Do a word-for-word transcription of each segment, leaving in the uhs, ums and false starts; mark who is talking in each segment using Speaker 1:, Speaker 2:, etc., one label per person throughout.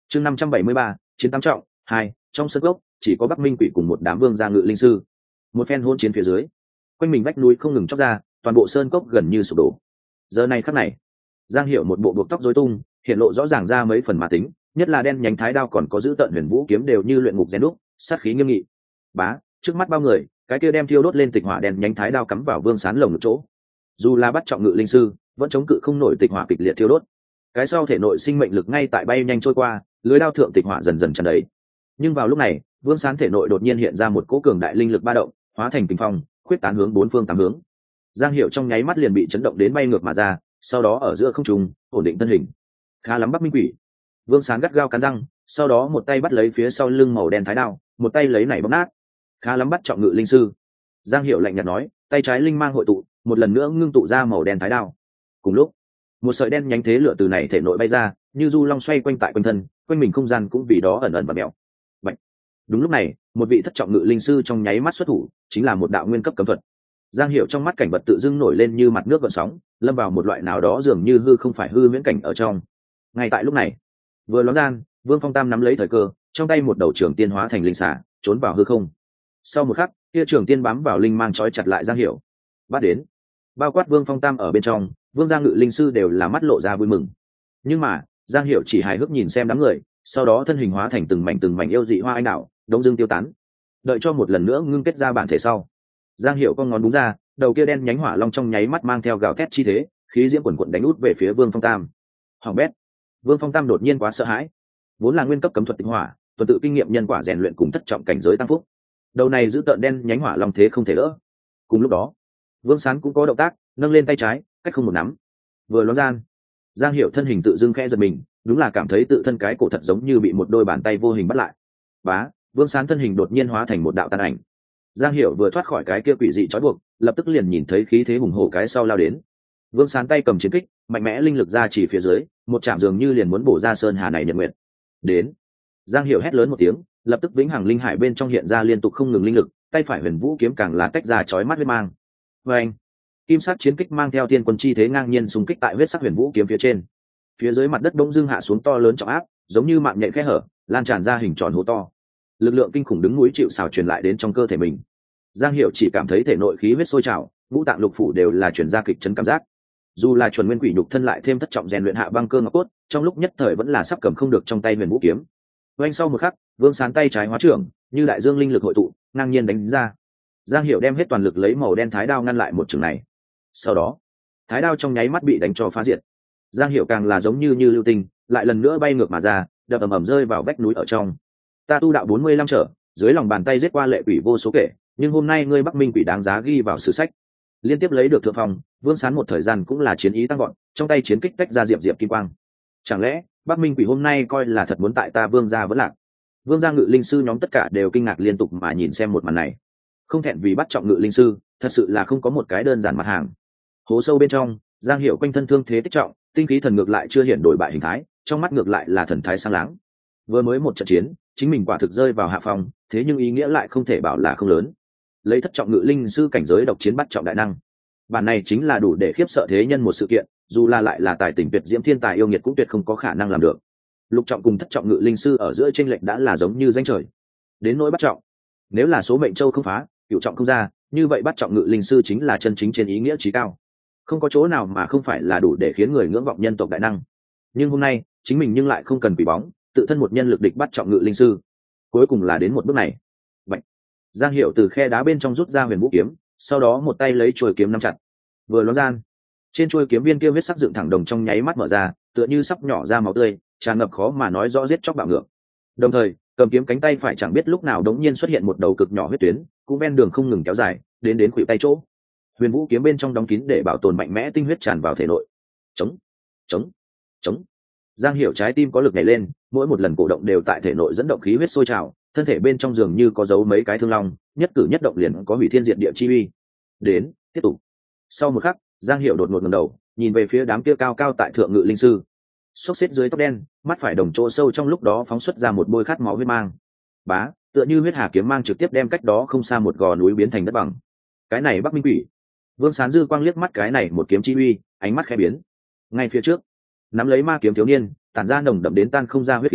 Speaker 1: chương năm trăm bảy mươi ba chiến tám trọng hai. Trong sân gốc chỉ có Bắc Minh Quỷ cùng một đám vương gia ngự linh sư. Một phen hôn chiến phía dưới, quanh mình vách núi không ngừng chóc ra, toàn bộ sơn cốc gần như sụp đổ. Giờ này khắc này, Giang Hiểu một bộ buộc tóc rối tung, hiện lộ rõ ràng ra mấy phần mà tính, nhất là đen nhánh thái đao còn có giữ tận huyền vũ kiếm đều như luyện ngục rèn đúc, sát khí nghiêm nghị. Bá, trước mắt bao người, cái kia đem thiêu đốt lên tịch hỏa đen nhánh thái đao cắm vào Vương Sán lồng ngực chỗ. Dù là bắt trọng ngự linh sư, vẫn chống cự không nổi tịch hỏa kịch liệt thiêu đốt. Cái sau thể nội sinh mệnh lực ngay tại bay nhanh trôi qua, lưới đao thượng tịch hỏa dần dần tràn đầy. Nhưng vào lúc này, Vương Sán thể nội đột nhiên hiện ra một cỗ cường đại linh lực ba động, hóa thành kình phong, khuyết tán hướng bốn phương tám hướng. Giang Hiểu trong nháy mắt liền bị chấn động đến bay ngược mà ra, sau đó ở giữa không trung ổn định thân hình. Khá lắm Bắc Minh Quỷ. Vương Sán gắt gao cắn răng, sau đó một tay bắt lấy phía sau lưng màu đen thái đao, một tay lấy nảy bóp nát. Khá lắm bắt trọng ngự linh sư. Giang Hiểu lạnh nhạt nói, tay trái linh mang hội tụ, một lần nữa ngưng tụ ra màu đen thái đao. Cùng lúc, một sợi đen nhánh thế lửa từ này thể nội bay ra, như du long xoay quanh tại quanh thân, quanh mình không gian cũng vì đó ẩn ẩn và mèo. Bạch. Đúng lúc này, một vị thất trọng ngự linh sư trong nháy mắt xuất thủ, chính là một đạo nguyên cấp cấm thuật. Giang Hiểu trong mắt cảnh vật tự dưng nổi lên như mặt nước gợn sóng, lâm vào một loại nào đó dường như hư không phải hư viễn cảnh ở trong. Ngay tại lúc này, vừa lóe gian, Vương Phong Tam nắm lấy thời cơ, trong tay một đầu trường tiên hóa thành linh xà, trốn vào hư không. Sau một khắc, kia trường tiên bám vào linh mang trói chặt lại Giang Hiểu. Bắt đến. Bao quát Vương Phong Tam ở bên trong, Vương gia ngự linh sư đều là mắt lộ ra vui mừng. Nhưng mà, Giang Hiểu chỉ hài hước nhìn xem đám người, sau đó thân hình hóa thành từng mảnh từng mảnh yêu dị hoa anh đào, đông dương tiêu tán. Đợi cho một lần nữa ngưng kết ra bản thể sau, Giang Hiểu con ngón đúng ra, đầu kia đen nhánh hỏa long trong nháy mắt mang theo gào thét chi thế, khí diễm quần quần đánh út về phía Vương Phong Tam. Hoàng bét. Vương Phong Tam đột nhiên quá sợ hãi. Vốn là nguyên cấp cấm thuật tinh hỏa, tuần tự kinh nghiệm nhân quả rèn luyện cùng thất trọng cảnh giới tăng phúc. Đầu này giữ tợn đen nhánh hỏa long thế không thể đỡ. Cùng lúc đó, Vương Sán cũng có động tác, nâng lên tay trái, cách không một nắm. Vừa loáng gian, Giang Hiểu thân hình tự dưng khẽ giật mình, đúng là cảm thấy tự thân cái cổ thật giống như bị một đôi bàn tay vô hình bắt lại. Bá, Vương Sán thân hình đột nhiên hóa thành một đạo tàn ảnh. Giang Hiểu vừa thoát khỏi cái kia quỷ dị trói buộc, lập tức liền nhìn thấy khí thế hùng hổ cái sau lao đến. Vương Sán tay cầm chiến kích, mạnh mẽ linh lực ra chỉ phía dưới, một chạm dường như liền muốn bổ ra sơn hà này nhật nguyệt. Đến. Giang Hiểu hét lớn một tiếng, lập tức vĩnh hằng linh hải bên trong hiện ra liên tục không ngừng linh lực, tay phải huyền vũ kiếm càng là tách ra chói mắt huyết mang. Và anh, kim sắc chiến kích mang theo tiên quân chi thế ngang nhiên xung kích tại huyết sắc huyền vũ kiếm phía trên. Phía dưới mặt đất đông dương hạ xuống to lớn trọng áp, giống như mạng nhện khe hở, lan tràn ra hình tròn hố to. Lực lượng kinh khủng đứng núi chịu sào truyền lại đến trong cơ thể mình. Giang Hiểu chỉ cảm thấy thể nội khí huyết sôi trào, ngũ tạng lục phủ đều là chuyển ra kịch chấn cảm giác. Dù là chuẩn nguyên quỷ nhục thân lại thêm thất trọng rèn luyện hạ băng cơ ngọc cốt, trong lúc nhất thời vẫn là sắp cầm không được trong tay huyền vũ kiếm. Oanh sau một khắc, Vương Sán tay trái hóa trưởng, như đại dương linh lực hội tụ, ngang nhiên đánh ra. Giang Hiểu đem hết toàn lực lấy màu đen thái đao ngăn lại một trường này. Sau đó, thái đao trong nháy mắt bị đánh cho phá diệt. Giang Hiểu càng là giống như như lưu tinh, lại lần nữa bay ngược mà ra, đập ầm ầm rơi vào vách núi ở trong. Ta tu đạo bốn mươi lăm trở, dưới lòng bàn tay giết qua lệ quỷ vô số kể, nhưng hôm nay ngươi Bắc Minh quỷ đáng giá ghi vào sử sách. Liên tiếp lấy được thượng phong, Vương Sán một thời gian cũng là chiến ý tăng gọn, trong tay chiến kích tách ra diệp diệp kim quang. Chẳng lẽ Bắc Minh quỷ hôm nay coi là thật muốn tại ta Vương gia vẫn lạc? Vương gia ngự linh sư nhóm tất cả đều kinh ngạc liên tục mà nhìn xem một màn này. Không thẹn vì bắt trọng ngự linh sư, thật sự là không có một cái đơn giản mặt hàng. Hố sâu bên trong, Giang Hiểu quanh thân thương thế tích trọng, tinh khí thần ngược lại chưa hiện đổi bại hình thái, trong mắt ngược lại là thần thái sáng láng. Vừa mới một trận chiến, chính mình quả thực rơi vào hạ phòng, thế nhưng ý nghĩa lại không thể bảo là không lớn. Lấy thất trọng ngự linh sư cảnh giới độc chiến bắt trọng đại năng, bản này chính là đủ để khiếp sợ thế nhân một sự kiện, dù là lại là tài tình tuyệt diễm thiên tài yêu nghiệt cũng tuyệt không có khả năng làm được. Lục trọng cùng thất trọng ngự linh sư ở giữa chênh lệch đã là giống như danh trời. Đến nỗi bắt trọng, nếu là số mệnh châu không phá, cửu trọng không ra, như vậy bắt trọng ngự linh sư chính là chân chính trên ý nghĩa chí cao. Không có chỗ nào mà không phải là đủ để khiến người ngưỡng vọng nhân tộc đại năng. Nhưng hôm nay, chính mình nhưng lại không cần quỷ bóng, tự thân một nhân lực địch bắt trọng ngự linh sư. Cuối cùng là đến một bước này. Bạch. Giang Hiểu từ khe đá bên trong rút ra huyền vũ kiếm, sau đó một tay lấy chuôi kiếm nắm chặt. Vừa loáng gian, trên chuôi kiếm viên kia huyết sắc dựng thẳng đồng trong nháy mắt mở ra, tựa như sắp nhỏ ra máu tươi, tràn ngập khó mà nói rõ giết chóc bạo ngược. Đồng thời, cầm kiếm cánh tay phải chẳng biết lúc nào đống nhiên xuất hiện một đầu cực nhỏ huyết tuyến, cũng ven đường không ngừng kéo dài, đến đến khuỷu tay chỗ. Huyền vũ kiếm bên trong đóng kín để bảo tồn mạnh mẽ tinh huyết tràn vào thể nội. Chống, chống, chống. Giang Hiểu trái tim có lực nhảy lên, mỗi một lần cổ động đều tại thể nội dẫn động khí huyết sôi trào, thân thể bên trong dường như có dấu mấy cái thương long, nhất cử nhất động liền có hủy thiên diệt địa chi uy. Đến, tiếp tục. Sau một khắc, Giang Hiểu đột ngột ngẩng đầu, nhìn về phía đám kia cao cao tại thượng ngự linh sư. Xốc xếp dưới tóc đen, mắt phải đồng chỗ sâu trong lúc đó phóng xuất ra một bôi khát máu huyết mang. Bá, tựa như huyết hà kiếm mang trực tiếp đem cách đó không xa một gò núi biến thành đất bằng. Cái này Bắc Minh quỷ. Vương Sán dư quang liếc mắt cái này một kiếm chi uy, ánh mắt khẽ biến. Ngay phía trước, nắm lấy ma kiếm thiếu niên, tản ra nồng đậm đến tan không ra huyết khí,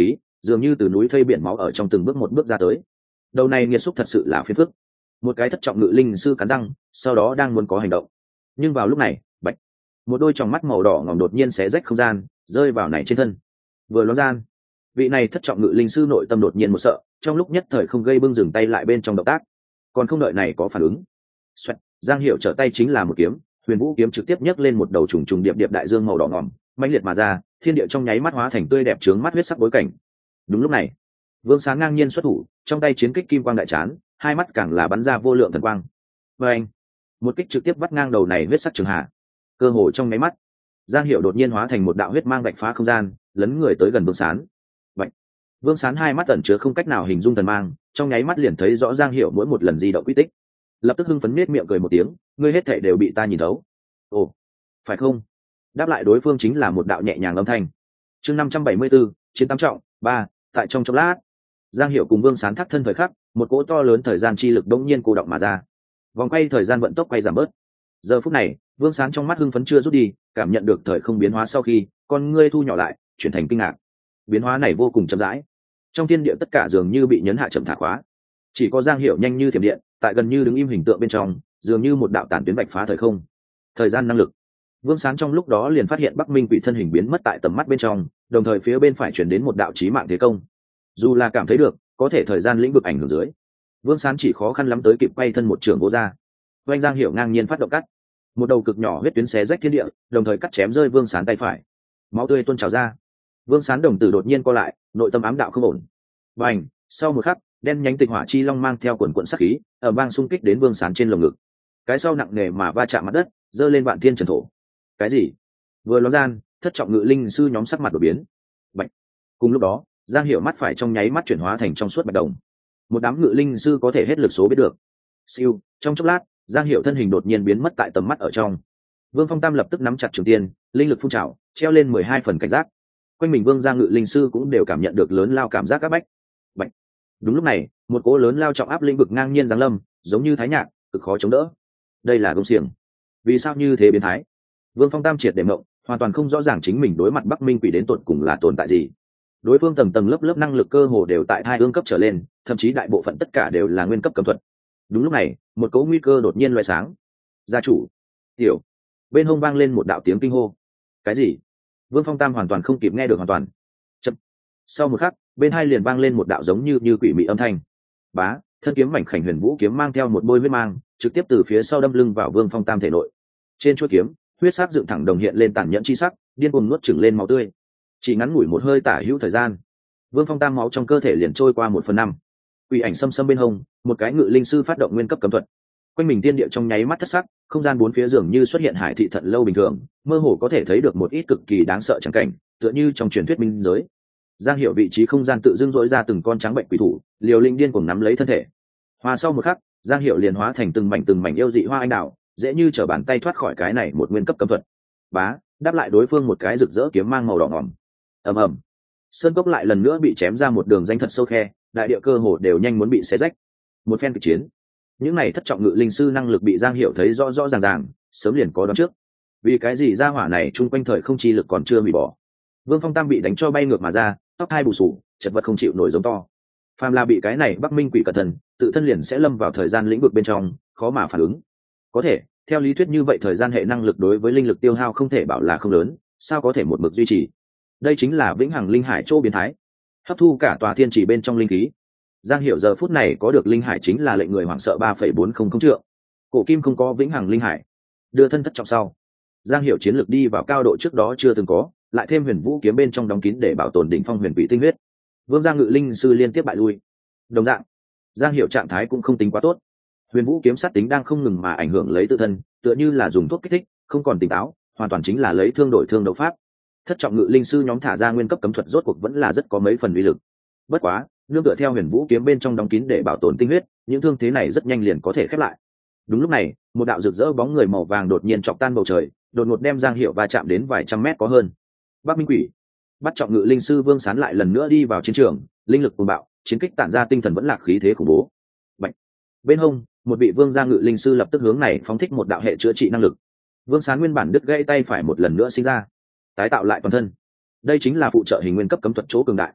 Speaker 1: dường như từ núi thây biển máu ở trong từng bước một bước ra tới. Đầu này nghiệt xúc thật sự là phiền phức. Một cái thất trọng ngự linh sư cắn răng, sau đó đang muốn có hành động. Nhưng vào lúc này, bạch, một đôi tròng mắt màu đỏ ngòm đột nhiên xé rách không gian, rơi vào này trên thân. Vừa ló gian, vị này thất trọng ngự linh sư nội tâm đột nhiên một sợ, trong lúc nhất thời không gây bưng dừng tay lại bên trong động tác. Còn không đợi này có phản ứng. Xoẹt, Giang Hiểu trở tay chính là một kiếm, Huyền Vũ kiếm trực tiếp nhấc lên một đầu trùng trùng điệp điệp đại dương màu đỏ ngòm, mãnh liệt mà ra, thiên địa trong nháy mắt hóa thành tươi đẹp chướng mắt huyết sắc bối cảnh. Đúng lúc này, Vương Sáng ngang nhiên xuất thủ, trong tay chiến kích kim quang đại chán, hai mắt càng là bắn ra vô lượng thần quang. Và anh, một kích trực tiếp vắt ngang đầu này huyết sắc trường hạ. Cơ hồ trong nháy mắt, Giang Hiểu đột nhiên hóa thành một đạo huyết mang bạch phá không gian, lấn người tới gần Vương Sán. Bạch. Vương Sán hai mắt ẩn chứa không cách nào hình dung thần mang, trong nháy mắt liền thấy rõ Giang Hiểu mỗi một lần di động quy tích. Lập tức hưng phấn nết miệng cười một tiếng, ngươi hết thảy đều bị ta nhìn thấu. Ồ, phải không? Đáp lại đối phương chính là một đạo nhẹ nhàng âm thanh. Chương năm trăm bảy mươi 574, chiến tám trọng, ba, tại trong chốc lát, Giang Hiểu cùng Vương Sán thác thân thời khắc, một cỗ to lớn thời gian chi lực đống nhiên cô động mà ra. Vòng quay thời gian vận tốc quay giảm bớt. Giờ phút này, Vương Sán trong mắt hưng phấn chưa rút đi, cảm nhận được thời không biến hóa sau khi, con ngươi thu nhỏ lại, chuyển thành kinh ngạc. Biến hóa này vô cùng chậm rãi. Trong thiên địa tất cả dường như bị nhấn hạ chậm thả khóa. Chỉ có Giang Hiểu nhanh như thiểm điện, tại gần như đứng im hình tượng bên trong, dường như một đạo tản tuyến bạch phá thời không. Thời gian năng lực. Vương Sán trong lúc đó liền phát hiện Bắc Minh Quỷ thân hình biến mất tại tầm mắt bên trong, đồng thời phía bên phải chuyển đến một đạo chí mạng thế công. Dù là cảm thấy được, có thể thời gian lĩnh vực ảnh hưởng dưới, Vương Sán chỉ khó khăn lắm tới kịp quay thân một trường vô ra. Oanh Giang Hiểu ngang nhiên phát động cắt, một đầu cực nhỏ huyết tuyến xé rách thiên địa, đồng thời cắt chém rơi Vương Sán tay phải. Máu tươi tuôn trào ra. Vương Sán đồng tử đột nhiên co lại, nội tâm ám đạo không ổn. Bành, sau một khắc, đen nhánh tịch hỏa chi long mang theo quần quần sát khí, ở bang xung kích đến Vương Sán trên lồng ngực. Cái sau nặng nề mà va chạm mặt đất, giơ lên vạn thiên trần thổ. Cái gì? Vừa ló gian, thất trọng ngự linh sư nhóm sắc mặt đổi biến. Bạch. Cùng lúc đó, Giang Hiểu mắt phải trong nháy mắt chuyển hóa thành trong suốt bạch đồng. Một đám ngự linh sư có thể hết lực số biết được. Siêu, trong chốc lát, Giang Hiểu thân hình đột nhiên biến mất tại tầm mắt ở trong. Vương Phong Tam lập tức nắm chặt trường tiên, linh lực phun trào, treo lên mười hai phần cảnh giác. Quanh mình Vương gia ngự linh sư cũng đều cảm nhận được lớn lao cảm giác các bách. Bạch. Đúng lúc này, một cỗ lớn lao trọng áp linh vực ngang nhiên giáng lâm, giống như thái nhạc, cực khó chống đỡ. Đây là gông xiềng. Vì sao như thế biến thái? Vương Phong Tam triệt để mộng, hoàn toàn không rõ ràng chính mình đối mặt Bắc Minh Quỷ đến tột cùng là tồn tại gì. Đối phương tầng tầng lớp lớp năng lực cơ hồ đều tại hai ương cấp trở lên, thậm chí đại bộ phận tất cả đều là nguyên cấp cấm thuật. Đúng lúc này, một cỗ nguy cơ đột nhiên loé sáng. Gia chủ, tiểu, bên hông vang lên một đạo tiếng kinh hô. Cái gì? Vương Phong Tam hoàn toàn không kịp nghe được hoàn toàn. Chậm. Sau một khắc, bên hai liền vang lên một đạo giống như như quỷ mị âm thanh. Bá, thân kiếm mảnh khảnh huyền vũ kiếm mang theo một bôi huyết mang, trực tiếp từ phía sau đâm lưng vào Vương Phong Tam thể nội. Trên chuôi kiếm, huyết sắc dựng thẳng đồng hiện lên tàn nhẫn chi sắc, điên cuồng nuốt chửng lên máu tươi. Chỉ ngắn ngủi một hơi tả hữu thời gian, Vương Phong Tam máu trong cơ thể liền trôi qua một phần năm. Quỷ ảnh xâm xâm bên hông, một cái ngự linh sư phát động nguyên cấp cấm thuật. Quanh mình tiên địa trong nháy mắt thất sắc, không gian bốn phía dường như xuất hiện hải thị thận lâu bình thường, mơ hồ có thể thấy được một ít cực kỳ đáng sợ chẳng cảnh, tựa như trong truyền thuyết minh giới. Giang Hiểu vị trí không gian tự dưng dỗi ra từng con trắng bệnh quỷ thủ, liều linh điên cuồng nắm lấy thân thể. Hoa sau một khắc, Giang Hiểu liền hóa thành từng mảnh từng mảnh yêu dị hoa anh đào, dễ như trở bàn tay thoát khỏi cái này một nguyên cấp cấm thuật. Bá, đáp lại đối phương một cái rực rỡ kiếm mang màu đỏ ngòm. Ầm ầm, sơn cốc lại lần nữa bị chém ra một đường danh thật sâu khe, đại địa cơ hồ đều nhanh muốn bị xé rách. Một phen kịch chiến, những này thất trọng ngự linh sư năng lực bị Giang Hiểu thấy rõ rõ ràng ràng, sớm liền có đoán trước. Vì cái gì gia hỏa này chung quanh thời không chi lực còn chưa hủy bỏ? Vương Phong Tam bị đánh cho bay ngược mà ra, tóc hai bù sù, chật vật không chịu nổi giống to. Phàm là bị cái này Bắc Minh Quỷ cẩn thận, tự thân liền sẽ lâm vào thời gian lĩnh vực bên trong, khó mà phản ứng. Có thể, theo lý thuyết như vậy thời gian hệ năng lực đối với linh lực tiêu hao không thể bảo là không lớn, sao có thể một mực duy trì? Đây chính là vĩnh hằng linh hải chỗ biến thái, hấp thu cả tòa thiên chỉ bên trong linh khí. Giang Hiểu giờ phút này có được linh hải chính là lệnh người hoảng sợ ba phẩy bốn không không trượng. Cổ kim không có vĩnh hằng linh hải, đưa thân thất trọng sau, Giang Hiểu chiến lược đi vào cao độ trước đó chưa từng có, lại thêm huyền vũ kiếm bên trong đóng kín để bảo tồn đỉnh phong huyền vị tinh huyết. Vương gia ngự linh sư liên tiếp bại lui. Đồng dạng, Giang Hiểu trạng thái cũng không tính quá tốt. Huyền vũ kiếm sát tính đang không ngừng mà ảnh hưởng lấy tự thân, tựa như là dùng thuốc kích thích, không còn tỉnh táo, hoàn toàn chính là lấy thương đổi thương đấu pháp. Thất trọng ngự linh sư nhóm thả ra nguyên cấp cấm thuật rốt cuộc vẫn là rất có mấy phần uy lực. Bất quá, nương tựa theo huyền vũ kiếm bên trong đóng kín để bảo tồn tinh huyết, những thương thế này rất nhanh liền có thể khép lại. Đúng lúc này, một đạo rực rỡ bóng người màu vàng đột nhiên chọc tan bầu trời, đột ngột đem Giang Hiểu va chạm đến vài trăm mét có hơn. Bắc Minh Quỷ, bắt trọng ngự linh sư Vương Sán lại lần nữa đi vào chiến trường, linh lực cuồng bạo, chiến kích tản ra tinh thần vẫn lạc khí thế khủng bố. Bạch. Bên hông, một vị vương gia ngự linh sư lập tức hướng này phóng thích một đạo hệ chữa trị năng lực. Vương Sán nguyên bản đứt gãy tay phải một lần nữa sinh ra, tái tạo lại toàn thân. Đây chính là phụ trợ hình nguyên cấp cấm thuật chỗ cường đại.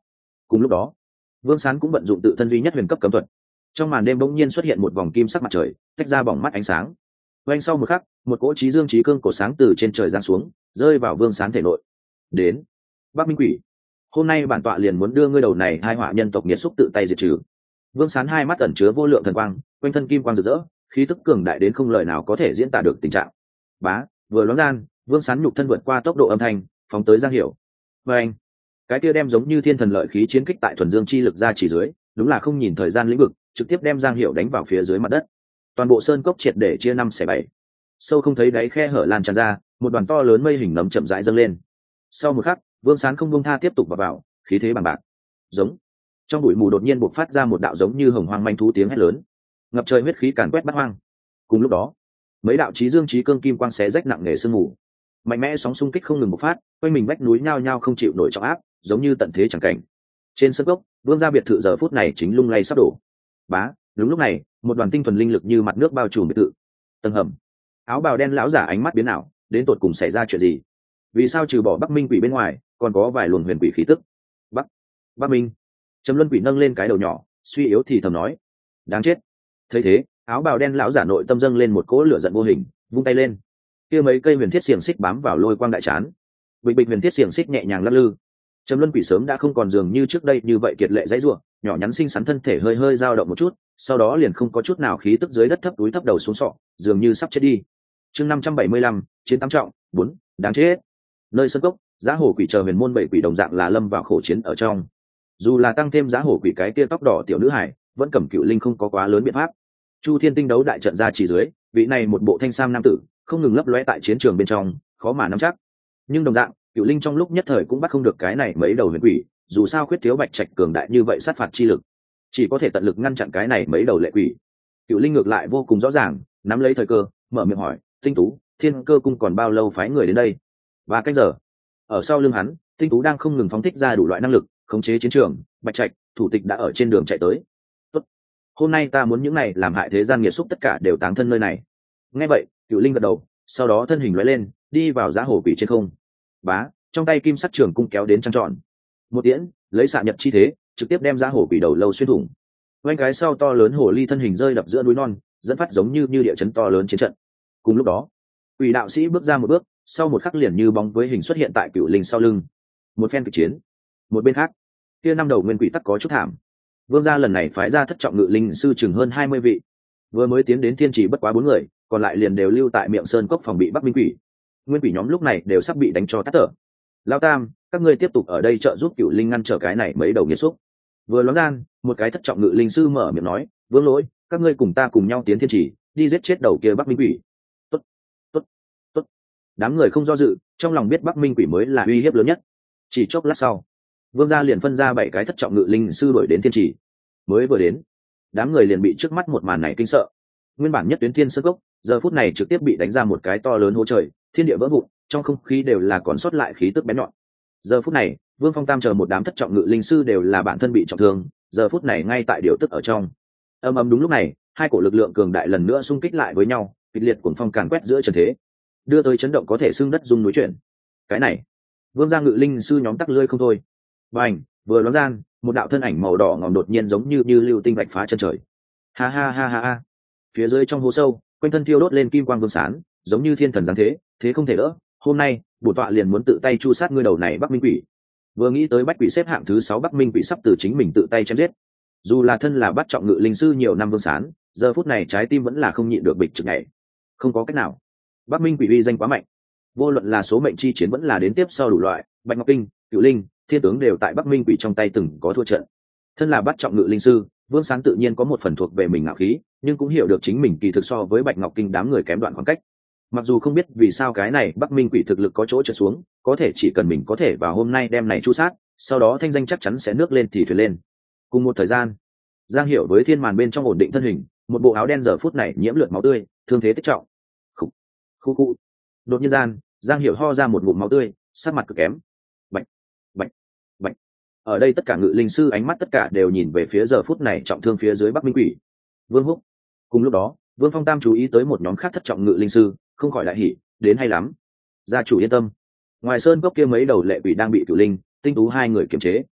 Speaker 1: Cùng lúc đó, Vương Sán cũng vận dụng tự thân duy nhất huyền cấp cấm thuật. Trong màn đêm bỗng nhiên xuất hiện một vòng kim sắc mặt trời, tách ra bỏng mắt ánh sáng. Oanh sau một khắc, một cỗ trí dương trí cương cổ sáng từ trên trời giáng xuống, rơi vào Vương Sán thể nội. Đến, Bắc Minh Quỷ, hôm nay bản tọa liền muốn đưa ngươi đầu này hai họa nhân tộc nghiệt xúc tự tay diệt trừ. Vương Sán hai mắt ẩn chứa vô lượng thần quang, quanh thân kim quang rực rỡ, khí tức cường đại đến không lời nào có thể diễn tả được tình trạng. Bá, vừa loáng gian, Vương Sán nhục thân vượt qua tốc độ âm thanh, phóng tới Giang Hiểu. Và anh, cái kia đem giống như thiên thần lợi khí chiến kích tại thuần dương chi lực ra chỉ dưới, đúng là không nhìn thời gian lĩnh vực, trực tiếp đem Giang Hiểu đánh vào phía dưới mặt đất. Toàn bộ sơn cốc triệt để chia năm xẻ bảy, sâu không thấy đáy khe hở lan tràn ra, một đoàn to lớn mây hình nấm chậm rãi dâng lên. Sau một khắc, Vương Sán không buông tha tiếp tục vào vào, khí thế bằng bạc. Giống. Trong bụi mù đột nhiên bộc phát ra một đạo giống như hồng hoang manh thú tiếng hét lớn, ngập trời huyết khí càn quét bát hoang. Cùng lúc đó, mấy đạo chí dương chí cương kim quang xé rách nặng nề sương mù, mạnh mẽ sóng xung kích không ngừng bộc phát, quanh mình vách núi nhao nhao không chịu nổi trọng áp, giống như tận thế chẳng cảnh. Trên sân gốc, Vương gia biệt thự giờ phút này chính lung lay sắp đổ. Bá, đúng lúc này, một đoàn tinh thuần linh lực như mặt nước bao trùm biệt thự. Tầng hầm, áo bào đen lão giả ánh mắt biến ảo, đến tột cùng xảy ra chuyện gì? Vì sao trừ bỏ Bắc Minh Quỷ bên ngoài, còn có vài luồng huyền quỷ khí tức? Bắc, Bắc Minh. Trầm Luân Quỷ nâng lên cái đầu nhỏ, suy yếu thì thầm nói: đáng chết. Thấy thế, áo bào đen lão giả nội tâm dâng lên một cỗ lửa giận vô hình, vung tay lên, kia mấy cây huyền thiết xiềng xích bám vào lôi quang đại chán. Bịch bịch huyền thiết xiềng xích nhẹ nhàng lắc lư. Trầm Luân Quỷ sớm đã không còn dường như trước đây như vậy kiệt lệ dãy rủa, nhỏ nhắn xinh xắn thân thể hơi hơi dao động một chút, sau đó liền không có chút nào khí tức dưới đất thấp túi thấp đầu xuống sọ, dường như sắp chết đi. Chương năm trăm bảy mươi lăm, chiến tám trọng, bốn, đáng chết. Nơi sân cốc, Giá Hổ Quỷ chờ huyền môn bảy quỷ đồng dạng là lâm vào khổ chiến ở trong. Dù là tăng thêm Giá Hổ Quỷ cái kia tóc đỏ tiểu nữ hải, vẫn cầm cựu linh không có quá lớn biện pháp. Chu Thiên Tinh đấu đại trận ra chỉ dưới, vị này một bộ thanh sam nam tử, không ngừng lấp lóe tại chiến trường bên trong, khó mà nắm chắc. Nhưng đồng dạng, cựu linh trong lúc nhất thời cũng bắt không được cái này mấy đầu huyền quỷ, dù sao khuyết thiếu bạch trạch cường đại như vậy sát phạt chi lực, chỉ có thể tận lực ngăn chặn cái này mấy đầu lệ quỷ. Cựu linh ngược lại vô cùng rõ ràng, nắm lấy thời cơ, mở miệng hỏi: Tinh Tú, Thiên Cơ cung còn bao lâu phái người đến đây? Ba cách giờ. Ở sau lưng hắn, Tinh Tú đang không ngừng phóng thích ra đủ loại năng lực, khống chế chiến trường. Bạch trạch, thủ tịch đã ở trên đường chạy tới. Tốt. Hôm nay ta muốn những này làm hại thế gian nghiệt xúc tất cả đều táng thân nơi này. Nghe vậy, Cựu linh gật đầu, sau đó thân hình lóe lên, đi vào Giá Hổ Quỷ trên không. Bá, trong tay kim sắc trường cung kéo đến trăng tròn, một tiễn lấy xạ nhật chi thế, trực tiếp đem Giá Hổ Quỷ đầu lâu xuyên thủng. Quanh cái sau to lớn hồ ly thân hình rơi đập giữa núi non, dẫn phát giống như như địa chấn to lớn chiến trận. Cùng lúc đó, Quỷ đạo sĩ bước ra một bước, sau một khắc liền như bóng với hình xuất hiện tại Cựu linh sau lưng. Một phen kịch chiến. Một bên khác, kia năm đầu nguyên quỷ tắc có chút thảm. Vương gia lần này phái ra thất trọng ngự linh sư chừng hơn hai mươi vị, vừa mới tiến đến thiên trì bất quá bốn người, còn lại liền đều lưu tại miệng sơn cốc phòng bị Bắc Minh Quỷ. Nguyên quỷ nhóm lúc này đều sắp bị đánh cho tắt thở. Lao Tam, các ngươi tiếp tục ở đây trợ giúp Cựu linh ngăn trở cái này mấy đầu nghiệt xúc. Vừa loáng gian, một cái thất trọng ngự linh sư mở miệng nói: Vương lỗi, các ngươi cùng ta cùng nhau tiến thiên trì, đi giết chết đầu kia Bắc Minh Quỷ. Tốt, tốt, tốt. Đám người không do dự, trong lòng biết Bắc Minh Quỷ mới là uy hiếp lớn nhất. Chỉ chốc lát sau, Vương gia liền phân ra bảy cái thất trọng ngự linh sư đuổi đến thiên trì. Mới vừa đến, đám người liền bị trước mắt một màn này kinh sợ. Nguyên bản nhất tuyến thiên sơn cốc, giờ phút này trực tiếp bị đánh ra một cái to lớn hố trời, thiên địa vỡ vụn, trong không khí đều là còn sót lại khí tức bén nhọn. Giờ phút này, Vương Phong Tam chờ một đám thất trọng ngự linh sư đều là bản thân bị trọng thương, giờ phút này ngay tại điều tức ở trong. Ầm ầm, đúng lúc này, hai cổ lực lượng cường đại lần nữa xung kích lại với nhau, kịch liệt cuồng phong càn quét giữa trần thế, đưa tới chấn động có thể xương đất rung núi chuyển. Cái này, Vương gia ngự linh sư nhóm tắc lưỡi không thôi. Bành, vừa loáng gian, một đạo thân ảnh màu đỏ ngòm đột nhiên giống như như lưu tinh vạch phá chân trời. Ha ha ha ha ha. Phía dưới trong hố sâu, quanh thân thiêu đốt lên kim quang Vương Sán, giống như thiên thần giáng thế, thế không thể đỡ. Hôm nay, bổn tọa liền muốn tự tay chu sát ngươi đầu này Bắc Minh Quỷ. Vừa nghĩ tới Bách Quỷ xếp hạng thứ sáu Bắc Minh Quỷ sắp từ chính mình tự tay chém giết, dù là thân là bắt trọng ngự linh sư nhiều năm Vương Sán, giờ phút này trái tim vẫn là không nhịn được bịch trực nhảy. Không có cách nào, Bắc Minh Quỷ uy danh quá mạnh, vô luận là số mệnh chi chiến vẫn là đến tiếp sau đủ loại, Bạch Ngọc Kinh, Cửu Linh, Thiên tướng đều tại Bắc Minh Quỷ trong tay từng có thua trận. Thân là bắt trọng ngự linh sư, Vương Sán tự nhiên có một phần thuộc về mình ngạo khí, nhưng cũng hiểu được chính mình kỳ thực so với Bạch Ngọc Kinh đám người kém đoạn khoảng cách. Mặc dù không biết vì sao cái này Bắc Minh Quỷ thực lực có chỗ trượt xuống, có thể chỉ cần mình có thể vào hôm nay đem này chu sát, sau đó thanh danh chắc chắn sẽ nước lên thì thuyền lên. Cùng một thời gian, Giang Hiểu với thiên màn bên trong ổn định thân hình, một bộ áo đen giờ phút này nhiễm lượt máu tươi, thương thế tích trọng. Khủ, khu khu. Đột nhiên gian, Giang Hiểu ho ra một ngụm máu tươi, sắc mặt cực kém. Bạch, bạch, bạch. Ở đây tất cả ngự linh sư ánh mắt tất cả đều nhìn về phía giờ phút này trọng thương phía dưới Bắc Minh Quỷ. Vương Húc. Cùng lúc đó, Vương Phong Tam chú ý tới một nhóm khác thất trọng ngự linh sư, không khỏi đại hỉ, đến hay lắm. Gia chủ yên tâm. Ngoài sơn cốc kia mấy đầu lệ quỷ đang bị Cửu Linh, Tinh Tú hai người kiềm chế.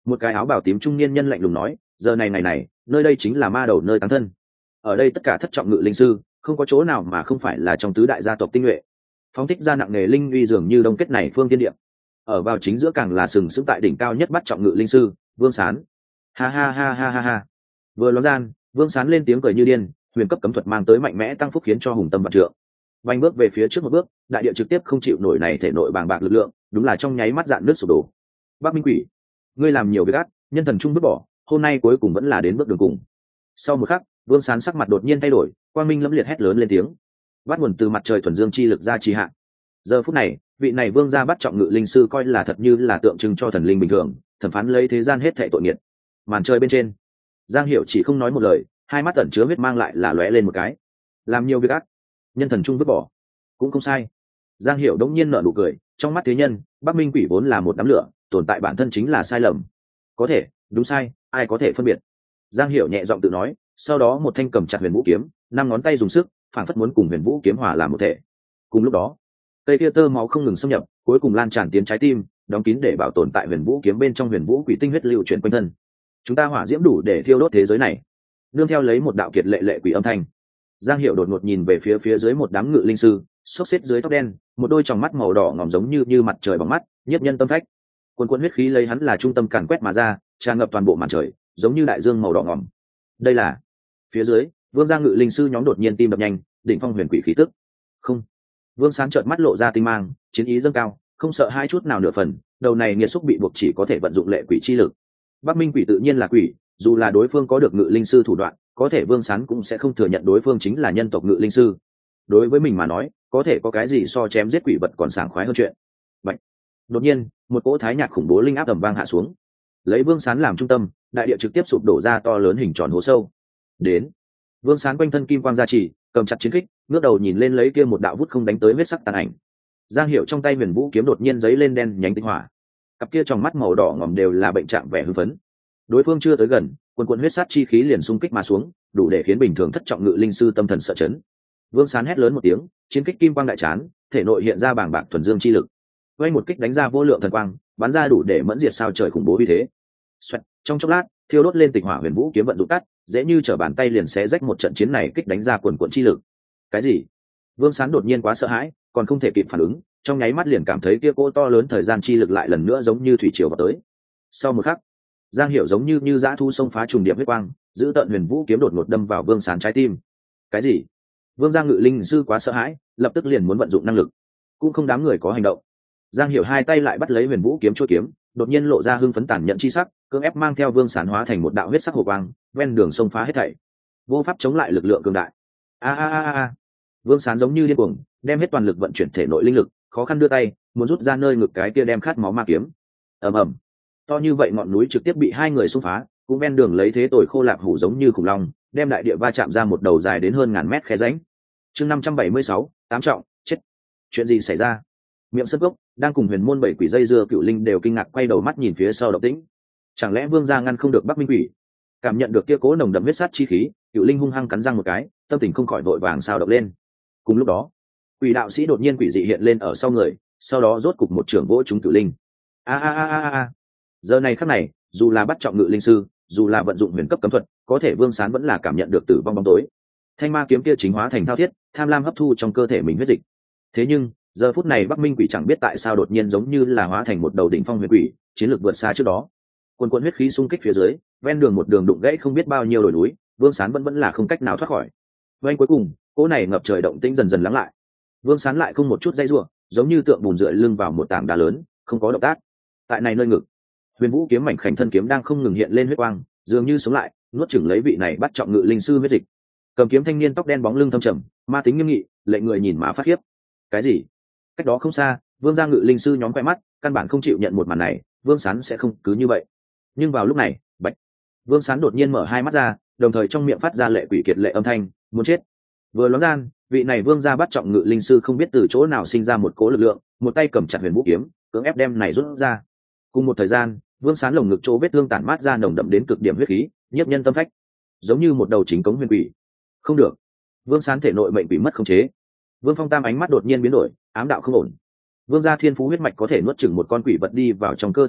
Speaker 1: một cái áo bào tím trung niên nhân lạnh lùng nói, giờ này ngày này nơi đây chính là ma đầu nơi táng thân, ở đây tất cả thất trọng ngự linh sư không có chỗ nào mà không phải là trong tứ đại gia tộc tinh nhuệ, phóng thích ra nặng nề linh uy dường như đông kết này phương tiên địa. Ở vào chính giữa càng là sừng sững tại đỉnh cao nhất bắt trọng ngự linh sư Vương Sán. Ha ha ha ha ha ha. Vừa ló gian, Vương Sán lên tiếng cười như điên, huyền cấp cấm thuật mang tới mạnh mẽ tăng phúc khiến cho hùng tâm vạn trượng. Vành bước về phía trước một bước, đại địa trực tiếp không chịu nổi này thể nội bàng bạc lực lượng, đúng là trong nháy mắt dạn nước sụp đổ. Bắc Minh Quỷ, ngươi làm nhiều việc ác, nhân thần trung vứt bỏ, hôm nay cuối cùng vẫn là đến bước đường cùng. Sau một khắc, Vương Sán sắc mặt đột nhiên thay đổi, quang minh lẫm liệt hét lớn lên tiếng, bắt nguồn từ mặt trời thuần dương chi lực ra trì hạ. Giờ phút này, vị này vương gia bắt trọng ngự linh sư coi là thật như là tượng trưng cho thần linh bình thường, thẩm phán lấy thế gian hết thảy tội nghiệt. Màn trời bên trên, Giang Hiểu chỉ không nói một lời, hai mắt ẩn chứa huyết mang lại là lóe lên một cái. Làm nhiều việc ác, nhân thần trung vứt bỏ, cũng không sai. Giang Hiểu đống nhiên nở nụ cười, trong mắt thế nhân, Bắc Minh Quỷ vốn là một đám lửa, tồn tại bản thân chính là sai lầm. Có thể, đúng sai, ai có thể phân biệt? Giang Hiểu nhẹ giọng tự nói, sau đó một thanh cầm chặt huyền vũ kiếm, năm ngón tay dùng sức, phảng phất muốn cùng huyền vũ kiếm hòa làm một thể. Cùng lúc đó, cây kia tơ máu không ngừng xâm nhập, cuối cùng lan tràn tiến trái tim, đóng kín để bảo tồn tại huyền vũ kiếm bên trong huyền vũ quỷ tinh huyết lưu chuyển quanh thân. Chúng ta hỏa diễm đủ để thiêu đốt thế giới này. Nương theo lấy một đạo kiệt lệ lệ quỷ âm thanh, Giang Hiểu đột ngột nhìn về phía phía dưới một đám ngự linh sư, xốc xếp dưới tóc đen, một đôi tròng mắt màu đỏ ngòm giống như như mặt trời bằng mắt, nhiếp nhân tâm phách. Cuồn cuộn huyết khí lấy hắn là trung tâm càn quét mà ra, tràn ngập toàn bộ màn trời, giống như đại dương màu đỏ ngòm. Đây là phía dưới, Vương gia ngự linh sư nhóm đột nhiên tim đập nhanh, đỉnh phong huyền quỷ khí tức. Không. Vương Sán trợn mắt lộ ra tinh mang, chiến ý dâng cao, không sợ hai chút nào nửa phần, đầu này nghiệt xúc bị buộc chỉ có thể vận dụng lệ quỷ chi lực. Bắc Minh Quỷ tự nhiên là quỷ, dù là đối phương có được ngự linh sư thủ đoạn, có thể Vương Sán cũng sẽ không thừa nhận đối phương chính là nhân tộc ngự linh sư. Đối với mình mà nói, có thể có cái gì so chém giết quỷ vật còn sảng khoái hơn chuyện. Vậy, đột nhiên, một cỗ thái nhạc khủng bố linh áp ầm vang hạ xuống. Lấy Vương Sán làm trung tâm, đại địa trực tiếp sụp đổ ra to lớn hình tròn hố sâu. Đến, Vương Sán quanh thân kim quang gia trì, cầm chặt chiến kích, ngước đầu nhìn lên lấy kia một đạo vút không đánh tới huyết sắc tàn ảnh. Giang Hiểu trong tay huyền vũ kiếm đột nhiên giấy lên đen nhánh tinh hỏa, cặp kia trong mắt màu đỏ ngòm đều là bệnh trạng vẻ hưng phấn. Đối phương chưa tới gần, quần quần huyết sát chi khí liền xung kích mà xuống, đủ để khiến bình thường thất trọng ngự linh sư tâm thần sợ chấn. Vương Sán hét lớn một tiếng, chiến kích kim quang đại chán, thể nội hiện ra bàng bạc thuần dương chi lực, vây một kích đánh ra vô lượng thần quang, bắn ra đủ để mẫn diệt sao trời khủng bố uy thế. Xoẹt, trong chốc lát, thiêu đốt lên tịch hỏa huyền vũ kiếm vận dụng tắt, dễ như trở bàn tay liền xé rách một trận chiến này kích đánh ra quần quần chi lực. Cái gì? Vương Sán đột nhiên quá sợ hãi, còn không thể kịp phản ứng, trong nháy mắt liền cảm thấy kia cỗ to lớn thời gian chi lực lại lần nữa giống như thủy triều vào tới. Sau một khắc, Giang Hiểu giống như như dã thu xông phá trùng điệp huyết quang, giữ tận huyền vũ kiếm đột ngột đâm vào Vương Sán trái tim. Cái gì? Vương Giang ngự linh sư quá sợ hãi, lập tức liền muốn vận dụng năng lực, cũng không đám người có hành động. Giang Hiểu hai tay lại bắt lấy huyền vũ kiếm chuôi kiếm, đột nhiên lộ ra hưng phấn tàn nhẫn chi sắc, cưỡng ép mang theo Vương Sán hóa thành một đạo huyết sắc hồ quang, ven đường xông phá hết thảy, vô pháp chống lại lực lượng cường đại. A a a a! Vương Sán giống như điên cuồng, đem hết toàn lực vận chuyển thể nội linh lực, khó khăn đưa tay, muốn rút ra nơi ngực cái kia đem khát máu ma kiếm. Ầm ầm! To như vậy ngọn núi trực tiếp bị hai người xung phá, cũng ven đường lấy thế tồi khô lạp hủ giống như khủng long, đem đại địa va chạm ra một đầu dài đến hơn ngàn mét khe rãnh. Chương năm trăm bảy mươi sáu, tám trọng, chết. Chuyện gì xảy ra? Miệng sân gốc đang cùng huyền môn bảy quỷ dây dưa cựu linh đều kinh ngạc quay đầu mắt nhìn phía sau động tĩnh. Chẳng lẽ Vương gia ngăn không được Bắc Minh Quỷ? Cảm nhận được kia cố nồng đậm huyết sát chi khí, cựu linh hung hăng cắn răng một cái, tâm tình không khỏi vội vàng sao động lên. Cùng lúc đó, quỷ đạo sĩ đột nhiên quỷ dị hiện lên ở sau người, sau đó rốt cục một trưởng vỗ trúng cựu linh. A a a a a! Giờ này khắc này, dù là bắt trọng ngự linh sư, dù là vận dụng huyền cấp cấm thuật, có thể Vương Sán vẫn là cảm nhận được tử vong bóng tối. Thanh ma kiếm kia chính hóa thành thao thiết, tham lam hấp thu trong cơ thể mình huyết dịch. Thế nhưng, giờ phút này Bắc Minh Quỷ chẳng biết tại sao đột nhiên giống như là hóa thành một đầu đỉnh phong huyền quỷ, chiến lược vượt xa trước đó. Quần quần huyết khí xung kích phía dưới, ven đường một đường đụng gãy không biết bao nhiêu đồi núi, Vương Sán vẫn vẫn là không cách nào thoát khỏi. Vành cuối cùng, cỗ này ngập trời động tĩnh dần dần lắng lại. Vương Sán lại không một chút dây rủa, giống như tượng bùn dựa lưng vào một tảng đá lớn, không có động tác. Tại này nơi ngực, huyền vũ kiếm mảnh khảnh thân kiếm đang không ngừng hiện lên huyết quang, dường như sống lại, nuốt chửng lấy vị này bắt trọng ngự linh sư huyết dịch. Cầm kiếm thanh niên tóc đen bóng lưng thâm trầm, ma tính nghiêm nghị, lệnh người nhìn mà phát khiếp. Cái gì? Cách đó không xa, Vương gia ngự linh sư nhóm quay mắt, căn bản không chịu nhận một màn này, Vương Sán sẽ không cứ như vậy. Nhưng vào lúc này, bạch, Vương Sán đột nhiên mở hai mắt ra, đồng thời trong miệng phát ra lệ quỷ kiệt lệ âm thanh, muốn chết. Vừa loáng gian, vị này Vương gia bắt trọng ngự linh sư không biết từ chỗ nào sinh ra một cỗ lực lượng, một tay cầm chặt huyền vũ kiếm, cưỡng ép đem này rút ra. Cùng một thời gian, Vương Sán lồng ngực chỗ vết thương tản mát ra nồng đậm đến cực điểm huyết khí, nhiếp nhân tâm phách, giống như một đầu chính cống huyền quỷ. Không được, Vương Sán thể nội mệnh quỷ mất khống chế. Vương Phong Tam ánh mắt đột nhiên biến đổi, ám đạo không ổn. Vương gia thiên phú huyết mạch có thể nuốt chửng một con quỷ vật đi vào trong cơ thể mình,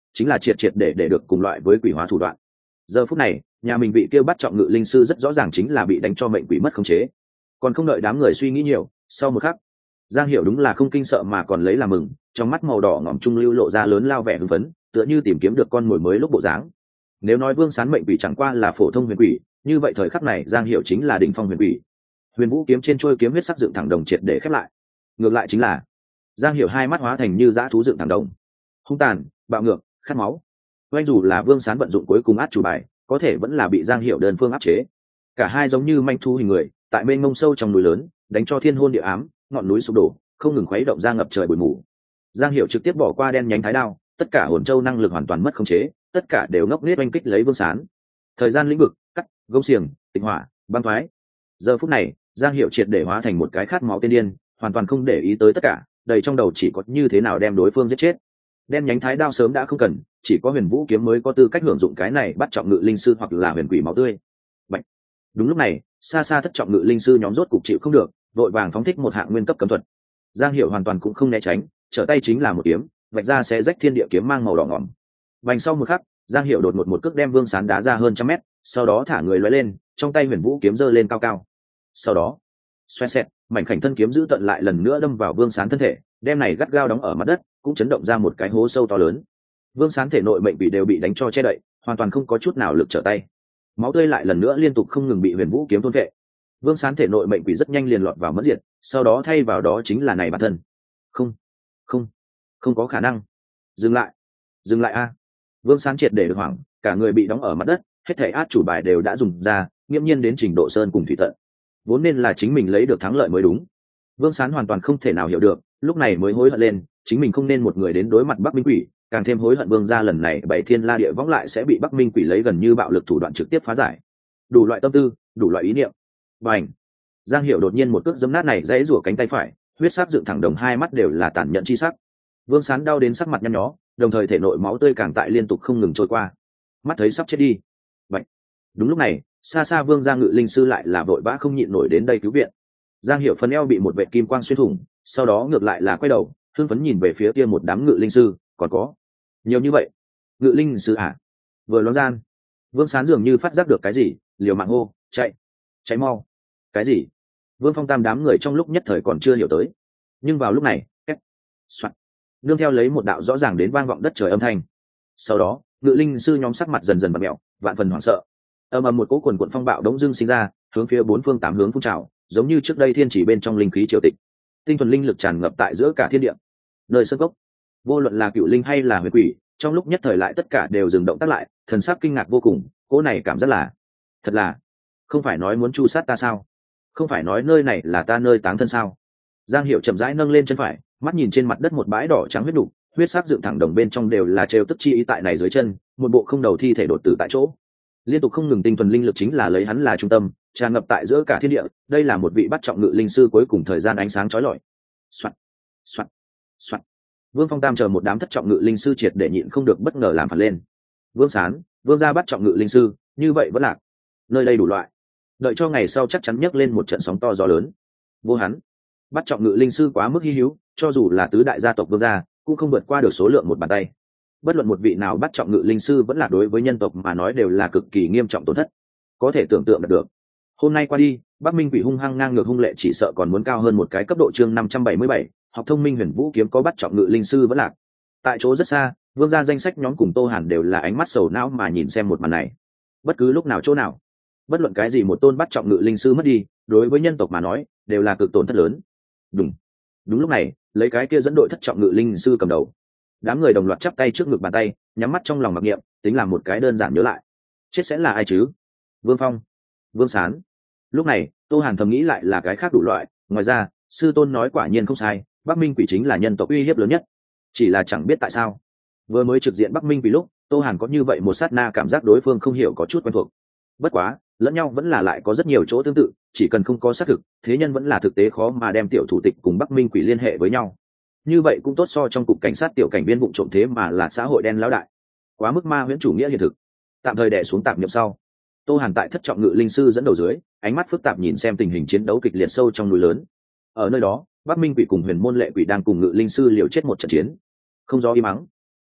Speaker 1: chính là triệt triệt để để được cùng loại với quỷ hóa thủ đoạn. Giờ phút này nhà mình vị kêu bắt trọng ngự linh sư rất rõ ràng chính là bị đánh cho mệnh quỷ mất khống chế. Còn không đợi đám người suy nghĩ nhiều, sau một khắc Giang Hiểu đúng là không kinh sợ mà còn lấy làm mừng, trong mắt màu đỏ ngỏm trung lưu lộ ra lớn lao vẻ hưng phấn, tựa như tìm kiếm được con mồi mới lúc bộ dáng. Nếu nói Vương Sán mệnh quỷ chẳng qua là phổ thông huyền quỷ, như vậy thời khắc này Giang Hiểu chính là đỉnh phong huyền quỷ. Huyền Vũ kiếm trên trôi kiếm huyết sắc dựng thẳng đồng triệt để khép lại. Ngược lại chính là Giang Hiểu hai mắt hóa thành như dã thú dựng thẳng đồng, hung tàn, bạo ngược, khát máu. Oanh dù là Vương Sán vận dụng cuối cùng át chủ bài, có thể vẫn là bị Giang Hiểu đơn phương áp chế. Cả hai giống như manh thu hình người, tại mênh mông sâu trong núi lớn, đánh cho thiên hôn địa ám, ngọn núi sụp đổ, không ngừng khuấy động ra ngập trời bụi mù. Giang Hiểu trực tiếp bỏ qua đen nhánh thái đao, tất cả hồn châu năng lực hoàn toàn mất khống chế, tất cả đều ngốc nghếch oanh kích lấy Vương Sán. Thời gian lĩnh vực, cắt, gông xiềng, tịnh hỏa, băng thoái. Giờ phút này, Giang Hiểu triệt để hóa thành một cái khát máu tiên điên, hoàn toàn không để ý tới tất cả, đầy trong đầu chỉ có như thế nào đem đối phương giết chết. Đen nhánh thái đao sớm đã không cần, chỉ có Huyền Vũ kiếm mới có tư cách hưởng dụng cái này bắt trọng ngự linh sư hoặc là huyền quỷ máu tươi. Bạch. Đúng lúc này, xa xa thất trọng ngự linh sư nhóm rốt cục chịu không được, vội vàng phóng thích một hạng nguyên cấp cấm thuật. Giang Hiểu hoàn toàn cũng không né tránh, trở tay chính là một kiếm, vạch ra sẽ rách thiên địa kiếm mang màu đỏ ngỏm. Vành sau một khắc, Giang Hiểu đột một một cước đem Vương Sán đá ra hơn trăm mét, sau đó thả người lóe lên, trong tay Huyền Vũ kiếm giơ lên cao cao. Sau đó, xoẹt xẹt, mảnh khảnh thân kiếm giữ tận lại lần nữa đâm vào Vương Sán thân thể, đem này gắt gao đóng ở mặt đất, cũng chấn động ra một cái hố sâu to lớn. Vương Sán thể nội mệnh bị đều bị đánh cho che đậy, hoàn toàn không có chút nào lực trở tay. Máu tươi lại lần nữa liên tục không ngừng bị Huyền Vũ kiếm thôn vệ. Vương Sán thể nội mệnh quỷ rất nhanh liền lọt vào mất diệt, sau đó thay vào đó chính là này bản thân. Không, không, không có khả năng. Dừng lại, dừng lại a! Vương Sán triệt để được hoảng, cả người bị đóng ở mặt đất, hết thảy át chủ bài đều đã dùng ra, nghiêm nhiên đến trình độ sơn cùng thủy tận. Vốn nên là chính mình lấy được thắng lợi mới đúng. Vương Sán hoàn toàn không thể nào hiểu được, lúc này mới hối hận lên, chính mình không nên một người đến đối mặt Bắc Minh Quỷ, càng thêm hối hận Vương gia lần này bảy thiên la địa võng lại sẽ bị Bắc Minh Quỷ lấy gần như bạo lực thủ đoạn trực tiếp phá giải. Đủ loại tâm tư, đủ loại ý niệm. Bành! Giang Hiểu đột nhiên một cước giẫm nát này dãy rủa cánh tay phải, huyết sắc dựng thẳng đồng hai mắt đều là tàn nhẫn chi sắc. Vương Sán đau đến sắc mặt nhăn nhó, đồng thời thể nội máu tươi càng tại liên tục không ngừng trôi qua. Mắt thấy sắp chết đi. Bành! Đúng lúc này, xa xa Vương gia ngự linh sư lại là vội vã không nhịn nổi đến đây cứu viện. Giang Hiểu phần eo bị một vệt kim quang xuyên thủng, sau đó ngược lại là quay đầu, hưng phấn nhìn về phía kia một đám ngự linh sư, còn có nhiều như vậy. Ngự linh sư à? Vừa loáng gian, Vương Sán dường như phát giác được cái gì, liều mạng hô, chạy, chạy mau. Cái gì? Vương Phong Tam đám người trong lúc nhất thời còn chưa hiểu tới. Nhưng vào lúc này, két, soạt, nương theo lấy một đạo rõ ràng đến vang vọng đất trời âm thanh. Sau đó, ngự linh sư nhóm sắc mặt dần dần bặm mẹo, vạn phần hoảng sợ. Ầm ầm một cỗ quần quần phong bạo đống dưng sinh ra, hướng phía bốn phương tám hướng phun trào, giống như trước đây thiên chỉ bên trong linh khí triều tịch. Tinh thuần linh lực tràn ngập tại giữa cả thiên địa. Nơi sơn gốc, vô luận là cựu linh hay là huyền quỷ, trong lúc nhất thời lại tất cả đều dừng động tác lại, thần sắc kinh ngạc vô cùng. Cỗ này cảm giác là, thật là, không phải nói muốn chu sát ta sao? Không phải nói nơi này là ta nơi táng thân sao? Giang Hiểu chậm rãi nâng lên chân phải, mắt nhìn trên mặt đất một bãi đỏ trắng huyết đục, huyết sắc dựng thẳng đồng bên trong đều là trêu tức chi ý tại này dưới chân, một bộ không đầu thi thể đột tử tại chỗ. Liên tục không ngừng tinh thuần linh lực chính là lấy hắn là trung tâm, tràn ngập tại giữa cả thiên địa. Đây là một vị bắt trọng ngự linh sư cuối cùng thời gian ánh sáng chói lọi. Soạt, soạt, soạt. Vương Phong Tam chờ một đám thất trọng ngự linh sư triệt để nhịn không được bất ngờ làm phản lên. Vương Sán, Vương gia bắt trọng ngự linh sư, như vậy vẫn lạc. Nơi đây đủ loại. Đợi cho ngày sau chắc chắn nhấc lên một trận sóng to gió lớn. Vô hắn, bắt trọng ngự linh sư quá mức hi hữu, cho dù là tứ đại gia tộc Vương gia, cũng không vượt qua được số lượng một bàn tay. Bất luận một vị nào bắt trọng ngự linh sư vẫn là đối với nhân tộc mà nói đều là cực kỳ nghiêm trọng tổn thất. Có thể tưởng tượng được. Hôm nay qua đi, Bắc Minh Quỷ hung hăng ngang ngược hung lệ chỉ sợ còn muốn cao hơn một cái cấp độ. Chương năm trăm bảy mươi bảy, học thông minh Huyền Vũ kiếm có bắt trọng ngự linh sư vẫn lạc. Tại chỗ rất xa, Vương gia danh sách nhóm cùng Tô Hàn đều là ánh mắt sầu não mà nhìn xem một màn này. Bất cứ lúc nào chỗ nào, bất luận cái gì một tôn bắt trọng ngự linh sư mất đi, đối với nhân tộc mà nói đều là cực tổn thất lớn. Đúng. Đúng lúc này, lấy cái kia dẫn đội thất trọng ngự linh sư cầm đầu, đám người đồng loạt chắp tay trước ngực bàn tay, nhắm mắt trong lòng mặc niệm, tính làm một cái đơn giản nhớ lại. Chết sẽ là ai chứ? Vương Phong, Vương Sán. Lúc này, Tô Hàn thầm nghĩ lại là cái khác đủ loại. Ngoài ra, sư tôn nói quả nhiên không sai, Bắc Minh Quỷ chính là nhân tộc uy hiếp lớn nhất. Chỉ là chẳng biết tại sao, vừa mới trực diện Bắc Minh Quỷ lúc, Tô Hàn có như vậy một sát na cảm giác đối phương không hiểu có chút quen thuộc. Bất quá, lẫn nhau vẫn là lại có rất nhiều chỗ tương tự, chỉ cần không có xác thực, thế nhân vẫn là thực tế khó mà đem tiểu thủ tịch cùng Bắc Minh Quỷ liên hệ với nhau. Như vậy cũng tốt so trong cục cảnh sát tiểu cảnh viên vụ trộm thế mà là xã hội đen lão đại. Quá mức ma huyễn chủ nghĩa hiện thực. Tạm thời đè xuống tạp niệm sau, Tô Hàn tại thất trọng ngự linh sư dẫn đầu dưới, ánh mắt phức tạp nhìn xem tình hình chiến đấu kịch liệt sâu trong núi lớn. Ở nơi đó, Bắc Minh Quỷ cùng Huyền Môn Lệ Quỷ đang cùng ngự linh sư liều chết một trận chiến. Không gió im mắng,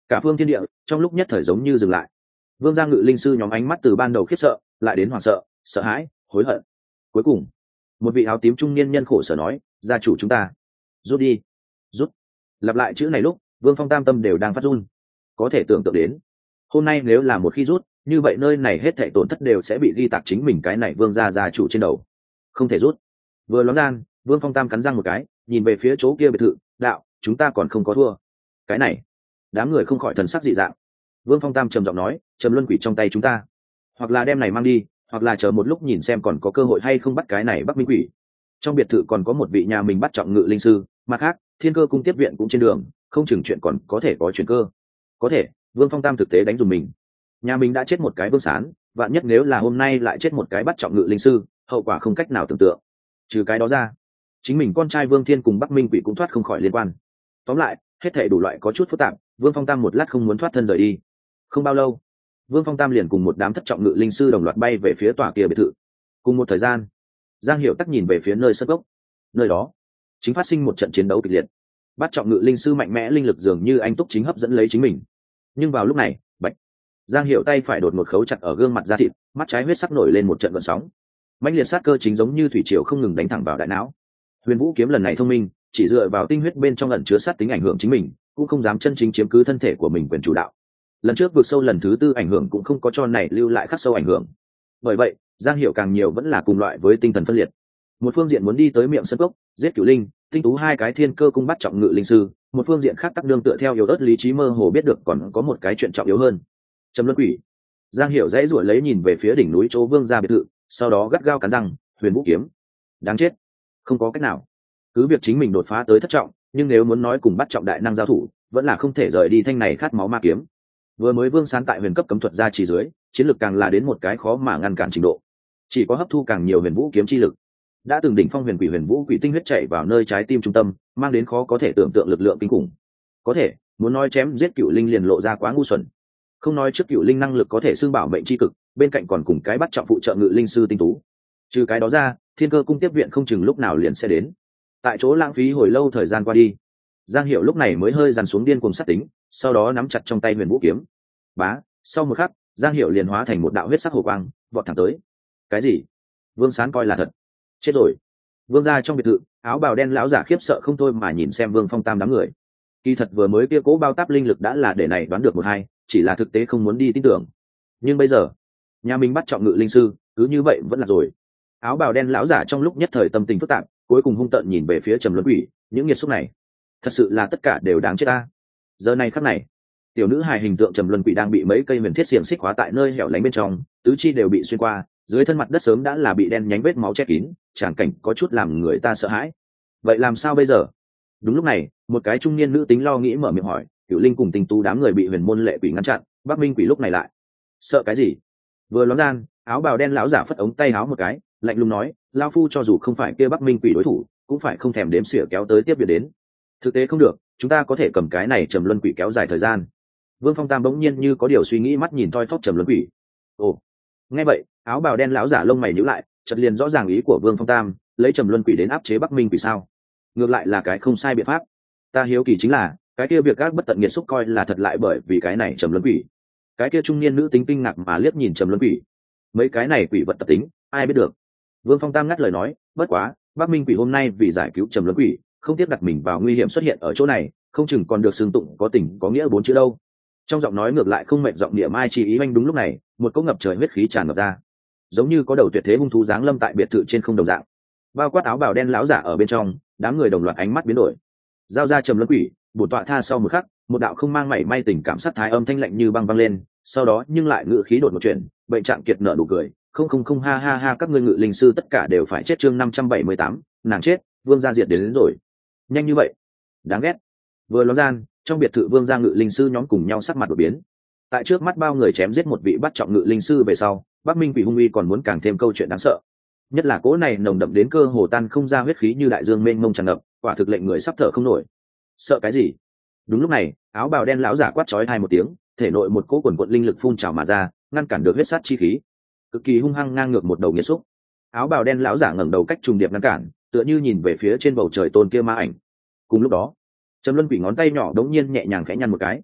Speaker 1: cả phương thiên địa trong lúc nhất thời giống như dừng lại. Vương gia ngự linh sư nhóm ánh mắt từ ban đầu khiếp sợ lại đến hoảng sợ, sợ hãi, hối hận. Cuối cùng một vị áo tím trung niên nhân khổ sở nói, gia chủ chúng ta rút đi. Rút. Lặp lại chữ này lúc Vương Phong tam tâm đều đang phát run. Có thể tưởng tượng đến hôm nay nếu là một khi rút, như vậy nơi này hết thảy tổn thất đều sẽ bị ghi tạc chính mình cái này Vương gia gia chủ trên đầu. Không thể rút. Vừa loáng gian, Vương Phong tam cắn răng một cái, nhìn về phía chỗ kia biệt thự, đạo, chúng ta còn không có thua. Cái này, đám người không khỏi thần sắc dị dạng. Vương Phong tam trầm giọng nói, trầm luân quỷ trong tay chúng ta, hoặc là đem này mang đi, hoặc là chờ một lúc nhìn xem còn có cơ hội hay không bắt cái này Bắc Minh quỷ. Trong biệt thự còn có một vị nhà mình bắt trọng ngự linh sư, mặt khác Thiên Cơ cung tiếp viện cũng trên đường, không chừng chuyện còn có thể có chuyển cơ. Có thể Vương Phong tam thực tế đánh dùm mình. Nhà mình đã chết một cái Vương Sán, vạn nhất nếu là hôm nay lại chết một cái bắt trọng ngự linh sư, hậu quả không cách nào tưởng tượng. Trừ cái đó ra, chính mình con trai Vương Thiên cùng Bắc Minh quỷ cũng thoát không khỏi liên quan. Tóm lại hết thảy đủ loại có chút phức tạp, Vương Phong tam một lát không muốn thoát thân rời đi. Không bao lâu Vương Phong tam liền cùng một đám thất trọng ngự linh sư đồng loạt bay về phía tòa kia biệt thự. Cùng một thời gian, Giang Hiểu Tắc nhìn về phía nơi sân gốc. Nơi đó chính phát sinh một trận chiến đấu kịch liệt. Bát trọng ngự linh sư mạnh mẽ linh lực dường như anh túc chính hấp dẫn lấy chính mình. Nhưng vào lúc này, bạch, Giang Hiểu tay phải đột một khấu chặt ở gương mặt da thịt, mắt trái huyết sắc nổi lên một trận gợn sóng. Mãnh liệt sát cơ chính giống như thủy triều không ngừng đánh thẳng vào đại não. Huyền Vũ kiếm lần này thông minh, chỉ dựa vào tinh huyết bên trong ẩn chứa sát tính ảnh hưởng chính mình, cũng không dám chân chính chiếm cứ thân thể của mình quyền chủ đạo. Lần trước vượt sâu lần thứ tư ảnh hưởng cũng không có cho này lưu lại khắc sâu ảnh hưởng. Bởi vậy Giang Hiểu càng nhiều vẫn là cùng loại với tinh thần phân liệt. Một phương diện muốn đi tới miệng sân cốc giết Cửu Linh, tinh tú hai cái Thiên Cơ cung bắt trọng ngự linh sư, một phương diện khác tắc đương tựa theo yếu ớt lý trí mơ hồ biết được còn có một cái chuyện trọng yếu hơn. Trầm luân quỷ. Giang Hiểu dãy ruổi lấy nhìn về phía đỉnh núi chỗ Vương gia biệt thự, sau đó gắt gao cắn răng, Huyền Vũ kiếm, đáng chết, không có cách nào. Cứ việc chính mình đột phá tới thất trọng, nhưng nếu muốn nói cùng bắt trọng đại năng giao thủ, vẫn là không thể rời đi thanh này khát máu ma kiếm. Vừa mới Vương Sán tại huyền cấp cấm thuật ra chỉ dưới, chiến lực càng là đến một cái khó mà ngăn cản trình độ, chỉ có hấp thu càng nhiều huyền vũ kiếm chi lực. Đã từng đỉnh phong huyền quỷ huyền vũ quỷ tinh huyết chảy vào nơi trái tim trung tâm, mang đến khó có thể tưởng tượng lực lượng kinh khủng. Có thể muốn nói chém giết Cửu Linh liền lộ ra quá ngu xuẩn. Không nói trước Cửu Linh năng lực có thể xương bảo mệnh chi cực, bên cạnh còn cùng cái bắt trọng phụ trợ ngự linh sư tinh tú. Trừ cái đó ra, Thiên Cơ cung tiếp viện không chừng lúc nào liền sẽ đến. Tại chỗ lãng phí hồi lâu thời gian qua đi, Giang Hiểu lúc này mới hơi dằn xuống điên cuồng sát tính, sau đó nắm chặt trong tay huyền vũ kiếm. Bá, sau một khắc, Giang Hiểu liền hóa thành một đạo huyết sắc hồ quang, vọt thẳng tới. Cái gì? Vương Sán coi là thật. Chết rồi. Vương gia trong biệt thự, áo bào đen lão giả khiếp sợ không thôi mà nhìn xem Vương Phong tam đám người. Kỳ thật vừa mới kia cố bao táp linh lực đã là để này đoán được một hai, chỉ là thực tế không muốn đi tin tưởng. Nhưng bây giờ, nhà mình bắt trọng ngự linh sư, cứ như vậy vẫn là rồi. Áo bào đen lão giả trong lúc nhất thời tâm tình phức tạp, cuối cùng hung tợn nhìn về phía Trầm Luân Quỷ, những nghiệt xúc này, thật sự là tất cả đều đáng chết ta. Giờ này khắc này, tiểu nữ hài hình tượng Trầm Luân Quỷ đang bị mấy cây huyền thiết xiềng xích khóa tại nơi hẻo lánh bên trong, tứ chi đều bị xuyên qua, dưới thân mặt đất sớm đã là bị đen nhánh vết máu che kín, tràng cảnh có chút làm người ta sợ hãi. Vậy làm sao bây giờ? Đúng lúc này, một cái trung niên nữ tính lo nghĩ mở miệng hỏi, Cửu Linh cùng Tinh Tú đám người bị huyền môn lệ quỷ ngăn chặn, Bắc Minh quỷ lúc này lại sợ cái gì? Vừa loáng gian, áo bào đen lão giả phất ống tay áo một cái, lạnh lùng nói, lão phu cho dù không phải kia Bắc Minh quỷ đối thủ, cũng phải không thèm đếm xỉa kéo tới tiếp việc đến. Thực tế không được, chúng ta có thể cầm cái này Trầm Luân Quỷ kéo dài thời gian. Vương Phong tam bỗng nhiên như có điều suy nghĩ mắt nhìn thoi thóp Trầm Luân Quỷ. Ồ, nghe vậy, áo bào đen lão giả lông mày nhíu lại, chợt liền rõ ràng ý của Vương Phong tam, lấy Trầm Luân Quỷ đến áp chế Bắc Minh quỷ sao? Ngược lại là cái không sai biện pháp. Ta hiếu kỳ chính là, cái kia việc các bất tận nghiệt xúc coi là thật lại bởi vì cái này Trầm Luân Quỷ. Cái kia trung niên nữ tính kinh ngạc mà liếc nhìn Trầm Luân Quỷ. Mấy cái này quỷ vật tập tính, ai biết được. Vương Phong tam ngắt lời nói, bất quá, Bắc Minh quỷ hôm nay vì giải cứu Trầm Luân Quỷ, không tiếc đặt mình vào nguy hiểm xuất hiện ở chỗ này, không chừng còn được xưng tụng có tình có nghĩa bốn chữ đâu. Trong giọng nói ngược lại không mệt giọng niệm ai chỉ ý anh đúng lúc này, một cỗ ngập trời huyết khí tràn ngập ra, giống như có đầu tuyệt thế hung thú giáng lâm tại biệt thự trên không đồng dạng. Bao quát áo bào đen lão giả ở bên trong, đám người đồng loạt ánh mắt biến đổi. Giao ra Trầm Luân Quỷ, bổn tọa tha sau một khắc, một đạo không mang mảy may tình cảm sát thái âm thanh lạnh như băng băng lên, sau đó nhưng lại ngự khí đột một chuyện, bệnh trạng kiệt nở nụ cười, không không không ha ha ha các ngươi ngự linh sư tất cả đều phải chết. Chương năm trăm bảy mươi tám, nàng chết, Vương gia diệt đến, đến rồi. Nhanh như vậy, đáng ghét. Vừa loáng gian, trong biệt thự Vương gia ngự linh sư nhóm cùng nhau sắc mặt đổi biến. Tại trước mắt bao người chém giết một vị bắt trọng ngự linh sư về sau, Bắc Minh quỷ hung uy còn muốn càng thêm câu chuyện đáng sợ. Nhất là cỗ này nồng đậm đến cơ hồ tan không ra huyết khí như đại dương mênh mông tràn ngập, quả thực lệnh người sắp thở không nổi. Sợ cái gì? Đúng lúc này, áo bào đen lão giả quát chói hai một tiếng, thể nội một cỗ quần quật linh lực phun trào mà ra, ngăn cản được huyết sát chi khí, cực kỳ hung hăng ngang ngược một đầu nghiệt xúc. Áo bào đen lão giả ngẩng đầu cách trùng điệp ngăn cản, tựa như nhìn về phía trên bầu trời tôn kia ma ảnh. Cùng lúc đó, Trầm Luân Quỷ ngón tay nhỏ đống nhiên nhẹ nhàng khẽ nhăn một cái,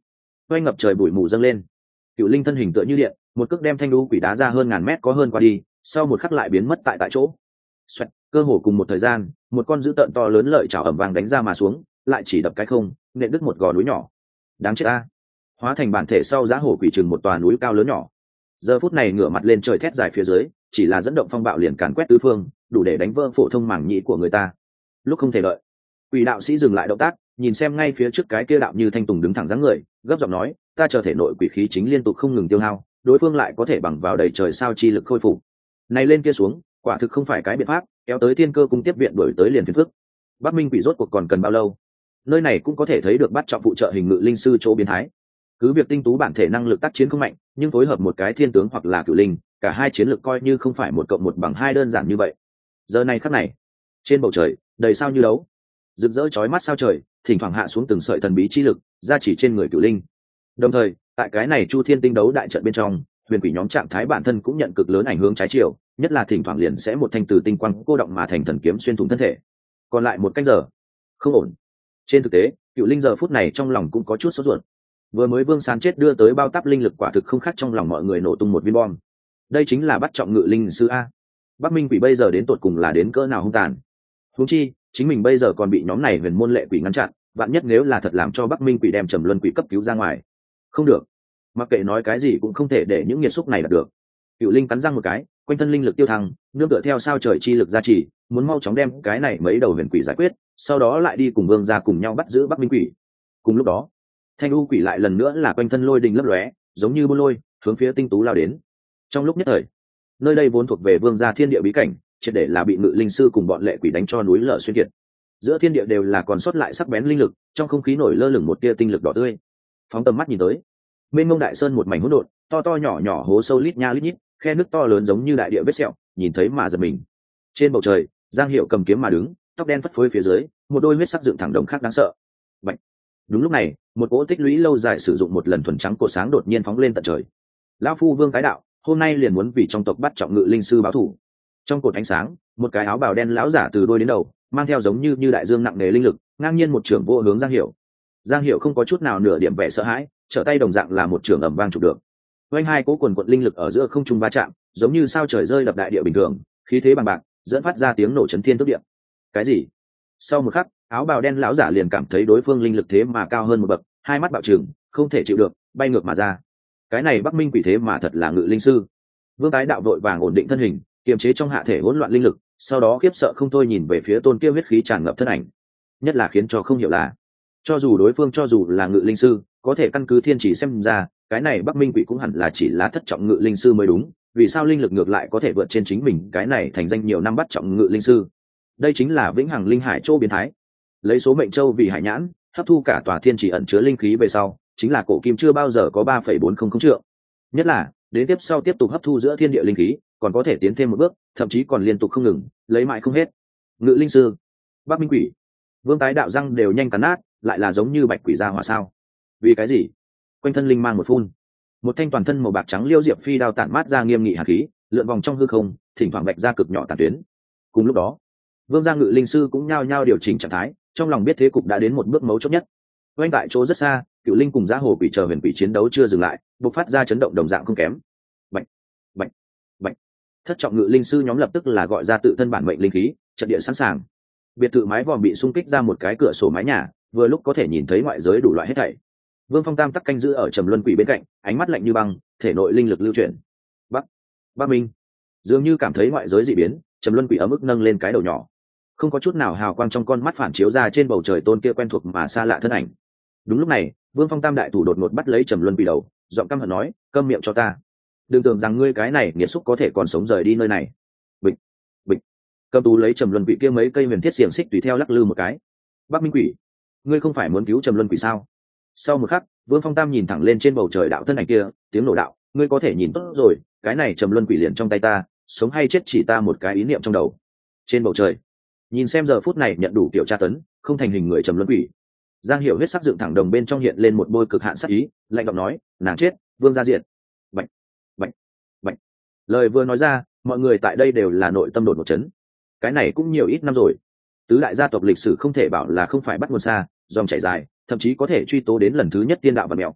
Speaker 1: oanh ngập trời bụi mù dâng lên. Cựu linh thân hình tựa như điện, một cước đem thanh đu quỷ đá ra hơn ngàn mét có hơn qua đi, sau một khắc lại biến mất tại tại chỗ. Xoẹt, cơ hồ cùng một thời gian, một con dữ tợn to lớn lợi chảo ẩm vàng đánh ra mà xuống, lại chỉ đập cái không, nện đứt một gò núi nhỏ. Đáng chết a! Hóa thành bản thể sau giá hổ quỷ chừng một tòa núi cao lớn nhỏ. Giờ phút này ngửa mặt lên trời thét dài phía dưới, chỉ là dẫn động phong bạo liền càn quét tứ phương, đủ để đánh vỡ phổ thông mảng nhĩ của người ta. Lúc không thể đợi, quỷ đạo sĩ dừng lại động tác, nhìn xem ngay phía trước cái kia đạo như thanh tùng đứng thẳng dáng người, gấp giọng nói, ta chờ thể nội quỷ khí chính liên tục không ngừng tiêu hao, đối phương lại có thể bằng vào đầy trời sao chi lực khôi phục. Này lên kia xuống, quả thực không phải cái biện pháp, kéo tới thiên cơ cung tiếp viện đuổi tới liền phiền phức. Bắc Minh quỷ rốt cuộc còn cần bao lâu? Nơi này cũng có thể thấy được bắt trọng phụ trợ hình ngự linh sư chỗ biến thái. Cứ việc tinh tú bản thể năng lực tác chiến không mạnh, nhưng phối hợp một cái thiên tướng hoặc là cửu linh, cả hai chiến lực coi như không phải một cộng một bằng hai đơn giản như vậy. Giờ này khắc này, trên bầu trời đầy sao như đấu, rực rỡ chói mắt sao trời, thỉnh thoảng hạ xuống từng sợi thần bí chi lực, ra chỉ trên người cửu linh. Đồng thời, tại cái này Chu Thiên tinh đấu đại trận bên trong, huyền quỷ nhóm trạng thái bản thân cũng nhận cực lớn ảnh hưởng trái chiều, nhất là thỉnh thoảng liền sẽ một thanh từ tinh quang cô động mà thành thần kiếm xuyên thủng thân thể. Còn lại một canh giờ, không ổn. Trên thực tế, cựu linh giờ phút này trong lòng cũng có chút sốt ruột. Vừa mới Vương Sán chết đưa tới bao táp linh lực quả thực không khác trong lòng mọi người nổ tung một viên bom. Đây chính là bắt trọng ngự linh sư a. Bắc Minh quỷ bây giờ đến tột cùng là đến cỡ nào hung tàn. Huống chi, chính mình bây giờ còn bị nhóm này huyền môn lệ quỷ ngăn chặn, vạn nhất nếu là thật làm cho Bắc Minh quỷ đem Trầm Luân quỷ cấp cứu ra ngoài. Không được. Mặc kệ nói cái gì cũng không thể để những nghiệt xúc này đạt được. Cựu linh cắn răng một cái, quanh thân linh lực tiêu thăng, nương tựa theo sao trời chi lực gia trì, muốn mau chóng đem cái này mấy đầu huyền quỷ giải quyết, sau đó lại đi cùng Vương gia cùng nhau bắt giữ Bắc Minh quỷ. Cùng lúc đó, thanh u quỷ lại lần nữa là quanh thân lôi đình lấp lóe, giống như bôn lôi, hướng phía tinh tú lao đến. Trong lúc nhất thời, nơi đây vốn thuộc về Vương gia thiên địa bí cảnh, triệt để là bị ngự linh sư cùng bọn lệ quỷ đánh cho núi lở xuyên kiệt. Giữa thiên địa đều là còn sót lại sắc bén linh lực, trong không khí nổi lơ lửng một tia tinh lực đỏ tươi. Phóng tầm mắt nhìn tới, mênh mông đại sơn một mảnh hỗn độn, to to nhỏ nhỏ hố sâu lít nha lít nhít, khe nước to lớn giống như đại địa vết sẹo, nhìn thấy mà giật mình. Trên bầu trời, Giang Hiệu cầm kiếm mà đứng, tóc đen phất phới phía dưới, một đôi huyết sắc dựng thẳng đồng khác đáng sợ. Bạch. Đúng lúc này, một cỗ tích lũy lâu dài sử dụng một lần thuần trắng cột sáng đột nhiên phóng lên tận trời. Lão phu Vương tái đạo, hôm nay liền muốn vì trong tộc bắt trọng ngự linh sư báo thù. Trong cột ánh sáng, một cái áo bào đen lão giả từ đôi đến đầu, mang theo giống như như đại dương nặng nề linh lực, ngang nhiên một trường vô hướng Giang Hiệu. Giang Hiệu không có chút nào nửa điểm vẻ sợ hãi, trở tay đồng dạng là một trường ầm vang chụp được. Oanh hai cỗ quần quật linh lực ở giữa không trung va chạm, giống như sao trời rơi đập đại địa bình thường, khí thế bằng bạc, dẫn phát ra tiếng nổ chấn thiên tức địa. Cái gì? Sau một khắc, áo bào đen lão giả liền cảm thấy đối phương linh lực thế mà cao hơn một bậc, hai mắt bạo trừng, không thể chịu được, bay ngược mà ra. Cái này Bắc Minh quỷ thế mà thật là ngự linh sư. Vương tái đạo đội vàng ổn định thân hình, kiềm chế trong hạ thể hỗn loạn linh lực, sau đó khiếp sợ không thôi nhìn về phía tôn kia huyết khí tràn ngập thân ảnh. Nhất là khiến cho không hiểu là, cho dù đối phương cho dù là ngự linh sư, có thể căn cứ thiên chỉ xem ra, cái này Bắc Minh quỷ cũng hẳn là chỉ là thất trọng ngự linh sư mới đúng, vì sao linh lực ngược lại có thể vượt trên chính mình cái này thành danh nhiều năm bắt trọng ngự linh sư. Đây chính là vĩnh hằng linh hải châu biến thái. Lấy số mệnh châu vì hải nhãn, hấp thu cả tòa thiên chỉ ẩn chứa linh khí về sau, chính là cổ kim chưa bao giờ có ba phẩy bốn không không trượng. Nhất là, đến tiếp sau tiếp tục hấp thu giữa thiên địa linh khí, còn có thể tiến thêm một bước, thậm chí còn liên tục không ngừng, lấy mãi không hết. Ngự linh sư, Bắc Minh quỷ, Vương tái đạo răng đều nhanh cắn nát, lại là giống như bạch quỷ ra hỏa sao? Vì cái gì? Quanh thân linh mang một phun, một thanh toàn thân màu bạc trắng liêu diệp phi đao tản mát ra nghiêm nghị hàn khí, lượn vòng trong hư không, thỉnh thoảng vạch ra cực nhỏ tàn tuyến. Cùng lúc đó, Vương gia ngự linh sư cũng nhao nhao điều chỉnh trạng thái, trong lòng biết thế cục đã đến một bước mấu chốt nhất. Oanh tại chỗ rất xa, cựu linh cùng giá hồ quỷ chờ huyền quỷ chiến đấu chưa dừng lại, bộc phát ra chấn động đồng dạng không kém. Bạch, bạch, bạch. Thất trọng ngự linh sư nhóm lập tức là gọi ra tự thân bản mệnh linh khí, trận địa sẵn sàng. Biệt thự mái vòm bị xung kích ra một cái cửa sổ mái nhà, vừa lúc có thể nhìn thấy ngoại giới đủ loại hết thảy. Vương Phong Tam tắc canh giữ ở Trầm Luân quỷ bên cạnh, ánh mắt lạnh như băng, thể nội linh lực lưu chuyển. Bắc, Bắc Minh, dường như cảm thấy ngoại giới dị biến, Trầm Luân quỷ ấm ức nâng lên cái đầu nhỏ, không có chút nào hào quang trong con mắt phản chiếu ra trên bầu trời tôn kia quen thuộc mà xa lạ thân ảnh. Đúng lúc này, Vương Phong Tam đại thủ đột ngột bắt lấy Trầm Luân quỷ đầu, giọng căm hận nói, câm miệng cho ta, đừng tưởng rằng ngươi cái này nghiệt xúc có thể còn sống rời đi nơi này. Bịch, bịch. Cầm tú lấy Trầm Luân quỷ kia mấy cây huyền thiết xiềng xích tùy theo lắc lư một cái. Bắc Minh quỷ, ngươi không phải muốn cứu Trầm Luân quỷ sao? Sau một khắc, Vương Phong Tam nhìn thẳng lên trên bầu trời đạo thân ảnh kia, tiếng nổ đạo, ngươi có thể nhìn tốt rồi, cái này Trầm Luân quỷ liền trong tay ta, sống hay chết chỉ ta một cái ý niệm trong đầu. Trên bầu trời, nhìn xem giờ phút này nhận đủ kiểu tra tấn, không thành hình người Trầm Luân quỷ, Giang Hiểu huyết sắc dựng thẳng đồng bên trong hiện lên một bôi cực hạn sắc ý, lạnh giọng nói, nàng chết, Vương gia diệt. Bạch, bạch, bạch. Lời vừa nói ra, mọi người tại đây đều là nội tâm đột một chấn. Cái này cũng nhiều ít năm rồi, tứ đại gia tộc lịch sử không thể bảo là không phải bắt nguồn xa, dòng chảy dài, thậm chí có thể truy tố đến lần thứ nhất tiên đạo và mèo.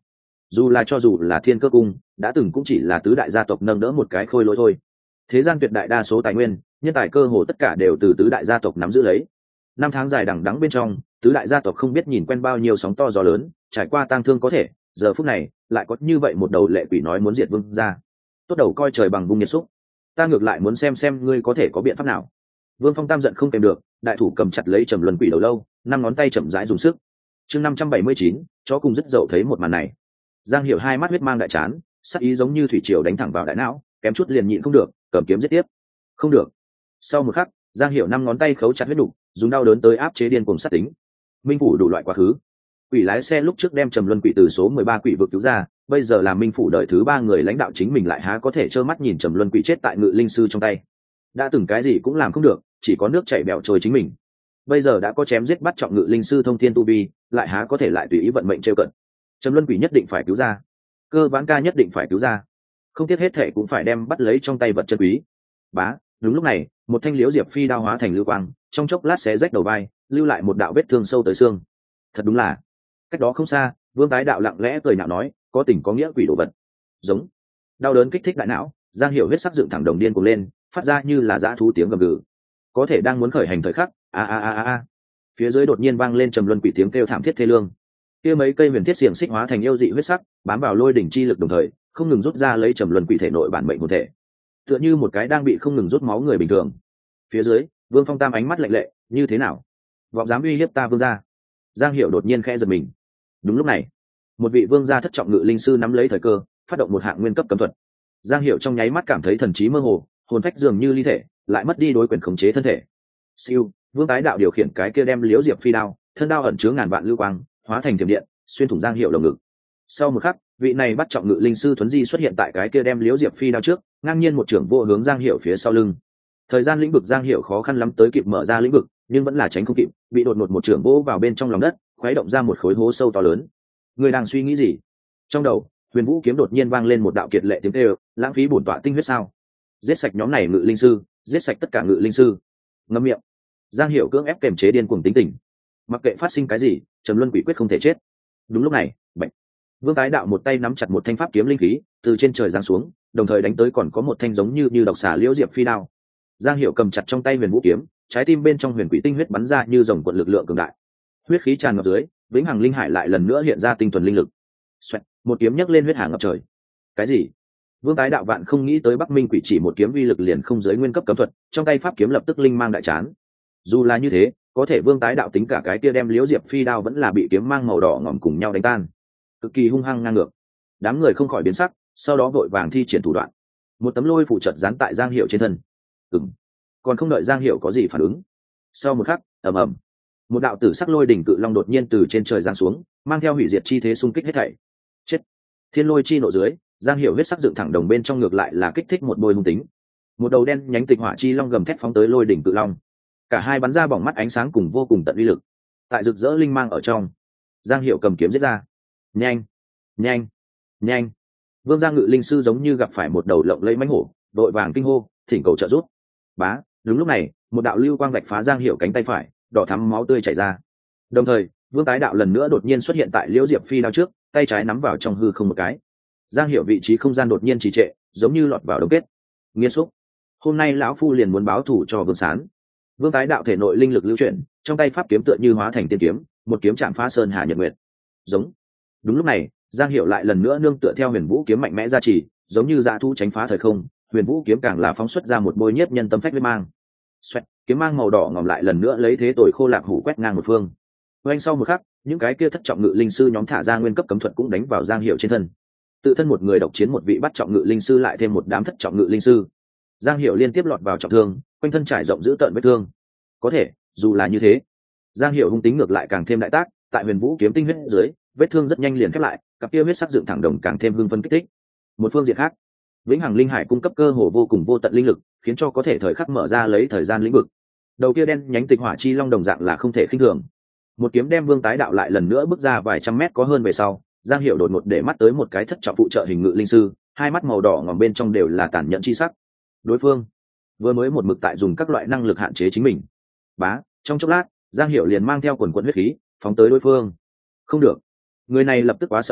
Speaker 1: dù là cho dù là thiên cơ cung đã từng cũng chỉ là tứ đại gia tộc nâng đỡ một cái khôi lỗi thôi. Thế gian tuyệt đại đa số tài nguyên nhân tài cơ hồ tất cả đều từ tứ đại gia tộc nắm giữ lấy. Năm tháng dài đằng đẵng bên trong, tứ đại gia tộc không biết nhìn quen bao nhiêu sóng to gió lớn, trải qua tang thương có thể, giờ phút này lại có như vậy một đầu lệ quỷ nói muốn diệt vương gia. Tốt đầu coi trời bằng vung nhiệt xúc, ta ngược lại muốn xem xem ngươi có thể có biện pháp nào. Vương Phong Tam giận không kèm được, đại thủ cầm chặt lấy Trầm Luân Quỷ đầu lâu, năm ngón tay chậm rãi dùng sức. Chương năm trăm bảy mươi chín, chó cùng rất dậu thấy một màn này. Giang Hiểu hai mắt huyết mang đại chán, sắc ý giống như thủy triều đánh thẳng vào đại não, kém chút liền nhịn không được, cầm kiếm giết tiếp. Không được. Sau một khắc, Giang Hiểu năm ngón tay khấu chặt huyết đục, dùng đau đớn tới áp chế điên cuồng sát tính. Minh phủ đủ loại quá khứ. Quỷ lái xe lúc trước đem Trầm Luân Quỷ từ số mười ba quỷ vực cứu ra, bây giờ là Minh phủ đời thứ ba người lãnh đạo chính mình lại há có thể trơ mắt nhìn Trầm Luân Quỷ chết tại Ngự Linh sư trong tay. Đã từng cái gì cũng làm không được, chỉ có nước chảy bèo trôi chính mình. Bây giờ đã có chém giết bắt trọng Ngự Linh sư thông thiên tu vi, lại há có thể lại tùy ý vận mệnh trêu cận. Trầm Luân Quỷ nhất định phải cứu ra, Cơ Vãn Ca nhất định phải cứu ra, không tiếc hết thể cũng phải đem bắt lấy trong tay vật chân quý. Bá, đúng lúc này, một thanh liễu diệp phi đao hóa thành lưu quang, trong chốc lát xé rách đầu vai, lưu lại một đạo vết thương sâu tới xương. Thật đúng là, cách đó không xa, Vương Tái Đạo lặng lẽ cười nhạo nói, có tình có nghĩa quỷ đồ vật. Giống, đau đớn kích thích đại não, Giang Hiểu huyết sắc dựng thẳng đồng điên cuồng lên, phát ra như là dã thú tiếng gầm gừ. Có thể đang muốn khởi hành thời khắc, a a a a a, phía dưới đột nhiên vang lên Trầm Luân Quỷ tiếng kêu thảm thiết thê lương. Kia mấy cây huyền thiết xiềng xích hóa thành yêu dị huyết sắc, bám vào lôi đỉnh chi lực đồng thời, không ngừng rút ra lấy Trầm Luân Quỷ thể nội bản mệnh hồn thể, tựa như một cái đang bị không ngừng rút máu người bình thường. Phía dưới, Vương Phong Tam ánh mắt lạnh lệ, như thế nào, vọng dám uy hiếp ta vương gia? Giang Hiểu đột nhiên khẽ giật mình. Đúng lúc này, một vị vương gia thất trọng Ngự Linh sư nắm lấy thời cơ, phát động một hạng nguyên cấp cấm thuật. Giang Hiểu trong nháy mắt cảm thấy thần trí mơ hồ, hồn phách dường như ly thể, lại mất đi đối quyền khống chế thân thể. Siêu, Vương Tái Đạo điều khiển cái kia đem liễu diệp phi đao, thân đao ẩn chứa ngàn vạn lưu quang, hóa thành thiểm điện, xuyên thủng Giang Hiểu lồng ngực. Sau một khắc, vị này bắt trọng Ngự Linh sư thuấn di xuất hiện tại cái kia đem liễu diệp phi đao trước, ngang nhiên một trưởng vô hướng Giang Hiểu phía sau lưng. Thời gian lĩnh vực Giang Hiểu khó khăn lắm tới kịp mở ra lĩnh vực, nhưng vẫn là tránh không kịp, bị đột ngột một trưởng vỗ vào bên trong lòng đất, khuấy động ra một khối hố sâu to lớn. Người đang suy nghĩ gì? Trong đầu, Huyền Vũ kiếm đột nhiên vang lên một đạo kiệt lệ tiếng kêu, lãng phí bổn tọa tinh huyết sao? Giết sạch nhóm này Ngự Linh sư, giết sạch tất cả Ngự Linh sư. Ngậm miệng. Giang Hiểu cưỡng ép kiềm chế điên cuồng tính tình. Mặc kệ phát sinh cái gì, Trầm Luân Quỷ quyết không thể chết. Đúng lúc này, bệnh. Vương Tái Đạo một tay nắm chặt một thanh pháp kiếm linh khí, từ trên trời giáng xuống, đồng thời đánh tới còn có một thanh giống như như độc xà liễu diệp phi đao. Giang Hiểu cầm chặt trong tay Huyền Vũ kiếm, trái tim bên trong huyền quỷ tinh huyết bắn ra như dòng quận lực lượng cường đại. Huyết khí tràn ngập dưới, vĩnh hằng linh hải lại lần nữa hiện ra tinh thuần linh lực. Xoẹt, một kiếm nhấc lên huyết hà ngập trời. Cái gì? Vương Tái Đạo vạn không nghĩ tới Bắc Minh Quỷ chỉ một kiếm uy lực liền không giới nguyên cấp cấm thuật, trong tay pháp kiếm lập tức linh mang đại chán. Dù là như thế, có thể Vương Tái Đạo tính cả cái kia đem liễu diệp phi đao vẫn là bị kiếm mang màu đỏ ngòm cùng nhau đánh tan, cực kỳ hung hăng ngang ngược. Đám người không khỏi biến sắc, sau đó vội vàng thi triển thủ đoạn. Một tấm lôi phủ chợt dán tại Giang Hiểu trên thân. Ừm. Còn không đợi Giang Hiểu có gì phản ứng, sau một khắc, ầm ầm, một đạo tử sắc lôi đỉnh cự long đột nhiên từ trên trời giáng xuống, mang theo hủy diệt chi thế xung kích hết thảy. Chết! Thiên lôi chi nộ dưới, Giang Hiểu huyết sắc dựng thẳng đồng bên trong ngược lại là kích thích một bôi hung tính. Một đầu đen nhánh tịch hỏa chi long gầm thét phóng tới lôi đỉnh cự long, cả hai bắn ra bỏng mắt ánh sáng cùng vô cùng tận uy lực. Tại rực rỡ linh mang ở trong, Giang Hiểu cầm kiếm giết ra. Nhanh, nhanh, nhanh! Vương gia Ngự Linh sư giống như gặp phải một đầu lộng lẫy mãnh hổ, đội vàng kinh hô, thỉnh cầu trợ giúp. Bá, đúng lúc này, một đạo lưu quang vạch phá Giang Hiểu cánh tay phải, đỏ thắm máu tươi chảy ra. Đồng thời, Vương Tái Đạo lần nữa đột nhiên xuất hiện tại liễu diệp phi đao trước, tay trái nắm vào trong hư không một cái. Giang Hiểu vị trí không gian đột nhiên trì trệ, giống như lọt vào đống kết. Nghiên xúc, hôm nay lão phu liền muốn báo thù cho Vương Sán. Vương Tái Đạo thể nội linh lực lưu chuyển, trong tay pháp kiếm tựa như hóa thành tiên kiếm, một kiếm chạm phá sơn hà nhật nguyệt. Giống. Đúng lúc này, Giang Hiểu lại lần nữa nương tựa theo Huyền Vũ kiếm mạnh mẽ ra chỉ, giống như dã thú tránh phá thời không, Huyền Vũ kiếm càng là phóng xuất ra một bôi nhiếp nhân tâm phách huyết mang. Xoẹt, kiếm mang màu đỏ ngòm lại lần nữa lấy thế tồi khô lạc hủ quét ngang một phương. Oanh sau một khắc, những cái kia thất trọng Ngự Linh sư nhóm thả ra nguyên cấp cấm thuật cũng đánh vào Giang Hiểu trên thân. Tự thân một người độc chiến một vị bắt trọng Ngự Linh sư lại thêm một đám thất trọng Ngự Linh sư. Giang Hiểu liên tiếp lọt vào trọng thương, quanh thân trải rộng giữ tợn vết thương. Có thể, dù là như thế, Giang Hiểu hung tính ngược lại càng thêm đại tác, tại Huyền Vũ kiếm tinh huyết dưới, vết thương rất nhanh liền khép lại, cặp kia huyết sắc dựng thẳng đồng càng thêm hưng phấn kích thích. Một phương diện khác, vĩnh hằng linh hải cung cấp cơ hồ vô cùng vô tận linh lực, khiến cho có thể thời khắc mở ra lấy thời gian lĩnh vực. Đầu kia đen nhánh tịch hỏa chi long đồng dạng là không thể khinh thường. Một kiếm đem Vương Tái Đạo lại lần nữa bước ra vài trăm mét có hơn về sau, Giang Hiểu đột ngột để mắt tới một cái thất trọng phụ trợ hình Ngự Linh sư, hai mắt màu đỏ ngòm bên trong đều là tàn nhẫn chi sắc. Đối phương vừa mới một mực tại dùng các loại năng lực hạn chế chính mình. Bá, trong chốc lát, Giang Hiểu liền mang theo quần quần huyết khí, phóng tới đối phương. Không được, người này lập tức quá sợ hãi,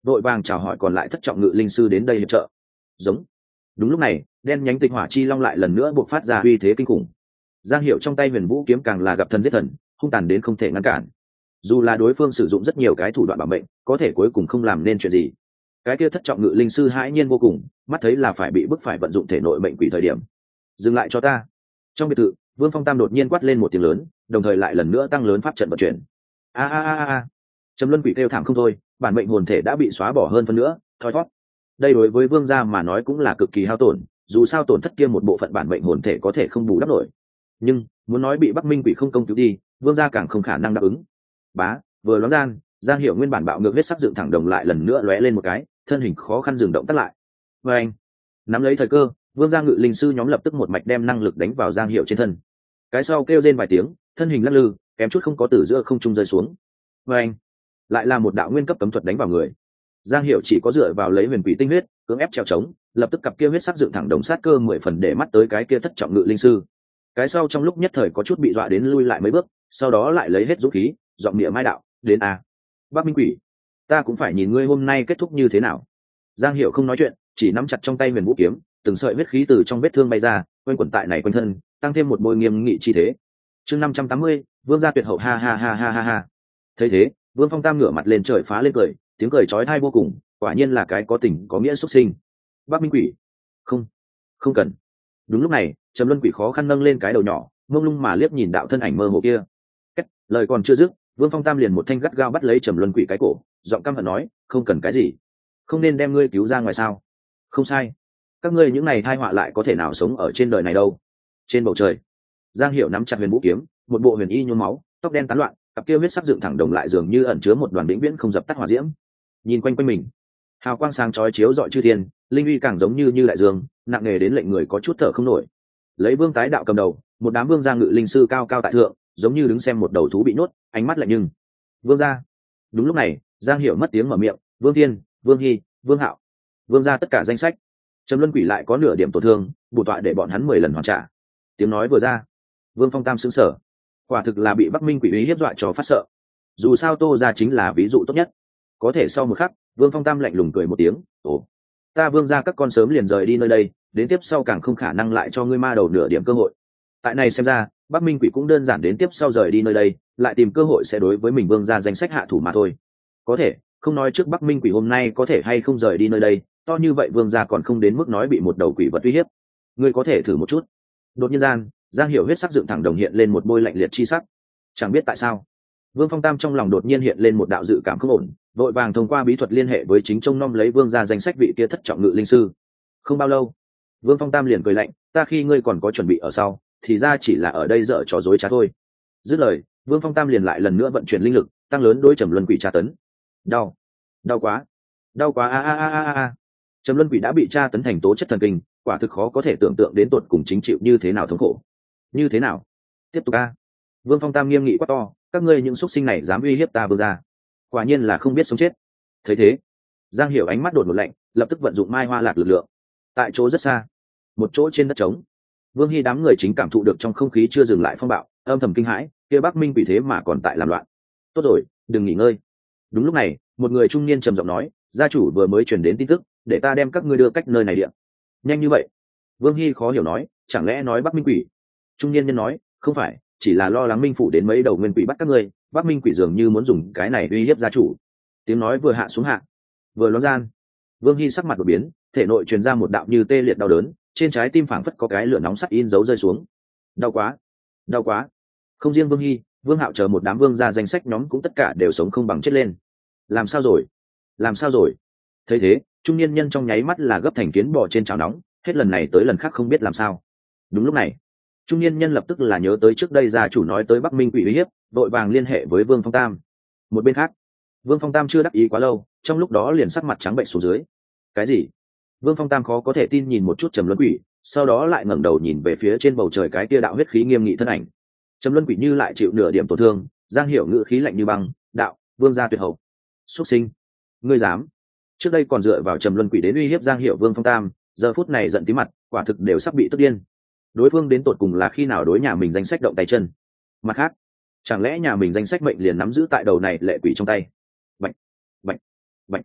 Speaker 1: vội vàng chào hỏi còn lại thất trọng ngự linh sư đến đây hiệp trợ. Giống. Đúng lúc này, đen nhánh tịch hỏa chi long lại lần nữa buộc phát ra uy thế kinh khủng. Giang Hiệu trong tay huyền vũ kiếm càng là gặp thần giết thần, hung tàn đến không thể ngăn cản. Dù là đối phương sử dụng rất nhiều cái thủ đoạn bảo mệnh, có thể cuối cùng không làm nên chuyện gì. Cái kia thất trọng ngự linh sư hãi nhiên vô cùng, mắt thấy là phải bị bức phải vận dụng thể nội mệnh quỷ thời điểm. Dừng lại cho ta. Trong biệt thự, Vương Phong Tam đột nhiên quát lên một tiếng lớn, đồng thời lại lần nữa tăng lớn pháp trận vận chuyển. A a a a. Trầm Luân Quỷ kêu thảm không thôi, bản mệnh hồn thể đã bị xóa bỏ hơn phân nữa, thoi thoát. Đây đối với Vương gia mà nói cũng là cực kỳ hao tổn, dù sao tổn thất kia một bộ phận bản mệnh hồn thể có thể không bù đắp nổi. Nhưng muốn nói bị Bắc Minh Quỷ không công cứu đi, Vương gia càng không khả năng đáp ứng. Bá, vừa loáng gian, Giang Hiểu nguyên bản bạo ngược huyết sắc dựng thẳng đồng lại lần nữa lóe lên một cái, thân hình khó khăn dừng động tắt lại. Và anh nắm lấy thời cơ, Vương gia ngự linh sư nhóm lập tức một mạch đem năng lực đánh vào Giang Hiểu trên thân. Cái sau kêu rên vài tiếng, thân hình lắc lư, kém chút không có từ giữa không trung rơi xuống. Và anh lại là một đạo nguyên cấp cấm thuật đánh vào người. Giang Hiểu chỉ có dựa vào lấy huyền quỷ tinh huyết, cưỡng ép trèo trống, lập tức cặp kia huyết sắc dựng thẳng đồng sát cơ mười phần để mắt tới cái kia thất trọng ngự linh sư. Cái sau trong lúc nhất thời có chút bị dọa đến lui lại mấy bước, sau đó lại lấy hết dũng khí, giọng địa mai đạo, đến a. Bắc Minh Quỷ, ta cũng phải nhìn ngươi hôm nay kết thúc như thế nào. Giang Hiểu không nói chuyện, chỉ nắm chặt trong tay huyền vũ kiếm, từng sợi huyết khí từ trong vết thương bay ra, quanh quẩn tại này quanh thân, tăng thêm một bôi nghiêm nghị chi thế. Chương năm trăm tám mươi, Vương gia tuyệt hậu ha ha ha ha ha ha. Thấy thế, Vương Phong Tam ngửa mặt lên trời phá lên cười, tiếng cười chói tai vô cùng, quả nhiên là cái có tình có nghĩa xuất sinh. Bắc Minh Quỷ, không, không cần. Đúng lúc này, Trầm Luân Quỷ khó khăn nâng lên cái đầu nhỏ, mông lung mà liếc nhìn đạo thân ảnh mơ hồ kia. Cách, lời còn chưa dứt, Vương Phong Tam liền một thanh gắt gao bắt lấy Trầm Luân Quỷ cái cổ, giọng căm hận nói, không cần cái gì, không nên đem ngươi cứu ra ngoài sao? Không sai, các ngươi những này tai họa lại có thể nào sống ở trên đời này đâu? Trên bầu trời, Giang Hiểu nắm chặt huyền vũ kiếm, một bộ huyền y nhuốm máu, tóc đen tán loạn, cặp kia huyết sắc dựng thẳng đồng lại dường như ẩn chứa một đoàn vĩnh viễn không dập tắt hỏa diễm. Nhìn quanh quanh mình, hào quang sáng chói chiếu rọi chư thiên, linh uy càng giống như như đại dương, nặng nề đến lệnh người có chút thở không nổi. Lấy Vương Tái đạo cầm đầu, một đám vương gia ngự linh sư cao cao tại thượng, giống như đứng xem một đầu thú bị nhốt, ánh mắt lạnh nhưng. Vương gia. Đúng lúc này, Giang Hiểu mất tiếng mở miệng, Vương Thiên, Vương Hy, Vương Hạo, Vương gia tất cả danh sách. Trầm Luân Quỷ lại có nửa điểm tổn thương, bù tọa để bọn hắn mười lần hoàn trả. Tiếng nói vừa ra, Vương Phong Tam sững sờ, quả thực là bị Bắc Minh Quỷ uy hiếp dọa cho phát sợ. Dù sao Tô gia chính là ví dụ tốt nhất. Có thể sau một khắc, Vương Phong Tam lạnh lùng cười một tiếng, ồ, ta Vương gia các con sớm liền rời đi nơi đây, đến tiếp sau càng không khả năng lại cho ngươi ma đầu nửa điểm cơ hội. Tại này xem ra, Bắc Minh Quỷ cũng đơn giản đến tiếp sau rời đi nơi đây, lại tìm cơ hội sẽ đối với mình Vương gia danh sách hạ thủ mà thôi. Có thể, không nói trước Bắc Minh Quỷ hôm nay có thể hay không rời đi nơi đây, to như vậy Vương gia còn không đến mức nói bị một đầu quỷ vật uy hiếp. Ngươi có thể thử một chút. Đột nhiên gian, Giang Hiểu huyết sắc dựng thẳng đồng hiện lên một bôi lạnh liệt chi sắc. Chẳng biết tại sao, Vương Phong Tam trong lòng đột nhiên hiện lên một đạo dự cảm không ổn, vội vàng thông qua bí thuật liên hệ với chính trông nom lấy Vương gia danh sách vị kia thất trọng ngự linh sư. Không bao lâu, Vương Phong Tam liền cười lạnh, ta khi ngươi còn có chuẩn bị ở sau, thì ra chỉ là ở đây dở trò dối trá thôi. Dứt lời, Vương Phong Tam liền lại lần nữa vận chuyển linh lực, tăng lớn đối Trầm Luân Quỷ tra tấn. Đau, đau quá, đau quá a a a a a. Trầm Luân Quỷ đã bị tra tấn thành tố chất thần kinh, quả thực khó có thể tưởng tượng đến tột cùng chính chịu như thế nào thống khổ. Như thế nào? Tiếp tục a. Vương Phong Tam nghiêm nghị quát to, các ngươi những xuất sinh này dám uy hiếp ta Vương gia, quả nhiên là không biết sống chết. Thấy thế, Giang Hiểu ánh mắt đột một lạnh, lập tức vận dụng Mai Hoa Lạc lực lượng. Tại chỗ rất xa, một chỗ trên đất trống, Vương Hy đám người chính cảm thụ được trong không khí chưa dừng lại phong bạo, âm thầm kinh hãi, kia Bắc Minh Quỷ thế mà còn tại làm loạn. Tốt rồi, đừng nghỉ ngơi. Đúng lúc này, một người trung niên trầm giọng nói, gia chủ vừa mới truyền đến tin tức, để ta đem các ngươi đưa cách nơi này điện. Nhanh như vậy? Vương Hy khó hiểu nói, chẳng lẽ nói Bắc Minh Quỷ? Trung niên nhân nói, không phải, chỉ là lo lắng Minh phủ đến mấy đầu nguyên quỷ bắt các ngươi, Bắc Minh Quỷ dường như muốn dùng cái này uy hiếp gia chủ. Tiếng nói vừa hạ xuống hạ, vừa loáng gian, Vương Hy sắc mặt đột biến, thể nội truyền ra một đạo như tê liệt đau đớn, trên trái tim phảng phất có cái lửa nóng sắt in dấu rơi xuống. Đau quá, đau quá. Không riêng Vương Hy, Vương Hạo chờ một đám vương gia danh sách nhóm cũng tất cả đều sống không bằng chết lên. Làm sao rồi? Làm sao rồi? Thấy thế, trung niên nhân trong nháy mắt là gấp thành kiến bò trên chảo nóng, hết lần này tới lần khác không biết làm sao. Đúng lúc này, trung niên nhân lập tức là nhớ tới trước đây gia chủ nói tới Bắc Minh Quỷ uy hiếp, đội vàng liên hệ với Vương Phong Tam. Một bên khác, Vương Phong Tam chưa đắc ý quá lâu, trong lúc đó liền sắc mặt trắng bệnh xuống dưới. Cái gì? Vương Phong Tam khó có thể tin nhìn một chút Trầm Luân Quỷ, sau đó lại ngẩng đầu nhìn về phía trên bầu trời cái kia đạo huyết khí nghiêm nghị thân ảnh. Trầm Luân Quỷ như lại chịu nửa điểm tổn thương, Giang Hiểu ngữ khí lạnh như băng, đạo, Vương gia tuyệt hậu. Xuất sinh, ngươi dám? Trước đây còn dựa vào Trầm Luân Quỷ đến uy hiếp Giang Hiểu Vương Phong Tam, giờ phút này giận tí mặt, quả thực đều sắp bị tức điên. Đối phương đến tột cùng là khi nào đối nhà mình danh sách động tay chân? Mặt khác, chẳng lẽ nhà mình danh sách mệnh liền nắm giữ tại đầu này lệ quỷ trong tay? Bạch, bạch, bạch.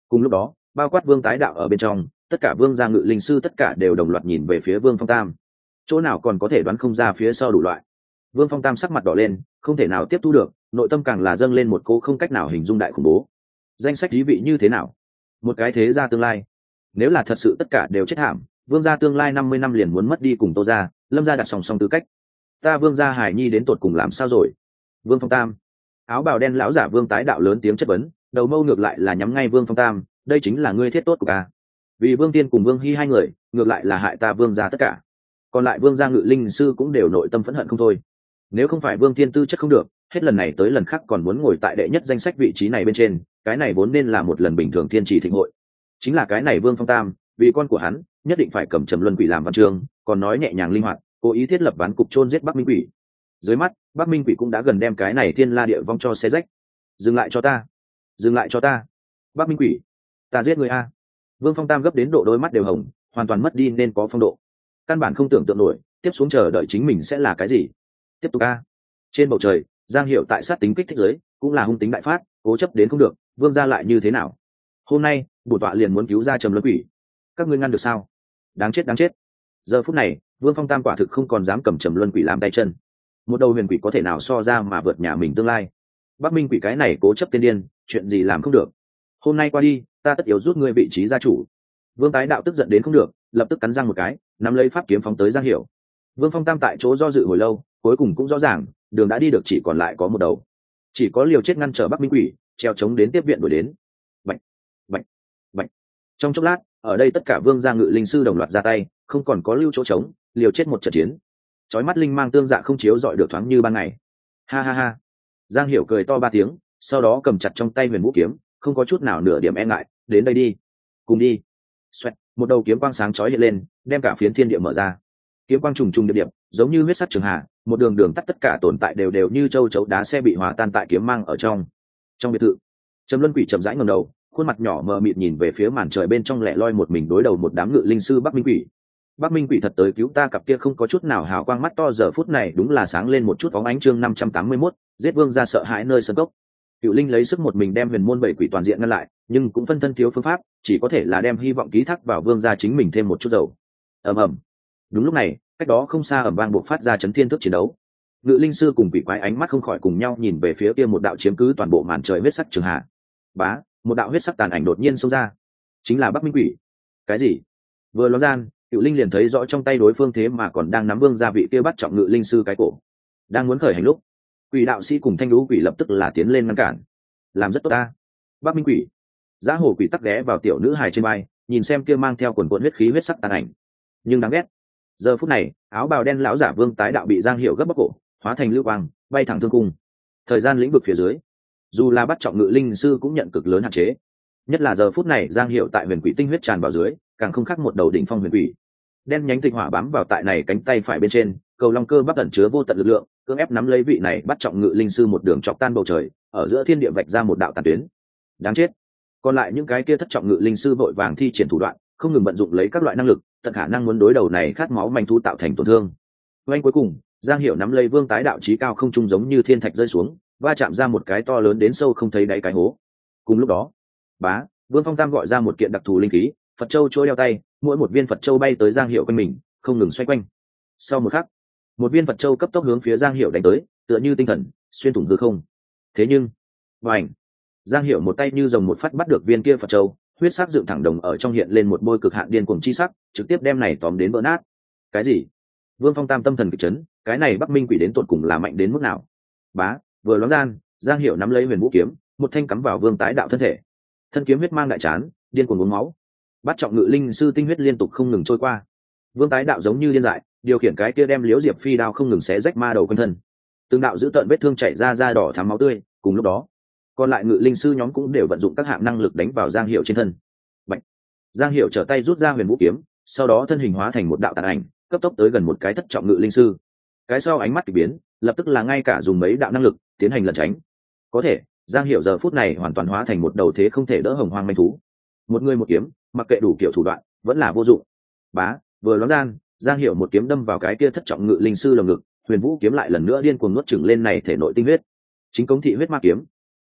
Speaker 1: Cùng lúc đó bao quát vương tái đạo ở bên trong, tất cả vương gia ngự linh sư tất cả đều đồng loạt nhìn về phía vương phong tam. Chỗ nào còn có thể đoán không ra phía sau đủ loại. Vương phong tam sắc mặt đỏ lên, không thể nào tiếp thu được, nội tâm càng là dâng lên một cô không cách nào hình dung đại khủng bố. Danh sách thí vị như thế nào? Một cái thế gia tương lai, nếu là thật sự tất cả đều chết hãm, vương gia tương lai năm mươi năm liền muốn mất đi cùng Tô gia, Lâm gia đặt song song tư cách. Ta vương gia hải nhi đến tột cùng làm sao rồi? Vương phong tam, áo bào đen lão giả vương tái đạo lớn tiếng chất vấn, đầu mâu ngược lại là nhắm ngay vương phong tam. Đây chính là ngươi thiết tốt của ta. Vì vương tiên cùng vương hy hai người ngược lại là hại ta vương gia tất cả, còn lại vương gia ngự linh sư cũng đều nội tâm phẫn hận không thôi. Nếu không phải vương tiên tư chất không được, hết lần này tới lần khác còn muốn ngồi tại đệ nhất danh sách vị trí này bên trên, cái này vốn nên là một lần bình thường thiên trì thịnh hội. Chính là cái này vương phong tam, vì con của hắn nhất định phải cầm trầm luân quỷ làm văn chương, còn nói nhẹ nhàng linh hoạt, cố ý thiết lập ván cục chôn giết bắc minh quỷ. Dưới mắt bắc minh quỷ cũng đã gần đem cái này thiên la địa vong cho xé rách. Dừng lại cho ta, dừng lại cho ta, bắc minh quỷ, ta giết người a! Vương phong tam gấp đến độ đôi mắt đều hồng, hoàn toàn mất đi nên có phong độ, căn bản không tưởng tượng nổi tiếp xuống chờ đợi chính mình sẽ là cái gì. Tiếp tục a! Trên bầu trời giang hiệu tại sát tính kích thích giới cũng là hung tính đại phát, cố chấp đến không được, vương gia lại như thế nào? Hôm nay bổn tọa liền muốn cứu ra trầm luân quỷ, các ngươi ngăn được sao? Đáng chết đáng chết! Giờ phút này vương phong tam quả thực không còn dám cầm trầm luân quỷ làm tay chân. Một đầu huyền quỷ có thể nào so ra mà vượt nhà mình tương lai? Bắc minh quỷ cái này cố chấp tiên điên, chuyện gì làm không được. Hôm nay qua đi ta tất yếu rút ngươi vị trí gia chủ. Vương tái đạo tức giận đến không được, lập tức cắn răng một cái, nắm lấy pháp kiếm phóng tới giang hiểu. Vương phong tam tại chỗ do dự hồi lâu, cuối cùng cũng rõ ràng đường đã đi được chỉ còn lại có một đầu, chỉ có liều chết ngăn trở bắc minh quỷ treo chống đến tiếp viện đuổi đến. Bạch bạch bạch. Trong chốc lát ở đây tất cả vương gia ngự linh sư đồng loạt ra tay, không còn có lưu chỗ trống, liều chết một trận chiến. Chói mắt linh mang tương dạ không chiếu dọi được thoáng như ban ngày. Ha ha ha! Giang hiểu cười to ba tiếng, sau đó cầm chặt trong tay huyền vũ kiếm, không có chút nào nửa điểm e ngại, đến đây đi, cùng đi. Xoẹt, một đầu kiếm quang sáng chói hiện lên, đem cả phiến thiên địa mở ra. Kiếm quang trùng trùng điệp điệp, giống như huyết sắc trường hà, một đường đường tắt tất cả tồn tại đều đều như châu chấu đá xe bị hòa tan tại kiếm mang ở trong. Trong biệt thự, Trầm Luân Quỷ chậm rãi ngẩng đầu, khuôn mặt nhỏ mờ mịt nhìn về phía màn trời bên trong lẻ loi một mình đối đầu một đám ngự linh sư Bắc Minh Quỷ. Bắc Minh Quỷ thật tới cứu ta, cặp kia không có chút nào hào quang mắt to giờ phút này đúng là sáng lên một chút bóng ánh. Chương năm trăm tám mươi mốt, giết vương gia sợ hãi nơi sơn cốc. Cựu Linh lấy sức một mình đem huyền môn bảy quỷ toàn diện ngăn lại, nhưng cũng phân thân thiếu phương pháp, chỉ có thể là đem hy vọng ký thác vào vương gia chính mình thêm một chút dầu. Ầm ầm. Đúng lúc này, cách đó không xa ầm vang buộc phát ra chấn thiên thức chiến đấu. Ngự linh sư cùng quỷ quái ánh mắt không khỏi cùng nhau nhìn về phía kia một đạo chiếm cứ toàn bộ màn trời huyết sắc trường hạ. Bá, một đạo huyết sắc tàn ảnh đột nhiên xông ra, chính là Bắc Minh Quỷ. Cái gì? Vừa ló gian, Cựu Linh liền thấy rõ trong tay đối phương thế mà còn đang nắm vương gia vị kia bắt trọng ngự linh sư cái cổ, đang muốn khởi hành lúc, quỷ đạo sĩ cùng thanh lũ quỷ lập tức là tiến lên ngăn cản. Làm rất tốt ta. Bắc Minh Quỷ. Giá hổ quỷ tắc ghé vào tiểu nữ hài trên vai, nhìn xem kia mang theo quần quần huyết khí huyết sắc tàn ảnh. Nhưng đáng ghét, giờ phút này áo bào đen lão giả vương tái đạo bị giang hiệu gấp bóc cổ, hóa thành lưu quang bay thẳng thương cung. Thời gian lĩnh vực phía dưới, dù là bắt trọng ngự linh sư cũng nhận cực lớn hạn chế, nhất là giờ phút này giang hiệu tại huyền quỷ tinh huyết tràn vào dưới, càng không khác một đầu đỉnh phong huyền quỷ. Đen nhánh tịch hỏa bám vào tại này cánh tay phải bên trên, cầu long cơ bắp ẩn chứa vô tận lực lượng, cưỡng ép nắm lấy vị này bắt trọng ngự linh sư một đường chọc tan bầu trời, ở giữa thiên địa vạch ra một đạo tàn tuyến. Đáng chết. Còn lại những cái kia thất trọng ngự linh sư vội vàng thi triển thủ đoạn, không ngừng vận dụng lấy các loại năng lực, tận khả năng muốn đối đầu này khát máu manh thu tạo thành tổn thương. Oanh cuối cùng, Giang Hiểu nắm lấy vương tái đạo chí cao không trung giống như thiên thạch rơi xuống, va chạm ra một cái to lớn đến sâu không thấy đáy cái hố. Cùng lúc đó, bá, Vương Phong Tam gọi ra một kiện đặc thù linh khí, Phật châu trôi đeo tay, mỗi một viên Phật châu bay tới Giang Hiểu quanh mình, không ngừng xoay quanh. Sau một khắc, một viên Phật châu cấp tốc hướng phía Giang Hiểu đánh tới, tựa như tinh thần xuyên thủng hư không. Thế nhưng, vành, Giang Hiểu một tay như rồng một phát bắt được viên kia Phật châu, huyết sắc dựng thẳng đồng ở trong hiện lên một bôi cực hạn điên cuồng chi sắc, trực tiếp đem này tóm đến vỡ nát. Cái gì? Vương Phong Tam tâm thần kịch chấn, cái này Bắc Minh Quỷ đến tột cùng là mạnh đến mức nào? Bá, vừa loáng gian, Giang Hiểu nắm lấy huyền vũ kiếm, một thanh cắm vào Vương tái đạo thân thể. Thân kiếm huyết mang đại chán, điên cuồng uống máu. Bắt trọng ngự linh sư tinh huyết liên tục không ngừng trôi qua. Vương tái đạo giống như điên dại, điều khiển cái kia đem liếu diệp phi đao không ngừng xé rách ma đầu quanh thân. Từng đạo giữ tợn vết thương chảy ra da đỏ thắm máu tươi, cùng lúc đó, còn lại ngự linh sư nhóm cũng đều vận dụng các hạng năng lực đánh vào Giang Hiểu trên thân. Bạch. Giang Hiểu trở tay rút ra huyền vũ kiếm, sau đó thân hình hóa thành một đạo tàn ảnh, cấp tốc tới gần một cái thất trọng ngự linh sư. Cái sau ánh mắt kỳ biến, lập tức là ngay cả dùng mấy đạo năng lực tiến hành lẩn tránh. Có thể, Giang Hiểu giờ phút này hoàn toàn hóa thành một đầu thế không thể đỡ hồng hoang manh thú. Một người một kiếm, mặc kệ đủ kiểu thủ đoạn, vẫn là vô dụng. Bá, vừa loáng gian, Giang Hiểu một kiếm đâm vào cái kia thất trọng ngự linh sư lồng ngực, huyền vũ kiếm lại lần nữa điên cuồng nuốt chửng lên này thể nội tinh huyết. Chính công thị huyết ma kiếm.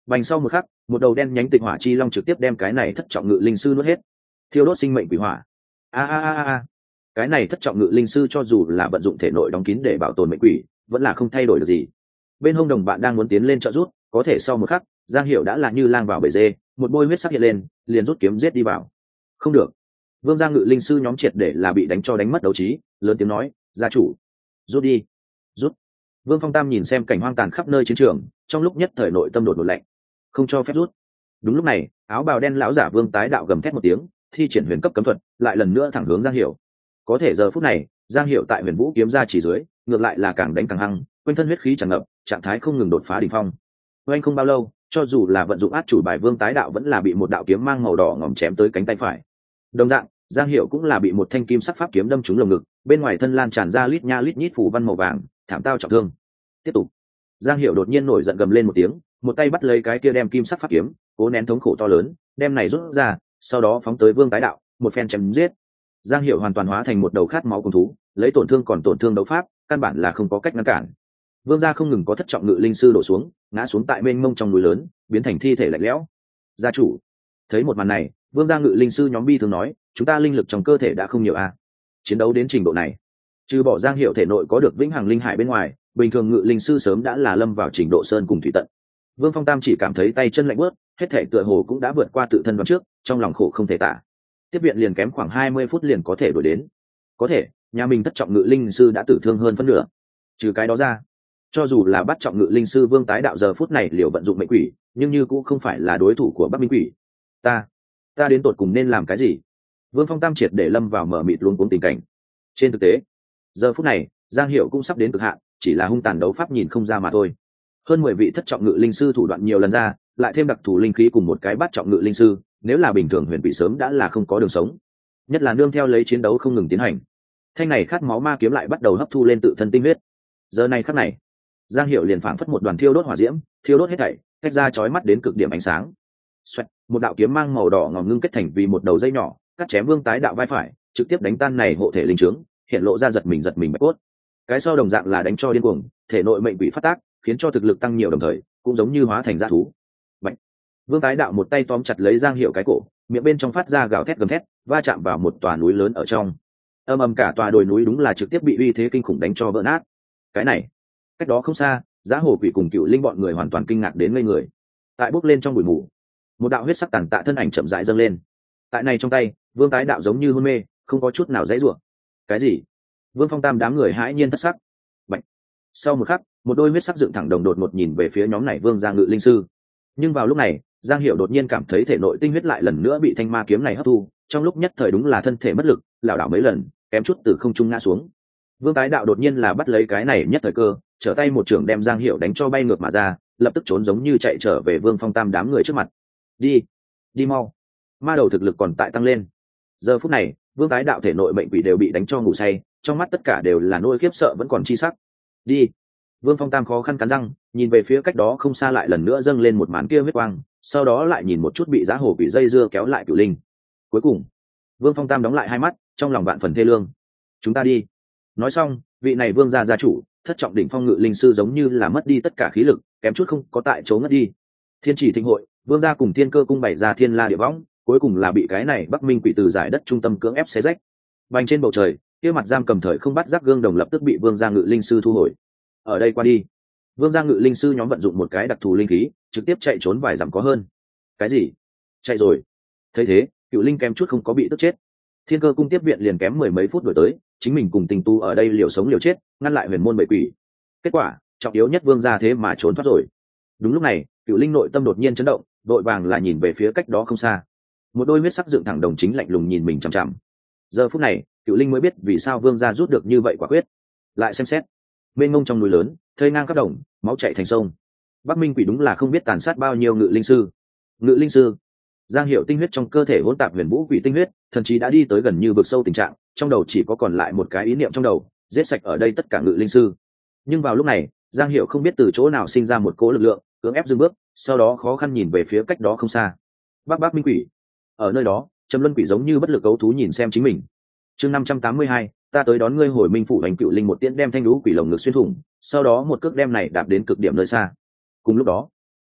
Speaker 1: Vành sau một khắc, một đầu đen nhánh tịch hỏa chi long trực tiếp đem cái này thất trọng ngự linh sư nuốt hết, thiêu đốt sinh mệnh quỷ hỏa. A a a a, cái này thất trọng ngự linh sư cho dù là vận dụng thể nội đóng kín để bảo tồn mệnh quỷ, vẫn là không thay đổi được gì. Bên hông đồng bạn đang muốn tiến lên trợ rút, có thể sau một khắc, Giang Hiểu đã là như lang vào bể dê, một bôi huyết sắc hiện lên, liền rút kiếm giết đi vào. Không được. Vương gia ngự linh sư nhóm triệt để là bị đánh cho đánh mất đấu trí, lớn tiếng nói, gia chủ, rút đi, rút. Vương Phong Tam nhìn xem cảnh hoang tàn khắp nơi chiến trường, trong lúc nhất thời nội tâm đột một lạnh, không cho phép rút. Đúng lúc này, áo bào đen lão giả Vương Tái Đạo gầm thét một tiếng, thi triển huyền cấp cấm thuật, lại lần nữa thẳng hướng Giang Hiểu. Có thể giờ phút này, Giang Hiểu tại Huyền Vũ kiếm ra chỉ dưới, ngược lại là càng đánh càng hăng, quanh thân huyết khí tràn ngập, trạng thái không ngừng đột phá đỉnh phong. Oanh không bao lâu, cho dù là vận dụng át chủ bài Vương Tái Đạo vẫn là bị một đạo kiếm mang màu đỏ ngòm chém tới cánh tay phải. Đồng dạng, Giang Hiểu cũng là bị một thanh kim sắc pháp kiếm đâm trúng lồng ngực, bên ngoài thân lan tràn ra lít nha lít nhít phủ văn màu vàng, thảm tao trọng thương. Tiếp tục. Giang Hiểu đột nhiên nổi giận gầm lên một tiếng, một tay bắt lấy cái kia đem kim sắc pháp kiếm, cố nén thống khổ to lớn, đem này rút ra, sau đó phóng tới Vương Tái Đạo, một phen chém giết. Giang Hiểu hoàn toàn hóa thành một đầu khát máu cùng thú, lấy tổn thương còn tổn thương đấu pháp, căn bản là không có cách ngăn cản. Vương gia không ngừng có thất trọng ngự linh sư đổ xuống, ngã xuống tại mênh mông trong núi lớn, biến thành thi thể lạnh lẽo. Gia chủ, thấy một màn này, Vương gia ngự linh sư nhóm bi thường nói, chúng ta linh lực trong cơ thể đã không nhiều a. À. Chiến đấu đến trình độ này, trừ bỏ Giang Hiểu thể nội có được vĩnh hằng linh hải bên ngoài, bình thường ngự linh sư sớm đã là lâm vào trình độ sơn cùng thủy tận. Vương Phong Tam chỉ cảm thấy tay chân lạnh buốt, hết thể tựa hồ cũng đã vượt qua tự thân đoán trước, trong lòng khổ không thể tả. Tiếp viện liền kém khoảng hai mươi phút liền có thể đuổi đến. Có thể, nhà mình thất trọng ngự linh sư đã tử thương hơn phân nửa. Trừ cái đó ra, cho dù là bắt trọng ngự linh sư Vương Tái Đạo giờ phút này liều vận dụng mệnh quỷ, nhưng như cũng không phải là đối thủ của Bắc Minh Quỷ. Ta, ta đến tột cùng nên làm cái gì? Vương Phong Tam triệt để lâm vào mở mịt luống cuống tình cảnh. Trên thực tế, giờ phút này, Giang Hiểu cũng sắp đến cực hạn, chỉ là hung tàn đấu pháp nhìn không ra mà thôi. Hơn mười vị thất trọng ngự linh sư thủ đoạn nhiều lần ra, lại thêm đặc thù linh khí cùng một cái bắt trọng ngự linh sư, nếu là bình thường huyền bị sớm đã là không có đường sống. Nhất là nương theo lấy chiến đấu không ngừng tiến hành. Thanh này khát máu ma kiếm lại bắt đầu hấp thu lên tự thân tinh huyết. Giờ này khắc này, Giang Hiểu liền phảng phất một đoàn thiêu đốt hỏa diễm, thiêu đốt hết thảy, tách ra chói mắt đến cực điểm ánh sáng. Xoẹt, một đạo kiếm mang màu đỏ ngòm ngưng kết thành vì một đầu dây nhỏ, cắt chém Vương Tái Đạo vai phải, trực tiếp đánh tan này hộ thể linh trướng, hiện lộ ra giật mình giật mình bạch cốt. Cái sau đồng dạng là đánh cho điên cuồng, thể nội mệnh quỷ phát tác, khiến cho thực lực tăng nhiều đồng thời, cũng giống như hóa thành dã thú. Bạch. Vương Tái Đạo một tay tóm chặt lấy Giang Hiểu cái cổ, miệng bên trong phát ra gào thét gầm thét, va chạm vào một tòa núi lớn ở trong. Âm ầm cả tòa đồi núi đúng là trực tiếp bị uy thế kinh khủng đánh cho vỡ nát. Cái này, cách đó không xa, Giá Hồ Quỷ cùng Cựu Linh bọn người hoàn toàn kinh ngạc đến ngây người. Tại bước lên trong bụi mù, một đạo huyết sắc tàn tạ thân ảnh chậm rãi dâng lên. Tại này trong tay, Vương Tái Đạo giống như hôn mê, không có chút nào dãy rủa. Cái gì? Vương Phong Tam đám người hãi nhiên thất sắc. Bạch. Sau một khắc, một đôi huyết sắc dựng thẳng đồng đột ngột nhìn về phía nhóm này Vương gia ngự linh sư. Nhưng vào lúc này, Giang Hiểu đột nhiên cảm thấy thể nội tinh huyết lại lần nữa bị thanh ma kiếm này hấp thu, trong lúc nhất thời đúng là thân thể mất lực, lảo đảo mấy lần, kém chút từ không trung ngã xuống. Vương Tái Đạo đột nhiên là bắt lấy cái này nhất thời cơ, trở tay một trường đem Giang Hiểu đánh cho bay ngược mà ra, lập tức trốn giống như chạy trở về Vương Phong Tam đám người trước mặt. Đi, đi mau. Ma đầu thực lực còn tại tăng lên. Giờ phút này, Vương Tái Đạo thể nội mệnh quỷ đều bị đánh cho ngủ say, trong mắt tất cả đều là nỗi khiếp sợ vẫn còn chi sắc. Đi. Vương Phong Tam khó khăn cắn răng, nhìn về phía cách đó không xa lại lần nữa dâng lên một màn kia huyết quang, sau đó lại nhìn một chút bị Giá Hồ Quỷ dây dưa kéo lại Cửu Linh. Cuối cùng, Vương Phong Tam đóng lại hai mắt, trong lòng vạn phần thê lương. Chúng ta đi. Nói xong, vị này Vương gia gia chủ, thất trọng đỉnh phong ngự linh sư giống như là mất đi tất cả khí lực, kém chút không có tại chỗ ngất đi. Thiên Chỉ Thịnh hội, Vương gia cùng Thiên Cơ cung bày ra thiên la địa võng, cuối cùng là bị cái này Bắc Minh Quỷ từ giải đất trung tâm cưỡng ép xé rách. Bành trên bầu trời, kia mặt giam cầm thời không bắt giác gương đồng lập tức bị Vương gia ngự linh sư thu hồi. Ở đây qua đi. Vương gia ngự linh sư nhóm vận dụng một cái đặc thù linh khí, trực tiếp chạy trốn vài dặm có hơn. Cái gì? Chạy rồi? Thấy thế, Cựu Linh kém chút không có bị tức chết. Thiên Cơ cung tiếp viện liền kém mười mấy phút đổi tới, chính mình cùng Tình Tu ở đây liều sống liều chết, ngăn lại huyền môn bệ quỷ. Kết quả, trọng yếu nhất Vương gia thế mà trốn thoát rồi. Đúng lúc này, Cựu Linh nội tâm đột nhiên chấn động, đội vàng là nhìn về phía cách đó không xa. Một đôi huyết sắc dựng thẳng đồng chính lạnh lùng nhìn mình chằm chằm. Giờ phút này, Cựu Linh mới biết vì sao Vương gia rút được như vậy quả quyết. Lại xem xét, mênh mông trong núi lớn, thây ngang các đồng, máu chảy thành sông. Bắc Minh Quỷ đúng là không biết tàn sát bao nhiêu ngự linh sư. Ngự linh sư, Giang Hiểu tinh huyết trong cơ thể hỗn tạp huyền vũ quỷ tinh huyết, thậm chí đã đi tới gần như vực sâu tình trạng, trong đầu chỉ có còn lại một cái ý niệm trong đầu, giết sạch ở đây tất cả ngự linh sư. Nhưng vào lúc này, Giang Hiểu không biết từ chỗ nào sinh ra một cỗ lực lượng, cưỡng ép dừng bước, sau đó khó khăn nhìn về phía cách đó không xa. Bắc Bắc Minh Quỷ, ở nơi đó, Trầm Luân Quỷ giống như bất lực cấu thú nhìn xem chính mình. Chương năm trăm tám mươi hai, ta tới đón ngươi hồi minh phủ hành. Cựu Linh một tiễn đem thanh đũ quỷ lồng ngực xuyên thủng, sau đó một cước đem này đạp đến cực điểm nơi xa. Cùng lúc đó,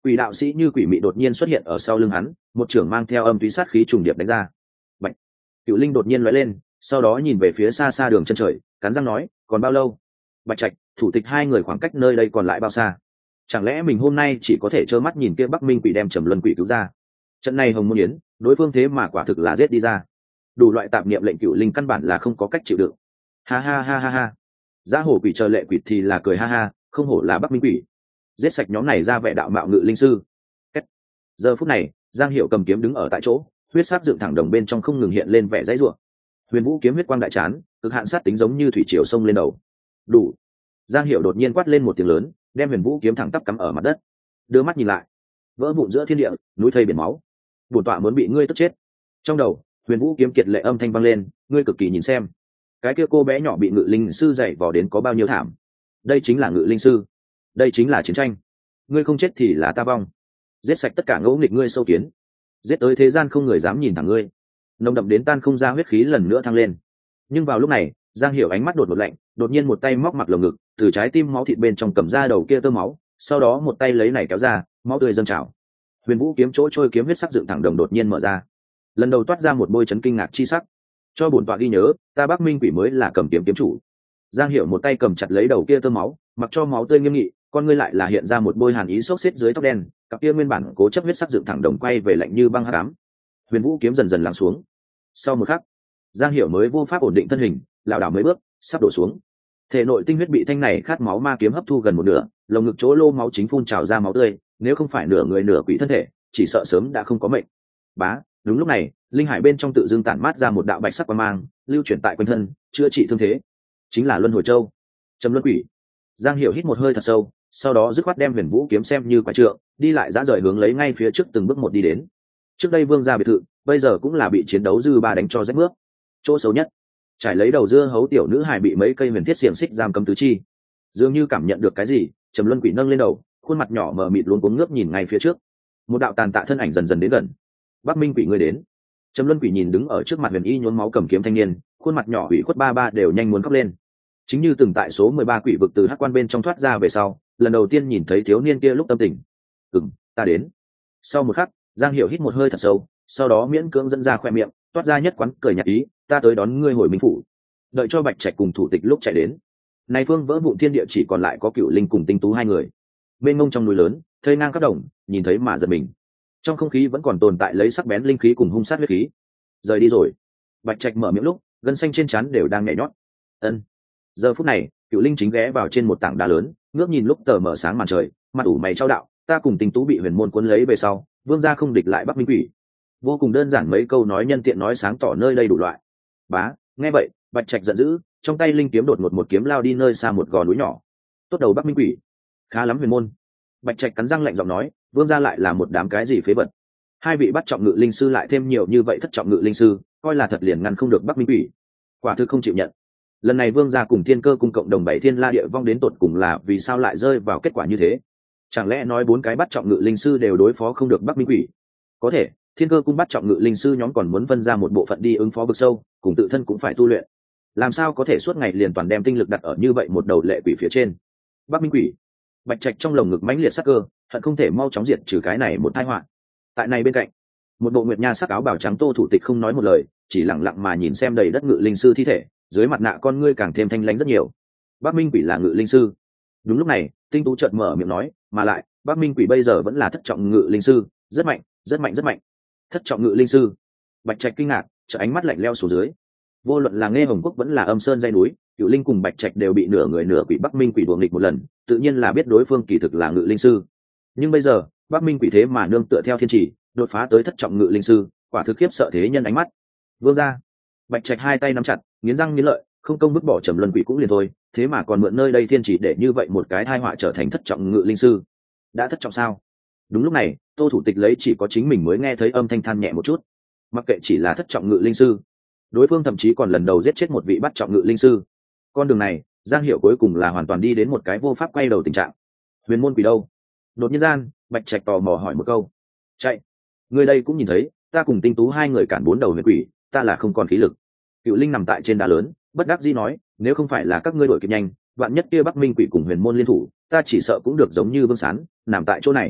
Speaker 1: Quỷ đạo sĩ như quỷ mị đột nhiên xuất hiện ở sau lưng hắn, một trưởng mang theo âm túy sát khí trùng điệp đánh ra. Bạch. Cựu Linh đột nhiên lóe lên, sau đó nhìn về phía xa xa đường chân trời, cắn răng nói, còn bao lâu? Bạch Trạch, thủ tịch hai người khoảng cách nơi đây còn lại bao xa? Chẳng lẽ mình hôm nay chỉ có thể trơ mắt nhìn kia Bắc Minh quỷ đem Trầm Luân quỷ cứu ra? Trận này Hồng Môn Yến, đối phương thế mà quả thực là giết đi ra. Đủ loại tạp niệm lệnh Cựu Linh căn bản là không có cách chịu đựng. Ha ha ha ha ha. Giá hổ quỷ chờ lệ quỷ thì là cười ha ha, không hổ là Bắc Minh quỷ. Giết sạch nhóm này ra vẻ đạo mạo ngự linh sư. Kết. Giờ phút này, Giang Hiểu cầm kiếm đứng ở tại chỗ, huyết sắc dựng thẳng đồng bên trong không ngừng hiện lên vẻ dãy rủa. Huyền Vũ kiếm huyết quang đại chán, cực hạn sát tính giống như thủy triều sông lên đầu. Đủ. Giang Hiểu đột nhiên quát lên một tiếng lớn, đem Huyền Vũ kiếm thẳng tắp cắm ở mặt đất. Đưa mắt nhìn lại, vỡ vụn giữa thiên địa, núi thây biển máu. Bổn tọa muốn bị ngươi tức chết. Trong đầu, Huyền Vũ kiếm kiệt lệ âm thanh vang lên, ngươi cực kỳ nhìn xem, cái kia cô bé nhỏ bị ngự linh sư dạy vò đến có bao nhiêu thảm. Đây chính là ngự linh sư, đây chính là chiến tranh. Ngươi không chết thì là ta vong. Giết sạch tất cả ngỗ nghịch ngươi sâu kiến, giết tới thế gian không người dám nhìn thẳng ngươi. Nồng đậm đến tan không ra huyết khí lần nữa thăng lên. Nhưng vào lúc này, Giang Hiểu ánh mắt đột một lạnh, đột nhiên một tay móc mặc lồng ngực, từ trái tim máu thịt bên trong cầm ra đầu kia tơ máu, sau đó một tay lấy này kéo ra, máu tươi dâng trào. Huyền Vũ kiếm chỗ trôi kiếm huyết sắc dựng thẳng đồng đột nhiên mở ra, lần đầu toát ra một bôi chấn kinh ngạc chi sắc. Cho bổn tọa ghi nhớ, ta Bắc Minh quỷ mới là cầm kiếm kiếm chủ. Giang Hiểu một tay cầm chặt lấy đầu kia tơ máu, mặc cho máu tươi nghiêm nghị, con ngươi lại là hiện ra một bôi hàn ý xốc xếp dưới tóc đen, cặp kia nguyên bản cố chấp huyết sắc dựng thẳng đồng quay về lạnh như băng hắc ám. Huyền Vũ kiếm dần dần lắng xuống. Sau một khắc, Giang Hiểu mới vô pháp ổn định thân hình, lảo đảo mấy bước, sắp đổ xuống. Thể nội tinh huyết bị thanh này khát máu ma kiếm hấp thu gần một nửa, lồng ngực chỗ lô máu chính phun trào ra máu tươi, nếu không phải nửa người nửa quỷ thân thể, chỉ sợ sớm đã không có mệnh. Bá, đúng lúc này, linh hải bên trong tự dưng tản mát ra một đạo bạch sắc quang mang, lưu chuyển tại quanh thân, chữa trị thương thế. Chính là Luân Hồi Châu. Trầm Luân Quỷ. Giang Hiểu hít một hơi thật sâu, sau đó dứt khoát đem Huyền Vũ kiếm xem như quả trượng, đi lại dã rời hướng lấy ngay phía trước từng bước một đi đến. Trước đây Vương gia biệt thự, bây giờ cũng là bị chiến đấu dư ba đánh cho rách bước. Chỗ xấu nhất, trải lấy đầu dưa hấu tiểu nữ hài bị mấy cây huyền thiết xiềng xích giam cầm tứ chi. Dường như cảm nhận được cái gì, Trầm Luân Quỷ nâng lên đầu, khuôn mặt nhỏ mờ mịt luống cuống ngước nhìn ngay phía trước. Một đạo tàn tạ thân ảnh dần dần đến gần. Bắc Minh Quỷ, ngươi đến. Trầm Luân Quỷ nhìn đứng ở trước mặt Huyền Y nhuốm máu cầm kiếm thanh niên, khuôn mặt nhỏ ủy khuất ba ba đều nhanh muốn khóc lên. Chính như từng tại số mười ba quỷ vực từ hắc quan bên trong thoát ra về sau, lần đầu tiên nhìn thấy thiếu niên kia lúc tâm tình. "Ừm, ta đến." Sau một khắc, Giang Hiểu hít một hơi thật sâu, sau đó miễn cưỡng dẫn ra khoe miệng, toát ra nhất quán cười nhạt ý, "Ta tới đón ngươi hồi Minh phủ." Đợi cho Bạch Trạch cùng thủ tịch lúc chạy đến, nay phương vỡ vụn thiên địa chỉ còn lại có Cựu Linh cùng Tinh Tú hai người. Bên ngông trong núi lớn, thây ngang các đồng, nhìn thấy mà giật mình. Trong không khí vẫn còn tồn tại lấy sắc bén linh khí cùng hung sát huyết khí. Rời đi rồi. Bạch Trạch mở miệng lúc, gân xanh trên trán đều đang nhảy nhót. Ân. Giờ phút này, Cựu Linh chính ghé vào trên một tảng đá lớn, ngước nhìn lúc tờ mở sáng màn trời, mặt ủ mày trao đạo, "Ta cùng Tinh Tú bị huyền môn cuốn lấy về sau, vương gia không địch lại Bắc Minh Quỷ." Vô cùng đơn giản mấy câu nói nhân tiện nói sáng tỏ nơi đây đủ loại. Bá, nghe vậy, Bạch Trạch giận dữ, trong tay linh kiếm đột ngột một kiếm lao đi nơi xa một gò núi nhỏ. Tốt đầu Bắc Minh Quỷ, khá lắm huyền môn. Bạch Trạch cắn răng lạnh giọng nói, vương gia lại là một đám cái gì phế vật. Hai vị bắt trọng ngự linh sư lại thêm nhiều như vậy thất trọng ngự linh sư, coi là thật liền ngăn không được Bắc Minh Quỷ. Quả thực không chịu nhận. Lần này vương gia cùng thiên cơ cung cộng đồng bảy thiên la địa vong đến tột cùng là vì sao lại rơi vào kết quả như thế? Chẳng lẽ nói bốn cái bắt trọng ngự linh sư đều đối phó không được Bắc Minh Quỷ? Có thể, thiên cơ cung bắt trọng ngự linh sư nhóm còn muốn phân ra một bộ phận đi ứng phó vực sâu, cùng tự thân cũng phải tu luyện. Làm sao có thể suốt ngày liền toàn đem tinh lực đặt ở như vậy một đầu lệ quỷ phía trên? Bắc Minh Quỷ. Bạch Trạch trong lồng ngực mãnh liệt sắc cơ, hận không thể mau chóng diệt trừ cái này một tai họa. Tại này bên cạnh, một bộ nguyệt nha sắc áo bào trắng Tô thủ tịch không nói một lời, chỉ lặng lặng mà nhìn xem đầy đất ngự linh sư thi thể, dưới mặt nạ con ngươi càng thêm thanh lãnh rất nhiều. Bắc Minh Quỷ là ngự linh sư. Đúng lúc này, Tinh Tú chợt mở miệng nói, mà lại, Bắc Minh Quỷ bây giờ vẫn là thất trọng ngự linh sư, rất mạnh, rất mạnh rất mạnh. Thất trọng ngự linh sư. Bạch Trạch kinh ngạc, trợ ánh mắt lạnh lẽo xuống dưới. Vô luận là Nghe Hồng Quốc vẫn là Âm Sơn dãy núi, Cựu Linh cùng Bạch Trạch đều bị nửa người nửa quỷ Bắc Minh Quỷ đuổi nghịch một lần, tự nhiên là biết đối phương kỳ thực là ngự linh sư. Nhưng bây giờ, Bắc Minh Quỷ thế mà nương tựa theo thiên chỉ, đột phá tới thất trọng ngự linh sư, quả thực khiếp sợ thế nhân ánh mắt. Vương gia. Bạch Trạch hai tay nắm chặt, nghiến răng nghiến lợi, không công vứt bỏ Trầm Luân Quỷ cũng liền thôi, thế mà còn mượn nơi đây thiên chỉ để như vậy một cái tai họa trở thành thất trọng ngự linh sư. Đã thất trọng sao? Đúng lúc này, Tô thủ tịch lấy chỉ có chính mình mới nghe thấy âm thanh than nhẹ một chút. Mặc kệ chỉ là thất trọng ngự linh sư, đối phương thậm chí còn lần đầu giết chết một vị bắt trọng ngự linh sư. Con đường này, Giang Hiểu cuối cùng là hoàn toàn đi đến một cái vô pháp quay đầu tình trạng. Huyền môn quỷ đâu? Đột nhiên gian, Bạch Trạch tò mò hỏi một câu. Chạy. Người đây cũng nhìn thấy, ta cùng Tinh Tú hai người cản bốn đầu huyền quỷ, ta là không còn khí lực. Cựu Linh nằm tại trên đá lớn, bất đắc dĩ nói, nếu không phải là các ngươi đuổi kịp nhanh, vạn nhất kia Bắc Minh Quỷ cùng huyền môn liên thủ, ta chỉ sợ cũng được giống như Vương Sán, nằm tại chỗ này.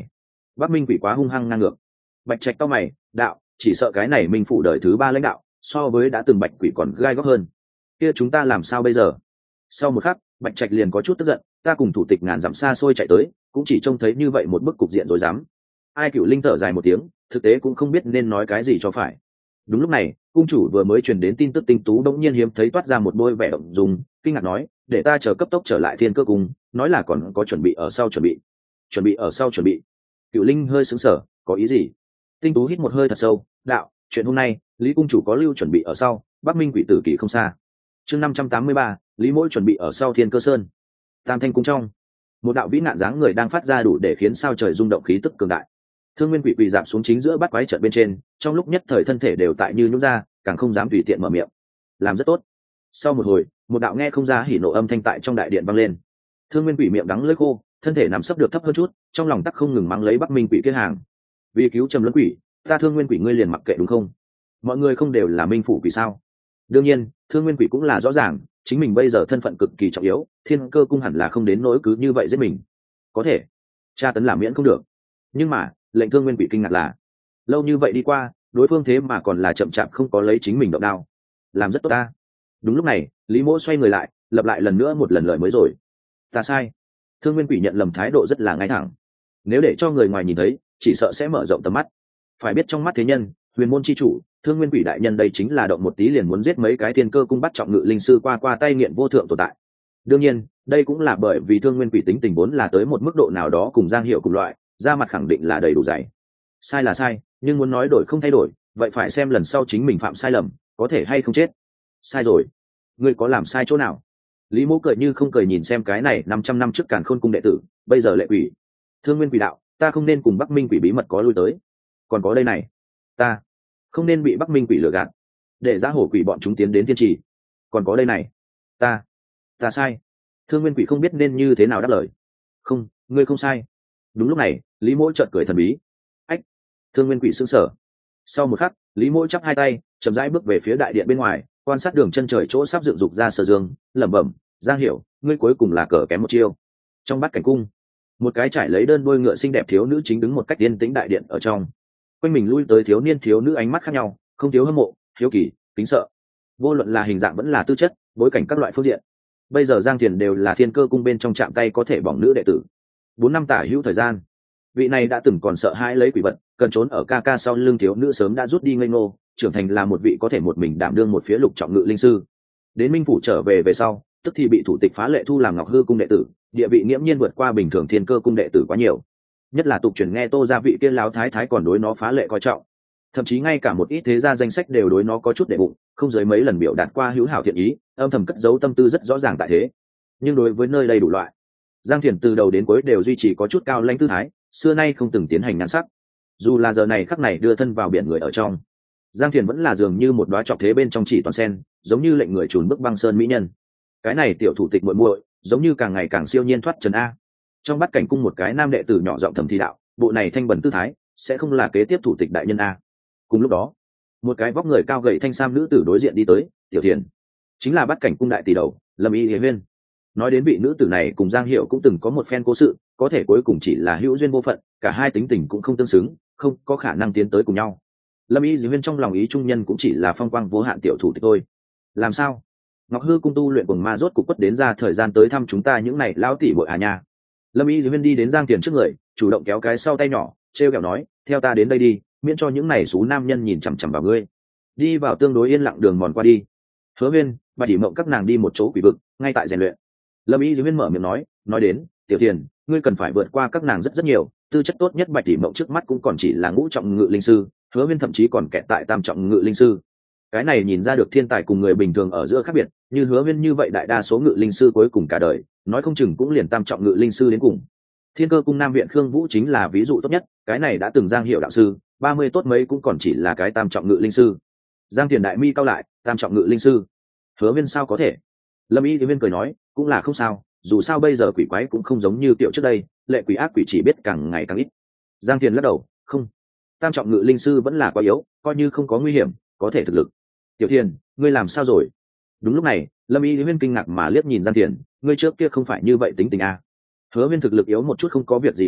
Speaker 1: Bắc minh quỷ quá hung hăng ngang ngược. Bạch trạch to mày đạo, chỉ sợ cái này minh phủ đời thứ ba lãnh đạo so với đã từng bạch quỷ còn gai góc hơn. Kia chúng ta làm sao bây giờ? Sau một khắc bạch trạch liền có chút tức giận, ta cùng thủ tịch ngàn dặm xa xôi chạy tới cũng chỉ trông thấy như vậy một bức cục diện rồi dám. Ai Cửu Linh thở dài một tiếng, thực tế cũng không biết nên nói cái gì cho phải. Đúng lúc này cung chủ vừa mới truyền đến tin tức tinh tú đống nhiên hiếm thấy toát ra một đôi vẻ động dung, kinh ngạc nói, để ta chờ cấp tốc trở lại thiên cơ cung, nói là còn có chuẩn bị ở sau chuẩn bị. Chuẩn bị ở sau chuẩn bị. Cửu Linh hơi sững sờ, có ý gì? Tinh tú hít một hơi thật sâu, đạo, chuyện hôm nay Lý cung chủ có lưu chuẩn bị ở sau, Bắc Minh quỷ tử kỳ không xa. Chương năm trăm tám mươi ba, Lý Mỗi chuẩn bị ở sau Thiên Cơ Sơn. Tam Thanh cung trong, một đạo vĩ nạn dáng người đang phát ra đủ để khiến sao trời rung động khí tức cường đại. Thương Nguyên quỷ quỳ giảm xuống chính giữa bát quái trận bên trên, trong lúc nhất thời thân thể đều tại như nhũn ra, càng không dám tùy tiện mở miệng. Làm rất tốt. Sau một hồi, một đạo nghe không ra hỉ nộ âm thanh tại trong đại điện vang lên. Thương Nguyên quỷ miệng đắng lưỡi khô, thân thể nằm sấp được thấp hơn chút, trong lòng tắc không ngừng mắng lấy Bắc Minh quỷ kia hàng. Vì cứu Trầm Luân quỷ, ta Thương Nguyên quỷ ngươi liền mặc kệ đúng không? Mọi người không đều là minh phủ quỷ sao? Đương nhiên, Thương Nguyên quỷ cũng là rõ ràng, chính mình bây giờ thân phận cực kỳ trọng yếu, Thiên Cơ cung hẳn là không đến nỗi cứ như vậy giết mình. Có thể, tra tấn làm miễn không được. Nhưng mà, lệnh Thương Nguyên quỷ kinh ngạc là, lâu như vậy đi qua, đối phương thế mà còn là chậm chạp không có lấy chính mình động đao. Làm rất tốt ta. Đúng lúc này, Lý Mỗ xoay người lại, lặp lại lần nữa một lần lời mới rồi. Ta sai. Thương Nguyên quỷ nhận lầm thái độ rất là ngay thẳng. Nếu để cho người ngoài nhìn thấy, chỉ sợ sẽ mở rộng tầm mắt. Phải biết trong mắt thế nhân, huyền môn chi chủ Thương Nguyên quỷ đại nhân đây chính là động một tí liền muốn giết mấy cái Thiên Cơ cung bắt trọng ngự linh sư qua qua tay nghiện vô thượng tồn tại. Đương nhiên, đây cũng là bởi vì Thương Nguyên quỷ tính tình vốn là tới một mức độ nào đó cùng Giang Hiểu cùng loại, ra mặt khẳng định là đầy đủ dày. Sai là sai, nhưng muốn nói đổi không thay đổi, vậy phải xem lần sau chính mình phạm sai lầm, có thể hay không chết. Sai rồi. Ngươi có làm sai chỗ nào? Lý Mỗ cười như không cười nhìn xem cái này năm trăm năm trước Càn Khôn cung đệ tử, bây giờ lệ quỷ. Thương Nguyên quỷ đạo, ta không nên cùng Bắc Minh quỷ bí mật có lui tới. Còn có đây này, ta không nên bị Bắc Minh quỷ lừa gạt, để giá hổ quỷ bọn chúng tiến đến thiên trì. Còn có đây này, ta ta sai. Thương Nguyên quỷ không biết nên như thế nào đáp lời. Không, ngươi không sai. Đúng lúc này, Lý Mỗ chợt cười thần bí. Ách. Thương Nguyên quỷ sững sờ. Sau một khắc, Lý Mỗ chắp hai tay, chậm rãi bước về phía đại điện bên ngoài, quan sát đường chân trời chỗ sắp dựng dục ra Sở Dương, lẩm bẩm, Giang Hiểu, ngươi cuối cùng là cờ kém một chiêu. Trong bát cảnh cung, một cái trải lấy đơn đuôi ngựa xinh đẹp thiếu nữ chính đứng một cách yên tĩnh đại điện ở trong. Quanh mình lui tới thiếu niên thiếu nữ ánh mắt khác nhau, không thiếu hâm mộ, hiếu kỳ, kính sợ. Vô luận là hình dạng vẫn là tư chất, bối cảnh các loại phương diện. Bây giờ Giang Thiền đều là Thiên Cơ cung bên trong chạm tay có thể bỏng nữ đệ tử. Bốn năm tả hữu thời gian, vị này đã từng còn sợ hãi lấy quỷ vật, cần trốn ở ca ca sau lưng thiếu nữ sớm đã rút đi ngây ngô, trưởng thành là một vị có thể một mình đảm đương một phía lục trọng ngự linh sư. Đến Minh phủ trở về về sau, tức thì bị thủ tịch phá lệ thu làm Ngọc Hư cung đệ tử, địa vị nghiễm nhiên vượt qua bình thường Thiên Cơ cung đệ tử quá nhiều. Nhất là tục truyền nghe Tô gia vị kia láo thái thái còn đối nó phá lệ coi trọng, thậm chí ngay cả một ít thế gia danh sách đều đối nó có chút đệ bụng, không dưới mấy lần biểu đạt qua hữu hảo thiện ý, âm thầm cất giấu tâm tư rất rõ ràng tại thế. Nhưng đối với nơi đây đủ loại, Giang Thiền từ đầu đến cuối đều duy trì có chút cao lãnh tư thái, xưa nay không từng tiến hành nhan sắc. Dù là giờ này khắc này đưa thân vào biển người ở trong, Giang Thiền vẫn là dường như một đóa trọc thế bên trong chỉ toàn sen, giống như lệnh người trùn bước băng sơn mỹ nhân. Cái này tiểu thủ tịch muội muội, giống như càng ngày càng siêu nhiên thoát trần a. Trong bát cảnh cung một cái nam đệ tử nhỏ giọng thầm thì đạo, bộ này thanh bẩn tư thái, sẽ không là kế tiếp thủ tịch đại nhân a. Cùng lúc đó, một cái vóc người cao gầy thanh sam nữ tử đối diện đi tới, Tiểu Thiền, chính là bát cảnh cung đại tỷ đầu, Lâm Y Lệ Huyên. Nói đến vị nữ tử này cùng Giang Hiểu cũng từng có một phen cố sự, có thể cuối cùng chỉ là hữu duyên vô phận, cả hai tính tình cũng không tương xứng, không có khả năng tiến tới cùng nhau. Lâm Y Dĩ Huyên trong lòng ý trung nhân cũng chỉ là phong quang vô hạn tiểu thủ tịch thôi. Làm sao? Ngọc Hư cung tu luyện cùng ma rốt cục quất đến ra thời gian tới thăm chúng ta những này lão tỷ muội à nha. Lâm Y Dĩ Huyên đi đến Giang Thiền trước người, chủ động kéo cái sau tay nhỏ, trêu ghẹo nói, theo ta đến đây đi, miễn cho những này xú nam nhân nhìn chằm chằm vào ngươi. Đi vào tương đối yên lặng đường mòn qua đi. Hứa Huyên, Bạch Tỷ Mộng các nàng đi một chỗ quỷ vực, ngay tại rèn luyện. Lâm Y Dĩ Huyên mở miệng nói, nói đến, Tiểu Thiền, ngươi cần phải vượt qua các nàng rất rất nhiều, tư chất tốt nhất Bạch Tỷ Mộng trước mắt cũng còn chỉ là ngũ trọng ngự linh sư, Hứa Huyên thậm chí còn kẹt tại tam trọng ngự linh sư. Cái này nhìn ra được thiên tài cùng người bình thường ở giữa khác biệt, như Hứa Huyên như vậy đại đa số ngự linh sư cuối cùng cả đời, nói không chừng cũng liền tam trọng ngự linh sư đến cùng. Thiên Cơ cung Nam viện Khương Vũ chính là ví dụ tốt nhất, cái này đã từng Giang Hiệu đạo sư, ba mươi tốt mấy cũng còn chỉ là cái tam trọng ngự linh sư. Giang Tiền đại mi cao lại, tam trọng ngự linh sư. Hứa Huyên sao có thể? Lâm Y Thì Huyên cười nói, cũng là không sao, dù sao bây giờ quỷ quái cũng không giống như kiểu trước đây, lệ quỷ ác quỷ chỉ biết càng ngày càng ít. Giang Tiền lắc đầu, không, tam trọng ngự linh sư vẫn là quá yếu, coi như không có nguy hiểm, có thể thực lực. Tiểu Thiền, ngươi làm sao rồi? Đúng lúc này, Lâm Y Thì Huyên kinh ngạc mà liếc nhìn Giang Tiền, ngươi trước kia không phải như vậy tính tình a? À? Hứa Huyên thực lực yếu một chút không có việc gì a, à,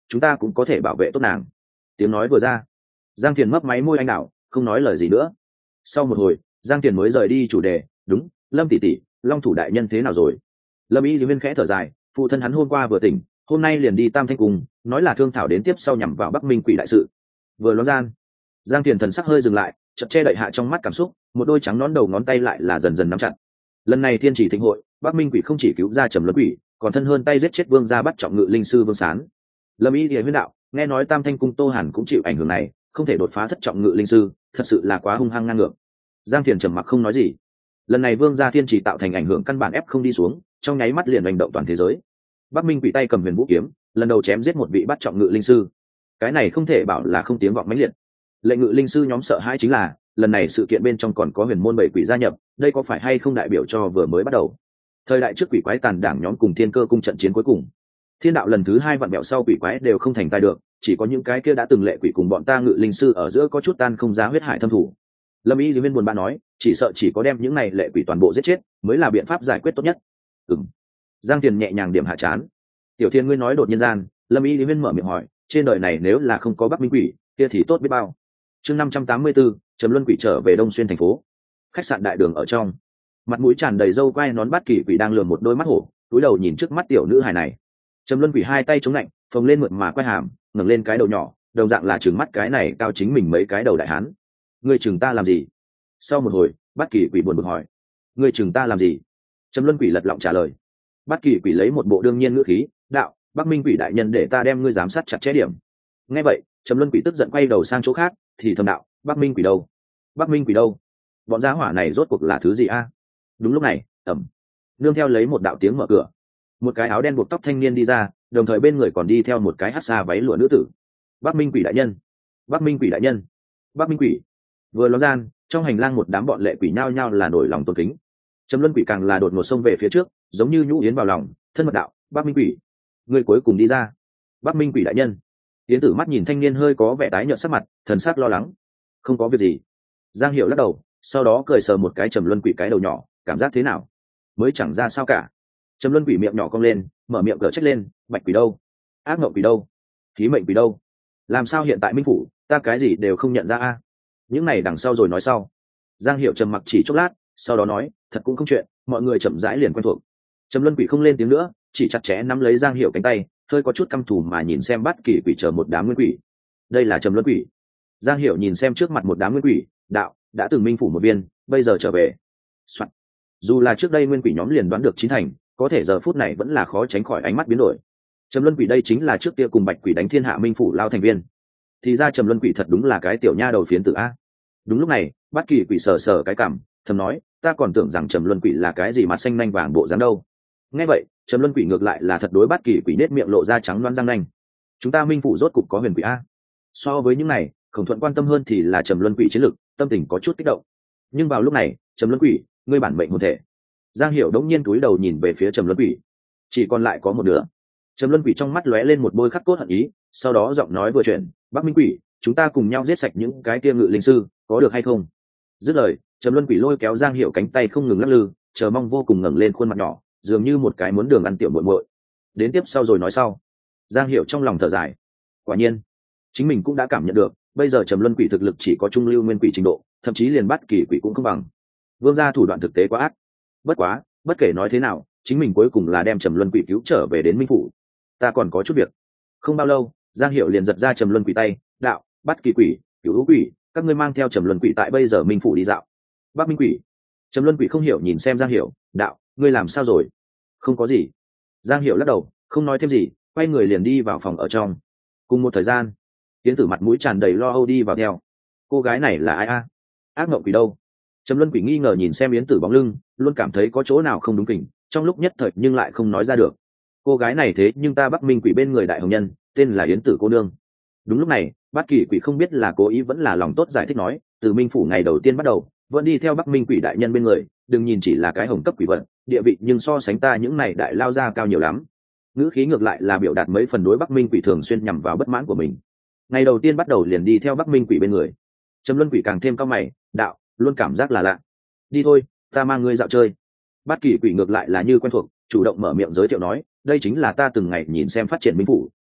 Speaker 1: chúng ta cũng có thể bảo vệ tốt nàng. Tiếng nói vừa ra, Giang Thiền mấp máy môi anh đạo, không nói lời gì nữa. Sau một hồi, Giang Thiền mới rời đi chủ đề. Đúng, Lâm tỷ tỷ, Long thủ đại nhân thế nào rồi? Lâm Y Di Viên khẽ thở dài, phụ thân hắn hôm qua vừa tỉnh, hôm nay liền đi Tam Thanh Cung, nói là thương thảo đến tiếp sau nhằm vào Bắc Minh Quỷ đại sự. Vừa nói gian, Giang Thiền thần sắc hơi dừng lại, chợt che đậy hạ trong mắt cảm xúc, một đôi trắng nón đầu ngón tay lại là dần dần nắm chặt. Lần này Thiên Chỉ Thịnh hội, Bắc Minh Quỷ không chỉ cứu ra Trầm Luân Quỷ, còn thân hơn tay giết chết Vương gia bắt trọng ngự linh sư Vương Sán. Lâm Y Di Viên đạo, nghe nói Tam Thanh Cung Tô Hàn cũng chịu ảnh hưởng này, không thể đột phá thất trọng ngự linh sư, thật sự là quá hung hăng ngang ngược. Giang Thiền trầm mặc không nói gì. Lần này Vương gia Thiên Chỉ tạo thành ảnh hưởng căn bản ép không đi xuống, trong nháy mắt liền hành động toàn thế giới. Bắc Minh Quỷ tay cầm huyền vũ kiếm, lần đầu chém giết một vị bắt trọng ngự linh sư. Cái này không thể bảo là không tiếng vọng mãnh liệt. Lệnh ngự linh sư nhóm sợ hãi chính là, lần này sự kiện bên trong còn có huyền môn bảy quỷ gia nhập, đây có phải hay không đại biểu cho vừa mới bắt đầu. Thời đại trước quỷ quái tàn đảng nhóm cùng Thiên Cơ cung trận chiến cuối cùng. Thiên đạo lần thứ hai vặn bẹo sau quỷ quái đều không thành tài được, chỉ có những cái kia đã từng lệ quỷ cùng bọn ta ngự linh sư ở giữa có chút tan không giá huyết hải thâm thủ. Lâm Y Di Viên buồn bã nói, chỉ sợ chỉ có đem những này lệ quỷ toàn bộ giết chết mới là biện pháp giải quyết tốt nhất. Ừm. Giang Tiền nhẹ nhàng điểm hạ chán. Tiểu Thiên ngươi nói đột nhiên gian, Lâm Y Di Viên mở miệng hỏi, trên đời này nếu là không có Bắc Minh Quỷ, kia thì tốt biết bao. Chương năm trăm tám mươi tư, Trầm Luân Quỷ trở về Đông Xuyên thành phố. Khách sạn đại đường ở trong, mặt mũi tràn đầy râu quai nón Bát Kỳ Quỷ đang lườm một đôi mắt hổ, cúi đầu nhìn trước mắt tiểu nữ hài này. Trầm Luân Quỷ hai tay chống lạnh, phồng lên mượt mà quay hàm, ngẩng lên cái đầu nhỏ, đồng dạng là trừng mắt cái này cao chính mình mấy cái đầu đại hán. Ngươi chừng ta làm gì? Sau một hồi, Bát Kỳ Quỷ buồn bực hỏi, ngươi chừng ta làm gì? Trầm Luân Quỷ lật lọng trả lời. Bát Kỳ Quỷ lấy một bộ đương nhiên ngữ khí, đạo, Bắc Minh Quỷ đại nhân để ta đem ngươi giám sát chặt chẽ điểm. Nghe vậy, Trầm Luân Quỷ tức giận quay đầu sang chỗ khác, thì thầm đạo, Bắc Minh Quỷ đâu? Bắc Minh Quỷ đâu? Bọn gia hỏa này rốt cuộc là thứ gì a? Đúng lúc này, ầm, nương theo lấy một đạo tiếng mở cửa, một cái áo đen buộc tóc thanh niên đi ra, đồng thời bên người còn đi theo một cái hắc xa váy lụa nữ tử. Bắc Minh Quỷ đại nhân, Bắc Minh Quỷ đại nhân, Bắc Minh Quỷ. Vừa ló gian, trong hành lang một đám bọn lệ quỷ nhao nhao là nổi lòng tôn kính. Trầm Luân Quỷ càng là đột ngột xông về phía trước, giống như nhũ yến vào lòng, thân mật đạo, Bắc Minh Quỷ, người cuối cùng đi ra. Bắc Minh Quỷ đại nhân. Yến Tử mắt nhìn thanh niên hơi có vẻ tái nhợt sắc mặt, thần sắc lo lắng. Không có việc gì. Giang Hiểu lắc đầu, sau đó cười sờ một cái Trầm Luân Quỷ cái đầu nhỏ, cảm giác thế nào? Mới chẳng ra sao cả. Trầm Luân Quỷ miệng nhỏ cong lên, mở miệng cờ trách lên, Bạch Quỷ đâu? Ác Ngộng Quỷ đâu? Khí Mệnh Quỷ đâu? Làm sao hiện tại Minh phủ, ta cái gì đều không nhận ra a? Những này đằng sau rồi nói sau. Giang Hiểu trầm mặc chỉ chốc lát, sau đó nói, thật cũng không chuyện, mọi người chậm rãi liền quen thuộc. Trầm Luân Quỷ không lên tiếng nữa, chỉ chặt chẽ nắm lấy Giang Hiểu cánh tay, hơi có chút căm thù mà nhìn xem Bát Kỳ Quỷ chờ một đám nguyên quỷ. Đây là Trầm Luân Quỷ. Giang Hiểu nhìn xem trước mặt một đám nguyên quỷ, đạo, đã từng Minh phủ một viên, bây giờ trở về. Soạn. Dù là trước đây nguyên quỷ nhóm liền đoán được chín thành, có thể giờ phút này vẫn là khó tránh khỏi ánh mắt biến đổi. Trầm Luân Quỷ đây chính là trước kia cùng Bạch Quỷ đánh thiên hạ Minh phủ lao thành viên. Thì ra Trầm Luân Quỷ thật đúng là cái tiểu nha đầu phiến tử a. Đúng lúc này, Bát Kỳ Quỷ sờ sờ cái cằm, thầm nói, ta còn tưởng rằng Trầm Luân Quỷ là cái gì mà xanh nanh vàng bộ dáng đâu. Nghe vậy, Trầm Luân Quỷ ngược lại là thật đối Bát Kỳ Quỷ nết miệng lộ ra trắng loáng răng nanh. Chúng ta Minh phủ rốt cục có huyền quỷ a. So với những này, Khổng Thuận quan tâm hơn thì là Trầm Luân Quỷ chiến lực, tâm tình có chút kích động. Nhưng vào lúc này, Trầm Luân Quỷ, ngươi bản mệnh hồn thể. Giang Hiểu đống nhiên cúi đầu nhìn về phía Trầm Luân Quỷ, chỉ còn lại có một nửa. Trầm Luân Quỷ trong mắt lóe lên một bôi khắc cốt hận ý, sau đó giọng nói vừa chuyển, Bắc Minh Quỷ, chúng ta cùng nhau giết sạch những cái kia ngự linh sư, có được hay không? Dứt lời, Trầm Luân Quỷ lôi kéo Giang Hiểu cánh tay không ngừng lắc lư, chờ mong vô cùng ngẩng lên khuôn mặt nhỏ, dường như một cái muốn đường ăn tiểu muội muội. Đến tiếp sau rồi nói sau. Giang Hiểu trong lòng thở dài, quả nhiên, chính mình cũng đã cảm nhận được, bây giờ Trầm Luân Quỷ thực lực chỉ có trung lưu nguyên quỷ trình độ, thậm chí liền Bát Kỳ Quỷ cũng không bằng. Vương gia thủ đoạn thực tế quá ác. Bất quá, bất kể nói thế nào, chính mình cuối cùng là đem Trầm Luân Quỷ cứu trở về đến Minh phủ. Ta còn có chút việc. Không bao lâu, Giang Hiểu liền giật ra Trầm Luân Quỷ tay, đạo, Bát Kỳ Quỷ, Cửu Hữu Quỷ, các ngươi mang theo Trầm Luân Quỷ tại bây giờ Minh phủ đi dạo. Bắc Minh Quỷ. Trầm Luân Quỷ không hiểu nhìn xem Giang Hiểu, đạo, ngươi làm sao rồi? Không có gì. Giang Hiểu lắc đầu, không nói thêm gì, quay người liền đi vào phòng ở trong. Cùng một thời gian, Yến Tử mặt mũi tràn đầy lo âu đi vào theo. Cô gái này là ai a? Ác Ngộng Quỷ đâu? Trầm Luân Quỷ nghi ngờ nhìn xem Yến Tử bóng lưng, luôn cảm thấy có chỗ nào không đúng kỉnh, trong lúc nhất thời nhưng lại không nói ra được. Cô gái này thế nhưng ta Bắc Minh Quỷ bên người đại hồng nhân, tên là Yến Tử cô nương. Đúng lúc này, Bát Kỳ Quỷ không biết là cố ý vẫn là lòng tốt giải thích nói, từ Minh phủ ngày đầu tiên bắt đầu, vẫn đi theo Bắc Minh Quỷ đại nhân bên người, đừng nhìn chỉ là cái hồng cấp quỷ vật, địa vị nhưng so sánh ta những này đại lao ra cao nhiều lắm. Ngữ khí ngược lại là biểu đạt mấy phần đối Bắc Minh Quỷ thường xuyên nhằm vào bất mãn của mình. Ngày đầu tiên bắt đầu liền đi theo Bắc Minh Quỷ bên người. Trầm Luân Quỷ càng thêm cao mày, đạo, luôn cảm giác là lạ. Đi thôi, ta mang ngươi dạo chơi. Bát Kỳ Quỷ ngược lại là như quen thuộc, chủ động mở miệng giới thiệu nói, đây chính là ta từng ngày nhìn xem phát triển Minh phủ,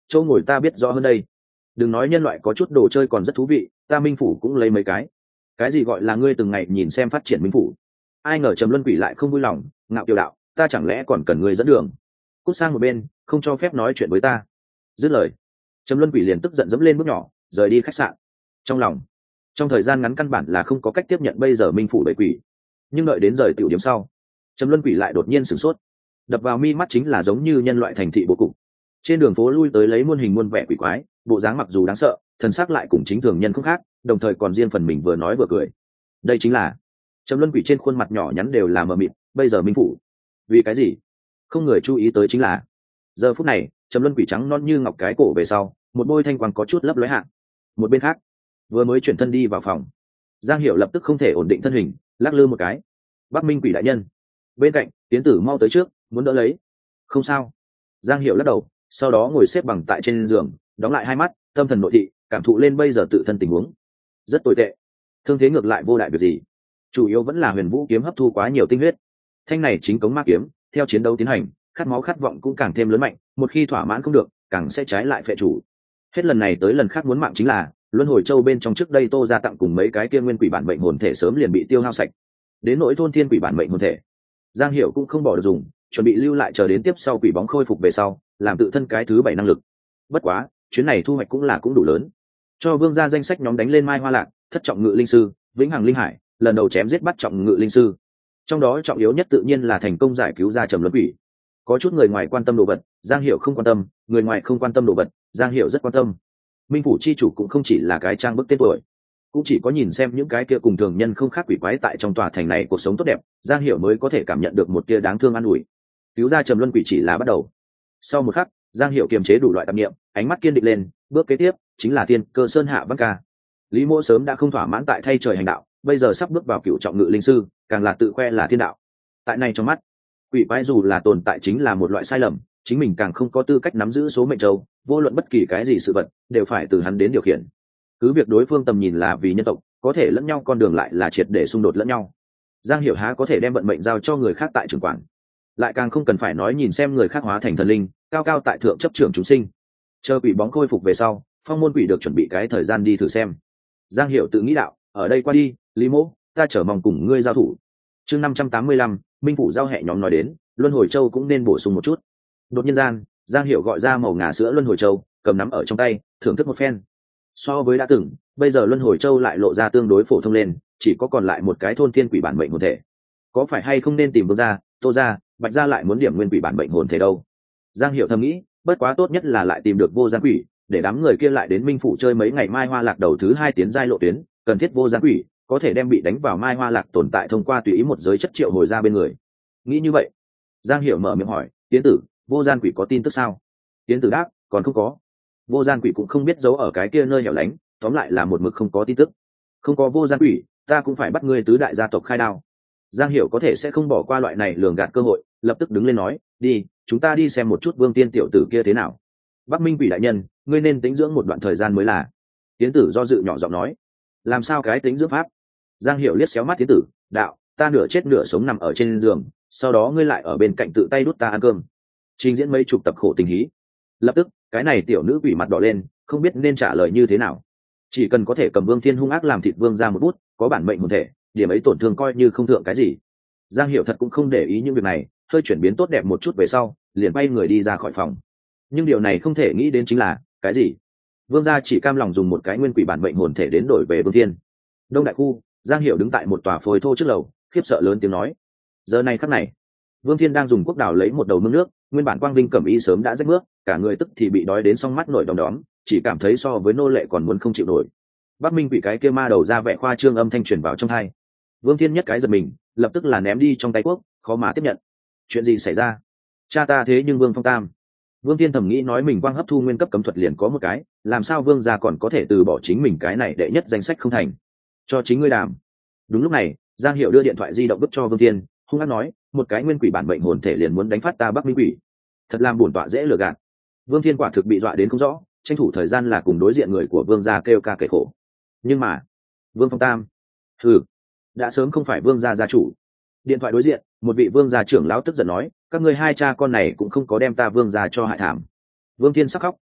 Speaker 1: châu ngồi ta biết rõ hơn đây. Đừng nói nhân loại có chút đồ chơi còn rất thú vị, ta minh phủ cũng lấy mấy cái. Cái gì gọi là ngươi từng ngày nhìn xem phát triển minh phủ? Ai ngờ Trầm Luân Quỷ lại không vui lòng, ngạo kiều đạo, ta chẳng lẽ còn cần ngươi dẫn đường? Cút sang một bên, không cho phép nói chuyện với ta. Dứt lời, Trầm Luân Quỷ liền tức giận dẫm lên bước nhỏ, rời đi khách sạn. Trong lòng, trong thời gian ngắn căn bản là không có cách tiếp nhận bây giờ minh phủ đầy quỷ. Nhưng đợi đến rời tiểu điểm sau, Trầm Luân Quỷ lại đột nhiên sửng sốt. Đập vào mi mắt chính là giống như nhân loại thành thị bố cục. Trên đường phố lui tới lấy muôn hình muôn vẻ quỷ quái, bộ dáng mặc dù đáng sợ, thần sắc lại cùng chính thường nhân không khác, đồng thời còn riêng phần mình vừa nói vừa cười. Đây chính là Trầm Luân Quỷ trên khuôn mặt nhỏ nhắn đều là mờ mịt, bây giờ minh phủ. Vì cái gì? Không người chú ý tới chính là giờ phút này, Trầm Luân Quỷ trắng non như ngọc cái cổ về sau, một bôi thanh quang có chút lấp lóe hạng. Một bên khác, vừa mới chuyển thân đi vào phòng, Giang Hiểu lập tức không thể ổn định thân hình, lắc lư một cái. Bắc Minh Quỷ đại nhân. Bên cạnh, Tiến Tử mau tới trước, muốn đỡ lấy. Không sao. Giang Hiểu lắc đầu, sau đó ngồi xếp bằng tại trên giường, đóng lại hai mắt, tâm thần nội thị, cảm thụ lên bây giờ tự thân tình huống. Rất tồi tệ. Thương thế ngược lại vô đại việc gì, chủ yếu vẫn là Huyền Vũ kiếm hấp thu quá nhiều tinh huyết. Thanh này chính cống ma kiếm, theo chiến đấu tiến hành, khát máu khát vọng cũng càng thêm lớn mạnh, một khi thỏa mãn không được, càng sẽ trái lại phệ chủ. Hết lần này tới lần khác muốn mạng chính là Luân Hồi Châu bên trong trước đây Tô ra tặng cùng mấy cái kia nguyên quỷ bản mệnh hồn thể sớm liền bị tiêu hao sạch. Đến nỗi thôn thiên quỷ bản mệnh hồn thể, Giang Hiểu cũng không bỏ được dùng, chuẩn bị lưu lại chờ đến tiếp sau quỷ bóng khôi phục về sau, làm tự thân cái thứ bảy năng lực. Bất quá, chuyến này thu hoạch cũng là cũng đủ lớn. Cho Vương gia danh sách nhóm đánh lên Mai Hoa Lạc, thất trọng ngự linh sư, vĩnh hằng linh hải, lần đầu chém giết bắt trọng ngự linh sư. Trong đó trọng yếu nhất tự nhiên là thành công giải cứu ra Trầm Luân Quỷ. Có chút người ngoài quan tâm đồ vật, Giang Hiểu không quan tâm, người ngoài không quan tâm đồ vật, Giang Hiểu rất quan tâm. Minh phủ chi chủ cũng không chỉ là cái trang bức tên tuổi, cũng chỉ có nhìn xem những cái kia cùng thường nhân không khác quỷ quái tại trong tòa thành này cuộc sống tốt đẹp, Giang Hiểu mới có thể cảm nhận được một tia đáng thương an ủi. Cứu ra Trầm Luân Quỷ chỉ là bắt đầu. Sau một khắc, Giang Hiểu kiềm chế đủ loại tạp niệm, ánh mắt kiên định lên, bước kế tiếp chính là Thiên Cơ Sơn hạ Văn Ca. Lý Mỗ sớm đã không thỏa mãn tại thay trời hành đạo, bây giờ sắp bước vào cựu trọng ngự linh sư, càng là tự khoe là thiên đạo. Tại này trong mắt, quỷ quái dù là tồn tại chính là một loại sai lầm, chính mình càng không có tư cách nắm giữ số mệnh châu, vô luận bất kỳ cái gì sự vật đều phải từ hắn đến điều khiển. Cứ việc đối phương tầm nhìn là vì nhân tộc, có thể lẫn nhau con đường lại là triệt để xung đột lẫn nhau. Giang Hiểu há có thể đem vận mệnh giao cho người khác tại trường quản, lại càng không cần phải nói nhìn xem người khác hóa thành thần linh, cao cao tại thượng chấp trưởng chúng sinh. Chờ quỷ bóng khôi phục về sau, phong môn quỷ được chuẩn bị cái thời gian đi thử xem. Giang Hiểu tự nghĩ đạo, ở đây qua đi, Lý Mỗ, ta chờ mong cùng ngươi giao thủ. Chương năm trăm tám mươi lăm, Minh phủ giao hệ nhóm nói đến, Luân Hồi Châu cũng nên bổ sung một chút. Đột nhiên gian, Giang Hiểu gọi ra màu ngà sữa Luân Hồi Châu, cầm nắm ở trong tay, thưởng thức một phen. So với đã từng, bây giờ Luân Hồi Châu lại lộ ra tương đối phổ thông lên, chỉ có còn lại một cái thôn thiên quỷ bản mệnh hồn thể. Có phải hay không nên tìm Vương gia, Tô gia, Bạch gia lại muốn điểm nguyên quỷ bản mệnh hồn thể đâu? Giang Hiểu thầm nghĩ, bất quá tốt nhất là lại tìm được Vô Gian Quỷ, để đám người kia lại đến Minh phủ chơi mấy ngày Mai Hoa Lạc đầu thứ hai tiến giai lộ tuyến, cần thiết Vô Gian Quỷ có thể đem bị đánh vào Mai Hoa Lạc tồn tại thông qua tùy ý một giới chất triệu hồi ra bên người. Nghĩ như vậy, Giang Hiểu mở miệng hỏi, tiến tử, Vô Gian Quỷ có tin tức sao? Tiến tử đáp, còn không có. Vô Gian Quỷ cũng không biết giấu ở cái kia nơi hẻo lánh, tóm lại là một mực không có tin tức. Không có Vô Gian Quỷ, ta cũng phải bắt ngươi tứ đại gia tộc khai đao. Giang Hiểu có thể sẽ không bỏ qua loại này lường gạt cơ hội, lập tức đứng lên nói, đi, chúng ta đi xem một chút Vương Tiên tiểu tử kia thế nào. Bắc Minh Quỷ đại nhân, ngươi nên tĩnh dưỡng một đoạn thời gian mới là. Tiến tử do dự nhỏ giọng nói, làm sao cái tĩnh dưỡng pháp? Giang Hiểu liếc xéo mắt tiến tử, đạo, ta nửa chết nửa sống nằm ở trên giường, sau đó ngươi lại ở bên cạnh tự tay đút ta ăn cơm. Trình diễn mấy chục tập khổ tình hí. Lập tức, cái này tiểu nữ quỷ mặt đỏ lên, không biết nên trả lời như thế nào. Chỉ cần có thể cầm Vương Thiên hung ác làm thịt Vương ra một bút, có bản mệnh một thể, điểm ấy tổn thương coi như không thượng cái gì. Giang Hiểu thật cũng không để ý những việc này, hơi chuyển biến tốt đẹp một chút về sau, liền bay người đi ra khỏi phòng. Nhưng điều này không thể nghĩ đến chính là cái gì? Vương gia chỉ cam lòng dùng một cái nguyên quỷ bản mệnh hồn thể đến đổi về Vương Thiên. Đông đại khu, Giang Hiểu đứng tại một tòa phôi thô trước lầu, khiếp sợ lớn tiếng nói. Giờ này khắc này, Vương Thiên đang dùng quốc đào lấy một đầu mương nước, nguyên bản quang vinh cẩm y sớm đã rách nước, cả người tức thì bị đói đến song mắt nổi đom đóm, chỉ cảm thấy so với nô lệ còn muốn không chịu nổi. Bắc Minh Quỷ cái kia ma đầu ra vẻ khoa trương âm thanh truyền vào trong tai. Vương Thiên nhất cái giật mình, lập tức là ném đi trong tay quốc, khó mà tiếp nhận. Chuyện gì xảy ra? Cha ta thế nhưng Vương Phong Tam. Vương Thiên thầm nghĩ nói mình quang hấp thu nguyên cấp cấm thuật liền có một cái, làm sao Vương gia còn có thể từ bỏ chính mình cái này đệ nhất danh sách không thành? Cho chính ngươi đàm. Đúng lúc này, Giang Hiểu đưa điện thoại di động bức cho Vương Thiên, hung hăng nói, một cái nguyên quỷ bản mệnh hồn thể liền muốn đánh phát ta Bắc Minh Quỷ. Thật làm buồn tọa dễ lừa gạt. Vương Thiên quả thực bị dọa đến không rõ, tranh thủ thời gian là cùng đối diện người của Vương gia kêu ca kể khổ. Nhưng mà, Vương Phong Tam, hừ, đã sớm không phải Vương gia gia chủ. Điện thoại đối diện, một vị Vương gia trưởng lão tức giận nói, các ngươi hai cha con này cũng không có đem ta Vương gia cho hại thảm. Vương Thiên sắc khóc,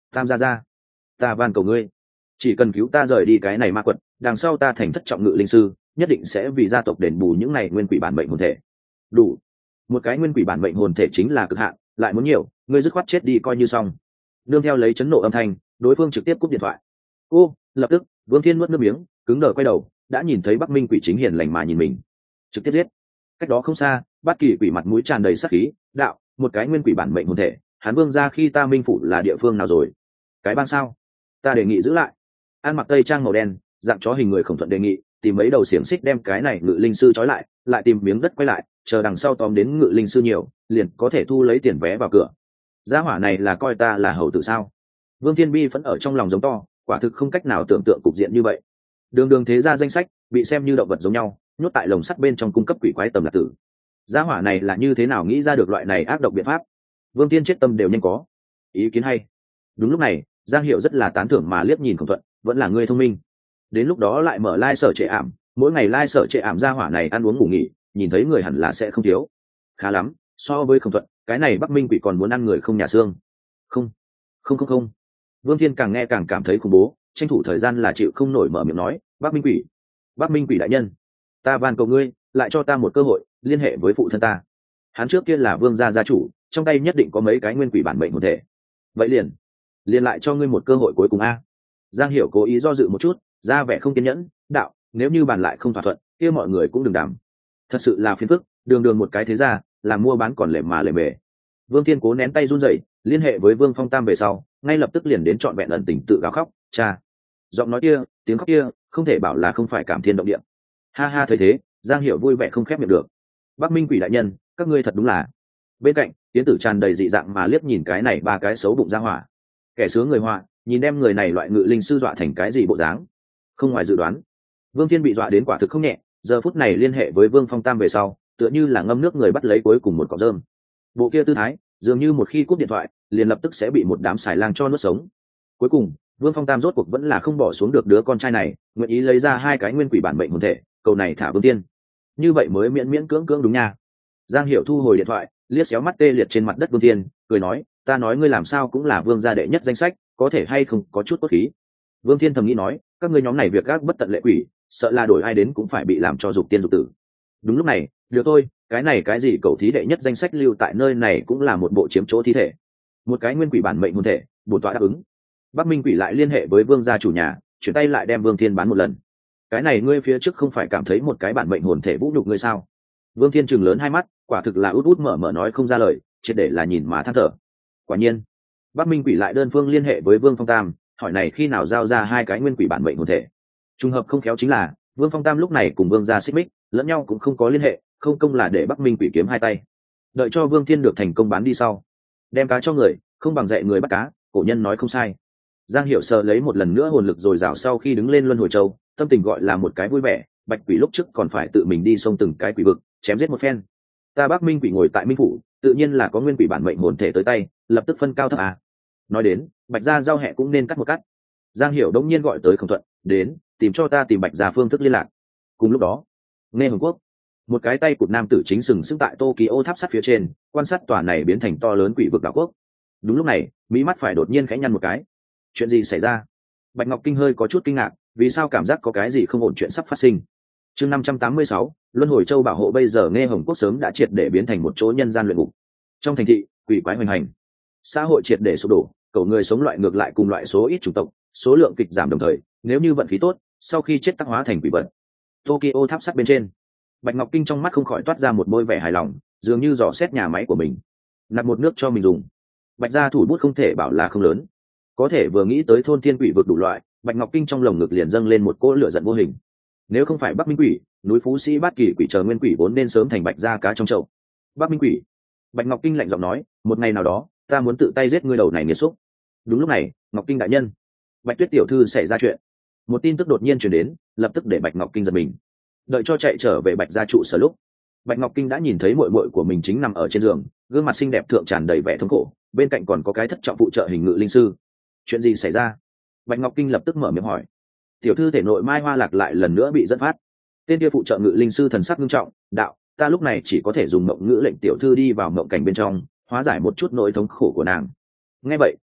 Speaker 1: Tam gia gia, ta van cầu ngươi, chỉ cần cứu ta rời đi cái này ma quật, đằng sau ta thành thất trọng ngự linh sư, nhất định sẽ vì gia tộc đền bù những này nguyên quỷ bản mệnh hồn thể. Đủ. Một cái nguyên quỷ bản mệnh hồn thể chính là cực hạn, lại muốn nhiều, ngươi dứt khoát chết đi coi như xong. Nương theo lấy chấn nộ âm thanh, đối phương trực tiếp cúp điện thoại. Ô, lập tức, Vương Thiên nuốt nước miếng, cứng đờ quay đầu, đã nhìn thấy Bắc Minh quỷ chính hiền lành mà nhìn mình, trực tiếp giết. Cách đó không xa, Bát Kỳ quỷ mặt mũi tràn đầy sát khí, đạo, một cái nguyên quỷ bản mệnh hồn thể, hắn Vương gia khi ta Minh phủ là địa phương nào rồi? Cái bang sao? Ta đề nghị giữ lại. An mặc tây trang màu đen, dạng chó hình người Khổng Thuận đề nghị, tìm mấy đầu xiềng xích đem cái này ngự linh sư trói lại, lại tìm miếng đất quay lại, chờ đằng sau tóm đến ngự linh sư nhiều, liền có thể thu lấy tiền vé vào cửa. Gia hỏa này là coi ta là hầu tử sao? Vương Thiên Bi vẫn ở trong lòng giống to, quả thực không cách nào tưởng tượng cục diện như vậy. Đường đường thế gia danh sách, bị xem như động vật giống nhau, nhốt tại lồng sắt bên trong cung cấp quỷ quái tầm lạc tử. Gia hỏa này là như thế nào nghĩ ra được loại này ác độc biện pháp? Vương Thiên chết tâm đều nhanh có ý kiến hay. Đúng lúc này, Giang Hiệu rất là tán thưởng mà liếc nhìn Khổng Thuận, vẫn là người thông minh. Đến lúc đó lại mở lai sở trệ ảm, mỗi ngày lai sở trệ ảm gia hỏa này ăn uống ngủ nghỉ, nhìn thấy người hẳn là sẽ không thiếu. Khá lắm, so với Khổng Thuận, cái này Bắc Minh quỷ còn muốn ăn người không nhà xương. Không, không không không. Vương Thiên càng nghe càng cảm thấy khủng bố, tranh thủ thời gian là chịu không nổi mở miệng nói, Bắc Minh quỷ, Bắc Minh quỷ đại nhân, ta van cầu ngươi, lại cho ta một cơ hội, liên hệ với phụ thân ta. Hắn trước kia là Vương gia gia chủ, trong tay nhất định có mấy cái nguyên quỷ bản mệnh hồn thể. Vậy liền, liền lại cho ngươi một cơ hội cuối cùng a. Giang Hiểu cố ý do dự một chút, ra vẻ không kiên nhẫn, đạo, nếu như bàn lại không thỏa thuận, kia mọi người cũng đừng đảm. Thật sự là phiền phức, đường đường một cái thế gia, làm mua bán còn lệ mà lệ bề. Vương Thiên cố nén tay run rẩy, liên hệ với Vương Phong Tam về sau, ngay lập tức liền đến trọn vẹn ẩn tình tự gào khóc, cha. Giọng nói kia, tiếng khóc kia, không thể bảo là không phải cảm thiên động địa. Ha ha, thấy thế, Giang Hiểu vui vẻ không khép miệng được. Bắc Minh quỷ đại nhân, các ngươi thật đúng là. Bên cạnh, Tiến Tử tràn đầy dị dạng mà liếc nhìn cái này ba cái xấu bụng ra hỏa. Kẻ sướng người họa, nhìn đem người này loại ngự linh sư dọa thành cái gì bộ dáng. Không ngoài dự đoán, Vương Thiên bị dọa đến quả thực không nhẹ, giờ phút này liên hệ với Vương Phong Tam về sau, tựa như là ngâm nước người bắt lấy cuối cùng một cọng rơm. Bộ kia tư thái, dường như một khi cúp điện thoại, liền lập tức sẽ bị một đám xài lang cho nuốt sống. Cuối cùng, Vương Phong Tam rốt cuộc vẫn là không bỏ xuống được đứa con trai này, nguyện ý lấy ra hai cái nguyên quỷ bản mệnh hồn thể, cầu này thả Vương Tiên. Như vậy mới miễn miễn cưỡng cưỡng đúng nha. Giang Hiểu thu hồi điện thoại, liếc xéo mắt tê liệt trên mặt đất Vương Tiên, cười nói, ta nói ngươi làm sao cũng là vương gia đệ nhất danh sách, có thể hay không có chút cốt khí. Vương Thiên thầm nghĩ nói, các ngươi nhóm này việc gác bất tận lệ quỷ, sợ là đổi ai đến cũng phải bị làm cho dục tiên dục tử. Đúng lúc này, được thôi, cái này cái gì cầu thí đệ nhất danh sách lưu tại nơi này cũng là một bộ chiếm chỗ thi thể. Một cái nguyên quỷ bản mệnh hồn thể, bổn tọa đáp ứng. Bắc Minh quỷ lại liên hệ với vương gia chủ nhà, chuyển tay lại đem Vương Thiên bán một lần. Cái này ngươi phía trước không phải cảm thấy một cái bản mệnh hồn thể vũ nhục ngươi sao? Vương Thiên trừng lớn hai mắt, quả thực là út út mở mở nói không ra lời, triệt để là nhìn mà than thở. Quả nhiên, Bắc Minh quỷ lại đơn phương liên hệ với Vương Phong Tam, hỏi này khi nào giao ra hai cái nguyên quỷ bản mệnh hồn thể. Trùng hợp không khéo chính là Vương Phong Tam lúc này cùng Vương gia xích mích, lẫn nhau cũng không có liên hệ, không công là để Bắc Minh quỷ kiếm hai tay. Đợi cho Vương Thiên được thành công bán đi sau, đem cá cho người, không bằng dạy người bắt cá, cổ nhân nói không sai. Giang Hiểu sợ lấy một lần nữa hồn lực rồi rào sau khi đứng lên luân hồi châu, tâm tình gọi là một cái vui vẻ, Bạch quỷ lúc trước còn phải tự mình đi xông từng cái quỷ vực, chém giết một phen. Ta Bắc Minh quỷ ngồi tại Minh phủ, tự nhiên là có nguyên quỷ bản mệnh hồn thể tới tay, lập tức phân cao thấp à. Nói đến, Bạch gia giao hẹ cũng nên cắt một cắt. Giang Hiểu đống nhiên gọi tới Khổng Thuận, đến, tìm cho ta tìm Bạch gia phương thức liên lạc. Cùng lúc đó, Nghe Hồng Quốc, một cái tay cụt nam tử chính sừng sững tại Tokyo tháp sắt phía trên, quan sát tòa này biến thành to lớn quỷ vực đảo quốc. Đúng lúc này, mỹ mắt phải đột nhiên khẽ nhăn một cái. Chuyện gì xảy ra? Bạch Ngọc Kinh hơi có chút kinh ngạc, vì sao cảm giác có cái gì không ổn chuyện sắp phát sinh. Chương năm trăm tám mươi sáu, Luân Hồi Châu bảo hộ bây giờ Nghe Hồng Quốc sớm đã triệt để biến thành một chỗ nhân gian luyện ngục. Trong thành thị, quỷ quái hoành hành, xã hội triệt để sụp đổ, cậu người sống loại ngược lại cùng loại số ít chủng tộc, số lượng kịch giảm đồng thời, nếu như vận khí tốt, sau khi chết tắc hóa thành quỷ vật. Tokyo tháp sắt bên trên, Bạch Ngọc Kinh trong mắt không khỏi toát ra một bôi vẻ hài lòng, dường như dò xét nhà máy của mình, nạp một nước cho mình dùng. Bạch gia thủ bút không thể bảo là không lớn, có thể vừa nghĩ tới thôn thiên quỷ vực đủ loại, Bạch Ngọc Kinh trong lồng ngực liền dâng lên một cỗ lửa giận vô hình. Nếu không phải Bắc Minh quỷ, núi Phú Sĩ Bát Kỳ quỷ chờ nguyên quỷ vốn nên sớm thành Bạch gia cá trong chậu. Bắc Minh quỷ, Bạch Ngọc Kinh lạnh giọng nói, một ngày nào đó, ta muốn tự tay giết ngươi đầu này nghiệt xúc. Đúng lúc này, Ngọc Kinh đại nhân, Bạch Tuyết tiểu thư xảy ra chuyện. Một tin tức đột nhiên truyền đến, lập tức để Bạch Ngọc Kinh giật mình. Đợi cho chạy trở về Bạch gia trụ sở lúc, Bạch Ngọc Kinh đã nhìn thấy muội muội của mình chính nằm ở trên giường, gương mặt xinh đẹp thượng tràn đầy vẻ thống khổ, bên cạnh còn có cái thất trọng phụ trợ hình ngự linh sư. Chuyện gì xảy ra? Bạch Ngọc Kinh lập tức mở miệng hỏi. Tiểu thư thể nội Mai Hoa Lạc lại lần nữa bị dẫn phát. Tên kia phụ trợ ngự linh sư thần sắc nghiêm trọng, đạo, ta lúc này chỉ có thể dùng mộng ngữ lệnh tiểu thư đi vào mộng cảnh bên trong, hóa giải một chút nỗi thống khổ của nàng. Nghe vậy,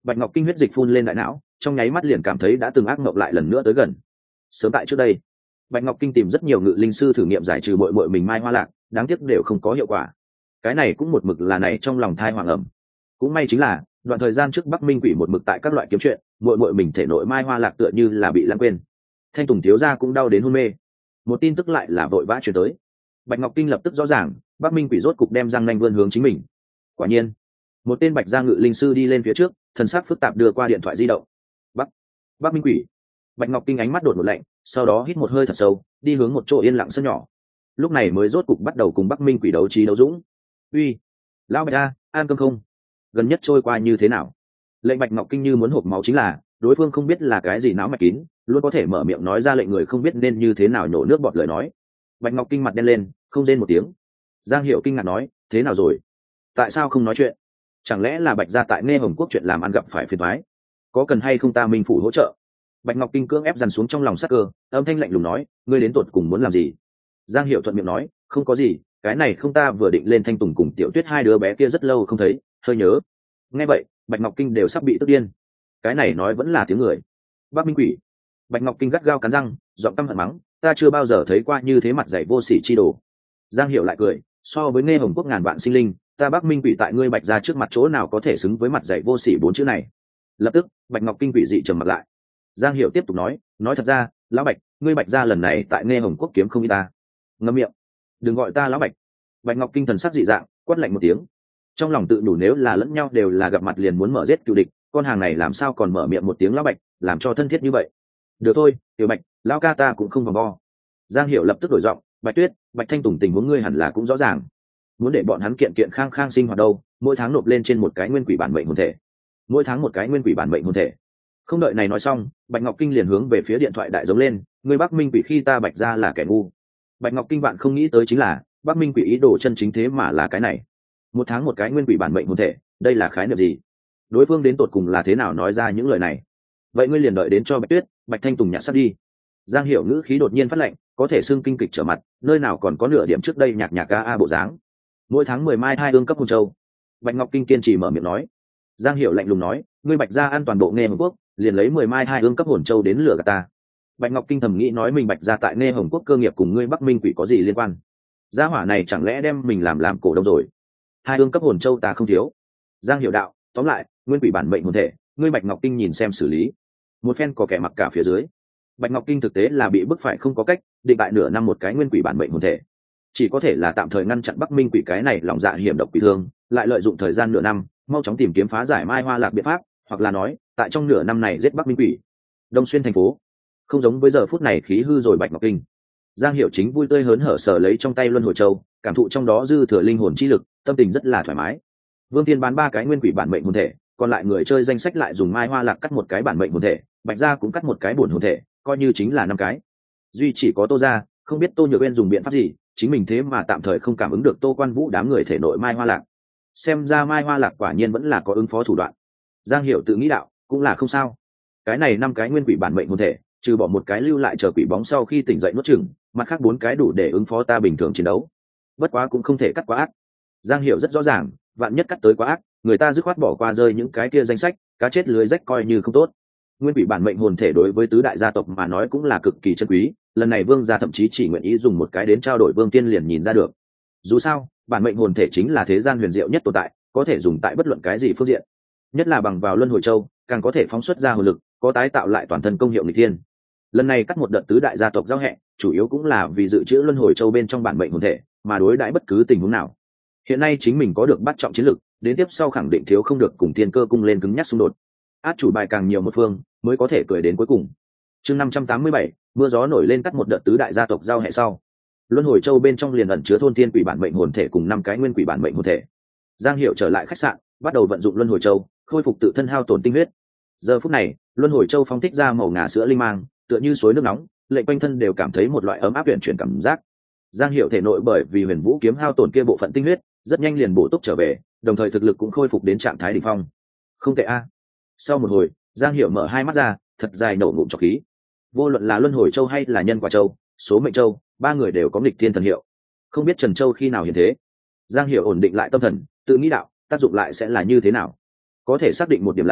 Speaker 1: Bạch Ngọc Kinh huyết dịch phun lên đại não, trong nháy mắt liền cảm thấy đã từng ác mộng lại lần nữa tới gần. Sớm tại trước đây, Bạch Ngọc Kinh tìm rất nhiều ngự linh sư thử nghiệm giải trừ bội bội mình mai hoa lạc, đáng tiếc đều không có hiệu quả. Cái này cũng một mực là này trong lòng thai hoàng ẩm. Cũng may chính là đoạn thời gian trước Bắc Minh Quỷ một mực tại các loại kiếm chuyện, bội bội mình thể nội mai hoa lạc tựa như là bị lãng quên. Thanh Tùng thiếu gia cũng đau đến hôn mê. Một tin tức lại là vội vã truyền tới. Bạch Ngọc Kinh lập tức rõ ràng, Bắc Minh Quỷ rốt cục đem răng nanh vươn hướng chính mình. Quả nhiên, một tên Bạch gia ngự linh sư đi lên phía trước, thần sắc phức tạp đưa qua điện thoại di động. Bắc, Bắc Minh Quỷ. Bạch Ngọc Kinh ánh mắt đột một lạnh, sau đó hít một hơi thật sâu, đi hướng một chỗ yên lặng sân nhỏ. Lúc này mới rốt cục bắt đầu cùng Bắc Minh Quỷ đấu trí đấu dũng. Uy, lão Bạch a, an cơm không? Gần nhất trôi qua như thế nào? Lệnh Bạch Ngọc Kinh như muốn hộp máu chính là, đối phương không biết là cái gì não mạch kín, luôn có thể mở miệng nói ra lệnh người không biết nên như thế nào nhổ nước bọt lời nói. Bạch Ngọc Kinh mặt đen lên, không rên một tiếng. Giang Hiểu kinh ngạc nói, thế nào rồi? Tại sao không nói chuyện? Chẳng lẽ là Bạch gia tại Nghe Hồng Quốc chuyện làm ăn gặp phải phiền toái? Có cần hay không ta minh phủ hỗ trợ? Bạch Ngọc Kinh cưỡng ép dằn xuống trong lòng sắc cơ, âm thanh lạnh lùng nói, ngươi đến tột cùng muốn làm gì? Giang Hiểu thuận miệng nói, không có gì, cái này không ta vừa định lên Thanh Tùng cùng Tiểu Tuyết hai đứa bé kia rất lâu không thấy, hơi nhớ. Nghe vậy, Bạch Ngọc Kinh đều sắp bị tức điên. Cái này nói vẫn là tiếng người. Bắc Minh Quỷ. Bạch Ngọc Kinh gắt gao cắn răng, giọng căm hận mắng, ta chưa bao giờ thấy qua như thế mặt dày vô sỉ chi đồ. Giang Hiểu lại cười, so với Nghe Hồng Quốc ngàn vạn sinh linh, ta Bắc Minh Quỷ tại ngươi Bạch gia trước mặt chỗ nào có thể xứng với mặt dày vô sỉ bốn chữ này. Lập tức, Bạch Ngọc Kinh quỷ dị trầm mặt lại. Giang Hiểu tiếp tục nói, nói thật ra, lão Bạch, ngươi Bạch gia lần này tại Nghe Hồng Quốc kiếm không ít ta. Ngậm miệng, đừng gọi ta lão Bạch. Bạch Ngọc Kinh thần sắc dị dạng, quát lạnh một tiếng. Trong lòng tự đủ nếu là lẫn nhau đều là gặp mặt liền muốn mở giết cựu địch, con hàng này làm sao còn mở miệng một tiếng lão Bạch, làm cho thân thiết như vậy. Được thôi, Tiểu Bạch, lão ca ta cũng không vòng vo. Giang Hiểu lập tức đổi giọng, Bạch Tuyết, Bạch Thanh Tùng tình huống ngươi hẳn là cũng rõ ràng. Muốn để bọn hắn kiện kiện khang khang sinh hoạt đâu, mỗi tháng nộp lên trên một cái nguyên quỷ bản mệnh hồn thể. Mỗi tháng một cái nguyên quỷ bản mệnh hồn thể. Không đợi này nói xong, Bạch Ngọc Kinh liền hướng về phía điện thoại đại giống lên, ngươi Bắc Minh Quỷ khi ta Bạch gia là kẻ ngu. Bạch Ngọc Kinh bạn không nghĩ tới chính là, Bắc Minh Quỷ ý đồ chân chính thế mà là cái này. Một tháng một cái nguyên quỷ bản mệnh hồn thể, đây là khái niệm gì? Đối phương đến tột cùng là thế nào nói ra những lời này? Vậy ngươi liền đợi đến cho Bạch Tuyết, Bạch Thanh Tùng nhặt sắp đi. Giang Hiểu ngữ khí đột nhiên phát lệnh, có thể xưng kinh kịch trở mặt, nơi nào còn có nửa điểm trước đây nhạc nhạc ca a bộ dáng. Mỗi tháng mười mai hai ương cấp hồn châu. Bạch Ngọc Kinh kiên trì mở miệng nói. Giang Hiểu lạnh lùng nói, ngươi Bạch gia ăn toàn bộ Nghe Hồng Quốc, liền lấy mười mai hai ương cấp hồn châu đến lừa gạt ta. Bạch Ngọc Kinh thầm nghĩ nói mình Bạch gia tại Nghe Hồng Quốc cơ nghiệp cùng ngươi Bắc Minh Quỷ có gì liên quan? Gia hỏa này chẳng lẽ đem mình làm làm cổ đông rồi? Hai ương cấp hồn châu ta không thiếu. Giang Hiểu đạo, tóm lại, nguyên quỷ bản mệnh hồn thể, ngươi Bạch Ngọc Kinh nhìn xem xử lý. Một phen có kẻ mặc cả phía dưới. Bạch Ngọc Kinh thực tế là bị bức phải không có cách, định tại nửa năm một cái nguyên quỷ bản mệnh hồn thể. Chỉ có thể là tạm thời ngăn chặn Bắc Minh Quỷ cái này lòng dạ hiểm độc quỷ thương, lại lợi dụng thời gian nửa năm, mau chóng tìm kiếm phá giải mai hoa lạc biện pháp, hoặc là nói, tại trong nửa năm này giết Bắc Minh Quỷ. Đông Xuyên thành phố, không giống với giờ phút này khí hư rồi Bạch Ngọc Kinh. Giang Hiểu chính vui tươi hớn hở sở lấy trong tay luân hồi châu, cảm thụ trong đó dư thừa linh hồn chi lực, tâm tình rất là thoải mái. Vương Thiên bán ba cái nguyên quỷ bản mệnh hồn thể, còn lại người chơi danh sách lại dùng mai hoa lạc cắt một cái bản mệnh hồn thể, Bạch gia cũng cắt một cái bổn hồn thể, coi như chính là năm cái. Duy chỉ có Tô gia, không biết Tô Nhược Uyên dùng biện pháp gì, chính mình thế mà tạm thời không cảm ứng được Tô Quan Vũ đám người thể nội mai hoa lạc. Xem ra mai hoa lạc quả nhiên vẫn là có ứng phó thủ đoạn. Giang Hiểu tự nghĩ đạo, cũng là không sao. Cái này năm cái nguyên quỷ bản mệnh hồn thể, trừ bỏ một cái lưu lại chờ quỷ bóng sau khi tỉnh dậy nuốt chửng, mặt khác bốn cái đủ để ứng phó ta bình thường chiến đấu. Bất quá cũng không thể cắt quá ác. Giang Hiểu rất rõ ràng, vạn nhất cắt tới quá ác, người ta dứt khoát bỏ qua rơi những cái kia danh sách, cá chết lưới rách coi như không tốt. Nguyên quỷ bản mệnh hồn thể đối với tứ đại gia tộc mà nói cũng là cực kỳ chân quý, lần này Vương gia thậm chí chỉ nguyện ý dùng một cái đến trao đổi Vương Tiên liền nhìn ra được. Dù sao, bản mệnh hồn thể chính là thế gian huyền diệu nhất tồn tại, có thể dùng tại bất luận cái gì phương diện. Nhất là bằng vào luân hồi châu, càng có thể phóng xuất ra hồn lực, có tái tạo lại toàn thân công hiệu nghịch thiên. Lần này cắt một đợt tứ đại gia tộc giao hẹn, chủ yếu cũng là vì dự trữ luân hồi châu bên trong bản mệnh hồn thể, mà đối đãi bất cứ tình huống nào. Hiện nay chính mình có được bắt trọng chiến lực, đến tiếp sau khẳng định thiếu không được cùng thiên cơ cung lên cứng nhắc xung đột. Át chủ bài càng nhiều một phương, mới có thể cười đến cuối cùng. Chương năm trăm tám mươi bảy, mưa gió nổi lên cắt một đợt tứ đại gia tộc giao hệ sau. Luân hồi châu bên trong liền ẩn chứa thôn thiên quỷ bản mệnh hồn thể cùng năm cái nguyên quỷ bản mệnh hồn thể. Giang Hiểu trở lại khách sạn, bắt đầu vận dụng luân hồi châu, khôi phục tự thân hao tổn tinh huyết. Giờ phút này, luân hồi châu phóng thích ra màu ngà sữa linh mang, tựa như suối nước nóng, lệnh quanh thân đều cảm thấy một loại ấm áp huyền chuyển cảm giác. Giang Hiểu thể nội bởi vì Huyền Vũ kiếm hao tổn kia bộ phận tinh huyết, rất nhanh liền bổ túc trở về, đồng thời thực lực cũng khôi phục đến trạng thái đỉnh phong. Không tệ a. Sau một hồi, Giang Hiểu mở hai mắt ra, thật dài nổ ngụm trọc khí. Vô luận là luân hồi châu hay là nhân quả châu, số mệnh châu, ba người đều có nghịch thiên thần hiệu. Không biết Trần Châu khi nào hiện thế. Giang Hiểu ổn định lại tâm thần, tự nghĩ đạo, tác dụng lại sẽ là như thế nào. Có thể xác định một điểm là,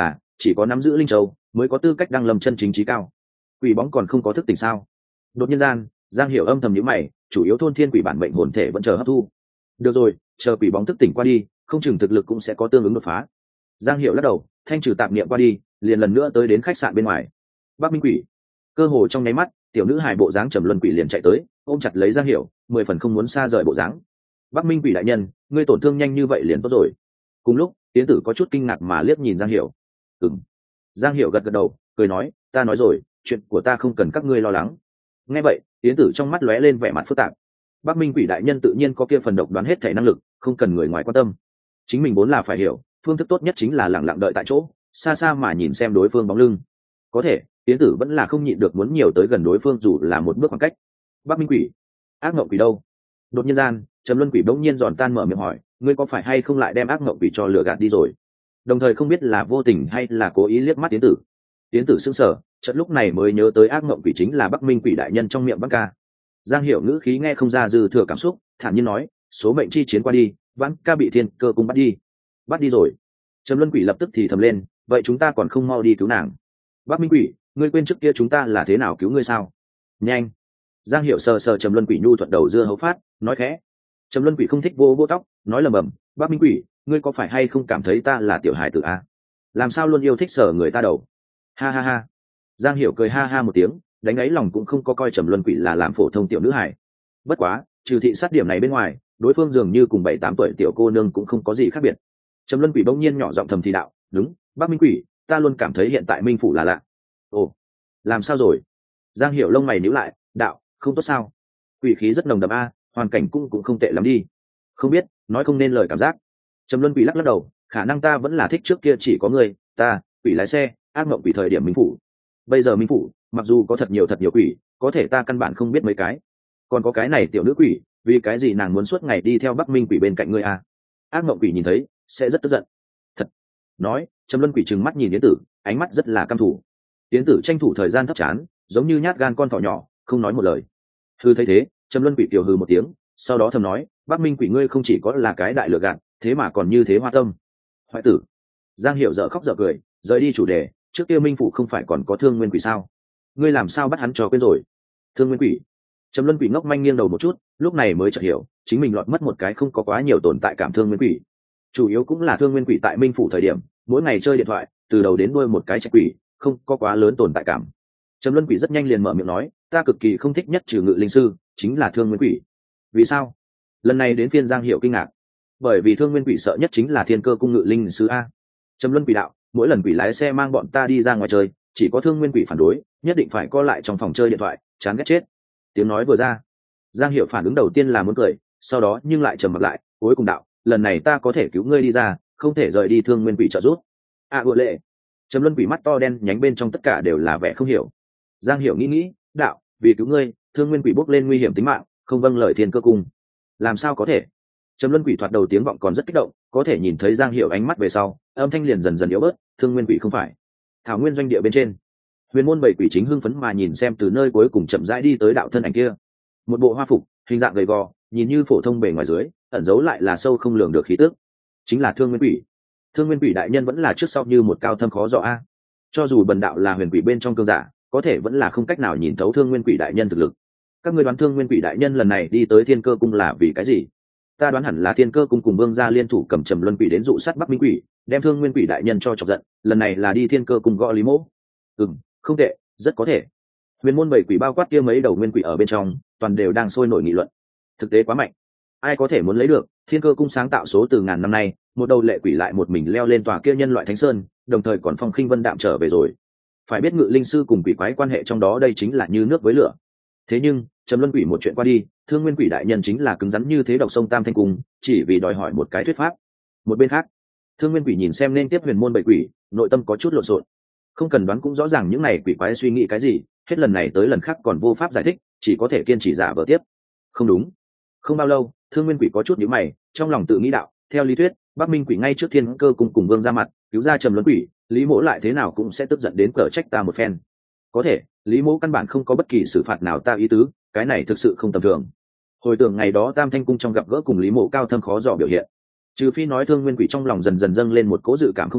Speaker 1: chỉ có nắm giữ linh châu mới có tư cách đăng lâm chân chính trí cao. Quỷ bóng còn không có thức tỉnh sao? Đột nhiên gian, Giang Hiểu âm thầm nhíu mày, chủ yếu thôn thiên quỷ bản mệnh hồn thể vẫn chờ hấp thu. Được rồi, chờ quỷ bóng thức tỉnh qua đi, không chừng thực lực cũng sẽ có tương ứng đột phá. Giang Hiểu lắc đầu, thanh trừ tạp niệm qua đi, liền lần nữa tới đến khách sạn bên ngoài. Bắc Minh Quỷ, cơ hồ trong nháy mắt, tiểu nữ hài bộ dáng trầm luân quỷ liền chạy tới, ôm chặt lấy Giang Hiểu, mười phần không muốn xa rời bộ dáng. Bắc Minh Quỷ đại nhân, ngươi tổn thương nhanh như vậy liền tốt rồi. Cùng lúc, tiến tử có chút kinh ngạc mà liếc nhìn Giang Hiểu. Ừm. Giang Hiểu gật gật đầu, cười nói, ta nói rồi, chuyện của ta không cần các ngươi lo lắng. Nghe vậy, tiến tử trong mắt lóe lên vẻ mặt phức tạp. Bắc Minh Quỷ đại nhân tự nhiên có kia phần độc đoán hết thể năng lực, không cần người ngoài quan tâm. Chính mình vốn là phải hiểu, phương thức tốt nhất chính là lặng lặng đợi tại chỗ, xa xa mà nhìn xem đối phương bóng lưng. Có thể, tiến tử vẫn là không nhịn được muốn nhiều tới gần đối phương dù là một bước khoảng cách. Bắc Minh Quỷ, ác ngộng quỷ đâu? Đột nhiên gian, Trầm Luân Quỷ bỗng nhiên giòn tan mở miệng hỏi, ngươi có phải hay không lại đem ác ngộng quỷ cho lừa gạt đi rồi? Đồng thời không biết là vô tình hay là cố ý liếc mắt tiến tử. Tiến tử sững sờ, chợt lúc này mới nhớ tới ác ngộng quỷ chính là Bắc Minh Quỷ đại nhân trong miệng Bắc ca. Giang Hiểu ngữ khí nghe không ra dư thừa cảm xúc, thản nhiên nói, số mệnh chi chiến qua đi, Vãn ca bị thiên cơ cung bắt đi. Bắt đi rồi? Trầm Luân Quỷ lập tức thì thầm lên, vậy chúng ta còn không mau đi cứu nàng? Bắc Minh Quỷ, ngươi quên trước kia chúng ta là thế nào cứu ngươi sao? Nhanh! Giang Hiểu sờ sờ Trầm Luân Quỷ nhu thuận đầu dưa hấu phát, nói khẽ. Trầm Luân Quỷ không thích vô vô tóc, nói lầm bầm, Bắc Minh Quỷ, ngươi có phải hay không cảm thấy ta là tiểu hài tử a? Làm sao luôn yêu thích sờ người ta đầu? Ha ha ha! Giang Hiểu cười ha ha một tiếng, đánh ấy lòng cũng không có coi Trầm Luân Quỷ là làm phổ thông tiểu nữ hài. Bất quá, trừ thị sát điểm này bên ngoài, đối phương dường như cùng bảy tám tuổi tiểu cô nương cũng không có gì khác biệt. Trầm Luân Quỷ bỗng nhiên nhỏ giọng thầm thì đạo, đúng, Bắc Minh Quỷ, ta luôn cảm thấy hiện tại Minh phủ là lạ. Ồ, làm sao rồi? Giang Hiểu lông mày nhíu lại, đạo, không tốt sao? Quỷ khí rất nồng đậm a, hoàn cảnh cũng cũng không tệ lắm đi. Không biết, nói không nên lời cảm giác. Trầm Luân Quỷ lắc lắc đầu, khả năng ta vẫn là thích trước kia chỉ có người, ta, quỷ lái xe, ác mộng quỷ thời điểm Minh phủ. Bây giờ Minh phủ, mặc dù có thật nhiều thật nhiều quỷ, có thể ta căn bản không biết mấy cái. Còn có cái này tiểu nữ quỷ, vì cái gì nàng muốn suốt ngày đi theo Bắc Minh Quỷ bên cạnh ngươi a? Ác mộng quỷ nhìn thấy, sẽ rất tức giận. Thật. Nói, Trầm Luân Quỷ trừng mắt nhìn Yến Tử, ánh mắt rất là căm thù. Yến Tử tranh thủ thời gian thấp chán, giống như nhát gan con thỏ nhỏ, không nói một lời. Hư thấy thế, Trầm Luân Quỷ tiểu hư một tiếng, sau đó thầm nói, Bắc Minh Quỷ ngươi không chỉ có là cái đại lừa gạt, thế mà còn như thế hoa tâm. Hoại tử. Giang Hiểu dở khóc dở cười, rời đi chủ đề, trước kia Minh phủ không phải còn có Thương Nguyên Quỷ sao? Ngươi làm sao bắt hắn cho quên rồi? Thương Nguyên Quỷ. Trầm Luân Quỷ ngốc manh nghiêng đầu một chút, lúc này mới chợt hiểu, chính mình lọt mất một cái không có quá nhiều tồn tại cảm Thương Nguyên Quỷ. Chủ yếu cũng là Thương Nguyên Quỷ tại Minh phủ thời điểm, mỗi ngày chơi điện thoại, từ đầu đến đuôi một cái trạch quỷ, không có quá lớn tồn tại cảm. Trầm Luân Quỷ rất nhanh liền mở miệng nói, ta cực kỳ không thích nhất trừ ngự linh sư, chính là Thương Nguyên Quỷ. Vì sao? Lần này đến phiên Giang Hiểu kinh ngạc. Bởi vì Thương Nguyên Quỷ sợ nhất chính là Thiên Cơ cung ngự linh sư a. Trầm Luân Quỷ đạo, mỗi lần quỷ lái xe mang bọn ta đi ra ngoài chơi, chỉ có Thương Nguyên Quỷ phản đối, nhất định phải co lại trong phòng chơi điện thoại, chán ghét chết. Tiếng nói vừa ra, Giang Hiểu phản ứng đầu tiên là muốn cười, sau đó nhưng lại trầm mặt lại, cuối cùng đạo, lần này ta có thể cứu ngươi đi ra, không thể rời đi Thương Nguyên Quỷ trợ giúp. À ủa lệ. Trầm Luân Quỷ mắt to đen nhánh bên trong tất cả đều là vẻ không hiểu. Giang Hiểu nghĩ nghĩ, đạo, vì cứu ngươi, Thương Nguyên Quỷ bốc lên nguy hiểm tính mạng, không vâng lời Thiên Cơ cung. Làm sao có thể? Trầm Luân Quỷ thoạt đầu tiếng vọng còn rất kích động, có thể nhìn thấy Giang Hiểu ánh mắt về sau, âm thanh liền dần dần yếu bớt, Thương Nguyên Quỷ không phải. Thảo Nguyên doanh địa bên trên, Huyền môn bảy quỷ chính hưng phấn mà nhìn xem từ nơi cuối cùng chậm rãi đi tới đạo thân ảnh kia. Một bộ hoa phục, hình dạng gầy gò, nhìn như phổ thông bề ngoài dưới, ẩn giấu lại là sâu không lường được khí tức. Chính là Thương Nguyên Quỷ. Thương Nguyên Quỷ đại nhân vẫn là trước sau như một cao thâm khó dò a. Cho dù bần đạo là huyền quỷ bên trong cương giả, có thể vẫn là không cách nào nhìn thấu Thương Nguyên Quỷ đại nhân thực lực. Các ngươi đoán Thương Nguyên Quỷ đại nhân lần này đi tới Thiên Cơ cung là vì cái gì? Ta đoán hẳn là Thiên Cơ cung cùng Vương gia liên thủ cầm Trầm Luân Quỷ đến dụ sát Bắc Minh Quỷ, đem Thương Nguyên Quỷ đại nhân cho chọc giận, lần này là đi Thiên Cơ cung gõ Lý Mỗ. Ừm, không tệ, rất có thể. Huyền môn bảy quỷ bao quát kia mấy đầu nguyên quỷ ở bên trong, toàn đều đang sôi nổi nghị luận. Thực tế quá mạnh, ai có thể muốn lấy được? Thiên Cơ cung sáng tạo số từ ngàn năm nay, một đầu lệ quỷ lại một mình leo lên tòa kia nhân loại thánh sơn, đồng thời còn phong khinh vân đạm trở về rồi. Phải biết ngự linh sư cùng quỷ quái quan hệ trong đó đây chính là như nước với lửa. Thế nhưng, Trầm Luân Quỷ một chuyện qua đi, Thương Nguyên Quỷ đại nhân chính là cứng rắn như thế độc sông Tam Thanh cung, chỉ vì đòi hỏi một cái thuyết pháp. Một bên khác, Thương Nguyên Quỷ nhìn xem nên tiếp huyền môn bảy quỷ, nội tâm có chút lộn xộn. Không cần đoán cũng rõ ràng những này quỷ quái suy nghĩ cái gì, hết lần này tới lần khác còn vô pháp giải thích, chỉ có thể kiên trì giả vờ tiếp. Không đúng. Không bao lâu, Thương Nguyên Quỷ có chút nhíu mày, trong lòng tự nghĩ đạo, theo lý thuyết, Bắc Minh Quỷ ngay trước Thiên Cơ cung cùng Vương ra mặt, cứu ra Trầm Luân Quỷ, Lý Mỗ lại thế nào cũng sẽ tức giận đến cở trách ta một phen. Có thể, Lý Mỗ căn bản không có bất kỳ xử phạt nào ta ý tứ, cái này thực sự không tầm thường. Hồi tưởng ngày đó Tam Thanh cung trong gặp gỡ cùng Lý Mộ cao thâm khó dò biểu hiện, trừ phi nói Thương Nguyên Quỷ trong lòng dần dần dâng lên một cố dự cảm không ổn,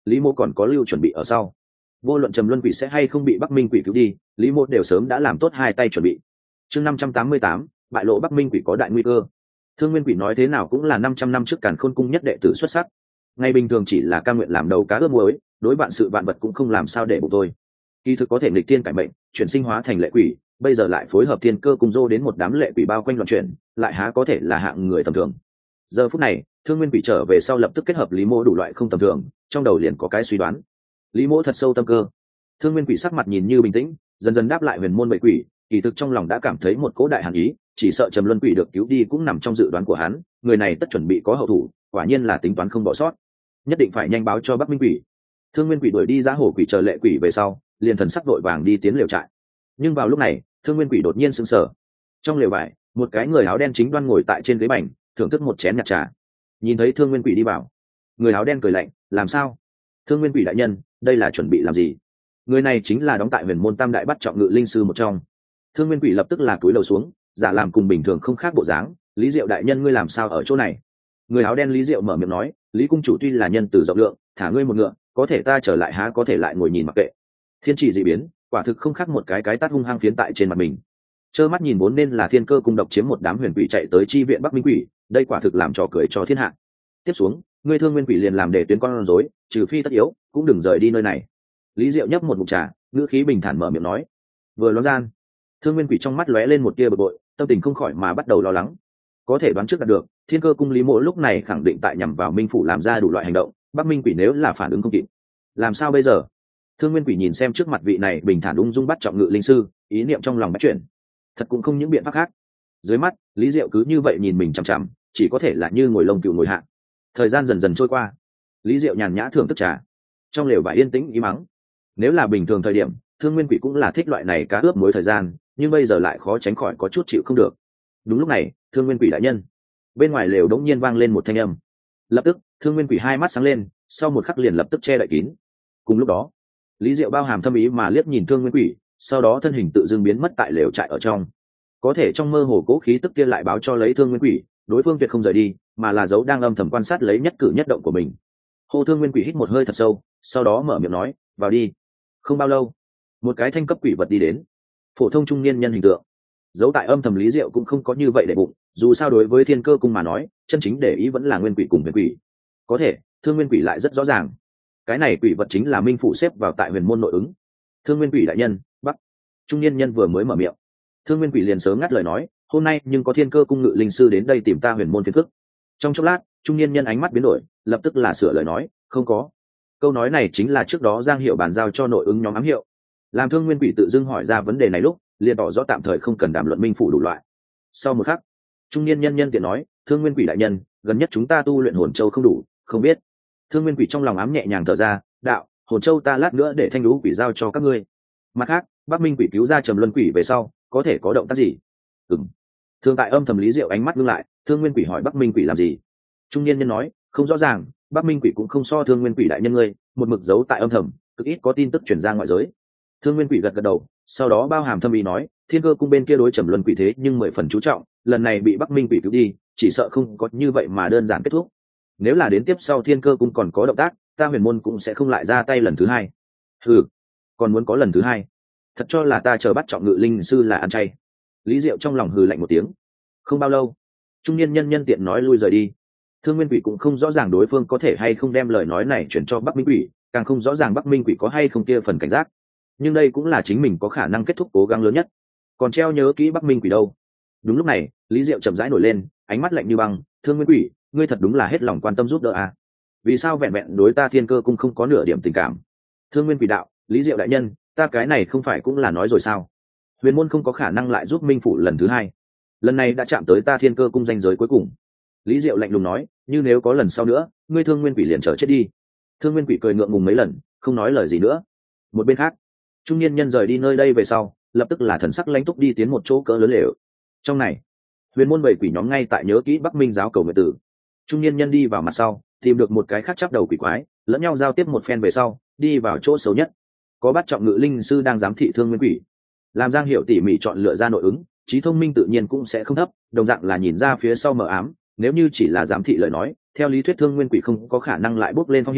Speaker 1: lý mô còn có lưu chuẩn bị ở sau. Vô luận trầm luân quỷ sẽ hay không bị bắc minh quỷ cứu đi, lý mô đều sớm đã làm tốt hai tay chuẩn bị. Chương năm trăm tám mươi tám, bại lộ bắc minh quỷ có đại nguy cơ. Thương nguyên quỷ nói thế nào cũng là năm trăm năm trước Càn Khôn cung nhất đệ tử xuất sắc, ngày bình thường chỉ là ca nguyện làm đầu cá ướp muối, đối bạn sự vạn vật cũng không làm sao để bụng tôi. Kỳ thực có thể nghịch tiên cải mệnh, chuyển sinh hóa thành lệ quỷ, bây giờ lại phối hợp thiên cơ cùng dô đến một đám lệ quỷ bao quanh loạn chuyển, lại há có thể là hạng người tầm thường. Giờ phút này, thương nguyên quỷ trở về sau lập tức kết hợp lý mô đủ loại không tầm thường, trong đầu liền có cái suy đoán. Lý mô thật sâu tâm cơ. Thương nguyên quỷ sắc mặt nhìn như bình tĩnh, dần dần đáp lại huyền môn bệ quỷ, kỳ thực trong lòng đã cảm thấy một cỗ đại hàn ý, chỉ sợ trầm luân quỷ được cứu đi cũng nằm trong dự đoán của hắn, người này tất chuẩn bị có hậu thủ, quả nhiên là tính toán không bỏ sót, nhất định phải nhanh báo cho bắc minh quỷ. Thương nguyên quỷ đuổi đi giá hổ quỷ chờ lệ quỷ về sau, liền thần sắc đội vàng đi tiến lều trại. Nhưng vào lúc này, thương nguyên quỷ đột nhiên sững sờ. Trong lều vải, một cái người áo đen chính đoan ngồi tại trên ghế bành, thưởng thức một chén nhạt trà. Nhìn thấy thương nguyên quỷ đi vào, người áo đen cười lạnh, làm sao? Thương nguyên quỷ đại nhân, đây là chuẩn bị làm gì? Người này chính là đóng tại huyền môn tam đại bắt trọng ngự linh sư một trong. Thương nguyên quỷ lập tức là cúi đầu xuống, giả làm cùng bình thường không khác bộ dáng. Lý Diệu đại nhân, ngươi làm sao ở chỗ này? Người áo đen Lý Diệu mở miệng nói, Lý cung chủ tuy là nhân từ rộng lượng, thả ngươi một ngựa, có thể ta trở lại há có thể lại ngồi nhìn mặc kệ. Thiên chỉ dị biến, quả thực không khác một cái cái tát hung hăng phiến tại trên mặt mình. Trơ mắt nhìn vốn nên là thiên cơ cung độc chiếm một đám huyền quỷ chạy tới chi viện bắc minh quỷ, đây quả thực làm trò cười cho thiên hạ. Tiếp xuống, ngươi thương nguyên quỷ liền làm để tuyến con rối, trừ phi tất yếu, cũng đừng rời đi nơi này. Lý Diệu nhấp một ngụm trà, ngữ khí bình thản mở miệng nói. Vừa nói gian, thương nguyên quỷ trong mắt lóe lên một tia bực bội, tâm tình không khỏi mà bắt đầu lo lắng. Có thể đoán trước đạt được, thiên cơ cung Lý Mộ lúc này khẳng định tại nhằm vào minh phủ làm ra đủ loại hành động, bắc minh quỷ nếu là phản ứng không kịp, làm sao bây giờ? Thương nguyên quỷ nhìn xem trước mặt vị này bình thản ung dung bắt trọng ngự linh sư, ý niệm trong lòng bắt chuyển, thật cũng không những biện pháp khác. Dưới mắt, Lý Diệu cứ như vậy nhìn mình chằm chằm, chỉ có thể là như ngồi lông cừu ngồi hạ. Thời gian dần dần trôi qua, Lý Diệu nhàn nhã thưởng thức trà, trong lều vải yên tĩnh ý mắng. Nếu là bình thường thời điểm, thương nguyên quỷ cũng là thích loại này cá ướp muối thời gian, nhưng bây giờ lại khó tránh khỏi có chút chịu không được. Đúng lúc này, thương nguyên quỷ đại nhân, bên ngoài lều đống nhiên vang lên một thanh âm. Lập tức, thương nguyên quỷ hai mắt sáng lên, sau một khắc liền lập tức che đậy kín. Cùng lúc đó, Lý Diệu bao hàm thâm ý mà liếc nhìn thương nguyên quỷ, sau đó thân hình tự dưng biến mất tại lều trại ở trong. Có thể trong mơ hồ cố khí tức kia lại báo cho lấy thương nguyên quỷ, đối phương tuyệt không rời đi, mà là dấu đang âm thầm quan sát lấy nhất cử nhất động của mình. Hồ thương nguyên quỷ hít một hơi thật sâu, sau đó mở miệng nói, vào đi. Không bao lâu, một cái thanh cấp quỷ vật đi đến, phổ thông trung niên nhân hình tượng. Dấu tại âm thầm Lý Diệu cũng không có như vậy để bụng, dù sao đối với thiên cơ cung mà nói, chân chính để ý vẫn là nguyên quỷ cùng huyền quỷ. Có thể thương nguyên quỷ lại rất rõ ràng, cái này quỷ vật chính là minh phụ xếp vào tại huyền môn nội ứng. Thương nguyên quỷ đại nhân, bắc. Trung niên nhân vừa mới mở miệng, thương nguyên quỷ liền sớm ngắt lời nói, hôm nay nhưng có thiên cơ cung ngự linh sư đến đây tìm ta huyền môn phiền phức. Trong chốc lát, trung niên nhân ánh mắt biến đổi, lập tức là sửa lời nói, không có. Câu nói này chính là trước đó Giang Hiệu bàn giao cho nội ứng nhóm ám hiệu. Làm thương nguyên quỷ tự dưng hỏi ra vấn đề này lúc, liền tỏ rõ tạm thời không cần đàm luận minh phủ đủ loại. Sau một khắc, trung niên nhân nhân tiện nói, thương nguyên quỷ đại nhân, gần nhất chúng ta tu luyện hồn châu không đủ, không biết. Thương nguyên quỷ trong lòng ám nhẹ nhàng thở ra, đạo, hồn châu ta lát nữa để thanh lũ quỷ giao cho các ngươi. Mặt khác, bắc minh quỷ cứu ra trầm luân quỷ về sau, có thể có động tác gì? Ừm. Thương tại âm thầm Lý Diệu ánh mắt ngưng lại, thương nguyên quỷ hỏi bắc minh quỷ làm gì? Trung niên nhân nói, không rõ ràng, bắc minh quỷ cũng không so thương nguyên quỷ đại nhân ngươi, một mực giấu tại âm thầm, cực ít có tin tức truyền ra ngoại giới. Thương nguyên quỷ gật gật đầu, sau đó bao hàm thâm ý nói, thiên cơ cung bên kia đối trầm luân quỷ thế nhưng mười phần chú trọng, lần này bị bắc minh quỷ cứu đi, chỉ sợ không có như vậy mà đơn giản kết thúc. Nếu là đến tiếp sau thiên cơ cung còn có động tác, ta huyền môn cũng sẽ không lại ra tay lần thứ hai. Ừ, còn muốn có lần thứ hai, thật cho là ta chờ bắt trọng ngự linh sư là ăn chay. Lý Diệu trong lòng hừ lạnh một tiếng. Không bao lâu, trung niên nhân nhân tiện nói lui rời đi. Thương nguyên quỷ cũng không rõ ràng đối phương có thể hay không đem lời nói này chuyển cho bắc minh quỷ, càng không rõ ràng bắc minh quỷ có hay không kia phần cảnh giác, nhưng đây cũng là chính mình có khả năng kết thúc cố gắng lớn nhất. Còn treo nhớ kỹ bắc minh quỷ đâu. Đúng lúc này, Lý Diệu chậm rãi nổi lên, ánh mắt lạnh như băng, thương nguyên quỷ, ngươi thật đúng là hết lòng quan tâm giúp đỡ à? Vì sao vẹn vẹn đối ta thiên cơ cung không có nửa điểm tình cảm? Thương nguyên quỷ đạo, Lý Diệu đại nhân, ta cái này không phải cũng là nói rồi sao? Huyền môn không có khả năng lại giúp minh phủ lần thứ hai, lần này đã chạm tới ta thiên cơ cung ranh giới cuối cùng. Lý Diệu lạnh lùng nói, như nếu có lần sau nữa, ngươi thương nguyên quỷ liền trở chết đi. Thương nguyên quỷ cười ngượng ngùng mấy lần, không nói lời gì nữa. Một bên khác, trung niên nhân rời đi nơi đây về sau, lập tức là thần sắc lãnh túc đi tiến một chỗ cỡ lớn lều. Trong này, huyền môn bảy quỷ nhóm ngay tại nhớ kỹ bắc minh giáo cầu nguyện tử. Trung niên nhân đi vào mặt sau, tìm được một cái khác chắp đầu quỷ quái, lẫn nhau giao tiếp một phen về sau, đi vào chỗ xấu nhất. Có bắt trọng ngự linh sư đang giám thị thương nguyên quỷ. Làm Giang Hiệu tỉ mỉ chọn lựa ra nội ứng, trí thông minh tự nhiên cũng sẽ không thấp, đồng dạng là nhìn ra phía sau mờ ám, nếu như chỉ là giám thị lời nói, theo lý thuyết thương nguyên quỷ không có khả năng lại bốc lên phong hiểm,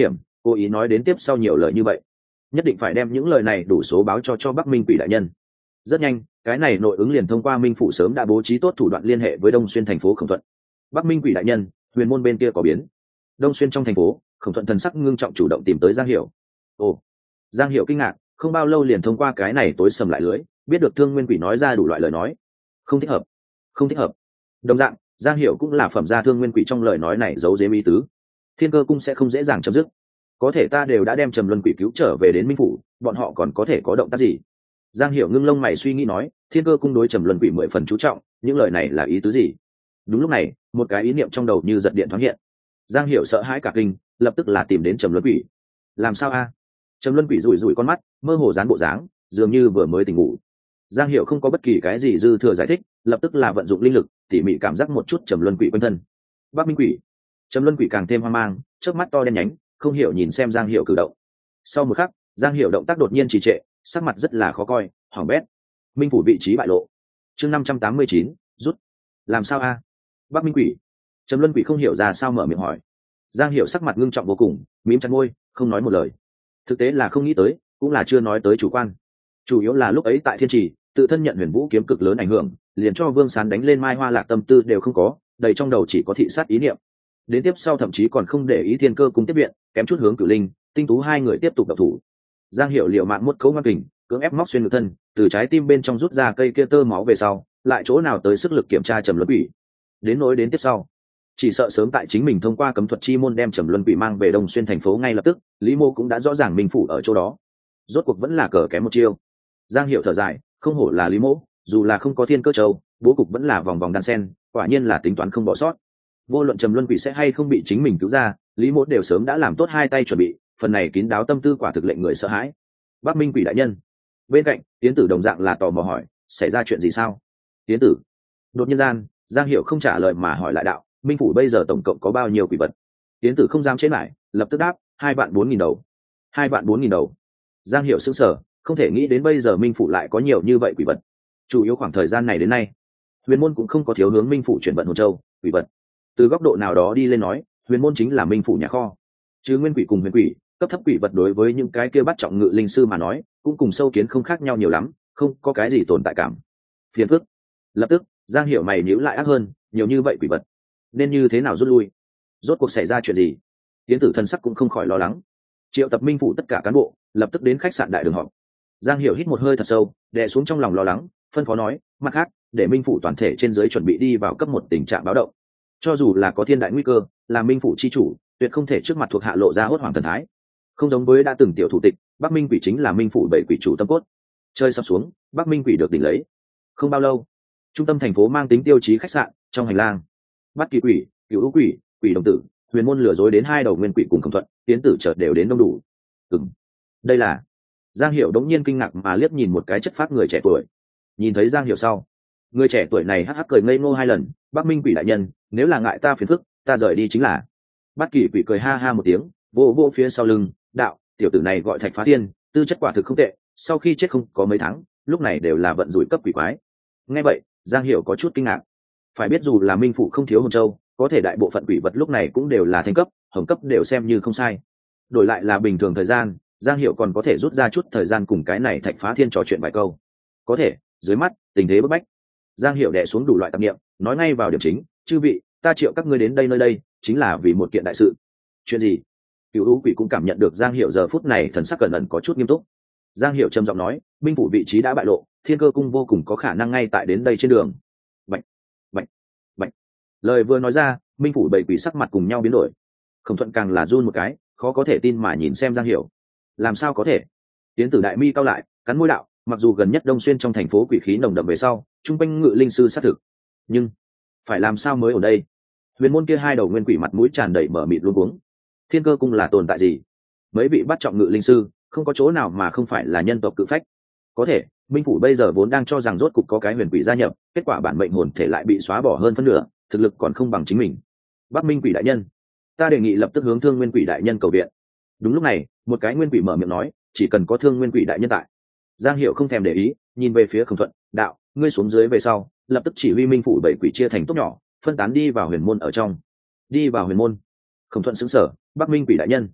Speaker 1: cố ý nói đến tiếp sau nhiều lời như vậy, nhất định phải đem những lời này đủ số báo cho cho Bắc Minh Quỷ đại nhân. Rất nhanh, cái này nội ứng liền thông qua Minh phủ sớm đã bố trí tốt thủ đoạn liên hệ với Đông Xuyên thành phố Khổng Thuận. Bắc Minh Quỷ đại nhân, huyền môn bên kia có biến. Đông Xuyên trong thành phố, Khổng Thuận thần sắc ngưng trọng chủ động tìm tới Giang Hiểu. Ồ, Giang Hiểu kinh ngạc, không bao lâu liền thông qua cái này tối sầm lại lưới, biết được Thương Nguyên Quỷ nói ra đủ loại lời nói. Không thích hợp, không thích hợp. Đồng dạng, Giang Hiểu cũng là phẩm gia Thương Nguyên Quỷ trong lời nói này giấu giếm ý tứ. Thiên Cơ cung sẽ không dễ dàng chấm dứt. Có thể ta đều đã đem Trầm Luân Quỷ cứu trở về đến Minh phủ, bọn họ còn có thể có động tác gì? Giang Hiểu ngưng lông mày suy nghĩ nói, Thiên Cơ cung đối Trầm Luân Quỷ mười phần chú trọng, những lời này là ý tứ gì? Đúng lúc này, một cái ý niệm trong đầu như giật điện thoáng hiện. Giang Hiểu sợ hãi cả kinh, lập tức là tìm đến Trầm Luân Quỷ. Làm sao a? Trầm Luân Quỷ rủi rủi con mắt, mơ hồ dán bộ dáng, dường như vừa mới tỉnh ngủ. Giang Hiểu không có bất kỳ cái gì dư thừa giải thích, lập tức là vận dụng linh lực, tỉ mỉ cảm giác một chút Trầm Luân Quỷ quanh thân. Bắc Minh Quỷ. Trầm Luân Quỷ càng thêm hoang mang, chớp mắt to đen nhánh, không hiểu nhìn xem Giang Hiểu cử động. Sau một khắc, Giang Hiểu động tác đột nhiên trì trệ, sắc mặt rất là khó coi, hoảng bét. Minh phủ vị trí bại lộ. Chương năm trăm tám mươi chín, rút. Làm sao a? Bắc Minh Quỷ. Trầm Luân Quỷ không hiểu ra sao mở miệng hỏi. Giang Hiểu sắc mặt ngưng trọng vô cùng, mím chặt môi, không nói một lời. Thực tế là không nghĩ tới, cũng là chưa nói tới chủ quan. Chủ yếu là lúc ấy tại Thiên Trì, tự thân nhận Huyền Vũ kiếm cực lớn ảnh hưởng, liền cho Vương Sán đánh lên Mai Hoa Lạc tâm tư đều không có, đầy trong đầu chỉ có thị sát ý niệm. Đến tiếp sau thậm chí còn không để ý Thiên Cơ cung tiếp viện, kém chút hướng Cửu Linh, Tinh Tú hai người tiếp tục độc thủ. Giang Hiểu liều mạng muốt cấu ngoan kình, cưỡng ép móc xuyên ngực thân, từ trái tim bên trong rút ra cây kia tơ máu về sau, lại chỗ nào tới sức lực kiểm tra Trầm Luân Quỷ. Đến nỗi đến tiếp sau, chỉ sợ sớm tại chính mình thông qua cấm thuật chi môn đem Trầm Luân Quỷ mang về Đông Xuyên thành phố ngay lập tức, Lý Mô cũng đã rõ ràng Minh phủ ở chỗ đó. Rốt cuộc vẫn là cờ kém một chiêu. Giang Hiểu thở dài, không hổ là Lý Mô, dù là không có Thiên Cơ Châu, bố cục vẫn là vòng vòng đan sen, quả nhiên là tính toán không bỏ sót. Vô luận Trầm Luân Quỷ sẽ hay không bị chính mình cứu ra, Lý Mô đều sớm đã làm tốt hai tay chuẩn bị, phần này kín đáo tâm tư quả thực lệnh người sợ hãi. Bắc Minh Quỷ đại nhân. Bên cạnh, Tiến Tử đồng dạng là tò mò hỏi, xảy ra chuyện gì sao? Tiến Tử. Đột nhiên gian, Giang Hiểu không trả lời mà hỏi lại đạo, Minh phủ bây giờ tổng cộng có bao nhiêu quỷ vật? Tiến Tử không dám chế lại, lập tức đáp, hai vạn bốn nghìn đầu. Hai vạn bốn nghìn đầu. Giang Hiểu sững sờ, không thể nghĩ đến bây giờ Minh phủ lại có nhiều như vậy quỷ vật. Chủ yếu khoảng thời gian này đến nay, Huyền môn cũng không có thiếu hướng Minh phủ chuyển vận hồn châu, quỷ vật. Từ góc độ nào đó đi lên nói, Huyền môn chính là Minh phủ nhà kho. Chứ nguyên quỷ cùng huyền quỷ, cấp thấp quỷ vật đối với những cái kia bắt trọng ngự linh sư mà nói, cũng cùng sâu kiến không khác nhau nhiều lắm, không có cái gì tồn tại cảm. Phiền phức. Lập tức, Giang Hiểu mày nhíu lại ác hơn, nhiều như vậy quỷ vật, nên như thế nào rút lui? Rốt cuộc xảy ra chuyện gì? Tiến Tử thân sắc cũng không khỏi lo lắng. Triệu tập Minh phủ tất cả cán bộ, lập tức đến khách sạn đại đường họp. Giang Hiểu hít một hơi thật sâu, đè xuống trong lòng lo lắng, phân phó nói, mặt khác, để Minh phủ toàn thể trên dưới chuẩn bị đi vào cấp một tình trạng báo động. Cho dù là có thiên đại nguy cơ, là Minh phủ chi chủ, tuyệt không thể trước mặt thuộc hạ lộ ra hốt hoảng thần thái. Không giống với đã từng tiểu thủ tịch, Bắc Minh Quỷ chính là Minh phủ bảy quỷ chủ tâm cốt. Chơi sắp xuống, Bắc Minh Quỷ được đỉnh lấy. Không bao lâu, trung tâm thành phố mang tính tiêu chí khách sạn, trong hành lang, Bắt Kỳ Quỷ, Cửu U Quỷ, Quỷ Đồng Tử, Huyền môn lừa dối đến hai đầu nguyên quỷ cùng Khổng Thuận, Tiến Tử chợt đều đến đông đủ. Ừm, đây là. Giang Hiểu đống nhiên kinh ngạc mà liếc nhìn một cái chất phác người trẻ tuổi. Nhìn thấy Giang Hiểu sau, người trẻ tuổi này hắc hắc cười ngây ngô hai lần, Bắc Minh Quỷ đại nhân, nếu là ngại ta phiền phức, ta rời đi chính là. Bắt Kỳ Quỷ cười ha ha một tiếng, vô vô phía sau lưng, đạo, tiểu tử này gọi Thạch Phá Thiên, tư chất quả thực không tệ, sau khi chết không có mấy tháng, lúc này đều là vận rủi cấp quỷ quái. Nghe vậy, Giang Hiểu có chút kinh ngạc. Phải biết dù là Minh phủ không thiếu hồn châu, có thể đại bộ phận quỷ vật lúc này cũng đều là thanh cấp, hồng cấp đều xem như không sai. Đổi lại là bình thường thời gian, Giang Hiểu còn có thể rút ra chút thời gian cùng cái này Thạch Phá Thiên trò chuyện vài câu. Có thể, dưới mắt, tình thế bức bách. Giang Hiểu đè xuống đủ loại tạp niệm, nói ngay vào điểm chính, chư vị, ta triệu các ngươi đến đây nơi đây, chính là vì một kiện đại sự. Chuyện gì? Cửu U Quỷ cũng cảm nhận được Giang Hiểu giờ phút này thần sắc cẩn thận có chút nghiêm túc. Giang Hiểu trầm giọng nói, Minh phủ vị trí đã bại lộ, Thiên Cơ cung vô cùng có khả năng ngay tại đến đây trên đường. Bạch, bạch, bạch. Lời vừa nói ra, Minh phủ bảy quỷ sắc mặt cùng nhau biến đổi. Khổng Thuận càng là run một cái, khó có thể tin mà nhìn xem Giang Hiểu. Làm sao có thể? Tiến Tử đại mi cao lại, cắn môi đạo, mặc dù gần nhất Đông Xuyên trong thành phố quỷ khí nồng đậm về sau, trung quanh ngự linh sư sát thực, nhưng phải làm sao mới ở đây? Huyền môn kia hai đầu nguyên quỷ mặt mũi tràn đầy mở mịt luống cuống. Thiên Cơ cung là tồn tại gì? Mấy vị bắt trọng ngự linh sư, không có chỗ nào mà không phải là nhân tộc cự phách. Có thể, Minh phủ bây giờ vốn đang cho rằng rốt cục có cái huyền quỷ gia nhập, kết quả bản mệnh hồn thể lại bị xóa bỏ hơn phân nửa, thực lực còn không bằng chính mình. Bắc Minh Quỷ đại nhân, ta đề nghị lập tức hướng Thương Nguyên Quỷ đại nhân cầu viện. Đúng lúc này, một cái nguyên quỷ mở miệng nói, chỉ cần có Thương Nguyên Quỷ đại nhân tại. Giang Hiểu không thèm để ý, nhìn về phía Khổng Thuận, đạo, ngươi xuống dưới về sau, lập tức chỉ huy Minh phủ bảy quỷ chia thành tốt nhỏ, phân tán đi vào huyền môn ở trong. Đi vào huyền môn. Khổng Thuận sững sờ, Bắc Minh Quỷ đại nhân,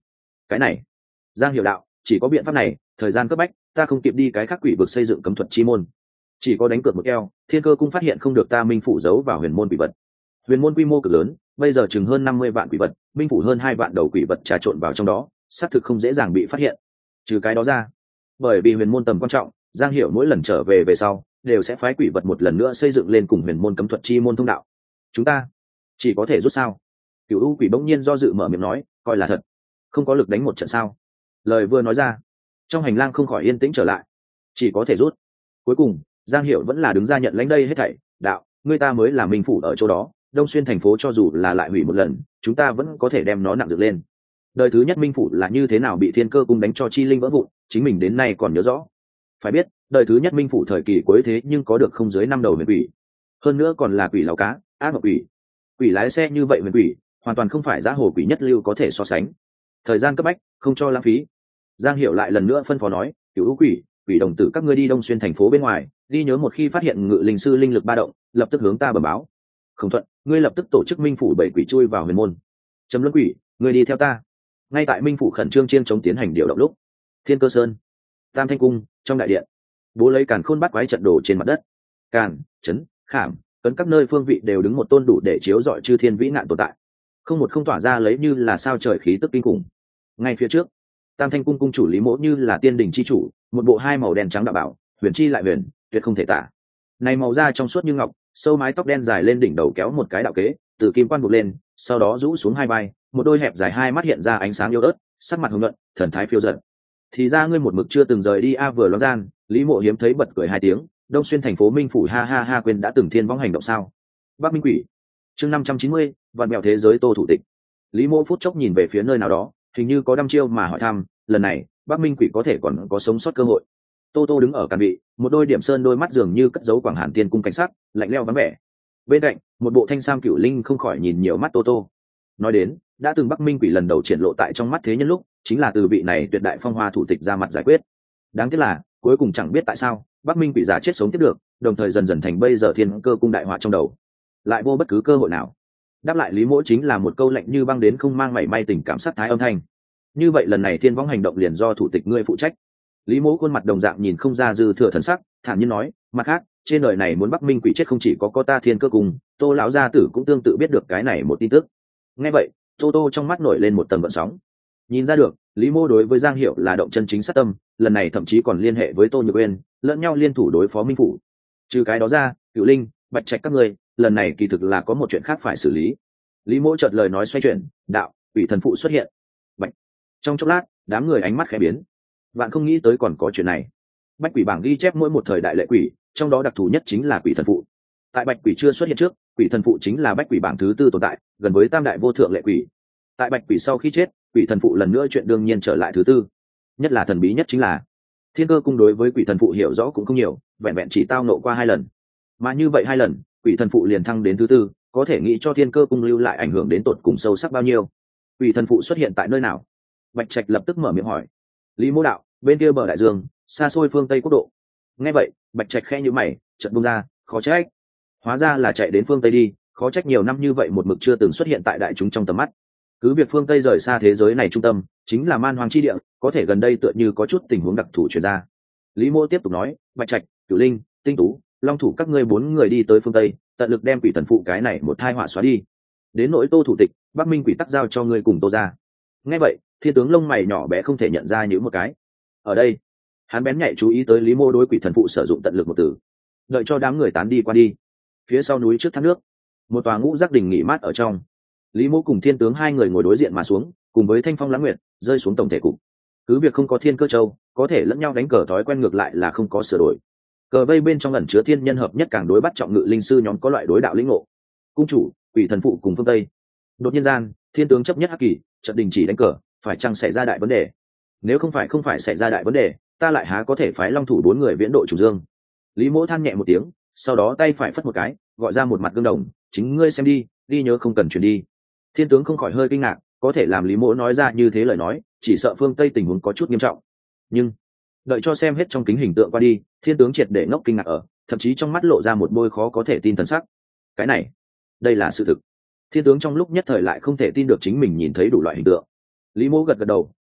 Speaker 1: cái này giang hiểu đạo, chỉ có biện pháp này, thời gian cấp bách, ta không kịp đi cái khác quỷ vực xây dựng cấm thuật chi môn, chỉ có đánh cược một eo. Thiên Cơ cung phát hiện không được ta minh phủ giấu vào huyền môn quỷ vật. Huyền môn quy mô cực lớn, bây giờ chừng hơn năm mươi vạn quỷ vật, minh phủ hơn hai vạn đầu quỷ vật trà trộn vào trong đó, xác thực không dễ dàng bị phát hiện. Trừ cái đó ra, bởi vì huyền môn tầm quan trọng, giang hiểu mỗi lần trở về về sau đều sẽ phái quỷ vật một lần nữa xây dựng lên cùng huyền môn cấm thuật chi môn thông đạo. Chúng ta chỉ có thể rút sao? Cửu u quỷ bỗng nhiên do dự mở miệng nói, coi là thật, không có lực đánh một trận sao? Lời vừa nói ra, trong hành lang không khỏi yên tĩnh trở lại. Chỉ có thể rút. Cuối cùng giang hiểu vẫn là đứng ra nhận lãnh đây hết thảy. Đạo, người ta mới là minh phủ ở chỗ đó, đông xuyên thành phố cho dù là lại hủy một lần, chúng ta vẫn có thể đem nó nặng dựng lên. Đời thứ nhất minh phủ là như thế nào bị Thiên Cơ cung đánh cho chi linh vỡ vụn, chính mình đến nay còn nhớ rõ. Phải biết, đời thứ nhất minh phủ thời kỳ cuối thế nhưng có được không dưới năm đầu huyền quỷ, hơn nữa còn là quỷ lão cá, ác mộng quỷ, quỷ lái xe như vậy huyền quỷ, hoàn toàn không phải giá hồ quỷ nhất lưu có thể so sánh. Thời gian cấp bách, không cho lãng phí. Giang Hiểu lại lần nữa phân phó nói, Cửu u quỷ, quỷ đồng tử các ngươi đi đông xuyên thành phố bên ngoài, đi nhớ một khi phát hiện ngự linh sư linh lực ba động, lập tức hướng ta bẩm báo. Không thuận, ngươi lập tức tổ chức minh phủ bảy quỷ chui vào huyền môn. Trầm luân quỷ, ngươi đi theo ta. Ngay tại minh phủ khẩn trương chiên chống tiến hành điều động lúc, Thiên Cơ sơn, Tam Thanh cung, trong đại điện, bố lấy càn khôn bắt quái trận đồ trên mặt đất. Càn, chấn, khảm, cấn các nơi phương vị đều đứng một tôn đủ để chiếu rọi chư thiên vĩ nạn tồn tại, không một không tỏa ra lấy như là sao trời khí tức kinh khủng. Ngay phía trước, Tam Thanh cung cung chủ Lý Mỗ như là tiên đình chi chủ, một bộ hai màu đen trắng đạo bảo, huyền chi lại huyền, tuyệt không thể tả. Này màu da trong suốt như ngọc, sâu mái tóc đen dài lên đỉnh đầu kéo một cái đạo kế, từ kim quan buộc lên, sau đó rũ xuống hai vai, một đôi hẹp dài hai mắt hiện ra ánh sáng yếu ớt, sắc mặt hồng nhuận, thần thái phiêu dật. Thì ra ngươi một mực chưa từng rời đi a vừa loáng gian, Lý Mộ hiếm thấy bật cười hai tiếng, đông xuyên thành phố minh phủ ha ha ha quên đã từng thiên võng hành động sao? Bắc Minh Quỷ, chương năm trăm chín mươi, vạn mèo thế giới Tô thủ tịch. Lý Mộ phút chốc nhìn về phía nơi nào đó, hình như có đăm chiêu mà hỏi thăm, lần này Bắc Minh Quỷ có thể còn có sống sót cơ hội. Tô Tô đứng ở cản vị, một đôi điểm sơn đôi mắt dường như cất giấu Quảng Hàn Tiên cung cảnh sắc, lạnh lẽo vắng vẻ. Bên cạnh, một bộ thanh sam cửu linh không khỏi nhìn nhiều mắt Tô Tô. Nói đến, đã từng Bắc Minh Quỷ lần đầu triển lộ tại trong mắt thế nhân lúc, chính là từ vị này tuyệt đại phong hoa thủ tịch ra mặt giải quyết. Đáng tiếc là, cuối cùng chẳng biết tại sao, Bắc Minh Quỷ giả chết sống tiếp được, đồng thời dần dần thành bây giờ Thiên Cơ cung đại họa trong đầu, lại vô bất cứ cơ hội nào. Đáp lại Lý Mỗ chính là một câu lạnh như băng đến không mang mảy may tình cảm sát thái âm thanh. Như vậy lần này thiên võng hành động liền do thủ tịch ngươi phụ trách. Lý Mỗ khuôn mặt đồng dạng nhìn không ra dư thừa thần sắc, thản nhiên nói, mặt khác, trên đời này muốn Bắc Minh Quỷ chết không chỉ có có ta Thiên Cơ cung, Tô lão gia tử cũng tương tự biết được cái này một tin tức. Nghe vậy, Tô Tô trong mắt nổi lên một tầng gợn sóng. Nhìn ra được, Lý Mô đối với Giang Hiệu là động chân chính sát tâm, lần này thậm chí còn liên hệ với Tô Nhược Uyên, lẫn nhau liên thủ đối phó Minh phủ. Trừ cái đó ra, Cửu Linh, Bạch Trạch các người, lần này kỳ thực là có một chuyện khác phải xử lý. Lý Mô chợt lời nói xoay chuyển, đạo, quỷ thần phụ xuất hiện. Bạch. Trong chốc lát, đám người ánh mắt khẽ biến. Vạn không nghĩ tới còn có chuyện này. Bạch quỷ bảng ghi chép mỗi một thời đại lệ quỷ, trong đó đặc thù nhất chính là quỷ thần phụ. Tại Bạch quỷ chưa xuất hiện trước, quỷ thần phụ chính là Bạch quỷ bảng thứ tư tồn tại, gần với tam đại vô thượng lệ quỷ. Tại Bạch quỷ sau khi chết, quỷ thần phụ lần nữa chuyện đương nhiên trở lại thứ tư. Nhất là thần bí nhất chính là Thiên Cơ cung đối với quỷ thần phụ hiểu rõ cũng không nhiều, vẹn vẹn chỉ tao nộ qua hai lần. Mà như vậy hai lần, quỷ thần phụ liền thăng đến thứ tư, có thể nghĩ cho Thiên Cơ cung lưu lại ảnh hưởng đến tột cùng sâu sắc bao nhiêu. Quỷ thần phụ xuất hiện tại nơi nào? Bạch Trạch lập tức mở miệng hỏi. Lý Mô đạo, bên kia bờ đại dương, xa xôi phương Tây quốc độ. Nghe vậy, Bạch Trạch khẽ nhíu mày, chợt buông ra, khó trách. Hóa ra là chạy đến phương Tây đi, khó trách nhiều năm như vậy một mực chưa từng xuất hiện tại đại chúng trong tầm mắt. Cứ việc phương Tây rời xa thế giới này trung tâm, chính là man hoang chi địa, có thể gần đây tựa như có chút tình huống đặc thù truyền ra. Lý Mô tiếp tục nói, Bạch Trạch, Cửu Linh, Tinh Tú, Long thủ các ngươi bốn người đi tới phương Tây, tận lực đem quỷ thần phụ cái này một thai họa xóa đi. Đến nỗi Tô thủ tịch, Bắc Minh quỷ tắc giao cho ngươi cùng Tô ra. Nghe vậy, thiên tướng lông mày nhỏ bé không thể nhận ra những một cái. Ở đây, hắn bén nhạy chú ý tới Lý Mô đối quỷ thần phụ sử dụng tận lực một từ. Đợi cho đám người tán đi qua đi, phía sau núi trước thác nước, một tòa ngũ giác đình nghỉ mát ở trong. Lý Mô cùng thiên tướng hai người ngồi đối diện mà xuống, cùng với Thanh Phong Lãng Nguyệt rơi xuống tổng thể cục. Cứ việc không có Thiên Cơ Châu, có thể lẫn nhau đánh cờ thói quen ngược lại là không có sửa đổi. Cờ vây bên trong ẩn chứa thiên nhân hợp nhất càng đối bắt trọng ngự linh sư nhóm có loại đối đạo lĩnh ngộ. Cung chủ, quỷ thần phụ cùng phương Tây. Đột nhiên gian, thiên tướng chấp nhất hắc kỳ, trận đình chỉ đánh cờ, phải chăng xảy ra đại vấn đề? Nếu không phải không phải xảy ra đại vấn đề, ta lại há có thể phái Long thủ bốn người viễn độ chủ dương. Lý Mỗ than nhẹ một tiếng, sau đó tay phải phất một cái, gọi ra một mặt gương đồng, chính ngươi xem đi, đi nhớ không cần chuyển đi. Thiên tướng không khỏi hơi kinh ngạc, có thể làm Lý Mỗ nói ra như thế lời nói, chỉ sợ phương Tây tình huống có chút nghiêm trọng. Nhưng đợi cho xem hết trong kính hình tượng qua đi, thiên tướng triệt để ngốc kinh ngạc ở, thậm chí trong mắt lộ ra một bôi khó có thể tin thần sắc. Cái này, đây là sự thực. Thiên tướng trong lúc nhất thời lại không thể tin được chính mình nhìn thấy đủ loại hình tượng. Lý Mỗ gật gật đầu,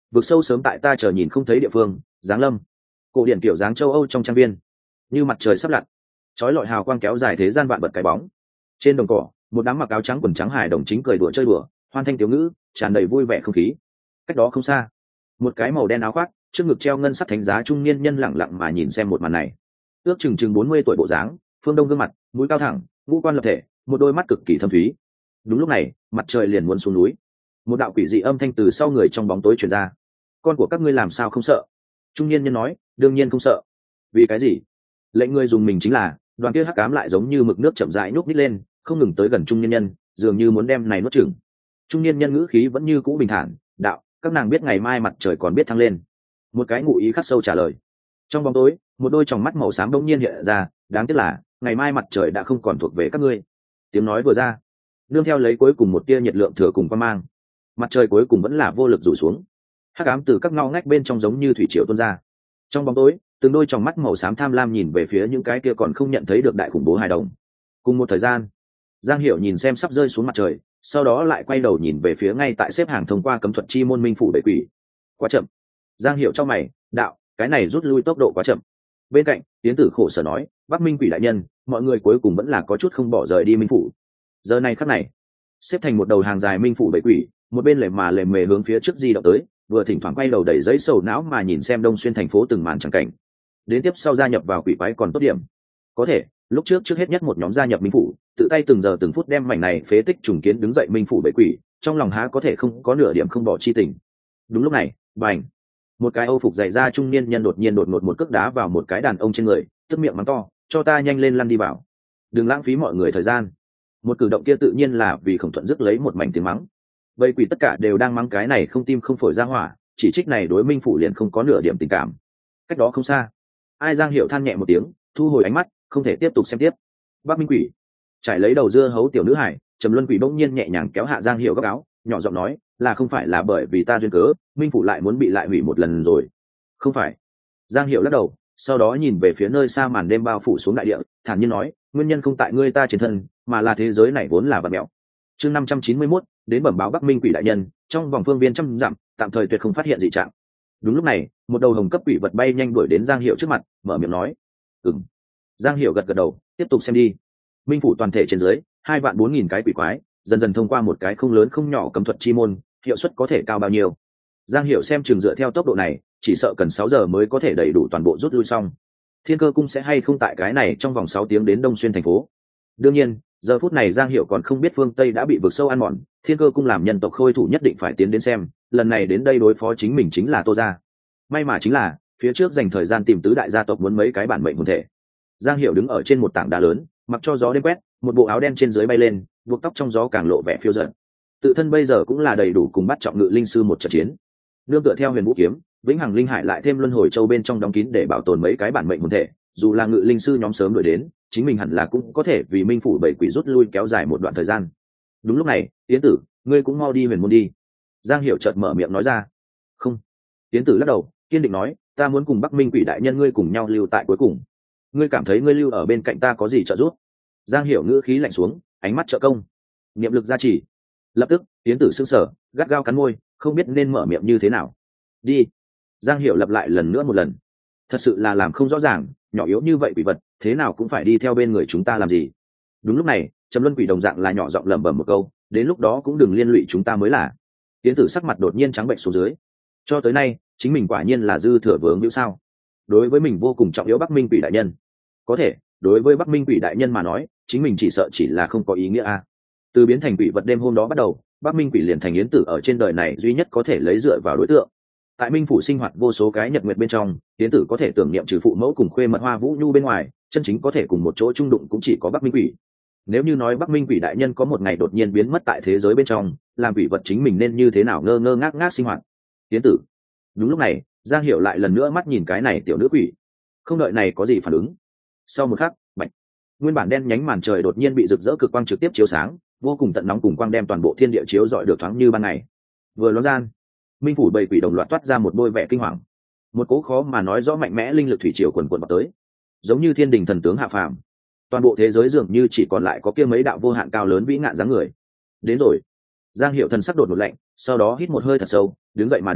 Speaker 1: vực sâu sớm tại ta chờ nhìn không thấy địa phương giáng lâm. Cổ điển kiểu dáng châu Âu trong trang viên, như mặt trời sắp lặn, chói lọi hào quang kéo dài thế gian vạn vật cái bóng. Trên đồng cỏ, một đám mặc áo trắng quần trắng hài đồng chính cười đùa chơi đùa, hoan thanh tiểu ngữ, tràn đầy vui vẻ không khí. Cách đó không xa, một cái màu đen áo khoác, trước ngực treo ngân sắc thánh giá trung niên nhân lẳng lặng mà nhìn xem một màn này. Ước chừng chừng bốn mươi tuổi bộ dáng, phương đông gương mặt, mũi cao thẳng, ngũ quan lập thể, một đôi mắt cực kỳ thâm thúy. Đúng lúc này, mặt trời liền muốn xuống núi. Một đạo quỷ dị âm thanh từ sau người trong bóng tối truyền ra. Con của các ngươi làm sao không sợ? Trung niên nhân nói, đương nhiên không sợ. Vì cái gì? Lệnh ngươi dùng mình chính là, đoàn kia hắc ám lại giống như mực nước chậm rãi núp nít lên, không ngừng tới gần trung niên nhân, dường như muốn đem này nuốt chửng. Trung niên nhân ngữ khí vẫn như cũ bình thản, đạo, các nàng biết ngày mai mặt trời còn biết thăng lên. Một cái ngụ ý khắc sâu trả lời. Trong bóng tối, một đôi tròng mắt màu xám đông nhiên hiện ra, đáng tiếc là ngày mai mặt trời đã không còn thuộc về các ngươi. Tiếng nói vừa ra, nương theo lấy cuối cùng một tia nhiệt lượng thừa cùng quan mang, mặt trời cuối cùng vẫn là vô lực rủ xuống. Hắc ám từ các ngõ ngách bên trong giống như thủy triều tuôn ra. Trong bóng tối, từng đôi tròng mắt màu xám tham lam nhìn về phía những cái kia còn không nhận thấy được đại khủng bố hài đồng. Cùng một thời gian, Giang Hiểu nhìn xem sắp rơi xuống mặt trời, sau đó lại quay đầu nhìn về phía ngay tại xếp hàng thông qua cấm thuật chi môn minh phủ bệ quỷ. Quá chậm. Giang Hiểu trong mày, đạo, cái này rút lui tốc độ quá chậm. Bên cạnh, Tiến Tử khổ sở nói, Bắc Minh Quỷ đại nhân, mọi người cuối cùng vẫn là có chút không bỏ rời đi minh phủ. Giờ này khắc này, xếp thành một đầu hàng dài minh phủ bệ quỷ, một bên lề mà lề mề hướng phía trước di động tới, vừa thỉnh thoảng quay đầu đẩy giấy sầu não mà nhìn xem Đông Xuyên thành phố từng màn chẳng cảnh. Đến tiếp sau gia nhập vào quỷ quái còn tốt điểm. Có thể, lúc trước trước hết nhất một nhóm gia nhập minh phủ, tự tay từng giờ từng phút đem mảnh này phế tích trùng kiến đứng dậy minh phủ bệ quỷ, trong lòng há có thể không có nửa điểm không bỏ chi tình. Đúng lúc này, bành, một cái âu phục dày da trung niên nhân đột nhiên đột ngột một cước đá vào một cái đàn ông trên người, tức miệng mắng to, cho ta nhanh lên lăn đi vào, đừng lãng phí mọi người thời gian. Một cử động kia tự nhiên là vì Khổng Thuận dứt lấy một mảnh tiếng mắng. Bầy quỷ tất cả đều đang mắng cái này không tim không phổi ra hỏa, chỉ trích này đối minh phủ liền không có nửa điểm tình cảm. Cách đó không xa, Ai Giang Hiểu than nhẹ một tiếng, thu hồi ánh mắt, không thể tiếp tục xem tiếp. Bắc Minh Quỷ trải lấy đầu dưa hấu tiểu nữ hải, Trầm Luân Quỷ bỗng nhiên nhẹ nhàng kéo hạ Giang Hiểu góc áo, nhỏ giọng nói, là không phải là bởi vì ta duyên cớ, minh phủ lại muốn bị lại hủy một lần rồi. Không phải. Giang Hiểu lắc đầu, sau đó nhìn về phía nơi xa màn đêm bao phủ xuống đại địa, thản nhiên nói, nguyên nhân không tại ngươi ta trên thân, mà là thế giới này vốn là vật mẹo. Chương năm trăm chín mươi mốt, đến bẩm báo Bắc Minh Quỷ đại nhân, trong vòng phương viên trăm dặm, tạm thời tuyệt không phát hiện dị trạng. Đúng lúc này, một đầu hồng cấp quỷ vật bay nhanh đuổi đến Giang Hiểu trước mặt, mở miệng nói, "Ừm." Giang Hiểu gật gật đầu, tiếp tục xem đi. Minh phủ toàn thể trên dưới, hai vạn bốn nghìn cái quỷ quái, dần dần thông qua một cái không lớn không nhỏ cấm thuật chi môn, hiệu suất có thể cao bao nhiêu? Giang Hiểu xem chừng dựa theo tốc độ này, chỉ sợ cần sáu giờ mới có thể đầy đủ toàn bộ rút lui xong. Thiên Cơ cung sẽ hay không tại cái này trong vòng sáu tiếng đến Đông Xuyên thành phố? Đương nhiên, giờ phút này Giang Hiểu còn không biết phương Tây đã bị vực sâu ăn mòn, Thiên Cơ cung làm nhân tộc khôi thủ nhất định phải tiến đến xem, lần này đến đây đối phó chính mình chính là Tô gia. May mà chính là, phía trước dành thời gian tìm tứ đại gia tộc muốn mấy cái bản mệnh hồn thể. Giang Hiểu đứng ở trên một tảng đá lớn, mặc cho gió đêm quét, một bộ áo đen trên dưới bay lên, buộc tóc trong gió càng lộ vẻ phiêu dật. Tự thân bây giờ cũng là đầy đủ cùng bắt trọng ngự linh sư một trận chiến. Nương tựa theo Huyền Vũ kiếm, Vĩnh Hằng Linh Hải lại thêm Luân Hồi Châu bên trong đóng kín để bảo tồn mấy cái bản mệnh hồn thể, dù là ngự linh sư nhóm sớm đuổi đến, chính mình hẳn là cũng có thể vì minh phủ bảy quỷ rút lui kéo dài một đoạn thời gian. Đúng lúc này, Tiến Tử, ngươi cũng mau đi Huyền môn đi. Giang Hiểu chợt mở miệng nói ra. Không. Tiến Tử lắc đầu, kiên định nói, ta muốn cùng Bắc Minh Quỷ đại nhân ngươi cùng nhau lưu tại cuối cùng. Ngươi cảm thấy ngươi lưu ở bên cạnh ta có gì trợ giúp? Giang Hiểu ngữ khí lạnh xuống, ánh mắt trợ công, niệm lực gia trì. Lập tức, Tiến Tử sững sờ, gắt gao cắn môi, không biết nên mở miệng như thế nào. Đi. Giang Hiểu lặp lại lần nữa một lần. Thật sự là làm không rõ ràng, nhỏ yếu như vậy quỷ vật, thế nào cũng phải đi theo bên người chúng ta làm gì? Đúng lúc này, Trầm Luân Quỷ đồng dạng là nhỏ giọng lẩm bẩm một câu, đến lúc đó cũng đừng liên lụy chúng ta mới là. Tiến Tử sắc mặt đột nhiên trắng bệnh xuống dưới. Cho tới nay, chính mình quả nhiên là dư thừa vướng hữu sao? Đối với mình vô cùng trọng yếu Bắc Minh Quỷ đại nhân, có thể, đối với Bắc Minh Quỷ đại nhân mà nói, chính mình chỉ sợ chỉ là không có ý nghĩa a. Từ biến thành quỷ vật đêm hôm đó bắt đầu, Bắc Minh Quỷ liền thành Yến Tử ở trên đời này duy nhất có thể lấy dựa vào đối tượng. Tại Minh phủ sinh hoạt vô số cái nhật nguyệt bên trong, Yến Tử có thể tưởng niệm trừ phụ mẫu cùng khuê mật Hoa Vũ Nhu bên ngoài, chân chính có thể cùng một chỗ chung đụng cũng chỉ có Bắc Minh Quỷ. Nếu như nói Bắc Minh Quỷ đại nhân có một ngày đột nhiên biến mất tại thế giới bên trong, làm quỷ vật chính mình nên như thế nào ngơ ngơ ngác ngác sinh hoạt? Yến Tử. Đúng lúc này, Giang Hiểu lại lần nữa mắt nhìn cái này tiểu nữ quỷ. Không đợi này có gì phản ứng. Sau một khắc, bạch, nguyên bản đen nhánh màn trời đột nhiên bị rực rỡ cực quang trực tiếp chiếu sáng, vô cùng tận nóng cùng quang đem toàn bộ thiên địa chiếu rọi được thoáng như ban ngày. Vừa loáng gian, minh phủ bảy quỷ đồng loạt toát ra một đôi vẻ kinh hoàng, một cố khó mà nói rõ mạnh mẽ linh lực thủy triều quần quần vào tới, giống như thiên đình thần tướng hạ phàm. Toàn bộ thế giới dường như chỉ còn lại có kia mấy đạo vô hạn cao lớn vĩ ngạn dáng người. Đến rồi. Giang Hiểu thần sắc đột một lạnh, sau đó hít một hơi thật sâu, đứng dậy mà đứng,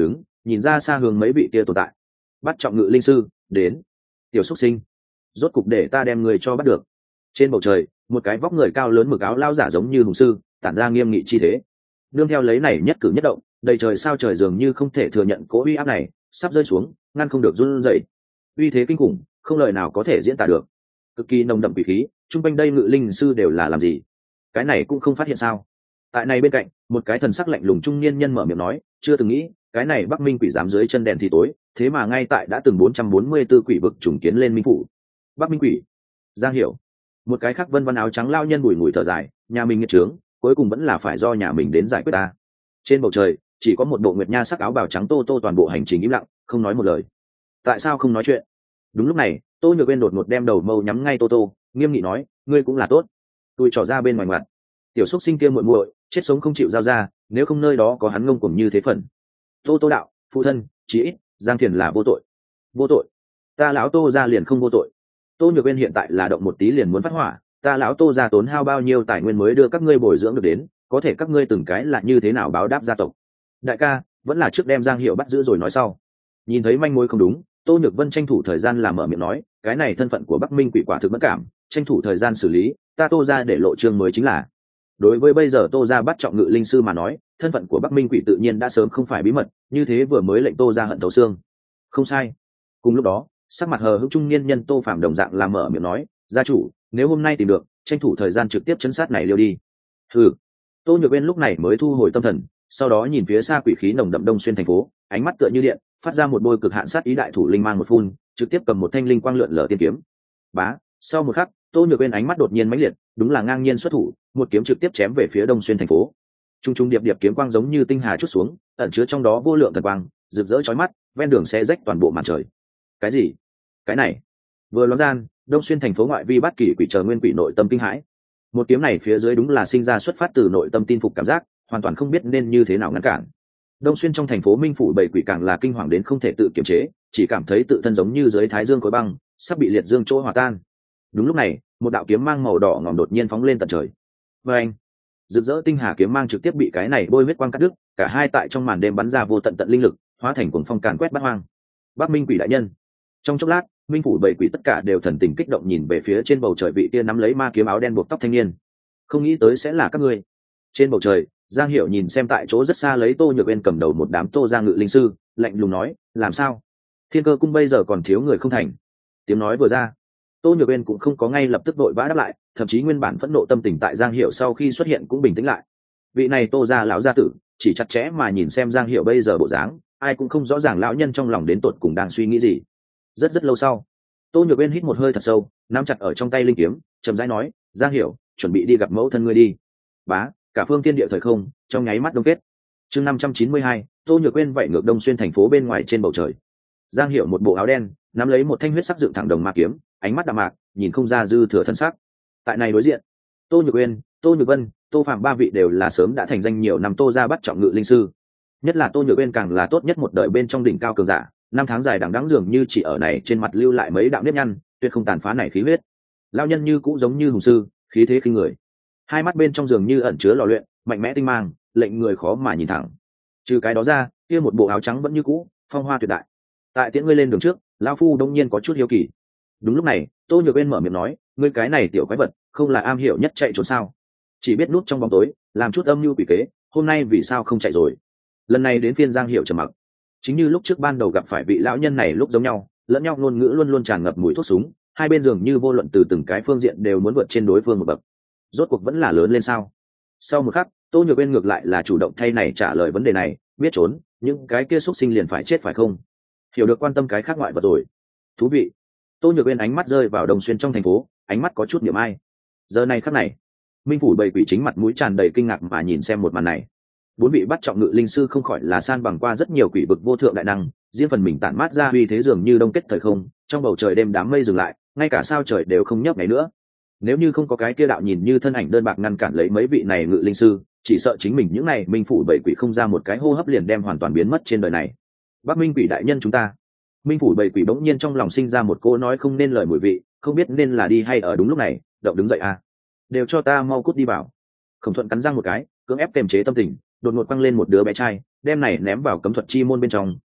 Speaker 1: nhìn ra xa hướng mấy vị kia tồn tại. Bắt trọng ngự linh sư đến. Tiểu xuất sinh, rốt cục để ta đem người cho bắt được. Trên bầu trời, một cái vóc người cao lớn mực áo lao giả giống như hùng sư, tản ra nghiêm nghị chi thế. Nương theo lấy này nhất cử nhất động, đầy trời sao trời dường như không thể thừa nhận cỗ uy áp này, sắp rơi xuống, ngăn không được run rẩy. Uy thế kinh khủng, không lời nào có thể diễn tả được. Cực kỳ nồng đậm quỷ khí, trung quanh đây ngự linh sư đều là làm gì? Cái này cũng không phát hiện sao? Tại này bên cạnh, một cái thần sắc lạnh lùng trung niên nhân mở miệng nói, chưa từng nghĩ, cái này Bắc Minh quỷ dám dưới chân đèn thì tối, thế mà ngay tại đã từng bốn trăm bốn mươi tư quỷ vực trùng kiến lên minh phủ. Bắc Minh quỷ, Giang Hiểu. Một cái khác vân vân áo trắng lao nhân bùi ngùi thở dài, nhà mình nghiệt trướng, cuối cùng vẫn là phải do nhà mình đến giải quyết ta. Trên bầu trời, chỉ có một bộ nguyệt nha sắc áo bào trắng Tô Tô toàn bộ hành trình im lặng, không nói một lời. Tại sao không nói chuyện? Đúng lúc này, Tô Nhược Uyên đột ngột đem đầu mâu nhắm ngay Tô Tô, nghiêm nghị nói, ngươi cũng là tốt. Tôi trỏ ra bên ngoài mặt. Tiểu xúc sinh kia muội muội, chết sống không chịu giao ra, nếu không nơi đó có hắn ngông cuồng như thế phần. Tô Tô đạo, phụ thân, chí ít, Giang Thiền là vô tội. Vô tội? Ta lão Tô gia liền không vô tội. Tô Nhược Uyên hiện tại là động một tí liền muốn phát hỏa, ta lão Tô gia tốn hao bao nhiêu tài nguyên mới đưa các ngươi bồi dưỡng được đến, có thể các ngươi từng cái là như thế nào báo đáp gia tộc. Đại ca, vẫn là trước đem Giang Hiểu bắt giữ rồi nói sau. Nhìn thấy manh mối không đúng, Tô Nhược Vân tranh thủ thời gian làm mở miệng nói, cái này thân phận của Bắc Minh quỷ quả thực bất cảm, tranh thủ thời gian xử lý, ta Tô gia để lộ chương mới chính là. Đối với bây giờ Tô gia bắt trọng ngự linh sư mà nói, thân phận của Bắc Minh quỷ tự nhiên đã sớm không phải bí mật, như thế vừa mới lệnh Tô gia hận thấu xương. Không sai. Cùng lúc đó, sắc mặt hờ hững trung niên nhân Tô Phạm đồng dạng làm mở miệng nói, gia chủ, nếu hôm nay tìm được, tranh thủ thời gian trực tiếp chấn sát này liêu đi. Hừ. Tô Nhược Uyên lúc này mới thu hồi tâm thần, sau đó nhìn phía xa quỷ khí nồng đậm đông xuyên thành phố, ánh mắt tựa như điện, phát ra một bôi cực hạn sát ý đại thủ linh mang một phun, trực tiếp cầm một thanh linh quang lượn lờ tiên kiếm. Bá, sau một khắc, Tô Nhược Uyên ánh mắt đột nhiên mãnh liệt, đúng là ngang nhiên xuất thủ, một kiếm trực tiếp chém về phía đông xuyên thành phố. Trung trung điệp điệp kiếm quang giống như tinh hà chút xuống, ẩn chứa trong đó vô lượng thần quang, rực rỡ chói mắt, ven đường xé rách toàn bộ màn trời. Cái gì? Cái này? Vừa loáng gian, đông xuyên thành phố ngoại vi bát kỳ quỷ chờ nguyên quỷ nội tâm kinh hãi. Một kiếm này phía dưới đúng là sinh ra xuất phát từ nội tâm tin phục cảm giác, hoàn toàn không biết nên như thế nào ngăn cản. Đông xuyên trong thành phố minh phủ bảy quỷ càng là kinh hoàng đến không thể tự kiềm chế, chỉ cảm thấy tự thân giống như dưới thái dương khối băng, sắp bị liệt dương chỗ hòa tan. Đúng lúc này, một đạo kiếm mang màu đỏ ngòm đột nhiên phóng lên tận trời. Và anh, rực rỡ tinh hà kiếm mang trực tiếp bị cái này bôi huyết quang cắt đứt, cả hai tại trong màn đêm bắn ra vô tận tận linh lực, hóa thành cuồng phong càn quét bát hoang. Bắc Minh quỷ đại nhân. Trong chốc lát, minh phủ bảy quỷ tất cả đều thần tình kích động nhìn về phía trên bầu trời vị kia nắm lấy ma kiếm áo đen buộc tóc thanh niên. Không nghĩ tới sẽ là các ngươi. Trên bầu trời, Giang Hiểu nhìn xem tại chỗ rất xa lấy Tô Nhược Uyên cầm đầu một đám Tô gia ngự linh sư, lạnh lùng nói, làm sao? Thiên Cơ cung bây giờ còn thiếu người không thành. Tiếng nói vừa ra, Tô Nhược Uyên cũng không có ngay lập tức vội vã đáp lại, thậm chí nguyên bản phẫn nộ tâm tình tại Giang Hiểu sau khi xuất hiện cũng bình tĩnh lại. Vị này Tô gia lão gia tử, chỉ chặt chẽ mà nhìn xem Giang Hiểu bây giờ bộ dáng, ai cũng không rõ ràng lão nhân trong lòng đến tột cùng đang suy nghĩ gì. Rất rất lâu sau, Tô Nhược Uyên hít một hơi thật sâu, nắm chặt ở trong tay linh kiếm, chậm rãi nói, Giang Hiểu, chuẩn bị đi gặp mẫu thân ngươi đi. Bá, cả phương thiên địa thời không trong nháy mắt đông kết. Chương năm trăm chín mươi hai, Tô Nhược Uyên vậy ngược đông xuyên thành phố bên ngoài trên bầu trời. Giang Hiểu một bộ áo đen, nắm lấy một thanh huyết sắc dựng thẳng đồng ma kiếm, ánh mắt đạm mạc, nhìn không ra dư thừa thân sắc. Tại này đối diện, Tô Nhược Uyên, Tô Nhược Vân, Tô Phạm ba vị đều là sớm đã thành danh nhiều năm Tô gia bắt trọng ngự linh sư. Nhất là Tô Nhược Uyên càng là tốt nhất một đời bên trong đỉnh cao cường giả, năm tháng dài đằng đẵng dường như chỉ ở này trên mặt lưu lại mấy đạo nếp nhăn, tuyệt không tàn phá này khí huyết. Lão nhân như cũng giống như hùng sư, khí thế kinh người. Hai mắt bên trong dường như ẩn chứa lò luyện, mạnh mẽ tinh mang, lệnh người khó mà nhìn thẳng. Trừ cái đó ra, kia một bộ áo trắng vẫn như cũ, phong hoa tuyệt đại. Tại tiễn ngươi lên đường trước, lão phu đông nhiên có chút hiếu kỳ. Đúng lúc này, Tô Nhược Uyên mở miệng nói, ngươi cái này tiểu quái vật, không là am hiểu nhất chạy trốn sao? Chỉ biết núp trong bóng tối, làm chút âm mưu quỷ kế, hôm nay vì sao không chạy rồi? Lần này đến phiên Giang Hiểu trầm mặc. Chính như lúc trước ban đầu gặp phải vị lão nhân này lúc giống nhau, lẫn nhau ngôn ngữ luôn luôn tràn ngập mùi thuốc súng, hai bên dường như vô luận từ từng cái phương diện đều muốn vượt trên đối phương một bậc. Rốt cuộc vẫn là lớn lên sao? Sau một khắc, Tô Nhược Uyên ngược lại là chủ động thay này trả lời vấn đề này, biết trốn, những cái kia xuất sinh liền phải chết phải không? Hiểu được quan tâm cái khác ngoại vật rồi. Thú vị. Tô Nhược Uyên ánh mắt rơi vào Đồng Xuyên trong thành phố, ánh mắt có chút niềm ai. Giờ này khắc này, minh phủ bảy quỷ chính mặt mũi tràn đầy kinh ngạc mà nhìn xem một màn này. Bốn vị bắt trọng ngự linh sư không khỏi là san bằng qua rất nhiều quỷ vực vô thượng đại năng, riêng phần mình tản mát ra uy thế dường như đông kết thời không, trong bầu trời đêm đám mây dừng lại, ngay cả sao trời đều không nhấp nháy nữa. Nếu như không có cái kia đạo nhìn như thân ảnh đơn bạc ngăn cản lấy mấy vị này ngự linh sư, chỉ sợ chính mình những này minh phủ bảy quỷ không ra một cái hô hấp liền đem hoàn toàn biến mất trên đời này. Bắc Minh quỷ đại nhân chúng ta. Minh phủ bảy quỷ bỗng nhiên trong lòng sinh ra một cô nói không nên lời mùi vị, không biết nên là đi hay ở đúng lúc này, động đứng dậy à. Đều cho ta mau cút đi vào. Khổng Thuận cắn răng một cái, cưỡng ép kềm chế tâm tình, đột ngột quăng lên một đứa bé trai, đem này ném vào cấm thuật chi môn bên trong,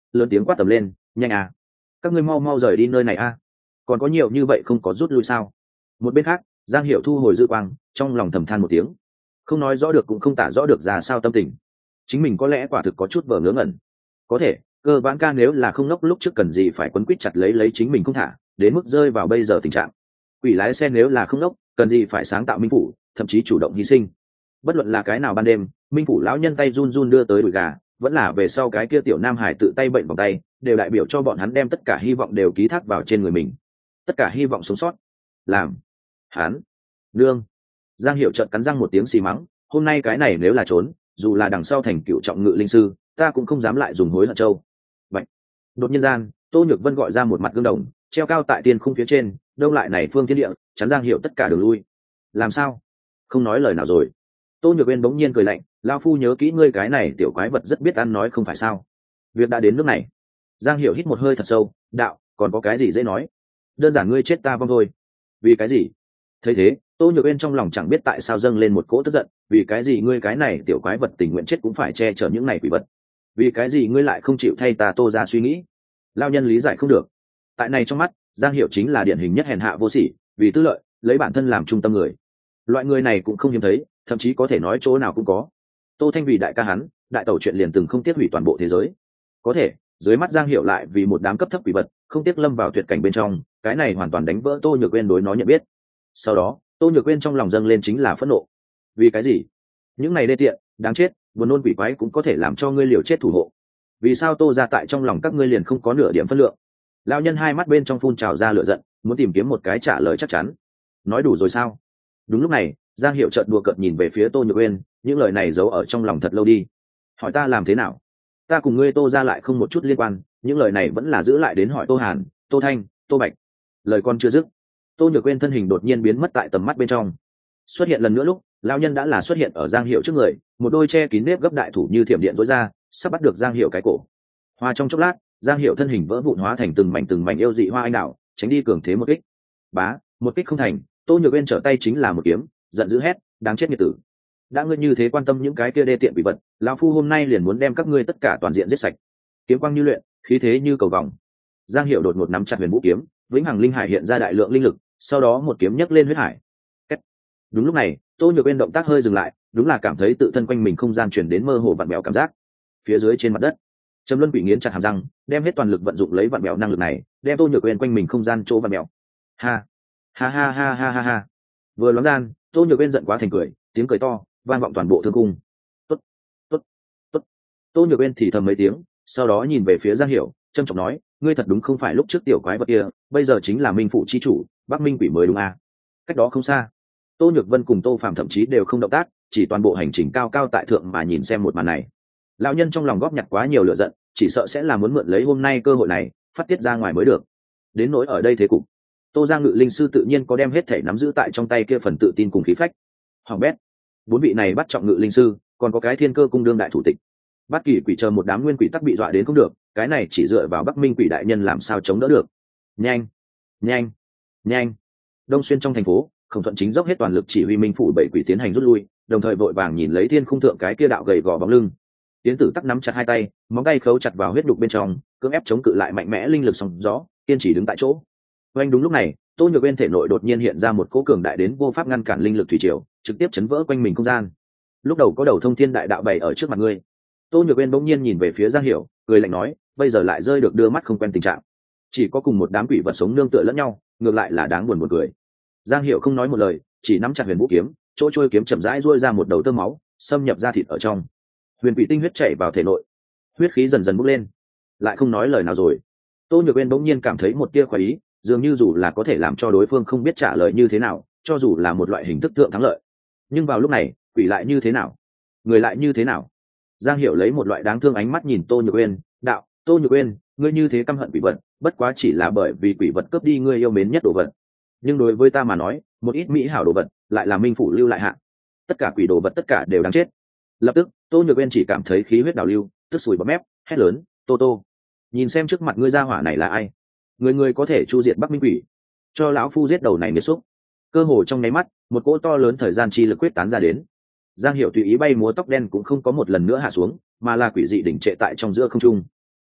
Speaker 1: lớn tiếng quát tầm lên, nhanh à, các ngươi mau mau rời đi nơi này a, còn có nhiều như vậy không có rút lui sao? Một bên khác, Giang Hiểu thu hồi dư quang, trong lòng thầm than một tiếng, không nói rõ được cũng không tả rõ được ra sao tâm tình. Chính mình có lẽ quả thực có chút vờ ngớ ngẩn. Có thể cơ bản ca nếu là không ngốc lúc trước cần gì phải quấn quýt chặt lấy lấy chính mình không thả, đến mức rơi vào bây giờ tình trạng. Quỷ lái xe nếu là không ngốc, cần gì phải sáng tạo minh phủ, thậm chí chủ động hy sinh. Bất luận là cái nào ban đêm, minh phủ lão nhân tay run run đưa tới đùi gà, vẫn là về sau cái kia tiểu nam hải tự tay bệnh vòng tay, đều đại biểu cho bọn hắn đem tất cả hy vọng đều ký thác vào trên người mình, tất cả hy vọng sống sót. Làm hắn nương. Giang Hiểu chợt cắn răng một tiếng xì mắng, hôm nay cái này nếu là trốn, dù là đằng sau thành cựu trọng ngự linh sư, ta cũng không dám lại dùng hối hận châu. Vậy đột nhiên gian, Tô Nhược Vân gọi ra một mặt gương đồng, treo cao tại tiên khung phía trên, đông lại này phương thiên địa, chắn Giang Hiểu tất cả đường lui. Làm sao? Không nói lời nào rồi. Tô Nhược Vân bỗng nhiên cười lạnh, lão phu nhớ kỹ ngươi cái này tiểu quái vật rất biết ăn nói không phải sao? Việc đã đến nước này. Giang Hiểu hít một hơi thật sâu, đạo, còn có cái gì dễ nói? Đơn giản ngươi chết ta vong thôi. Vì cái gì? Thấy thế, Tô Nhược Uyên trong lòng chẳng biết tại sao dâng lên một cỗ tức giận, vì cái gì ngươi cái này tiểu quái vật tình nguyện chết cũng phải che chở những này quỷ vật? Vì cái gì ngươi lại không chịu thay ta Tô ra suy nghĩ? Lao nhân lý giải không được. Tại này trong mắt, Giang Hiểu chính là điển hình nhất hèn hạ vô sỉ, vì tư lợi, lấy bản thân làm trung tâm người. Loại người này cũng không hiếm thấy, thậm chí có thể nói chỗ nào cũng có. Tô Thanh vì đại ca hắn, đại tẩu chuyện liền từng không tiếc hủy toàn bộ thế giới. Có thể, dưới mắt Giang Hiểu lại vì một đám cấp thấp quỷ vật, không tiếc lâm vào tuyệt cảnh bên trong, cái này hoàn toàn đánh vỡ Tô Nhược Uyên đối nó nhận biết. Sau đó, Tô Nhược Uyên trong lòng dâng lên chính là phẫn nộ. Vì cái gì? Những này đê tiện, đáng chết, buồn nôn quỷ quái cũng có thể làm cho ngươi liều chết thủ hộ. Vì sao Tô ra tại trong lòng các ngươi liền không có nửa điểm phân lượng? Lão nhân hai mắt bên trong phun trào ra lửa giận, muốn tìm kiếm một cái trả lời chắc chắn. Nói đủ rồi sao? Đúng lúc này, Giang Hiểu chợt đùa cợt nhìn về phía Tô Nhược Uyên, những lời này giấu ở trong lòng thật lâu đi. Hỏi ta làm thế nào? Ta cùng ngươi Tô ra lại không một chút liên quan, những lời này vẫn là giữ lại đến hỏi Tô Hàn, Tô Thanh, Tô Bạch. Lời con chưa dứt, Tô Nhược Uyên thân hình đột nhiên biến mất tại tầm mắt bên trong. Xuất hiện lần nữa lúc, lão nhân đã là xuất hiện ở Giang Hiểu trước người, một đôi che kín nếp gấp đại thủ như thiểm điện rối ra, sắp bắt được Giang Hiểu cái cổ. Hoa trong chốc lát, Giang Hiểu thân hình vỡ vụn hóa thành từng mảnh từng mảnh yêu dị hoa anh đào, tránh đi cường thế một kích. Bá, một kích không thành, Tô Nhược Uyên trở tay chính là một kiếm, giận dữ hét, đáng chết nghiệt tử. Đã ngươi như thế quan tâm những cái kia đê tiện bị vật, lão phu hôm nay liền muốn đem các ngươi tất cả toàn diện giết sạch. Kiếm quang như luyện, khí thế như cầu vồng. Giang Hiểu đột ngột nắm chặt huyền vũ kiếm, vĩnh hằng linh hải hiện ra đại lượng linh lực, sau đó một kiếm nhấc lên huyết hải. Kết. Đúng lúc này, Tô Nhược Uyên động tác hơi dừng lại, đúng là cảm thấy tự thân quanh mình không gian chuyển đến mơ hồ vặn bèo cảm giác. Phía dưới trên mặt đất, Trầm Luân Quỷ nghiến chặt hàm răng, đem hết toàn lực vận dụng lấy vặn bèo năng lực này, đem Tô Nhược Uyên quanh mình không gian chỗ vặn bèo. Ha, ha ha ha ha ha ha. Vừa loáng gian, Tô Nhược Uyên giận quá thành cười, tiếng cười to vang vọng toàn bộ thương cung. Tốt, tốt, tốt. Tô Nhược Uyên thì thầm mấy tiếng, sau đó nhìn về phía Giang Hiểu, trầm trọng nói, ngươi thật đúng không phải lúc trước tiểu quái vật kia, bây giờ chính là minh phụ chi chủ, Bắc Minh Quỷ mới đúng à? Cách đó không xa, Tô Nhược Vân cùng Tô Phạm thậm chí đều không động tác, chỉ toàn bộ hành trình cao cao tại thượng mà nhìn xem một màn này. Lão nhân trong lòng góp nhặt quá nhiều lửa giận, chỉ sợ sẽ là muốn mượn lấy hôm nay cơ hội này phát tiết ra ngoài mới được. Đến nỗi ở đây thế cục, Tô gia ngự linh sư tự nhiên có đem hết thể nắm giữ tại trong tay kia phần tự tin cùng khí phách. Hoàng bét, bốn vị này bắt trọng ngự linh sư, còn có cái thiên cơ cung đương đại thủ tịch. Bắt kỳ quỷ chờ một đám nguyên quỷ tắc bị dọa đến không được, cái này chỉ dựa vào Bắc Minh Quỷ đại nhân làm sao chống đỡ được. Nhanh, nhanh, nhanh. Đông xuyên trong thành phố, Khổng Thuận chính dốc hết toàn lực chỉ huy minh phủ bảy quỷ tiến hành rút lui, đồng thời vội vàng nhìn lấy thiên khung thượng cái kia đạo gầy gò bóng lưng. Tiến tử tắc nắm chặt hai tay, móng tay khấu chặt vào huyết đục bên trong, cưỡng ép chống cự lại mạnh mẽ linh lực sóng gió, kiên trì đứng tại chỗ. Oanh đúng lúc này, Tô Nhược Uyên thể nội đột nhiên hiện ra một cỗ cường đại đến vô pháp ngăn cản linh lực thủy triều, trực tiếp chấn vỡ quanh mình không gian. Lúc đầu có đầu thông thiên đại đạo bày ở trước mặt ngươi. Tô Nhược Uyên bỗng nhiên nhìn về phía Giang Hiểu, cười lạnh nói, bây giờ lại rơi được đưa mắt không quen tình trạng. Chỉ có cùng một đám quỷ vật sống nương tựa lẫn nhau, ngược lại là đáng buồn một cười. Giang Hiểu không nói một lời, chỉ nắm chặt huyền vũ kiếm, chỗ trôi kiếm chậm rãi duỗi ra một đầu tơ máu, xâm nhập ra thịt ở trong. Huyền quỷ tinh huyết chảy vào thể nội, huyết khí dần dần bốc lên. Lại không nói lời nào rồi. Tô Nhược Uyên bỗng nhiên cảm thấy một tia khoái ý, dường như dù là có thể làm cho đối phương không biết trả lời như thế nào, cho dù là một loại hình thức thượng thắng lợi. Nhưng vào lúc này, quỷ lại như thế nào? Người lại như thế nào? Giang Hiểu lấy một loại đáng thương ánh mắt nhìn Tô Nhược Uyên, đạo, Tô Nhược Uyên, ngươi như thế căm hận quỷ vật, bất quá chỉ là bởi vì quỷ vật cướp đi ngươi yêu mến nhất đồ vật. Nhưng đối với ta mà nói, một ít mỹ hảo đồ vật lại là minh phủ lưu lại hạ. Tất cả quỷ đồ vật tất cả đều đáng chết. Lập tức, Tô Nhược Uyên chỉ cảm thấy khí huyết đào lưu, tức sùi bọt mép, hét lớn, Tô Tô, nhìn xem trước mặt ngươi gia hỏa này là ai? Người người có thể chu diệt Bắc Minh Quỷ, cho lão phu giết đầu này nghiệt xúc. Cơ hồ trong nháy mắt, một cỗ to lớn thời gian chi lực quyết tán ra đến. Giang Hiểu tùy ý bay múa tóc đen cũng không có một lần nữa hạ xuống, mà là quỷ dị đỉnh trệ tại trong giữa không trung.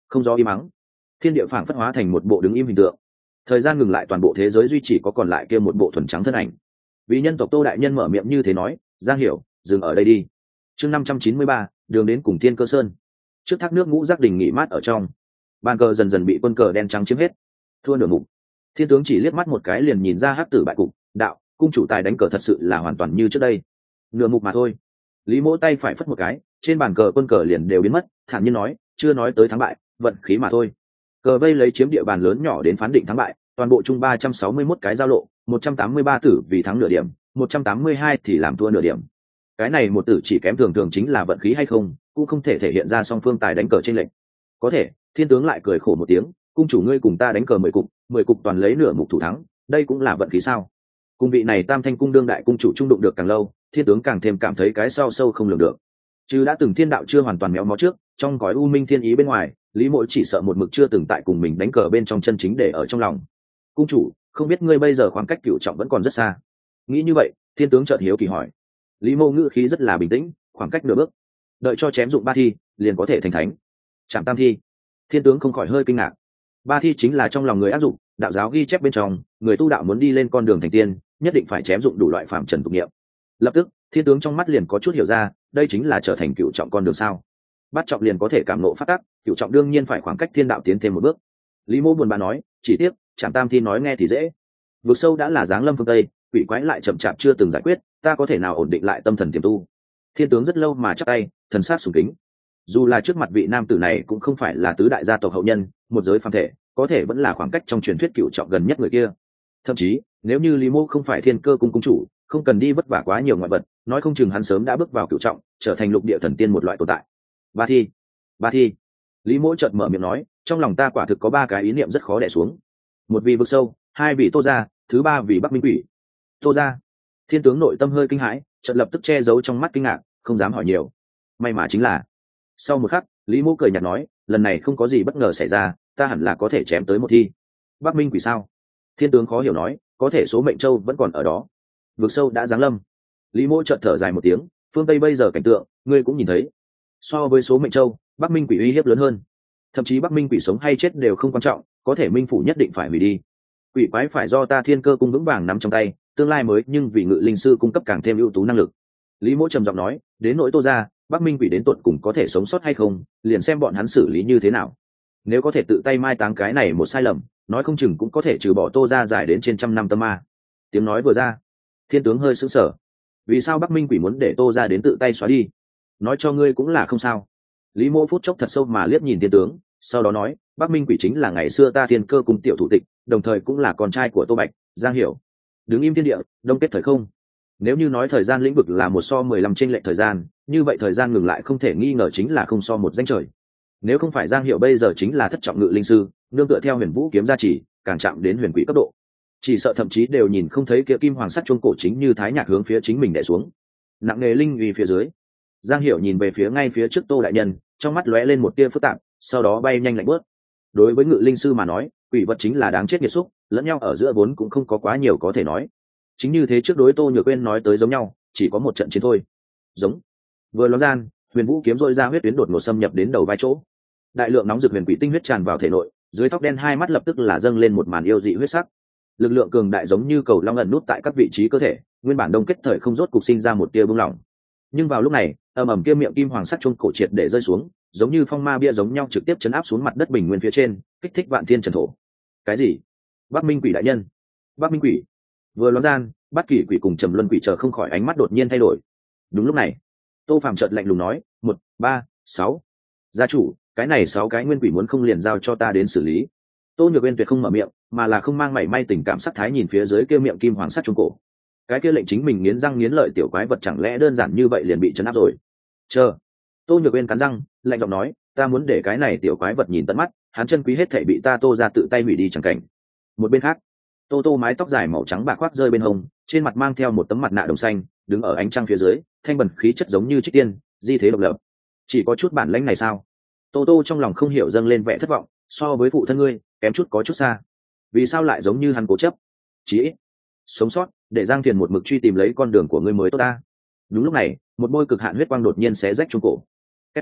Speaker 1: không gió im mắng, thiên địa phảng phất hóa thành một bộ đứng im hình tượng. Thời gian ngừng lại, toàn bộ thế giới duy chỉ có còn lại kia một bộ thuần trắng thân ảnh. Vì nhân tộc Tô đại nhân mở miệng như thế nói, Giang Hiểu, dừng ở đây đi. Chương năm trăm chín mươi ba, đường đến cùng Thiên Cơ Sơn. Trước thác nước ngũ giác đình nghỉ mát ở trong, bàn cờ dần dần bị quân cờ đen trắng chiếm hết. Thua nửa mục. Thiên tướng chỉ liếc mắt một cái liền nhìn ra hắc tử bại cục, đạo, cung chủ tài đánh cờ thật sự là hoàn toàn như trước đây. Nửa mục mà thôi. Lý Mỗ tay phải phất một cái, trên bàn cờ quân cờ liền đều biến mất, thản nhiên nói, chưa nói tới thắng bại, vận khí mà thôi. Cờ vây lấy chiếm địa bàn lớn nhỏ đến phán định thắng bại, toàn bộ chung ba trăm sáu mươi mốt cái giao lộ, một trăm tám mươi ba tử vì thắng nửa điểm, một trăm tám mươi hai thì làm thua nửa điểm. Cái này một tử chỉ kém thường thường chính là vận khí hay không, cũng không thể thể hiện ra song phương tài đánh cờ trên lệnh. Có thể, thiên tướng lại cười khổ một tiếng, cung chủ ngươi cùng ta đánh cờ mười cục, mười cục toàn lấy nửa mục thủ thắng, đây cũng là vận khí sao? Cung vị này Tam Thanh cung đương đại cung chủ trung đụng được càng lâu, thiên tướng càng thêm cảm thấy cái sau sâu không lường được. Chứ đã từng thiên đạo chưa hoàn toàn méo mó trước, trong gói u minh thiên ý bên ngoài, Lý Mộ chỉ sợ một mực chưa từng tại cùng mình đánh cờ bên trong chân chính để ở trong lòng. Cung chủ, không biết ngươi bây giờ khoảng cách cửu trọng vẫn còn rất xa. Nghĩ như vậy, thiên tướng chợt hiếu kỳ hỏi. Lý Mộ ngữ khí rất là bình tĩnh, khoảng cách nửa bước, đợi cho chém dụng ba thi, liền có thể thành thánh. Chạm tam thi. Thiên tướng không khỏi hơi kinh ngạc. Ba thi chính là trong lòng người áp dụng, đạo giáo ghi chép bên trong, người tu đạo muốn đi lên con đường thành tiên, nhất định phải chém dụng đủ loại phạm trần tục niệm. Lập tức, thiên tướng trong mắt liền có chút hiểu ra, đây chính là trở thành cửu trọng con đường sao? Bát trọng liền có thể cảm ngộ phát tác, cửu trọng đương nhiên phải khoảng cách thiên đạo tiến thêm một bước. Lý Mộ buồn bã nói, chỉ tiếc, Trảm Tam Thi nói nghe thì dễ, vực sâu đã là giáng lâm phương tây, quỷ quái lại chậm chạp chưa từng giải quyết, ta có thể nào ổn định lại tâm thần tiềm tu? Thiên tướng rất lâu mà chắp tay, thần sát sùng kính. Dù là trước mặt vị nam tử này cũng không phải là tứ đại gia tộc hậu nhân, một giới phàm thể, có thể vẫn là khoảng cách trong truyền thuyết cửu trọng gần nhất người kia. Thậm chí, nếu như Lý Mộ không phải Thiên Cơ cung cung chủ, không cần đi vất vả quá nhiều ngoại vật, nói không chừng hắn sớm đã bước vào cửu trọng, trở thành lục địa thần tiên một loại tồn tại. Ba thi, ba thi. Lý Mộ chợt mở miệng nói, trong lòng ta quả thực có ba cái ý niệm rất khó đè xuống. Một vì vực sâu, hai vì Tô gia, thứ ba vì Bắc Minh Quỷ. Tô gia. Thiên tướng nội tâm hơi kinh hãi, chợt lập tức che giấu trong mắt kinh ngạc, không dám hỏi nhiều. May mà chính là, sau một khắc, Lý Mộ cười nhạt nói, lần này không có gì bất ngờ xảy ra, ta hẳn là có thể chém tới một thi. Bắc Minh Quỷ sao? Thiên tướng khó hiểu nói, có thể số mệnh châu vẫn còn ở đó. Vực sâu đã giáng lâm. Lý Mộ chợt thở dài một tiếng, phương tây bây giờ cảnh tượng, ngươi cũng nhìn thấy. So với số mệnh châu, Bắc Minh Quỷ uy hiếp lớn hơn. Thậm chí Bắc Minh Quỷ sống hay chết đều không quan trọng, có thể minh phủ nhất định phải hủy đi. Quỷ quái phải do ta Thiên Cơ cung vững vàng nắm trong tay, tương lai mới nhưng vì ngự linh sư cung cấp càng thêm ưu tú năng lực. Lý Mộ trầm giọng nói, đến nỗi Tô gia, Bắc Minh Quỷ đến tận cùng có thể sống sót hay không, liền xem bọn hắn xử lý như thế nào. Nếu có thể tự tay mai táng cái này một sai lầm, nói không chừng cũng có thể trừ bỏ Tô gia dài đến trên trăm năm tâm ma. Tiếng nói vừa ra, thiên tướng hơi sững sờ. Vì sao Bắc Minh Quỷ muốn để Tô gia đến tự tay xóa đi? Nói cho ngươi cũng là không sao. Lý Mộ phút chốc thật sâu mà liếc nhìn thiên tướng, sau đó nói, Bắc Minh Quỷ chính là ngày xưa ta Thiên Cơ cung tiểu thủ tịch, đồng thời cũng là con trai của Tô Bạch, Giang Hiểu. Đứng im thiên địa, đông kết thời không. Nếu như nói thời gian lĩnh vực là một so mười lăm trên lệch thời gian, như vậy thời gian ngừng lại không thể nghi ngờ chính là không so một danh trời. Nếu không phải Giang Hiểu bây giờ chính là thất trọng ngự linh sư, nương tựa theo Huyền Vũ kiếm gia chỉ, càng chạm đến huyền quỷ cấp độ, chỉ sợ thậm chí đều nhìn không thấy kia kim hoàng sắt chuông cổ chính như thái nhạc hướng phía chính mình đè xuống, nặng nề linh uy phía dưới. Giang Hiểu nhìn về phía ngay phía trước Tô đại nhân, trong mắt lóe lên một tia phức tạp, sau đó bay nhanh lạnh bước. Đối với ngự linh sư mà nói, quỷ vật chính là đáng chết nghiệt xúc, lẫn nhau ở giữa vốn cũng không có quá nhiều có thể nói. Chính như thế trước đối Tô Nhược Uyên nói tới giống nhau, chỉ có một trận chiến thôi. Giống. Vừa ló gian, Huyền Vũ kiếm rọi ra huyết tuyến đột ngột xâm nhập đến đầu vai chỗ. Đại lượng nóng rực huyền quỷ tinh huyết tràn vào thể nội, dưới tóc đen hai mắt lập tức là dâng lên một màn yêu dị huyết sắc. Lực lượng cường đại giống như cầu long ẩn nút tại các vị trí cơ thể, nguyên bản đông kết thời không rốt cục sinh ra một tia bùng lỏng. Nhưng vào lúc này, ầm ầm kia miệng kim hoàng sắt chuông cổ triệt để rơi xuống, giống như phong ma bia giống nhau trực tiếp chấn áp xuống mặt đất bình nguyên phía trên, kích thích vạn thiên trần thổ. Cái gì? Bắc Minh Quỷ đại nhân? Bắc Minh Quỷ? Vừa ló gian, Bát Kỷ Quỷ cùng Trầm Luân Quỷ chờ không khỏi ánh mắt đột nhiên thay đổi. Đúng lúc này, Tô Phàm chợt lạnh lùng nói, một, ba, sáu. Gia chủ, cái này sáu cái nguyên quỷ muốn không liền giao cho ta đến xử lý. Tô Nhược Uyên tuyệt không mở miệng, mà là không mang mảy may tình cảm sắc thái nhìn phía dưới kia miệng kim hoàng sắt chuông cổ. Cái kia lệnh chính mình nghiến răng nghiến lợi tiểu quái vật chẳng lẽ đơn giản như vậy liền bị trấn áp rồi? Chờ. Tô Nhược Uyên cắn răng, lạnh giọng nói, ta muốn để cái này tiểu quái vật nhìn tận mắt, hắn chân quý hết thảy bị ta Tô ra tự tay hủy đi chẳng cảnh. Một bên khác, Tô Tô mái tóc dài màu trắng bạc khoác rơi bên hông, trên mặt mang theo một tấm mặt nạ đồng xanh, đứng ở ánh trăng phía dưới, thanh bần khí chất giống như trích tiên, di thế độc lập. Chỉ có chút bản lĩnh này sao? Tô Tô trong lòng không hiểu dâng lên vẻ thất vọng, so với phụ thân ngươi, kém chút có chút xa. Vì sao lại giống như hắn cố chấp? Chỉ ít, sống sót, để Giang Thiền một mực truy tìm lấy con đường của ngươi mới tốt ta. Đúng lúc này, một bôi cực hạn huyết quang đột nhiên xé rách chuông cổ. Kết.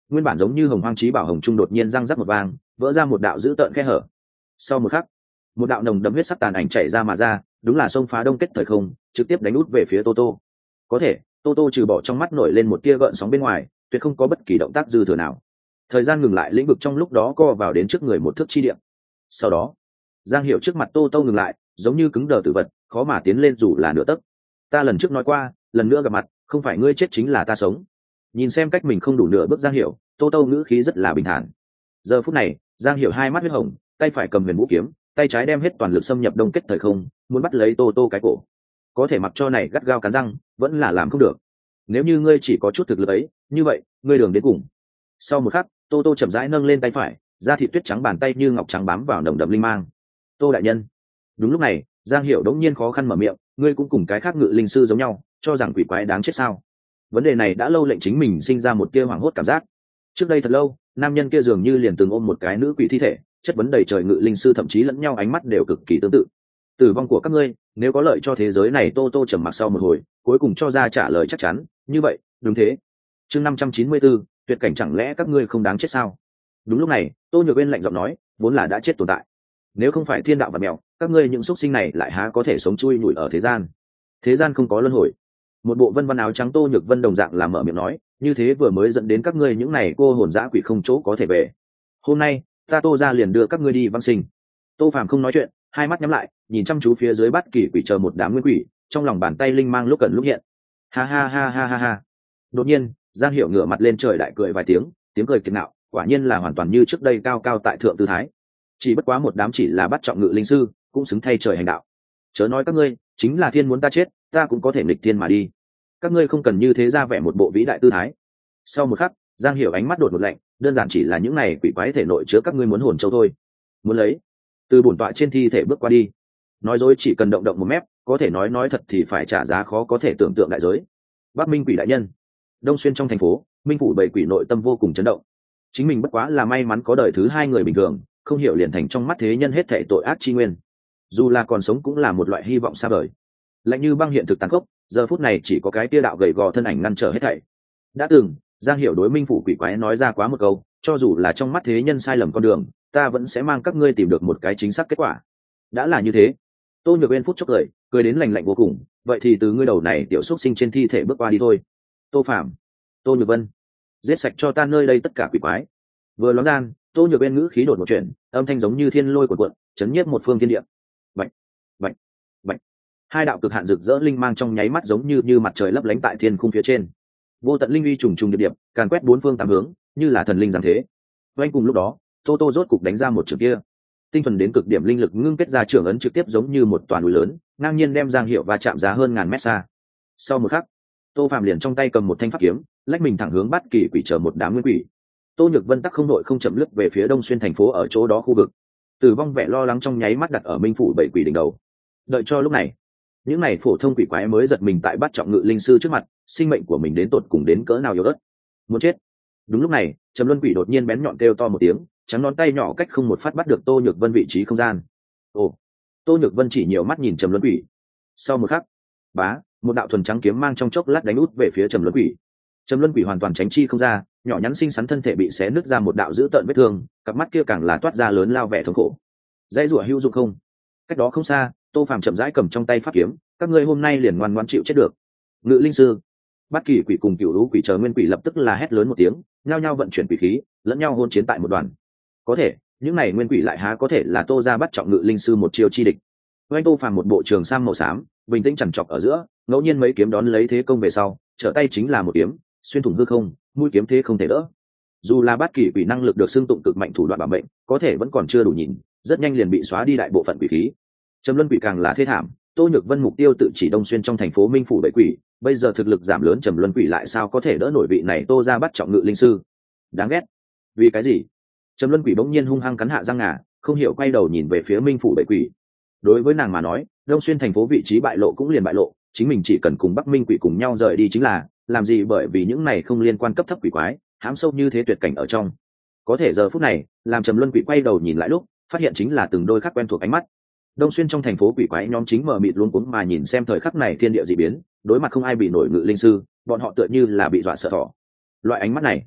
Speaker 1: nguyên bản giống như hồng hoang chí bảo hồng trung đột nhiên răng rắc một vang, vỡ ra một đạo dữ tợn khe hở. Sau một khắc, một đạo nồng đậm huyết sắc tàn ảnh chảy ra mà ra, đúng là xông phá đông kết thời không, trực tiếp đánh út về phía Tô Tô. Có thể, Tô Tô trừ bỏ trong mắt nổi lên một tia gợn sóng bên ngoài, tuyệt không có bất kỳ động tác dư thừa nào. Thời gian ngừng lại, lĩnh vực trong lúc đó co vào đến trước người một thước chi điểm. Sau đó, Giang Hiểu trước mặt Tô Tô ngừng lại, giống như cứng đờ tử vật, khó mà tiến lên dù là nửa tấc. Ta lần trước nói qua, lần nữa gặp mặt, không phải ngươi chết chính là ta sống. Nhìn xem cách mình không đủ nửa bước Giang Hiểu, Tô Tô ngữ khí rất là bình thản. Giờ phút này, Giang Hiểu hai mắt huyết hồng, tay phải cầm huyền vũ kiếm, tay trái đem hết toàn lực xâm nhập đông kết thời không, muốn bắt lấy Tô Tô cái cổ. Có thể mặc cho này gắt gao cắn răng, vẫn là làm không được. Nếu như ngươi chỉ có chút thực lực ấy, như vậy, ngươi đường đến cùng. Sau một khắc, Tô Tô chậm rãi nâng lên tay phải, da thịt tuyết trắng bàn tay như ngọc trắng bám vào nồng đậm linh mang. Tô đại nhân. Đúng lúc này, Giang Hiểu đống nhiên khó khăn mở miệng, ngươi cũng cùng cái khác ngự linh sư giống nhau, cho rằng quỷ quái đáng chết sao? Vấn đề này đã lâu lệnh chính mình sinh ra một tia hoảng hốt cảm giác. Trước đây thật lâu, nam nhân kia dường như liền từng ôm một cái nữ quỷ thi thể, chất vấn đầy trời ngự linh sư thậm chí lẫn nhau ánh mắt đều cực kỳ tương tự. Tử vong của các ngươi, nếu có lợi cho thế giới này, Tô Tô trầm mặc sau một hồi, cuối cùng cho ra trả lời chắc chắn, như vậy, đúng thế. Chương năm trăm chín mươi bốn, tuyệt cảnh, chẳng lẽ các ngươi không đáng chết sao? Đúng lúc này, Tô Nhược Uyên lạnh giọng nói, vốn là đã chết tồn tại. Nếu không phải thiên đạo và mèo, các ngươi những súc sinh này lại há có thể sống chui nhủi ở thế gian? Thế gian không có luân hồi. Một bộ vân vân áo trắng Tô Nhược Vân đồng dạng làm mở miệng nói, như thế vừa mới dẫn đến các ngươi những này cô hồn dã quỷ không chỗ có thể về. Hôm nay, ta Tô ra liền đưa các ngươi đi vãng sinh. Tô Phàm không nói chuyện, hai mắt nhắm lại, nhìn chăm chú phía dưới bát kỳ quỷ chờ một đám nguyên quỷ, trong lòng bàn tay linh mang lúc cần lúc hiện. Ha ha ha ha ha ha. Đột nhiên, Giang Hiểu ngửa mặt lên trời đại cười vài tiếng, tiếng cười kiệt ngạo, quả nhiên là hoàn toàn như trước đây cao cao tại thượng tư thái. Chỉ bất quá một đám chỉ là bắt trọng ngự linh sư, cũng xứng thay trời hành đạo. Chớ nói các ngươi, chính là thiên muốn ta chết, ta cũng có thể nghịch thiên mà đi. Các ngươi không cần như thế ra vẻ một bộ vĩ đại tư thái. Sau một khắc, Giang Hiểu ánh mắt đột một lạnh, đơn giản chỉ là những này quỷ quái thể nội chứa các ngươi muốn hồn châu thôi. Muốn lấy, từ bổn tọa trên thi thể bước qua đi. Nói dối chỉ cần động động một mép, có thể nói nói thật thì phải trả giá khó có thể tưởng tượng đại giới. Bắc Minh quỷ đại nhân. Đông xuyên trong thành phố, Minh phủ bảy quỷ nội tâm vô cùng chấn động. Chính mình bất quá là may mắn có đời thứ hai người bình thường, không hiểu liền thành trong mắt thế nhân hết thảy tội ác chi nguyên. Dù là còn sống cũng là một loại hy vọng xa vời. Lạnh như băng hiện thực tàn khốc, giờ phút này chỉ có cái tia đạo gầy gò thân ảnh ngăn trở hết thảy. Đã từng, Giang Hiểu đối Minh phủ quỷ quái nói ra quá một câu, cho dù là trong mắt thế nhân sai lầm con đường, ta vẫn sẽ mang các ngươi tìm được một cái chính xác kết quả. Đã là như thế. Tô Nhược Uyên phút chốc cười, cười đến lành lạnh vô cùng, vậy thì từ ngươi đầu này tiểu xúc sinh trên thi thể bước qua đi thôi. Tô Phàm, Tô Nhược Vân, giết sạch cho ta nơi đây tất cả quỷ quái. Vừa nói gian, Tô Nhược Uyên ngữ khí đột một chuyện, âm thanh giống như thiên lôi cuộn cuộn, chấn nhiếp một phương thiên địa. Bạch, bạch, bạch. Hai đạo cực hạn rực rỡ linh mang trong nháy mắt giống như như mặt trời lấp lánh tại thiên khung phía trên. Vô tận linh uy trùng trùng điệp điệp, càn quét bốn phương tám hướng, như là thần linh giáng thế. Oanh cùng lúc đó, Tô Tô rốt cục đánh ra một trường kia. Tinh thuần đến cực điểm linh lực ngưng kết ra trường ấn trực tiếp giống như một toàn núi lớn, ngang nhiên đem Giang Hiểu va chạm giá hơn ngàn mét xa. Sau một khắc, Tô Phàm liền trong tay cầm một thanh pháp kiếm, lách mình thẳng hướng Bát Kỳ quỷ chờ một đám nguyên quỷ. Tô Nhược Vân tắc không đội không chậm lướt về phía Đông xuyên thành phố ở chỗ đó khu vực. Tử vong vẻ lo lắng trong nháy mắt đặt ở Minh phủ bảy quỷ đỉnh đầu. Đợi cho lúc này, những này phổ thông quỷ quái mới giật mình tại bắt trọng ngự linh sư trước mặt, sinh mệnh của mình đến tột cùng đến cỡ nào yếu ớt. Muốn chết. Đúng lúc này, Trầm Luân quỷ đột nhiên bén nhọn kêu to một tiếng, trắng nón tay nhỏ cách không một phát bắt được Tô Nhược Vân vị trí không gian. Ồ. Tô Nhược Vân chỉ nhiều mắt nhìn Trầm Luân quỷ. Sau một khắc, bá, một đạo thuần trắng kiếm mang trong chốc lát đánh út về phía Trầm Luân quỷ. Trầm Luân quỷ hoàn toàn tránh chi không ra, nhỏ nhắn xinh xắn thân thể bị xé nứt ra một đạo dữ tợn vết thương, cặp mắt kia càng là toát ra lớn lao vẻ thống khổ. Dãy rủa hữu dụng không? Cách đó không xa, Tô Phàm chậm rãi cầm trong tay pháp kiếm, các ngươi hôm nay liền ngoan ngoãn chịu chết được. Ngự linh sư, Bát Kỳ quỷ cùng Cửu Lũ quỷ chờ nguyên quỷ lập tức là hét lớn một tiếng, nhao nhao vận chuyển quỷ khí, lẫn nhau hôn chiến tại một đoàn. Có thể, những này nguyên quỷ lại há có thể là Tô gia bắt trọng ngự linh sư một chiêu chi địch. Oanh Tô Phàm một bộ trường sam màu xám, bình tĩnh chằn chọc ở giữa, ngẫu nhiên mấy kiếm đón lấy thế công về sau, trở tay chính là một kiếm, xuyên thủng hư không, mũi kiếm thế không thể đỡ. Dù là Bát Kỳ quỷ năng lực được xưng tụng cực mạnh thủ đoạn bảo mệnh, có thể vẫn còn chưa đủ nhìn, rất nhanh liền bị xóa đi đại bộ phận quỷ khí. Trầm Luân quỷ càng là thê thảm, Tô Nhược Vân mục tiêu tự chỉ Đông xuyên trong thành phố Minh phủ bảy quỷ, bây giờ thực lực giảm lớn, Trầm Luân quỷ lại sao có thể đỡ nổi vị này Tô gia bắt trọng ngự linh sư? Đáng ghét. Vì cái gì? Trầm Luân quỷ bỗng nhiên hung hăng cắn hạ răng ngà, không hiểu quay đầu nhìn về phía Minh phủ bảy quỷ. Đối với nàng mà nói, Đông xuyên thành phố vị trí bại lộ cũng liền bại lộ, chính mình chỉ cần cùng Bắc Minh quỷ cùng nhau rời đi chính là, làm gì bởi vì những này không liên quan cấp thấp quỷ quái, hãm sâu như thế tuyệt cảnh ở trong. Có thể giờ phút này, làm Trầm Luân quỷ quay đầu nhìn lại lúc, phát hiện chính là từng đôi khắc quen thuộc ánh mắt. Đông xuyên trong thành phố quỷ quái nhóm chính mở mịt luống cuống mà nhìn xem thời khắc này thiên địa dị biến, đối mặt không ai bị nổi ngự linh sư, bọn họ tựa như là bị dọa sợ thỏ. Loại ánh mắt này,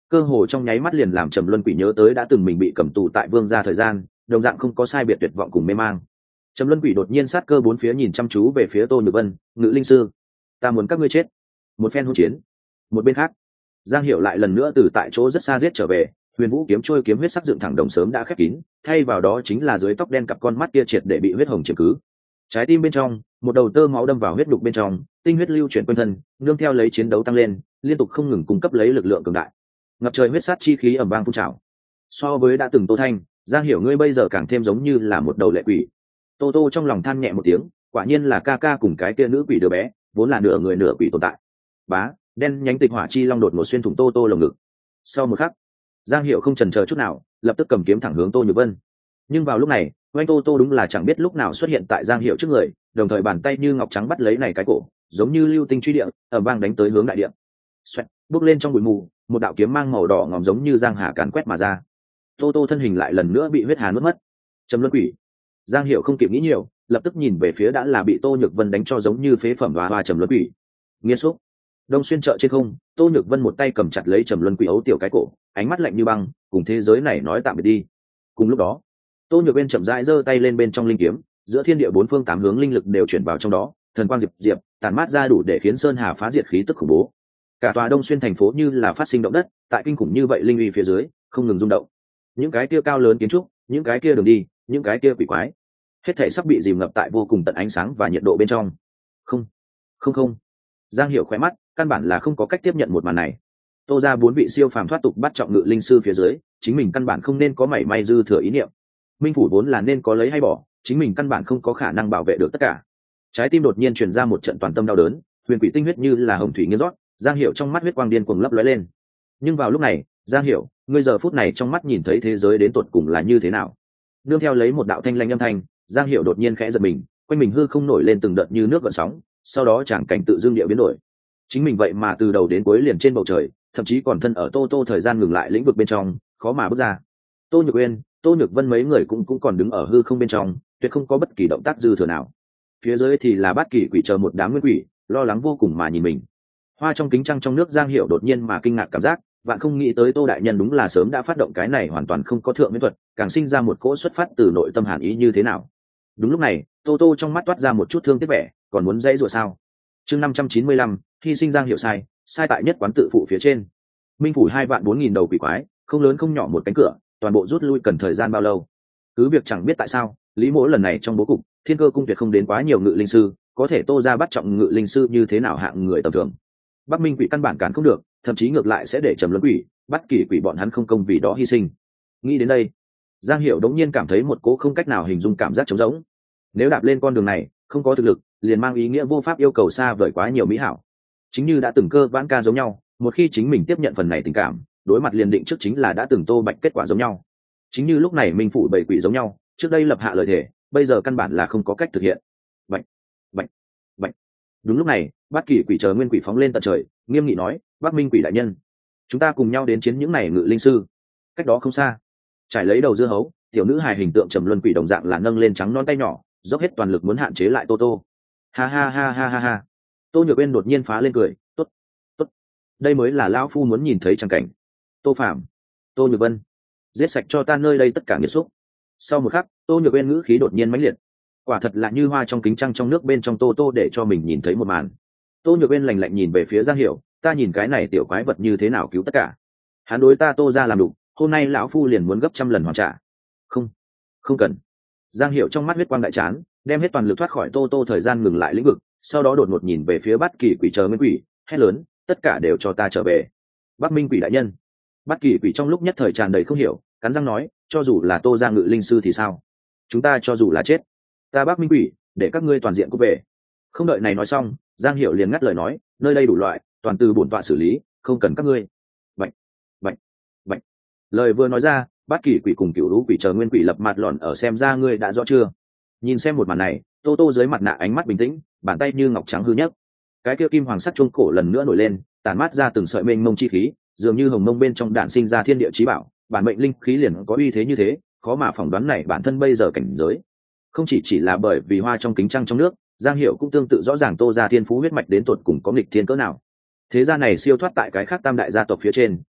Speaker 1: cơ hồ trong nháy mắt liền làm trầm luân quỷ nhớ tới đã từng mình bị cầm tù tại vương gia thời gian, đồng dạng không có sai biệt tuyệt vọng cùng mê mang. Trầm luân quỷ đột nhiên sát cơ bốn phía nhìn chăm chú về phía Tô Nhược Vân, ngự linh sư, ta muốn các ngươi chết. Một phen hỗn chiến. Một bên khác, Giang Hiểu lại lần nữa từ tại chỗ rất xa giết trở về, huyền vũ kiếm trôi kiếm huyết sắc dựng thẳng đồng sớm đã khép kín, thay vào đó chính là dưới tóc đen cặp con mắt kia triệt để bị huyết hồng chiếm cứ. Trái tim bên trong, một đầu tơ máu đâm vào huyết đục bên trong, tinh huyết lưu chuyển quanh thân, nương theo lấy chiến đấu tăng lên, liên tục không ngừng cung cấp lấy lực lượng cường đại. Ngập trời huyết sát chi khí ầm vang phun trào. So với đã từng Tô Thanh, Giang Hiểu ngươi bây giờ càng thêm giống như là một đầu lệ quỷ. Tô Tô trong lòng than nhẹ một tiếng, quả nhiên là ca ca cùng cái kia nữ quỷ đứa bé, vốn là nửa người nửa quỷ tồn tại. Bá, đen nhánh tịch hỏa chi long đột ngột xuyên thủng Tô Tô lồng ngực. Sau một khắc, Giang Hiểu không chần chờ chút nào, lập tức cầm kiếm thẳng hướng Tô Nhược Vân. Nhưng vào lúc này, oanh Tô Tô đúng là chẳng biết lúc nào xuất hiện tại Giang Hiểu trước người, đồng thời bàn tay như ngọc trắng bắt lấy này cái cổ, giống như lưu tinh truy địa, ầm vang đánh tới hướng đại địa. Xoẹt, bước lên trong bụi mù, một đạo kiếm mang màu đỏ ngòm giống như giang hà càn quét mà ra. Tô Tô thân hình lại lần nữa bị huyết hà nuốt mất. Trầm luân quỷ. Giang Hiểu không kịp nghĩ nhiều, lập tức nhìn về phía đã là bị Tô Nhược Vân đánh cho giống như phế phẩm hoa hoa trầm luân quỷ. Nghiên xúc. Đông xuyên chợ trên không, Tô Nhược Vân một tay cầm chặt lấy trầm luân quỷ ấu tiểu cái cổ, ánh mắt lạnh như băng, cùng thế giới này nói tạm biệt đi. Cùng lúc đó, Tô Nhược Vân chậm rãi giơ tay lên bên trong linh kiếm, giữa thiên địa bốn phương tám hướng linh lực đều chuyển vào trong đó, thần quang diệp diệp, tản mát ra đủ để khiến sơn hà phá diệt khí tức khủng bố. Cả tòa Đông xuyên thành phố như là phát sinh động đất, tại kinh khủng như vậy linh uy phía dưới, không ngừng rung động. Những cái kia cao lớn kiến trúc, những cái kia đường đi, những cái kia quỷ quái, hết thảy sắp bị dìm ngập tại vô cùng tận ánh sáng và nhiệt độ bên trong. Không, không không. Giang Hiểu khóe mắt, căn bản là không có cách tiếp nhận một màn này. Tô ra bốn vị siêu phàm thoát tục bắt trọng ngự linh sư phía dưới, chính mình căn bản không nên có mảy may dư thừa ý niệm. Minh phủ vốn là nên có lấy hay bỏ, chính mình căn bản không có khả năng bảo vệ được tất cả. Trái tim đột nhiên truyền ra một trận toàn tâm đau đớn, huyền quỷ tinh huyết như là hồng thủy nghiêng rót, Giang Hiểu trong mắt huyết quang điên cuồng lấp lóe lên. Nhưng vào lúc này, Giang Hiểu, ngươi giờ phút này trong mắt nhìn thấy thế giới đến tột cùng là như thế nào? Nương theo lấy một đạo thanh lanh âm thanh, Giang Hiểu đột nhiên khẽ giật mình, quanh mình hư không nổi lên từng đợt như nước gợn sóng, sau đó tràng cảnh tự dưng địa biến đổi. Chính mình vậy mà từ đầu đến cuối liền trên bầu trời, thậm chí còn thân ở Tô Tô thời gian ngừng lại lĩnh vực bên trong, khó mà bước ra. Tô Nhược Uyên, Tô Nhược Vân mấy người cũng cũng còn đứng ở hư không bên trong, tuyệt không có bất kỳ động tác dư thừa nào. Phía dưới thì là Bát Kỳ quỷ chờ một đám nguyên quỷ, lo lắng vô cùng mà nhìn mình. Hoa trong kính trăng trong nước Giang Hiểu đột nhiên mà kinh ngạc cảm giác, bạn không nghĩ tới Tô đại nhân đúng là sớm đã phát động cái này hoàn toàn không có thượng miễn thuật, càng sinh ra một cỗ xuất phát từ nội tâm hàn ý như thế nào. Đúng lúc này, Tô Tô trong mắt toát ra một chút thương tiếc vẻ, còn muốn dây rủa sao? Chương năm trăm chín mươi lăm, hy sinh Giang Hiểu sai, sai tại nhất quán tự phụ phía trên. Minh phủ hai vạn bốn nghìn đầu quỷ quái, không lớn không nhỏ một cánh cửa, toàn bộ rút lui cần thời gian bao lâu? Cứ việc chẳng biết tại sao, Lý Mỗ lần này trong bố cục, Thiên Cơ cung tuyệt không đến quá nhiều ngự linh sư, có thể Tô ra bắt trọng ngự linh sư như thế nào hạng người tầm thường. Bắc Minh quỷ căn bản cản không được, thậm chí ngược lại sẽ để trầm luân quỷ, bắt kỳ quỷ bọn hắn không công vì đó hy sinh. Nghĩ đến đây, Giang Hiểu đống nhiên cảm thấy một cố không cách nào hình dung cảm giác trống rỗng. Nếu đạp lên con đường này, không có thực lực, liền mang ý nghĩa vô pháp yêu cầu xa vời quá nhiều mỹ hảo. Chính như đã từng Cơ Vãn Ca giống nhau, một khi chính mình tiếp nhận phần này tình cảm, đối mặt liền định trước chính là đã từng Tô Bạch kết quả giống nhau. Chính như lúc này Minh phủ bảy quỷ giống nhau, trước đây lập hạ lời thề, bây giờ căn bản là không có cách thực hiện. Bạch, bạch, bạch. Đúng lúc này, Bát Kỳ quỷ chờ nguyên quỷ phóng lên tận trời, nghiêm nghị nói, Bắc Minh quỷ đại nhân, chúng ta cùng nhau đến chiến những này ngự linh sư. Cách đó không xa, trải lấy đầu dưa hấu, tiểu nữ hài hình tượng trầm luân quỷ đồng dạng là nâng lên trắng non tay nhỏ, dốc hết toàn lực muốn hạn chế lại Tô Tô. Ha ha ha ha ha ha. Tô Nhược Uyên đột nhiên phá lên cười, tốt, tốt, đây mới là lão phu muốn nhìn thấy tràng cảnh. Tô Phạm, Tô Nhược Vân, giết sạch cho ta nơi đây tất cả nghiệt xúc. Sau một khắc, Tô Nhược Uyên ngữ khí đột nhiên mãnh liệt, quả thật là như hoa trong kính trăng trong nước bên trong Tô Tô để cho mình nhìn thấy một màn. Tô Nhược Uyên lạnh lạnh nhìn về phía Giang Hiểu, ta nhìn cái này tiểu quái vật như thế nào cứu tất cả. Hắn đối ta Tô ra làm đủ, hôm nay lão phu liền muốn gấp trăm lần hoàn trả. Không, không cần. Giang Hiểu trong mắt huyết quang đại chán, đem hết toàn lực thoát khỏi Tô Tô thời gian ngừng lại lĩnh vực, sau đó đột ngột nhìn về phía Bát Kỳ quỷ chờ nguyên quỷ, hét lớn, tất cả đều cho ta trở về. Bắc Minh quỷ đại nhân. Bát Kỳ quỷ trong lúc nhất thời tràn đầy không hiểu, cắn răng nói, cho dù là Tô ra ngự linh sư thì sao? Chúng ta cho dù là chết, ta Bắc Minh quỷ, để các ngươi toàn diện cút về. Không đợi này nói xong, Giang Hiểu liền ngắt lời nói, nơi đây đủ loại, toàn từ bổn tọa xử lý, không cần các ngươi. Bạch, bạch, bạch. Lời vừa nói ra, Bát Kỳ quỷ cùng Cửu Lũ quỷ chờ nguyên quỷ lập mặt lọn ở xem ra ngươi đã rõ chưa? Nhìn xem một màn này, Tô Tô dưới mặt nạ ánh mắt bình tĩnh, bàn tay như ngọc trắng hư nhất. Cái kia kim hoàng sắc chuông cổ lần nữa nổi lên, tản mát ra từng sợi mênh mông chi khí, dường như hồng mông bên trong đạn sinh ra thiên địa chí bảo, bản mệnh linh khí liền có uy thế như thế, khó mà phỏng đoán này bản thân bây giờ cảnh giới. Không chỉ chỉ là bởi vì hoa trong kính trăng trong nước, Giang Hiểu cũng tương tự rõ ràng Tô gia thiên phú huyết mạch đến tột cùng có nghịch thiên cỡ nào. Thế gia này siêu thoát tại cái khác tam đại gia tộc phía trên,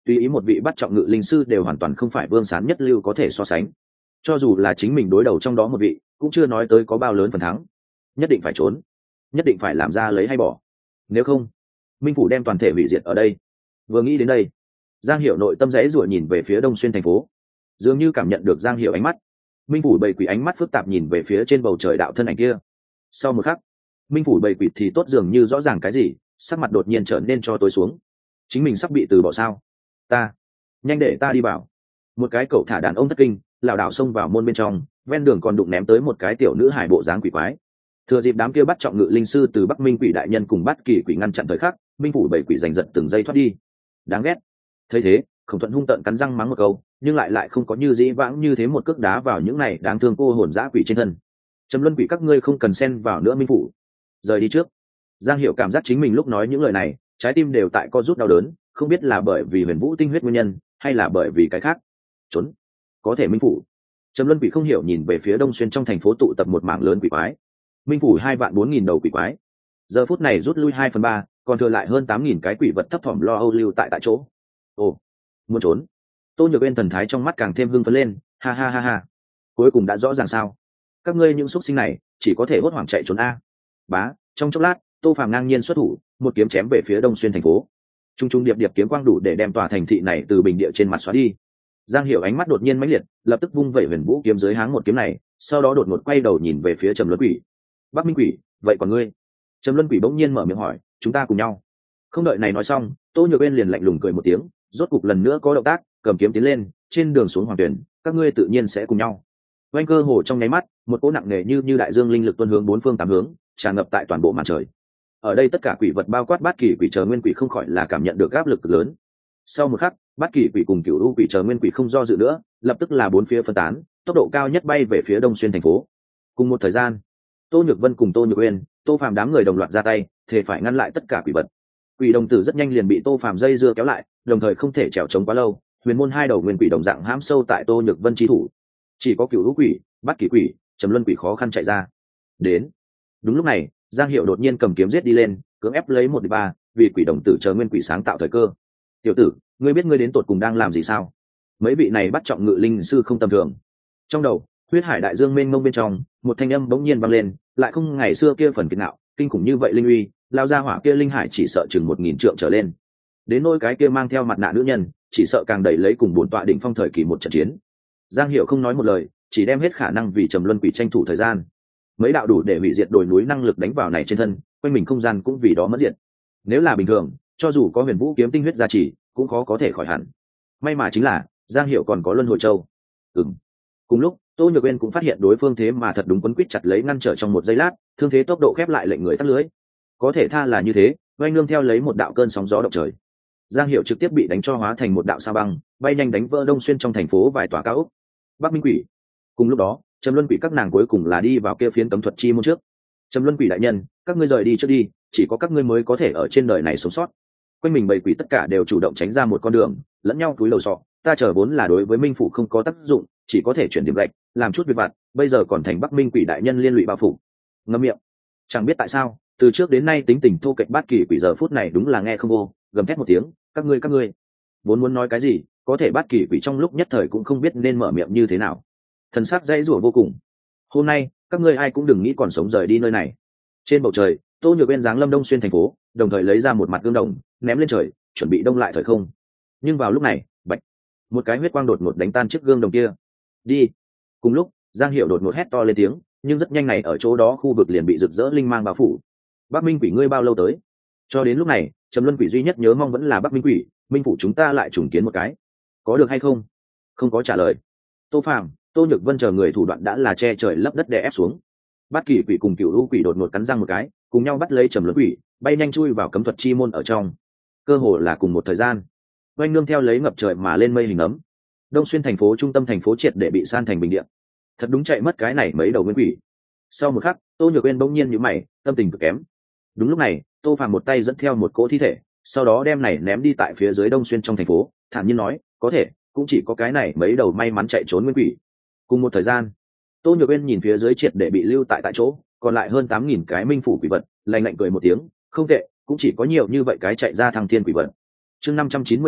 Speaker 1: tùy ý một vị bắt trọng ngự linh sư đều hoàn toàn không phải vương sán nhất lưu có thể so sánh. Cho dù là chính mình đối đầu trong đó một vị cũng chưa nói tới có bao lớn phần thắng. Nhất định phải trốn, nhất định phải làm ra lấy hay bỏ, nếu không minh phủ đem toàn thể hủy diệt ở đây. Vừa nghĩ đến đây, Giang Hiểu nội tâm rẽ rủa nhìn về phía Đông Xuyên thành phố, dường như cảm nhận được Giang Hiểu ánh mắt. Minh phủ bầy quỷ ánh mắt phức tạp nhìn về phía trên bầu trời đạo thân ảnh kia. Sau một khắc, minh phủ bầy quỷ thì tốt dường như rõ ràng cái gì, sắc mặt đột nhiên trở nên cho tối xuống. Chính mình sắp bị từ bỏ sao? Ta, nhanh để ta đi vào. Một cái cậu thả đàn ông thất kinh, lảo đảo xông vào môn bên trong, ven đường còn đụng ném tới một cái tiểu nữ hải bộ dáng quỷ quái. Thừa dịp đám kia bắt trọng ngự linh sư từ Bắc Minh quỷ đại nhân cùng bắt kỳ quỷ ngăn chặn thời khắc, minh phủ bầy quỷ giành giật từng giây thoát đi. Đáng ghét. Thấy thế, Khổng Thuận hung tợn cắn răng mắng một câu, nhưng lại lại không có như dĩ vãng như thế một cước đá vào những này đáng thương cô hồn dã quỷ trên thân. Trầm luân quỷ các ngươi không cần xen vào nữa minh phủ, rời đi trước. Giang Hiểu cảm giác chính mình lúc nói những lời này, trái tim đều tại co rút đau đớn, không biết là bởi vì huyền vũ tinh huyết nguyên nhân, hay là bởi vì cái khác. Trốn, có thể minh phủ. Trầm luân quỷ không hiểu nhìn về phía Đông Xuyên trong thành phố tụ tập một mảng lớn quỷ quái. Minh phủ hai vạn bốn nghìn đầu quỷ quái, giờ phút này rút lui hai phần ba, còn thừa lại hơn tám nghìn cái quỷ vật thấp thỏm lo âu lưu tại tại chỗ. Ồ, muốn trốn. Tô Nhược Uyên thần thái trong mắt càng thêm hưng phấn lên, ha ha ha ha, cuối cùng đã rõ ràng sao? Các ngươi những xuất sinh này chỉ có thể hốt hoảng chạy trốn a. Bá, trong chốc lát, Tô Phàm ngang nhiên xuất thủ, một kiếm chém về phía Đông Xuyên thành phố. Trung trung điệp điệp kiếm quang đủ để đem tòa thành thị này từ bình địa trên mặt xóa đi. Giang Hiểu ánh mắt đột nhiên mãnh liệt, lập tức vung vẩy huyền vũ kiếm dưới háng một kiếm này, sau đó đột ngột quay đầu nhìn về phía Trầm Luân Quỷ. Bắc Minh Quỷ, vậy còn ngươi? Trầm Luân Quỷ bỗng nhiên mở miệng hỏi, chúng ta cùng nhau. Không đợi này nói xong, Tô Nhược Uyên liền lạnh lùng cười một tiếng, rốt cục lần nữa có động tác, cầm kiếm tiến lên, trên đường xuống hoàng tuyển, các ngươi tự nhiên sẽ cùng nhau. Oanh cơ hồ trong nháy mắt, một cỗ nặng nề như như đại dương linh lực tuôn hướng bốn phương tám hướng, tràn ngập tại toàn bộ màn trời. Ở đây tất cả quỷ vật bao quát bát kỳ quỷ chờ nguyên quỷ không khỏi là cảm nhận được áp lực lớn. Sau một khắc, bát kỳ quỷ cùng cửu u quỷ chờ nguyên quỷ không do dự nữa, lập tức là bốn phía phân tán, tốc độ cao nhất bay về phía Đông Xuyên thành phố. Cùng một thời gian, Tô Nhược Vân cùng Tô Nhược Uyên, Tô Phàm đám người đồng loạt ra tay, thề phải ngăn lại tất cả quỷ vật. Quỷ đồng tử rất nhanh liền bị Tô Phàm dây dưa kéo lại, đồng thời không thể trèo chống quá lâu, huyền môn hai đầu nguyên quỷ đồng dạng hãm sâu tại Tô Nhược Vân chi thủ. Chỉ có cửu u quỷ, bát kỳ quỷ, Trầm Luân quỷ khó khăn chạy ra. Đến. Đúng lúc này, Giang Hiểu đột nhiên cầm kiếm giết đi lên, cưỡng ép lấy một địch ba, vì quỷ đồng tử chờ nguyên quỷ sáng tạo thời cơ. Tiểu tử, ngươi biết ngươi đến tột cùng đang làm gì sao? Mấy vị này bắt trọng ngự linh sư không tầm thường. Trong đầu, huyết hải đại dương mênh mông bên trong, một thanh âm bỗng nhiên vang lên, lại không ngày xưa kia phần kiệt ngạo, kinh khủng như vậy linh uy, lao ra hỏa kia linh hải chỉ sợ chừng một nghìn trượng trở lên. Đến nỗi cái kia mang theo mặt nạ nữ nhân, chỉ sợ càng đẩy lấy cùng bốn tọa đỉnh phong thời kỳ một trận chiến. Giang Hiểu không nói một lời, chỉ đem hết khả năng vì Trầm Luân quỷ tranh thủ thời gian. Mấy đạo đủ để hủy diệt đồi núi năng lực đánh vào này trên thân, quanh mình không gian cũng vì đó mất diệt. Nếu là bình thường, cho dù có huyền vũ kiếm tinh huyết gia trì, cũng khó có thể khỏi hẳn. May mà chính là Giang Hiểu còn có luân hồi châu. Ừm. Cùng lúc, Tô Nhược Uyên cũng phát hiện đối phương thế mà thật đúng quấn quýt chặt lấy ngăn trở trong một giây lát, thương thế tốc độ khép lại lệnh người tắt lưới. Có thể tha là như thế, oanh nương theo lấy một đạo cơn sóng gió động trời. Giang Hiểu trực tiếp bị đánh cho hóa thành một đạo sa băng, bay nhanh đánh vỡ Đông Xuyên trong thành phố vài tòa cao ốc. Bắc Minh Quỷ. Cùng lúc đó, Trầm Luân Quỷ các nàng cuối cùng là đi vào kia phiến cấm thuật chi môn trước. Trầm Luân Quỷ đại nhân, các ngươi rời đi trước đi, chỉ có các ngươi mới có thể ở trên đời này sống sót. Quanh mình bầy quỷ tất cả đều chủ động tránh ra một con đường, lẫn nhau túi lầu sọ, ta chờ vốn là đối với Minh phủ không có tác dụng, chỉ có thể chuyển điểm gạch, làm chút việc vặt, bây giờ còn thành Bắc Minh Quỷ đại nhân liên lụy bao phủ. Ngậm miệng. Chẳng biết tại sao, từ trước đến nay tính tình thô kệch bát kỳ quỷ giờ phút này đúng là nghe không vô, gầm thét một tiếng, các ngươi các ngươi. Vốn muốn nói cái gì, có thể bát kỳ quỷ trong lúc nhất thời cũng không biết nên mở miệng như thế nào. Thần sắc dãy rủa vô cùng. Hôm nay, các ngươi ai cũng đừng nghĩ còn sống rời đi nơi này. Trên bầu trời, Tô Nhược Uyên giáng lâm Đông Xuyên thành phố, đồng thời lấy ra một mặt gương đồng, ném lên trời, chuẩn bị đông lại thời không. Nhưng vào lúc này, bạch, một cái huyết quang đột ngột đánh tan chiếc gương đồng kia. Đi. Cùng lúc, Giang Hiểu đột ngột hét to lên tiếng, nhưng rất nhanh này ở chỗ đó khu vực liền bị rực rỡ linh mang bao phủ. Bắc Minh Quỷ ngươi bao lâu tới? Cho đến lúc này, Trầm Luân Quỷ duy nhất nhớ mong vẫn là Bắc Minh Quỷ, Minh phủ chúng ta lại trùng kiến một cái, có được hay không? Không có trả lời. Tô Phàm, Tô Nhược Vân chờ người thủ đoạn đã là che trời lấp đất đè ép xuống. Bát kỳ quỷ cùng cửu u quỷ đột ngột cắn răng một cái, cùng nhau bắt lấy Trầm Luân Quỷ, bay nhanh chui vào cấm thuật chi môn ở trong. Cơ hồ là cùng một thời gian, oanh nương theo lấy ngập trời mà lên mây hình ấm. Đông Xuyên thành phố trung tâm thành phố triệt để bị san thành bình địa. Thật đúng chạy mất cái này mấy đầu nguyên quỷ. Sau một khắc, Tô Nhược Uyên bỗng nhiên nhíu mày, tâm tình cực kém. Đúng lúc này, Tô Phàm một tay dẫn theo một cỗ thi thể, sau đó đem này ném đi tại phía dưới Đông Xuyên trong thành phố, thản nhiên nói, có thể, cũng chỉ có cái này mấy đầu may mắn chạy trốn nguyên quỷ. Cùng một thời gian, Tô Nhược Uyên nhìn phía dưới triệt để bị lưu tại tại chỗ, còn lại hơn tám nghìn cái minh phủ quỷ vật, lạnh lạnh cười một tiếng, không tệ, cũng chỉ có nhiều như vậy cái chạy ra thăng thiên quỷ vật. Chương năm trăm chín mươi sáu,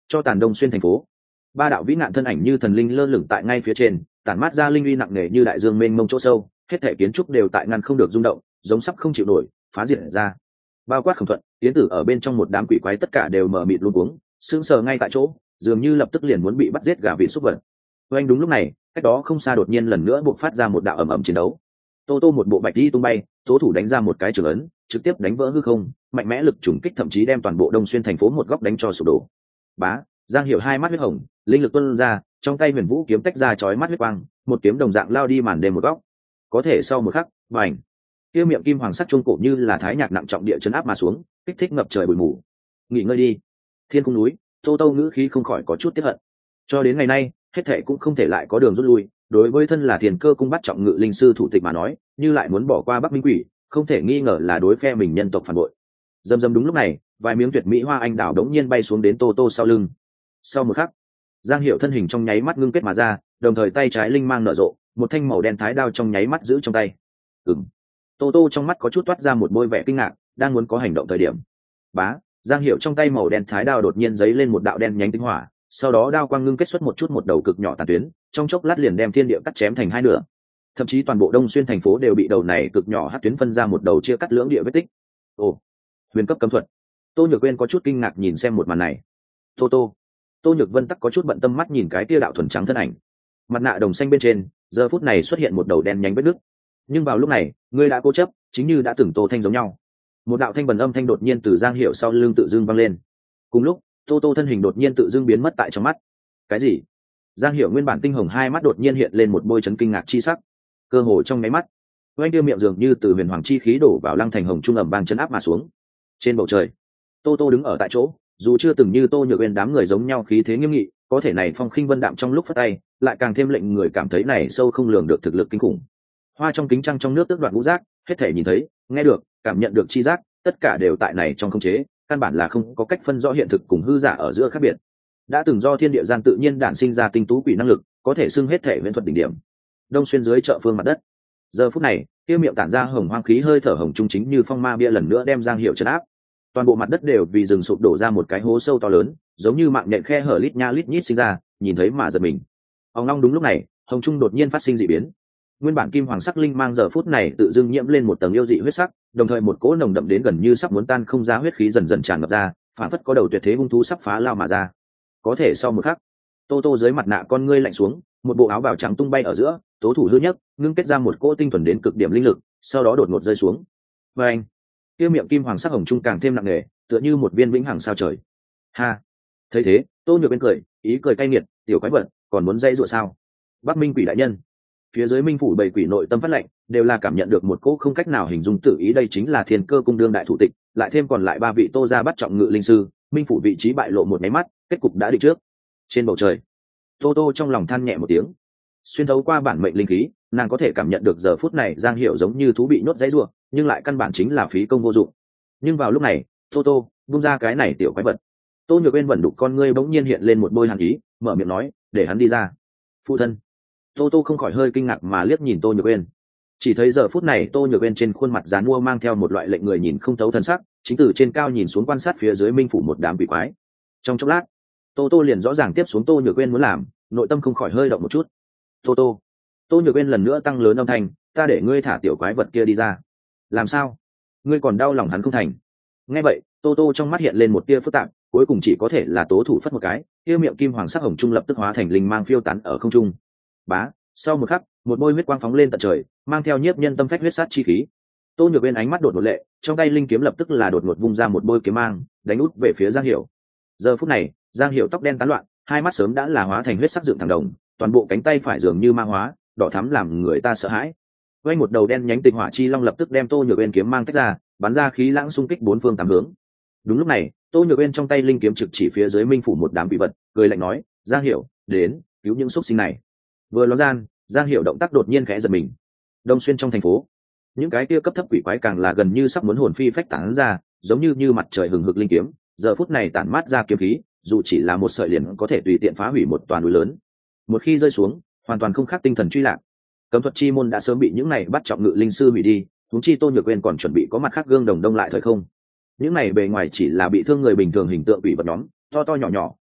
Speaker 1: cho tàn đông xuyên thành phố. Ba đạo vĩ nạn thân ảnh như thần linh lơ lửng tại ngay phía trên, tản mát ra linh uy nặng nề như đại dương mênh mông chỗ sâu, hết thể kiến trúc đều tại ngăn không được rung động, giống sắp không chịu nổi, phá diệt ra. Bao quát Khổng Thuận, tiến tử ở bên trong một đám quỷ quái tất cả đều mờ mịt luống cuống, sững sờ ngay tại chỗ, dường như lập tức liền muốn bị bắt giết gà vịt xúc vật. Oanh đúng lúc này, cách đó không xa đột nhiên lần nữa buộc phát ra một đạo ầm ầm chiến đấu. Tô Tô một bộ bạch y tung bay, tố thủ đánh ra một cái trường ấn, trực tiếp đánh vỡ hư không, mạnh mẽ lực trùng kích thậm chí đem toàn bộ đông xuyên thành phố một góc đánh cho sụp đổ. Bá, Giang Hiểu hai mắt huyết hồng, linh lực tuôn ra, trong tay huyền vũ kiếm tách ra chói mắt huyết quang, một kiếm đồng dạng lao đi màn đêm một góc. Có thể sau một khắc, bành, kia miệng kim hoàng sắc trung cổ như là thái nhạc nặng trọng địa chấn áp mà xuống, kích thích ngập trời bụi mù. Nghỉ ngơi đi. Thiên cung núi, Tô Tô ngữ khí không khỏi có chút tiếc hận. Cho đến ngày nay, hết thệ cũng không thể lại có đường rút lui, đối với thân là Thiên Cơ cung bắt trọng ngự linh sư thủ tịch mà nói, như lại muốn bỏ qua Bắc Minh Quỷ, không thể nghi ngờ là đối phe mình nhân tộc phản bội. Dầm dầm đúng lúc này, vài miếng tuyệt mỹ hoa anh đào đống nhiên bay xuống đến Tô Tô sau lưng. Sau một khắc, Giang Hiểu thân hình trong nháy mắt ngưng kết mà ra, đồng thời tay trái linh mang nở rộ, một thanh màu đen thái đao trong nháy mắt giữ trong tay. Ừm. Tô Tô trong mắt có chút toát ra một bôi vẻ kinh ngạc, đang muốn có hành động thời điểm. Bá, Giang Hiểu trong tay màu đen thái đao đột nhiên giấy lên một đạo đen nhánh tinh hỏa, sau đó đao quang ngưng kết xuất một chút một đầu cực nhỏ tàn tuyến, trong chốc lát liền đem thiên địa cắt chém thành hai nửa. Thậm chí toàn bộ Đông Xuyên thành phố đều bị đầu này cực nhỏ hắc tuyến phân ra một đầu chia cắt lưỡng địa vết tích. Ồ, huyền cấp cấm thuật. Tô Nhược Uyên có chút kinh ngạc nhìn xem một màn này. Tô Tô, Tô Nhược Vân tắc có chút bận tâm mắt nhìn cái tia đạo thuần trắng thân ảnh. Mặt nạ đồng xanh bên trên, giờ phút này xuất hiện một đầu đen nhánh vết nứt. Nhưng vào lúc này, ngươi đã cố chấp, chính như đã từng Tô Thanh giống nhau. Một đạo thanh bần âm thanh đột nhiên từ Giang Hiểu sau lưng tự dưng vang lên. Cùng lúc, Tô Tô thân hình đột nhiên tự dưng biến mất tại trong mắt. Cái gì? Giang Hiểu nguyên bản tinh hồng hai mắt đột nhiên hiện lên một bôi chấn kinh ngạc chi sắc. Cơ hồ trong mấy mắt, oanh tiêu miệng dường như từ huyền hoàng chi khí đổ vào lăng thành hồng trung ẩm bang chấn áp mà xuống. Trên bầu trời, Tô Tô đứng ở tại chỗ, dù chưa từng như Tô Nhược Uyên đám người giống nhau khí thế nghiêm nghị, có thể này phong khinh vân đạm trong lúc phất tay, lại càng thêm lệnh người cảm thấy này sâu không lường được thực lực kinh khủng. Hoa trong kính trăng trong nước tước đoạn ngũ giác, hết thể nhìn thấy, nghe được, cảm nhận được chi giác, tất cả đều tại này trong khống chế, căn bản là không có cách phân rõ hiện thực cùng hư giả ở giữa khác biệt. Đã từng do thiên địa gian tự nhiên đản sinh ra tinh tú quỷ năng lực, có thể xưng hết thể viễn thuật đỉnh điểm. Đông xuyên dưới chợ phương mặt đất, giờ phút này, kia miệng tản ra hồng hoang khí hơi thở hồng trung chính như phong ma bia lần nữa đem Giang Hiểu trấn áp. Toàn bộ mặt đất đều vì rừng sụp đổ ra một cái hố sâu to lớn, giống như mạng nhện khe hở lít nha lít nhít sinh ra, nhìn thấy mà giật mình. Ông long đúng lúc này, hồng trung đột nhiên phát sinh dị biến. Nguyên bản kim hoàng sắc linh mang giờ phút này tự dưng nhiễm lên một tầng yêu dị huyết sắc, đồng thời một cỗ nồng đậm đến gần như sắp muốn tan không ra huyết khí dần dần tràn ngập ra, phản phất có đầu tuyệt thế hung thú sắp phá lao mà ra. Có thể sau một khắc, Tô Tô dưới mặt nạ con ngươi lạnh xuống, một bộ áo bào trắng tung bay ở giữa, tố thủ hư nhất, ngưng kết ra một cỗ tinh thuần đến cực điểm linh lực, sau đó đột ngột rơi xuống. Và anh, kia miệng kim hoàng sắc hồng trung càng thêm nặng nề, tựa như một viên vĩnh hằng sao trời. Ha, thấy thế, Tô Nhược Bên cười, ý cười cay nghiệt, tiểu quái vật, còn muốn dây dụa sao? Bắc Minh Quỷ đại nhân, phía dưới Minh phủ bảy quỷ nội tâm phát lệnh, đều là cảm nhận được một cỗ không cách nào hình dung tự ý, đây chính là Thiên Cơ cung đương đại thủ tịch, lại thêm còn lại ba vị Tô gia bắt trọng ngự linh sư, Minh phủ vị trí bại lộ một máy mắt, kết cục đã định trước. Trên bầu trời, Tô Tô trong lòng than nhẹ một tiếng, xuyên thấu qua bản mệnh linh khí, nàng có thể cảm nhận được giờ phút này Giang Hiểu giống như thú bị nhốt dãy rùa, nhưng lại căn bản chính là phí công vô dụng. Nhưng vào lúc này, Tô Tô buông ra cái này tiểu quái vật. Tô Nhược Bên vẩn đục con ngươi bỗng nhiên hiện lên một bôi hàn ý, mở miệng nói, để hắn đi ra. Phụ thân. Tô Tô không khỏi hơi kinh ngạc mà liếc nhìn Tô Nhược Bên. Chỉ thấy giờ phút này Tô Nhược Bên trên khuôn mặt dán mua mang theo một loại lệnh người nhìn không thấu thân sắc, chính từ trên cao nhìn xuống quan sát phía dưới Minh phủ một đám quỷ quái. Trong chốc lát, Tô Tô liền rõ ràng tiếp xuống Tô Nhược Bên muốn làm, nội tâm không khỏi hơi động một chút. Tô Tô. Tô Nhược Bên lần nữa tăng lớn âm thanh, ta để ngươi thả tiểu quái vật kia đi ra. Làm sao? Ngươi còn đau lòng hắn không thành? Nghe vậy, Tô Tô trong mắt hiện lên một tia phức tạp, cuối cùng chỉ có thể là tố thủ phất một cái, kia miệng kim hoàng sắc hồng trung lập tức hóa thành linh mang phiêu tán ở không trung. Bá, sau một khắc, một bôi huyết quang phóng lên tận trời, mang theo nhiếp nhân tâm phách huyết sát chi khí. Tô Nhược Bên ánh mắt đột ngột lệ, trong tay linh kiếm lập tức là đột ngột vung ra một bôi kiếm mang, đánh út về phía Giang Hiểu. Giờ phút này, Giang Hiểu tóc đen tán loạn, hai mắt sớm đã là hóa thành huyết sắc dựng thẳng đồng, toàn bộ cánh tay phải dường như ma hóa, đỏ thắm làm người ta sợ hãi. Quanh một đầu đen nhánh tịch hỏa chi long lập tức đem Tô Nhược Bên kiếm mang tách ra, bắn ra khí lãng xung kích bốn phương tám hướng. Đúng lúc này, Tô Nhược Bên trong tay linh kiếm trực chỉ phía dưới Minh phủ một đám bị vật, cười lạnh nói, Giang Hiểu, đến cứu những xúc sinh này. Vừa nói gian, Giang Hiểu động tác đột nhiên khẽ giật mình. Đông xuyên trong thành phố, những cái kia cấp thấp quỷ quái càng là gần như sắp muốn hồn phi phách tán ra, giống như như mặt trời hừng hực linh kiếm, giờ phút này tản mát ra kiếm khí, dù chỉ là một sợi liền có thể tùy tiện phá hủy một toàn núi lớn. Một khi rơi xuống, hoàn toàn không khác tinh thần truy lạc. Cấm thuật chi môn đã sớm bị những này bắt trọng ngự linh sư hủy đi, huống chi Tô Nhược Uyên còn chuẩn bị có mặt khác gương đồng đông lại thời không. Những này bề ngoài chỉ là bị thương người bình thường hình tượng quỷ vật nhóm, to to nhỏ nhỏ,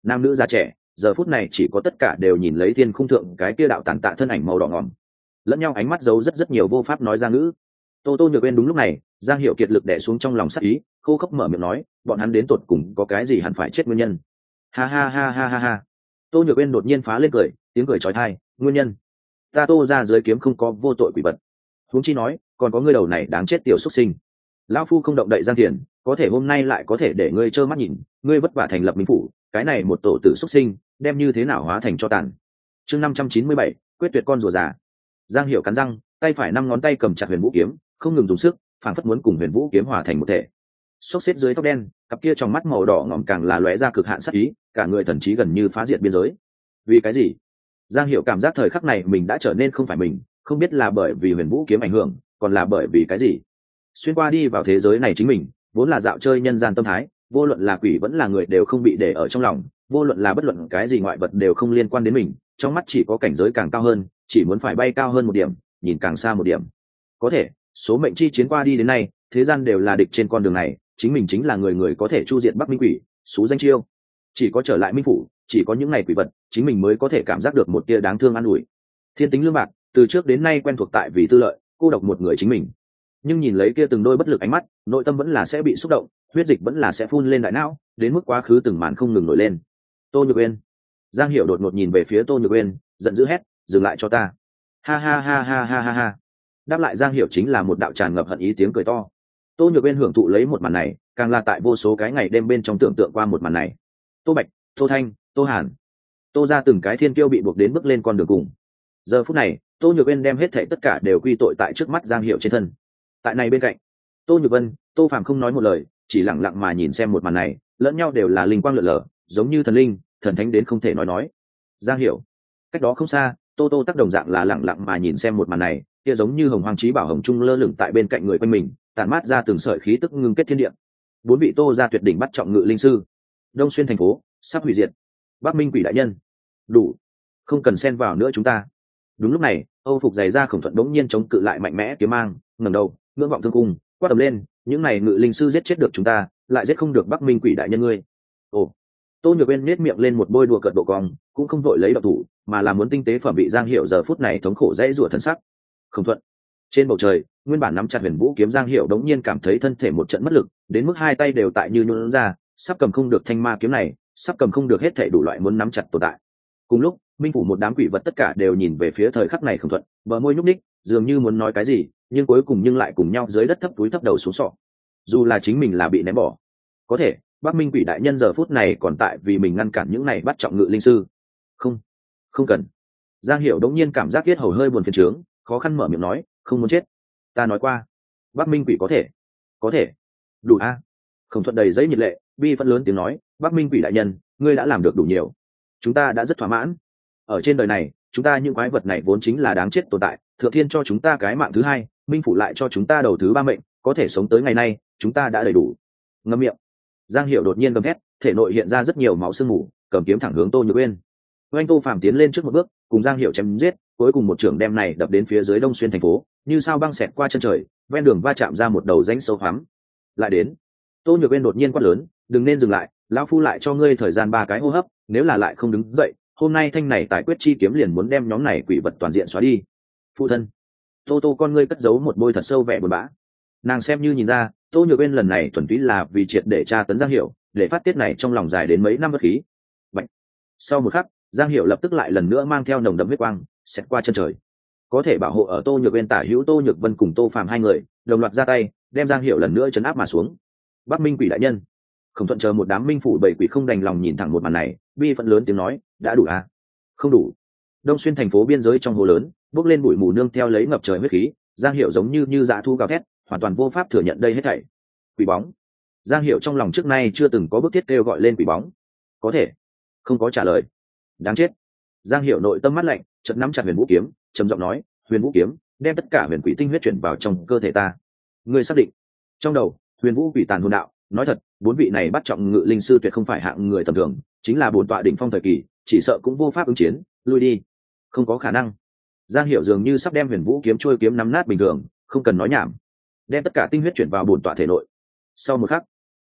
Speaker 1: nam nữ già trẻ giờ phút này chỉ có tất cả đều nhìn lấy thiên khung thượng cái kia đạo tàn tạ thân ảnh màu đỏ ngỏm, lẫn nhau ánh mắt giấu rất rất nhiều vô pháp nói ra ngữ. Tô Tô Nhược Uyên đúng lúc này, Giang Hiểu kiệt lực đè xuống trong lòng sắc ý, khô khốc mở miệng nói, bọn hắn đến tột cùng có cái gì hẳn phải chết nguyên nhân. Ha ha ha ha ha ha. Tô Nhược Uyên đột nhiên phá lên cười, tiếng cười chói tai, nguyên nhân ta Tô ra dưới kiếm không có vô tội quỷ vật, huống chi nói còn có ngươi đầu này đáng chết tiểu xuất sinh. Lão phu không động đậy Giang Thiền, có thể hôm nay lại có thể để ngươi trơ mắt nhìn, ngươi vất vả thành lập minh phủ, cái này một tổ tử xuất sinh đem như thế nào hóa thành cho tàn. Chương năm trăm chín mươi bảy, quyết tuyệt con rùa già. Giang Hiểu cắn răng, tay phải năm ngón tay cầm chặt huyền vũ kiếm, không ngừng dùng sức, phảng phất muốn cùng huyền vũ kiếm hòa thành một thể. Xốc xếp dưới tóc đen, cặp kia trong mắt màu đỏ ngỏm càng là lóe ra cực hạn sát ý, cả người thần trí gần như phá diệt biên giới. Vì cái gì? Giang Hiểu cảm giác thời khắc này mình đã trở nên không phải mình, không biết là bởi vì huyền vũ kiếm ảnh hưởng, còn là bởi vì cái gì. Xuyên qua đi vào thế giới này chính mình, vốn là dạo chơi nhân gian tâm thái, vô luận là quỷ vẫn là người đều không bị để ở trong lòng, vô luận là bất luận cái gì ngoại vật đều không liên quan đến mình, trong mắt chỉ có cảnh giới càng cao hơn, chỉ muốn phải bay cao hơn một điểm, nhìn càng xa một điểm. Có thể, số mệnh chi chiến qua đi đến nay, thế gian đều là địch trên con đường này, chính mình chính là người người có thể chu diệt Bắc Minh quỷ, xú danh chiêu. Chỉ có trở lại minh phủ, chỉ có những ngày quỷ vật, chính mình mới có thể cảm giác được một tia đáng thương an ủi. Thiên tính lương bạc, từ trước đến nay quen thuộc tại vì tư lợi, cô độc một người chính mình. Nhưng nhìn lấy kia từng đôi bất lực ánh mắt, nội tâm vẫn là sẽ bị xúc động, huyết dịch vẫn là sẽ phun lên đại não, đến mức quá khứ từng màn không ngừng nổi lên. Tô Nhược Uyên. Giang Hiểu đột ngột nhìn về phía Tô Nhược Uyên, giận dữ hét, dừng lại cho ta. Ha ha ha ha ha ha ha. Đáp lại Giang Hiểu chính là một đạo tràn ngập hận ý tiếng cười to. Tô Nhược Uyên hưởng thụ lấy một màn này, càng là tại vô số cái ngày đêm bên trong tưởng tượng qua một màn này. Tô Bạch, Tô Thanh, Tô Hàn, Tô ra từng cái thiên kiêu bị buộc đến bước lên con đường cùng. Giờ phút này, Tô Nhược Uyên đem hết thảy tất cả đều quy tội tại trước mắt Giang Hiểu trên thân. Tại này bên cạnh, Tô Nhược Vân, Tô Phàm không nói một lời, chỉ lặng lặng mà nhìn xem một màn này, lẫn nhau đều là linh quang lượn lờ, giống như thần linh, thần thánh đến không thể nói nói. Giang Hiểu, cách đó không xa, Tô Tô tác đồng dạng là lặng lặng mà nhìn xem một màn này, kia giống như hồng hoàng chí bảo hồng trung lơ lửng tại bên cạnh người quanh mình, tản mát ra từng sợi khí tức ngưng kết thiên địa. Bốn vị Tô gia tuyệt đỉnh bắt trọng ngự linh sư, Đông Xuyên thành phố sắp hủy diệt. Bắc Minh quỷ đại nhân, đủ, không cần xen vào nữa chúng ta. Đúng lúc này, Âu phục giày ra Khổng Thuận đống nhiên chống cự lại mạnh mẽ kiếm mang, ngẩng đầu, ngưỡng vọng thương cung, quát tầm lên, những này ngự linh sư giết chết được chúng ta, lại giết không được Bắc Minh quỷ đại nhân ngươi. Ồ. Tô Nhược Uyên nhếch miệng lên một bôi đùa cợt độ cong, cũng không vội lấy độc thủ, mà là muốn tinh tế phẩm vị Giang Hiểu giờ phút này thống khổ dãy rủa thần sắc. Khổng Thuận. Trên bầu trời, nguyên bản nắm chặt huyền vũ kiếm Giang Hiểu đống nhiên cảm thấy thân thể một trận mất lực, đến mức hai tay đều tại như nhũn ra, sắp cầm không được thanh ma kiếm này, sắp cầm không được hết thảy đủ loại muốn nắm chặt tồn tại. Cùng lúc, minh phủ một đám quỷ vật tất cả đều nhìn về phía thời khắc này Khổng Thuận, bờ môi nhúc nhích, dường như muốn nói cái gì, nhưng cuối cùng nhưng lại cùng nhau dưới đất thấp túi thấp đầu xuống sọ. Dù là chính mình là bị ném bỏ, có thể Bắc Minh quỷ đại nhân giờ phút này còn tại vì mình ngăn cản những này bắt trọng ngự linh sư. Không, không cần. Giang Hiểu đống nhiên cảm giác yết hầu hơi buồn phiền trướng, khó khăn mở miệng nói, không muốn chết. Ta nói qua, Bắc Minh quỷ có thể, có thể. Đủ a. Khổng Thuận đầy giấy nhiệt lệ, bi phẫn lớn tiếng nói, Bắc Minh quỷ đại nhân, ngươi đã làm được đủ nhiều, chúng ta đã rất thỏa mãn. Ở trên đời này, chúng ta những quái vật này vốn chính là đáng chết tồn tại, thượng thiên cho chúng ta cái mạng thứ hai, minh phủ lại cho chúng ta đầu thứ ba mệnh, có thể sống tới ngày nay, chúng ta đã đầy đủ. Ngậm miệng. Giang Hiểu đột nhiên gầm thét, thể nội hiện ra rất nhiều máu sương mù, cầm kiếm thẳng hướng Tô Nhược Uyên. Oanh Tô Phàm tiến lên trước một bước, cùng Giang Hiểu chém giết, cuối cùng một trưởng đem này đập đến phía dưới Đông Xuyên thành phố, như sao băng xẹt qua chân trời, ven đường va chạm ra một đầu rãnh sâu hoắm. Lại đến. Tô Nhược Uyên đột nhiên quát lớn, đừng nên dừng lại, lão phu lại cho ngươi thời gian ba cái hô hấp, nếu là lại không đứng dậy, hôm nay thanh này tài quyết chi kiếm liền muốn đem nhóm này quỷ vật toàn diện xóa đi. Phụ thân. Tô Tô con ngươi cất giấu một bôi thật sâu vẻ buồn bã. Nàng xem như nhìn ra, Tô Nhược Uyên lần này thuần túy là vì triệt để tra tấn Giang Hiểu, để phát tiết này trong lòng dài đến mấy năm bất khí. Bạch. Sau một khắc, Giang Hiểu lập tức lại lần nữa mang theo nồng đậm huyết quang, xẹt qua chân trời. Có thể bảo hộ ở Tô Nhược Uyên tả hữu Tô Nhược Vân cùng Tô Phàm hai người, đồng loạt ra tay, đem Giang Hiểu lần nữa trấn áp mà xuống. Bắc Minh quỷ đại nhân. Khổng Thuận chờ một đám minh phủ bảy quỷ không đành lòng nhìn thẳng một màn này, bi phẫn lớn tiếng nói, đã đủ à? Không đủ. Đông Xuyên thành phố biên giới trong hồ lớn, bốc lên bụi mù nương theo lấy ngập trời huyết khí, Giang Hiểu giống như như dã thu gào thét, hoàn toàn vô pháp thừa nhận đây hết thảy. Quỷ bóng. Giang Hiểu trong lòng trước nay chưa từng có bức thiết kêu gọi lên quỷ bóng. Có thể. Không có trả lời. Đáng chết. Giang Hiểu nội tâm mắt lạnh, chợt nắm chặt huyền vũ kiếm, trầm giọng nói, huyền vũ kiếm, đem tất cả huyền quỷ tinh huyết chuyển vào trong cơ thể ta. Ngươi xác định? Trong đầu, huyền vũ quỷ tàn hồn đạo, nói thật, bốn vị này bắt trọng ngự linh sư tuyệt không phải hạng người tầm thường, chính là bổn tọa đỉnh phong thời kỳ, chỉ sợ cũng vô pháp ứng chiến, lui đi. Không có khả năng. Giang Hiểu dường như sắp đem huyền vũ kiếm trôi kiếm nắm nát bình thường, không cần nói nhảm, đem tất cả tinh huyết chuyển vào bổn tọa thể nội. Sau một khắc,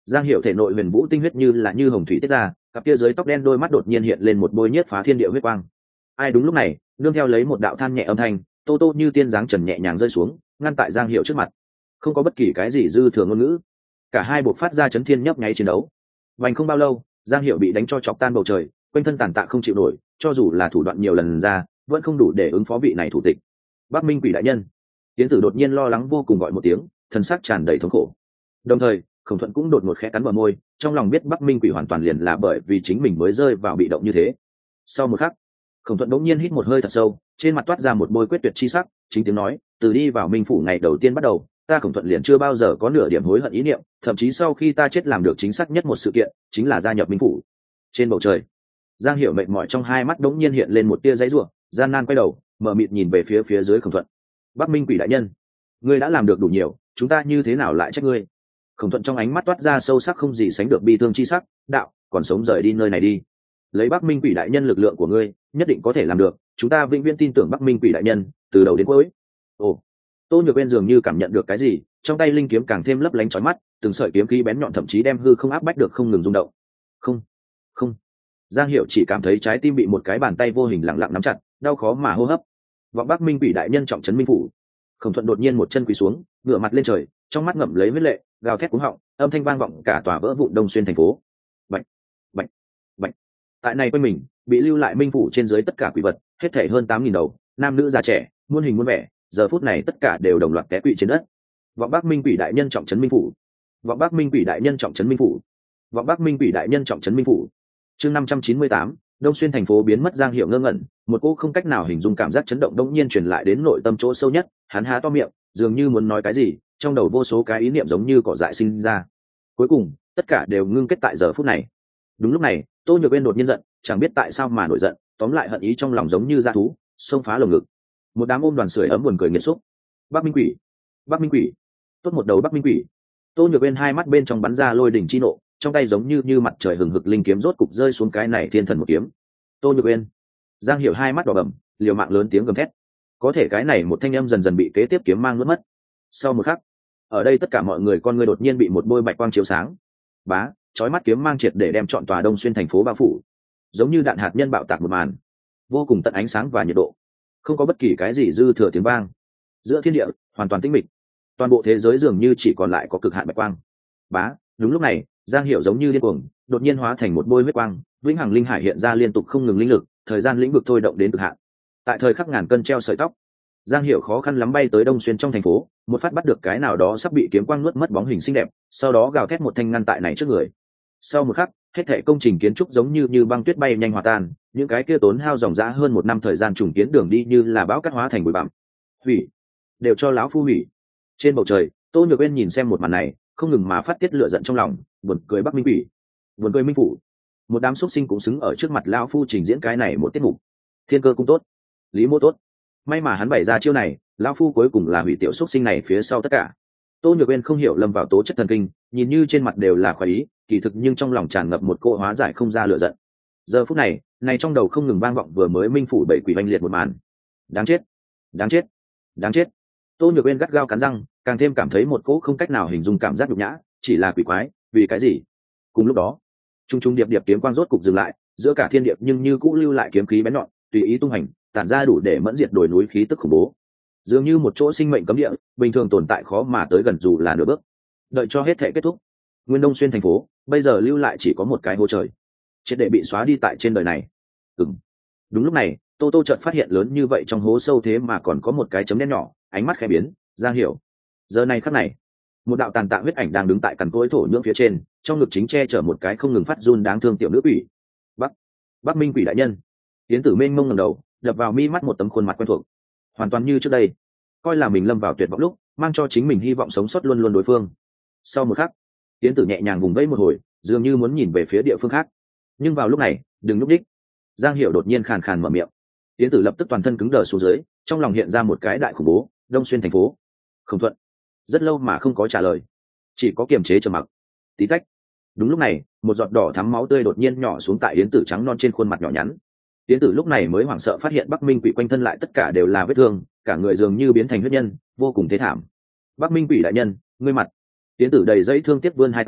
Speaker 1: Giang Hiểu thể nội huyền vũ tinh huyết như là như hồng thủy tiết ra, cặp kia dưới tóc đen đôi mắt đột nhiên hiện lên một bôi nhiếp phá thiên địa huyết quang. Ai đúng lúc này, nương theo lấy một đạo than nhẹ âm thanh, tô tô như tiên dáng trần nhẹ nhàng rơi xuống, ngăn tại Giang Hiểu trước mặt. Không có bất kỳ cái gì dư thừa ngôn ngữ, cả hai buộc phát ra chấn thiên nhấp nháy chiến đấu. Vành không bao lâu, Giang Hiểu bị đánh cho chọc tan bầu trời, quanh thân tàn tạ không chịu nổi, cho dù là thủ đoạn nhiều lần ra, vẫn không đủ để ứng phó vị này thủ tịch. Bắc Minh Quỷ đại nhân. Tiến tử đột nhiên lo lắng vô cùng gọi một tiếng, thân xác tràn đầy thống khổ. Đồng thời, Khổng Thuận cũng đột ngột khẽ cắn vào môi, trong lòng biết Bắc Minh Quỷ hoàn toàn liền là bởi vì chính mình mới rơi vào bị động như thế. Sau một khắc, Khổng Thuận đống nhiên hít một hơi thật sâu, trên mặt toát ra một bôi quyết tuyệt chi sắc, chính tiếng nói, từ đi vào Minh phủ ngày đầu tiên bắt đầu, ta Khổng Thuận liền chưa bao giờ có nửa điểm hối hận ý niệm, thậm chí sau khi ta chết làm được chính xác nhất một sự kiện, chính là gia nhập Minh phủ. Trên bầu trời, Giang Hiểu mệt mỏi trong hai mắt đống nhiên hiện lên một tia giãy giụa, gian nan quay đầu, mở mịt nhìn về phía phía dưới Khổng Thuận. Bắc Minh Quỷ đại nhân, ngươi đã làm được đủ nhiều, chúng ta như thế nào lại trách ngươi? Khổng Thuận trong ánh mắt toát ra sâu sắc không gì sánh được bi thương chi sắc, đạo, còn sống rời đi nơi này đi. Lấy Bắc Minh Quỷ đại nhân lực lượng của ngươi, nhất định có thể làm được, chúng ta vĩnh viễn tin tưởng Bắc Minh Quỷ đại nhân, từ đầu đến cuối. Ồ, Tô Nhược Uyên dường như cảm nhận được cái gì, trong tay linh kiếm càng thêm lấp lánh chói mắt, từng sợi kiếm khí bén nhọn thậm chí đem hư không áp bách được không ngừng rung động. Không, không. Giang Hiểu chỉ cảm thấy trái tim bị một cái bàn tay vô hình lặng lặng nắm chặt, đau khó mà hô hấp. Vọng Bắc Minh Quỷ đại nhân trọng trấn Minh phủ. Khổng Thuận đột nhiên một chân quỳ xuống, ngửa mặt lên trời, trong mắt ngậm lấy huyết lệ, gào thét cuống họng, âm thanh vang vọng cả tòa vỡ vụn Đông Xuyên thành phố. Bạch, bạch, bạch. Tại này quanh mình, bị lưu lại Minh phủ trên dưới tất cả quỷ vật, hết thảy hơn tám nghìn đầu, nam nữ già trẻ, muôn hình muôn vẻ, giờ phút này tất cả đều đồng loạt té quỵ trên đất. Vọng Bắc Minh Quỷ đại nhân trọng trấn Minh phủ. Vọng Bắc Minh Quỷ đại nhân trọng trấn Minh phủ. Vọng Bắc Minh Quỷ đại nhân trọng trấn Minh phủ. Chương năm trăm chín mươi tám, Đông Xuyên thành phố biến mất. Giang Hiểu ngơ ngẩn, một cô không cách nào hình dung cảm giác chấn động đống nhiên truyền lại đến nội tâm chỗ sâu nhất, hắn há to miệng, dường như muốn nói cái gì, trong đầu vô số cái ý niệm giống như cỏ dại sinh ra. Cuối cùng, tất cả đều ngưng kết tại giờ phút này. Đúng lúc này, Tô Nhược Uyên đột nhiên giận, chẳng biết tại sao mà nổi giận, tóm lại hận ý trong lòng giống như dã thú, xông phá lồng ngực. Một đám ôm đoàn sưởi ấm buồn cười nghiệt xúc. Bắc Minh Quỷ, Bắc Minh Quỷ, tốt một đầu Bắc Minh Quỷ. Tô Nhược Uyên hai mắt bên trong bắn ra lôi đỉnh chi nộ, trong tay giống như như mặt trời hừng hực linh kiếm rốt cục rơi xuống cái này thiên thần một kiếm. Tô Nhược Uyên. Giang Hiểu hai mắt đỏ bầm, liều mạng lớn tiếng gầm thét. Có thể cái này một thanh âm dần dần bị kế tiếp kiếm mang nuốt mất. Sau một khắc, ở đây tất cả mọi người con người đột nhiên bị một bôi bạch quang chiếu sáng. Bá, chói mắt kiếm mang triệt để đem trọn tòa Đông Xuyên thành phố bao phủ, giống như đạn hạt nhân bạo tạc một màn, vô cùng tận ánh sáng và nhiệt độ, không có bất kỳ cái gì dư thừa tiếng vang. Giữa thiên địa hoàn toàn tĩnh mịch, toàn bộ thế giới dường như chỉ còn lại có cực hạn bạch quang. Bá, đúng lúc này, Giang Hiểu giống như điên cuồng, đột nhiên hóa thành một bôi huyết quang, vĩnh hằng linh hải hiện ra liên tục không ngừng linh lực, thời gian lĩnh vực thôi động đến cực hạn. Tại thời khắc ngàn cân treo sợi tóc, Giang Hiểu khó khăn lắm bay tới Đông Xuyên trong thành phố, một phát bắt được cái nào đó sắp bị kiếm quang nuốt mất bóng hình xinh đẹp, sau đó gào thét một thanh ngăn tại này trước người. Sau một khắc, hết thảy công trình kiến trúc giống như như băng tuyết bay nhanh hòa tan, những cái kia tốn hao dòng dã hơn một năm thời gian trùng kiến đường đi như là bão cát hóa thành bụi bặm. Hủy, đều cho lão phu hủy. Trên bầu trời, Tô Nhược Uyên nhìn xem một màn này, không ngừng mà phát tiết lửa giận trong lòng, buồn cười Bắc Minh Quỷ, buồn cười Minh phủ. Một đám xuất sinh cũng xứng ở trước mặt lão phu trình diễn cái này một tiết mục. Thiên Cơ cũng tốt, Lý Mô tốt, may mà hắn bày ra chiêu này, lão phu cuối cùng là hủy tiểu xuất sinh này phía sau tất cả. Tô Nhược Uyên không hiểu lâm vào tố chất thần kinh, nhìn như trên mặt đều là khoái ý, kỳ thực nhưng trong lòng tràn ngập một cô hóa giải không ra lửa giận. Giờ phút này, này trong đầu không ngừng vang vọng vừa mới Minh phủ bảy quỷ oanh liệt một màn. Đáng chết, đáng chết, đáng chết. Tô Nhược Uyên gắt gao cắn răng, càng thêm cảm thấy một cỗ không cách nào hình dung cảm giác nhục nhã, chỉ là quỷ quái, vì cái gì? Cùng lúc đó, trung trung điệp điệp kiếm quang rốt cục dừng lại, giữa cả thiên điệp nhưng như cũ lưu lại kiếm khí bén nhọn, tùy ý tung hành, tản ra đủ để mẫn diệt đồi núi khí tức khủng bố. Dường như một chỗ sinh mệnh cấm địa, bình thường tồn tại khó mà tới gần dù là nửa bước. Đợi cho hết thể kết thúc, Nguyên Đông Xuyên thành phố, bây giờ lưu lại chỉ có một cái hố trời, triệt để bị xóa đi tại trên đời này. Ừm. Đúng lúc này, Tô Tô chợt phát hiện lớn như vậy trong hố sâu thế mà còn có một cái chấm đen nhỏ, ánh mắt khẽ biến, Giang Hiểu. Giờ này khắc này, một đạo tàn tạ huyết ảnh đang đứng tại cằn cỗi thổ nhưỡng phía trên, trong ngực chính che chở một cái không ngừng phát run đáng thương tiểu nữ quỷ. Bắc, Bắc Minh Quỷ đại nhân. Tiến Tử mênh mông ngẩng đầu, đập vào mi mắt một tấm khuôn mặt quen thuộc, hoàn toàn như trước đây, coi là mình lâm vào tuyệt vọng lúc, mang cho chính mình hy vọng sống sót luôn luôn đối phương. Sau một khắc, Tiến Tử nhẹ nhàng vùng vẫy một hồi, dường như muốn nhìn về phía địa phương khác. Nhưng vào lúc này, đừng lúc đích. Giang Hiểu đột nhiên khàn khàn mở miệng. Tiến Tử lập tức toàn thân cứng đờ xuống dưới, trong lòng hiện ra một cái đại khủng bố, Đông Xuyên thành phố. Không thuận. Rất lâu mà không có trả lời, chỉ có kiềm chế trầm mặc. Tí tách. Đúng lúc này, một giọt đỏ thắm máu tươi đột nhiên nhỏ xuống tại Yến Tử trắng non trên khuôn mặt nhỏ nhắn. Yến Tử lúc này mới hoảng sợ phát hiện Bắc Minh Quỷ quanh thân lại tất cả đều là vết thương, cả người dường như biến thành huyết nhân, vô cùng thê thảm. Bắc Minh Quỷ đại nhân, ngươi mặt. Yến Tử đầy dẫy thương tiếc vươn hai tay,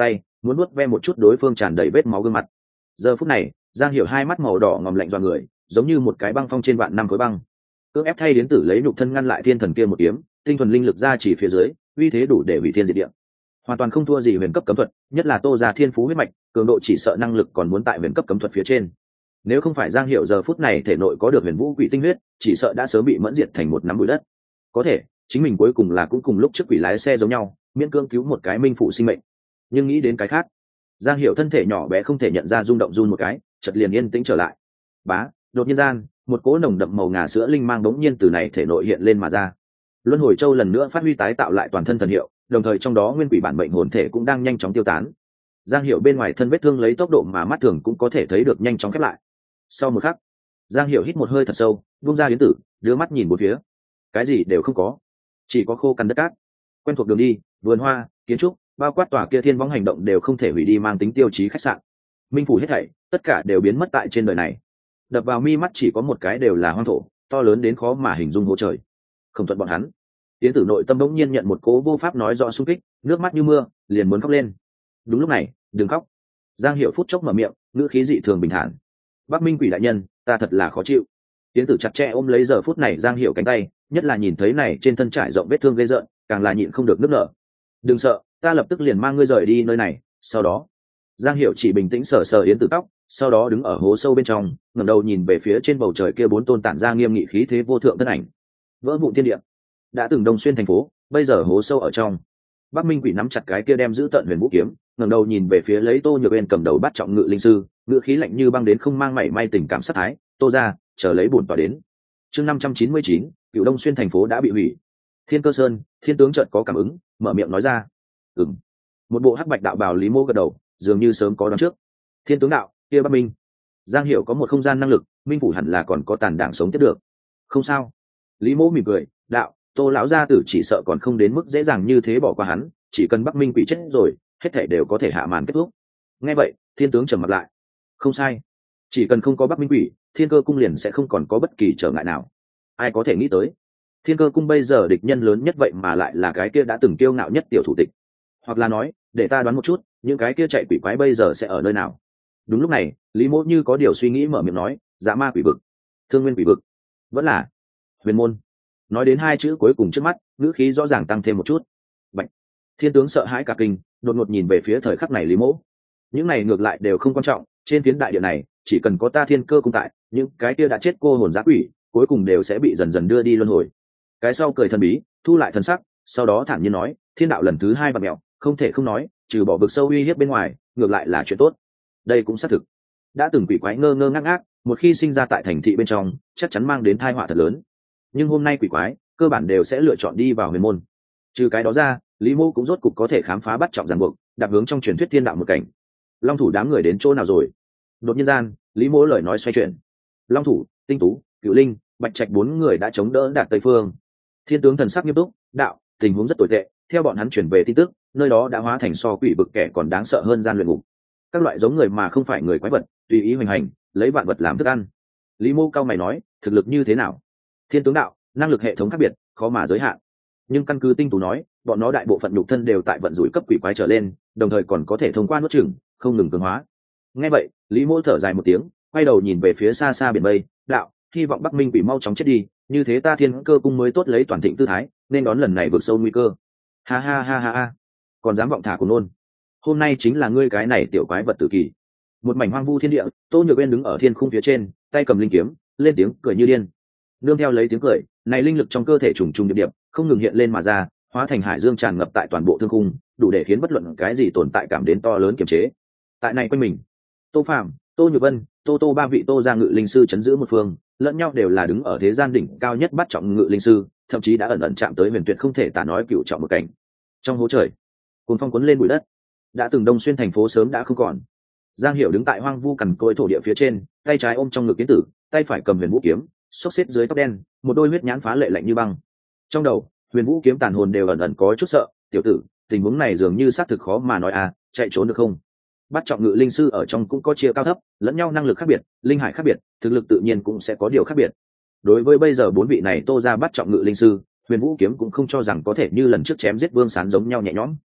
Speaker 1: muốn nuốt ve một chút đối phương tràn đầy vết máu gương mặt. Giờ phút này Giang Hiểu hai mắt màu đỏ ngòm lạnh dọa người, giống như một cái băng phong trên vạn năm khối băng. Cưỡng ép thay đến tử lấy nhục thân ngăn lại thiên thần kia một kiếm, tinh thuần linh lực ra chỉ phía dưới, uy thế đủ để hủy thiên diệt địa, hoàn toàn không thua gì huyền cấp cấm thuật, nhất là Tô gia thiên phú huyết mạch, cường độ chỉ sợ năng lực còn muốn tại huyền cấp cấm thuật phía trên. Nếu không phải Giang Hiểu giờ phút này thể nội có được huyền vũ quỷ tinh huyết, chỉ sợ đã sớm bị mẫn diệt thành một nắm bụi đất. Có thể chính mình cuối cùng là cũng cùng lúc trước quỷ lái xe giống nhau, miễn cưỡng cứu một cái minh phụ sinh mệnh. Nhưng nghĩ đến cái khác, Giang Hiểu thân thể nhỏ bé không thể nhận ra rung động run một cái, chợt liền yên tĩnh trở lại. Bá, đột nhiên gian, một cỗ nồng đậm màu ngà sữa linh mang đống nhiên từ này thể nội hiện lên mà ra. Luân hồi châu lần nữa phát huy tái tạo lại toàn thân thần hiệu, đồng thời trong đó nguyên quỷ bản mệnh hồn thể cũng đang nhanh chóng tiêu tán. Giang Hiểu bên ngoài thân vết thương lấy tốc độ mà mắt thường cũng có thể thấy được nhanh chóng khép lại. Sau một khắc, Giang Hiểu hít một hơi thật sâu, buông ra yến tử, đưa mắt nhìn bốn phía. Cái gì đều không có, chỉ có khô cằn đất cát. Quen thuộc đường đi, vườn hoa, kiến trúc, bao quát tòa kia thiên võng hành động đều không thể hủy đi mang tính tiêu chí khách sạn. Minh phủ hết thảy, tất cả đều biến mất tại trên đời này. Đập vào mi mắt chỉ có một cái, đều là hoang thổ, to lớn đến khó mà hình dung hố trời. Không thuận bọn hắn. Tiến tử nội tâm bỗng nhiên nhận một cố vô pháp nói rõ xung kích, nước mắt như mưa, liền muốn khóc lên. Đúng lúc này, đừng khóc. Giang Hiểu phút chốc mở miệng, ngữ khí dị thường bình thản. Bắc Minh quỷ đại nhân, ta thật là khó chịu. Tiến tử chặt chẽ ôm lấy giờ phút này Giang Hiểu cánh tay, nhất là nhìn thấy này trên thân trải rộng vết thương ghê rợn, càng là nhịn không được nức nở. Đừng sợ, ta lập tức liền mang ngươi rời đi nơi này. Sau đó, Giang Hiểu chỉ bình tĩnh sờ sờ Yến Tử tóc, sau đó đứng ở hố sâu bên trong, ngẩng đầu nhìn về phía trên bầu trời kia bốn tôn tản ra nghiêm nghị khí thế vô thượng thân ảnh. Vỡ vụn thiên địa, đã từng đông xuyên thành phố, bây giờ hố sâu ở trong. Bắc Minh quỷ nắm chặt cái kia đem giữ tận huyền vũ kiếm, ngẩng đầu nhìn về phía lấy Tô Nhược Uyên cầm đầu bắt trọng ngự linh sư, ngự khí lạnh như băng đến không mang mảy may tình cảm sát thái. Tô ra, chờ lấy bổn tỏa đến. Chương năm trăm chín mươi chín, Cửu Đông xuyên thành phố đã bị hủy. Thiên Cơ Sơn, Thiên tướng chợt có cảm ứng, mở miệng nói ra. Ừm. Một bộ hắc bạch đạo bào Lý Mô gật đầu, dường như sớm có đoán trước. Thiên tướng đạo, kia Bắc Minh. Giang Hiểu có một không gian năng lực, minh phủ hẳn là còn có tàn đảng sống tiếp được. Không sao. Lý Mô mỉm cười, đạo, Tô lão gia tử chỉ sợ còn không đến mức dễ dàng như thế bỏ qua hắn, chỉ cần Bắc Minh quỷ chết rồi, hết thảy đều có thể hạ màn kết thúc. Nghe vậy, Thiên tướng trầm mặt lại. Không sai, chỉ cần không có Bắc Minh quỷ, Thiên Cơ cung liền sẽ không còn có bất kỳ trở ngại nào. Ai có thể nghĩ tới, Thiên Cơ cung bây giờ địch nhân lớn nhất vậy mà lại là cái kia đã từng kiêu ngạo nhất tiểu thủ tịch. Hoặc là nói, để ta đoán một chút, những cái kia chạy quỷ quái bây giờ sẽ ở nơi nào. Đúng lúc này, Lý Mỗ như có điều suy nghĩ mở miệng nói, Dạ Ma quỷ vực, Thương Nguyên quỷ vực, vẫn là Huyền môn. Nói đến hai chữ cuối cùng trước mắt, ngữ khí rõ ràng tăng thêm một chút. Bạch. Thiên tướng sợ hãi cả kinh, đột ngột nhìn về phía thời khắc này Lý Mỗ. Những này ngược lại đều không quan trọng, trên phiến đại địa này, chỉ cần có ta Thiên Cơ cung tại, những cái kia đã chết cô hồn dã quỷ, cuối cùng đều sẽ bị dần dần đưa đi luân hồi. Cái sau cười thần bí, thu lại thần sắc, sau đó thản nhiên nói, thiên đạo lần thứ hai bạc mẹo, không thể không nói, trừ bỏ vực sâu uy hiếp bên ngoài, ngược lại là chuyện tốt. Đây cũng xác thực. Đã từng quỷ quái ngơ ngơ ngác ngác, một khi sinh ra tại thành thị bên trong, chắc chắn mang đến tai họa thật lớn. Nhưng hôm nay quỷ quái, cơ bản đều sẽ lựa chọn đi vào huyền môn. Trừ cái đó ra, Lý Mô cũng rốt cục có thể khám phá bắt trọng ràng buộc, đạp hướng trong truyền thuyết thiên đạo một cảnh. Long thủ đám người đến chỗ nào rồi? Đột nhiên gian, Lý Mô lời nói xoay chuyển. Long thủ, Tinh Tú, Cửu Linh, Bạch Trạch bốn người đã chống đỡ đạt Tây Phương. Thiên tướng thần sắc nghiêm túc, đạo, tình huống rất tồi tệ, theo bọn hắn chuyển về tin tức, nơi đó đã hóa thành so quỷ vực kẻ còn đáng sợ hơn gian luyện ngục. Các loại giống người mà không phải người quái vật, tùy ý hoành hành, lấy vạn vật làm thức ăn. Lý Mô cao mày nói, thực lực như thế nào? Thiên tướng đạo, năng lực hệ thống khác biệt, khó mà giới hạn. Nhưng căn cứ Tinh Tú nói, bọn nó đại bộ phận nhục thân đều tại vận rủi cấp quỷ quái trở lên, đồng thời còn có thể thông qua nuốt chửng, không ngừng cường hóa. Nghe vậy, Lý Mô thở dài một tiếng, quay đầu nhìn về phía xa xa biển mây, đạo, hy vọng Bắc Minh quỷ mau chóng chết đi, như thế ta Thiên Cơ cung mới tốt lấy toàn thịnh tư thái, nên đón lần này vượt sâu nguy cơ. Ha ha ha ha ha, còn dám vọng thả của nôn. Hôm nay chính là ngươi cái này tiểu quái vật tử kỳ. Một mảnh hoang vu thiên địa, Tô Nhược Uyên đứng ở thiên khung phía trên, tay cầm linh kiếm, lên tiếng cười như điên. Nương theo lấy tiếng cười, này linh lực trong cơ thể trùng trùng điệp điệp, không ngừng hiện lên mà ra, hóa thành hải dương tràn ngập tại toàn bộ thương khung, đủ để khiến bất luận cái gì tồn tại cảm đến to lớn kiềm chế. Tại này quanh mình, Tô Phàm, Tô Nhược Vân, Tô Tô ba vị Tô gia ngự linh sư chấn giữ một phương, lẫn nhau đều là đứng ở thế gian đỉnh cao nhất bắt trọng ngự linh sư, thậm chí đã ẩn ẩn chạm tới huyền tuyệt không thể tả nói cựu trọng một cảnh. Trong hố trời, cuồng phong cuốn lên bụi đất, đã từng đông xuyên thành phố sớm đã không còn. Giang Hiểu đứng tại hoang vu cằn cỗi thổ địa phía trên, tay trái ôm trong ngực kiến tử, tay phải cầm huyền vũ kiếm, xốc xếp dưới tóc đen, một đôi huyết nhãn phá lệ lạnh như băng. Trong đầu, huyền vũ kiếm tàn hồn đều ẩn ẩn có chút sợ, tiểu tử, tình huống này dường như xác thực khó mà nói à, chạy trốn được không? Bắt trọng ngự linh sư ở trong cũng có chia cao thấp, lẫn nhau năng lực khác biệt, linh hải khác biệt, thực lực tự nhiên cũng sẽ có điều khác biệt. Đối với bây giờ bốn vị này Tô ra bắt trọng ngự linh sư, huyền vũ kiếm cũng không cho rằng có thể như lần trước chém giết Vương Sán giống nhau nhẹ nhõm.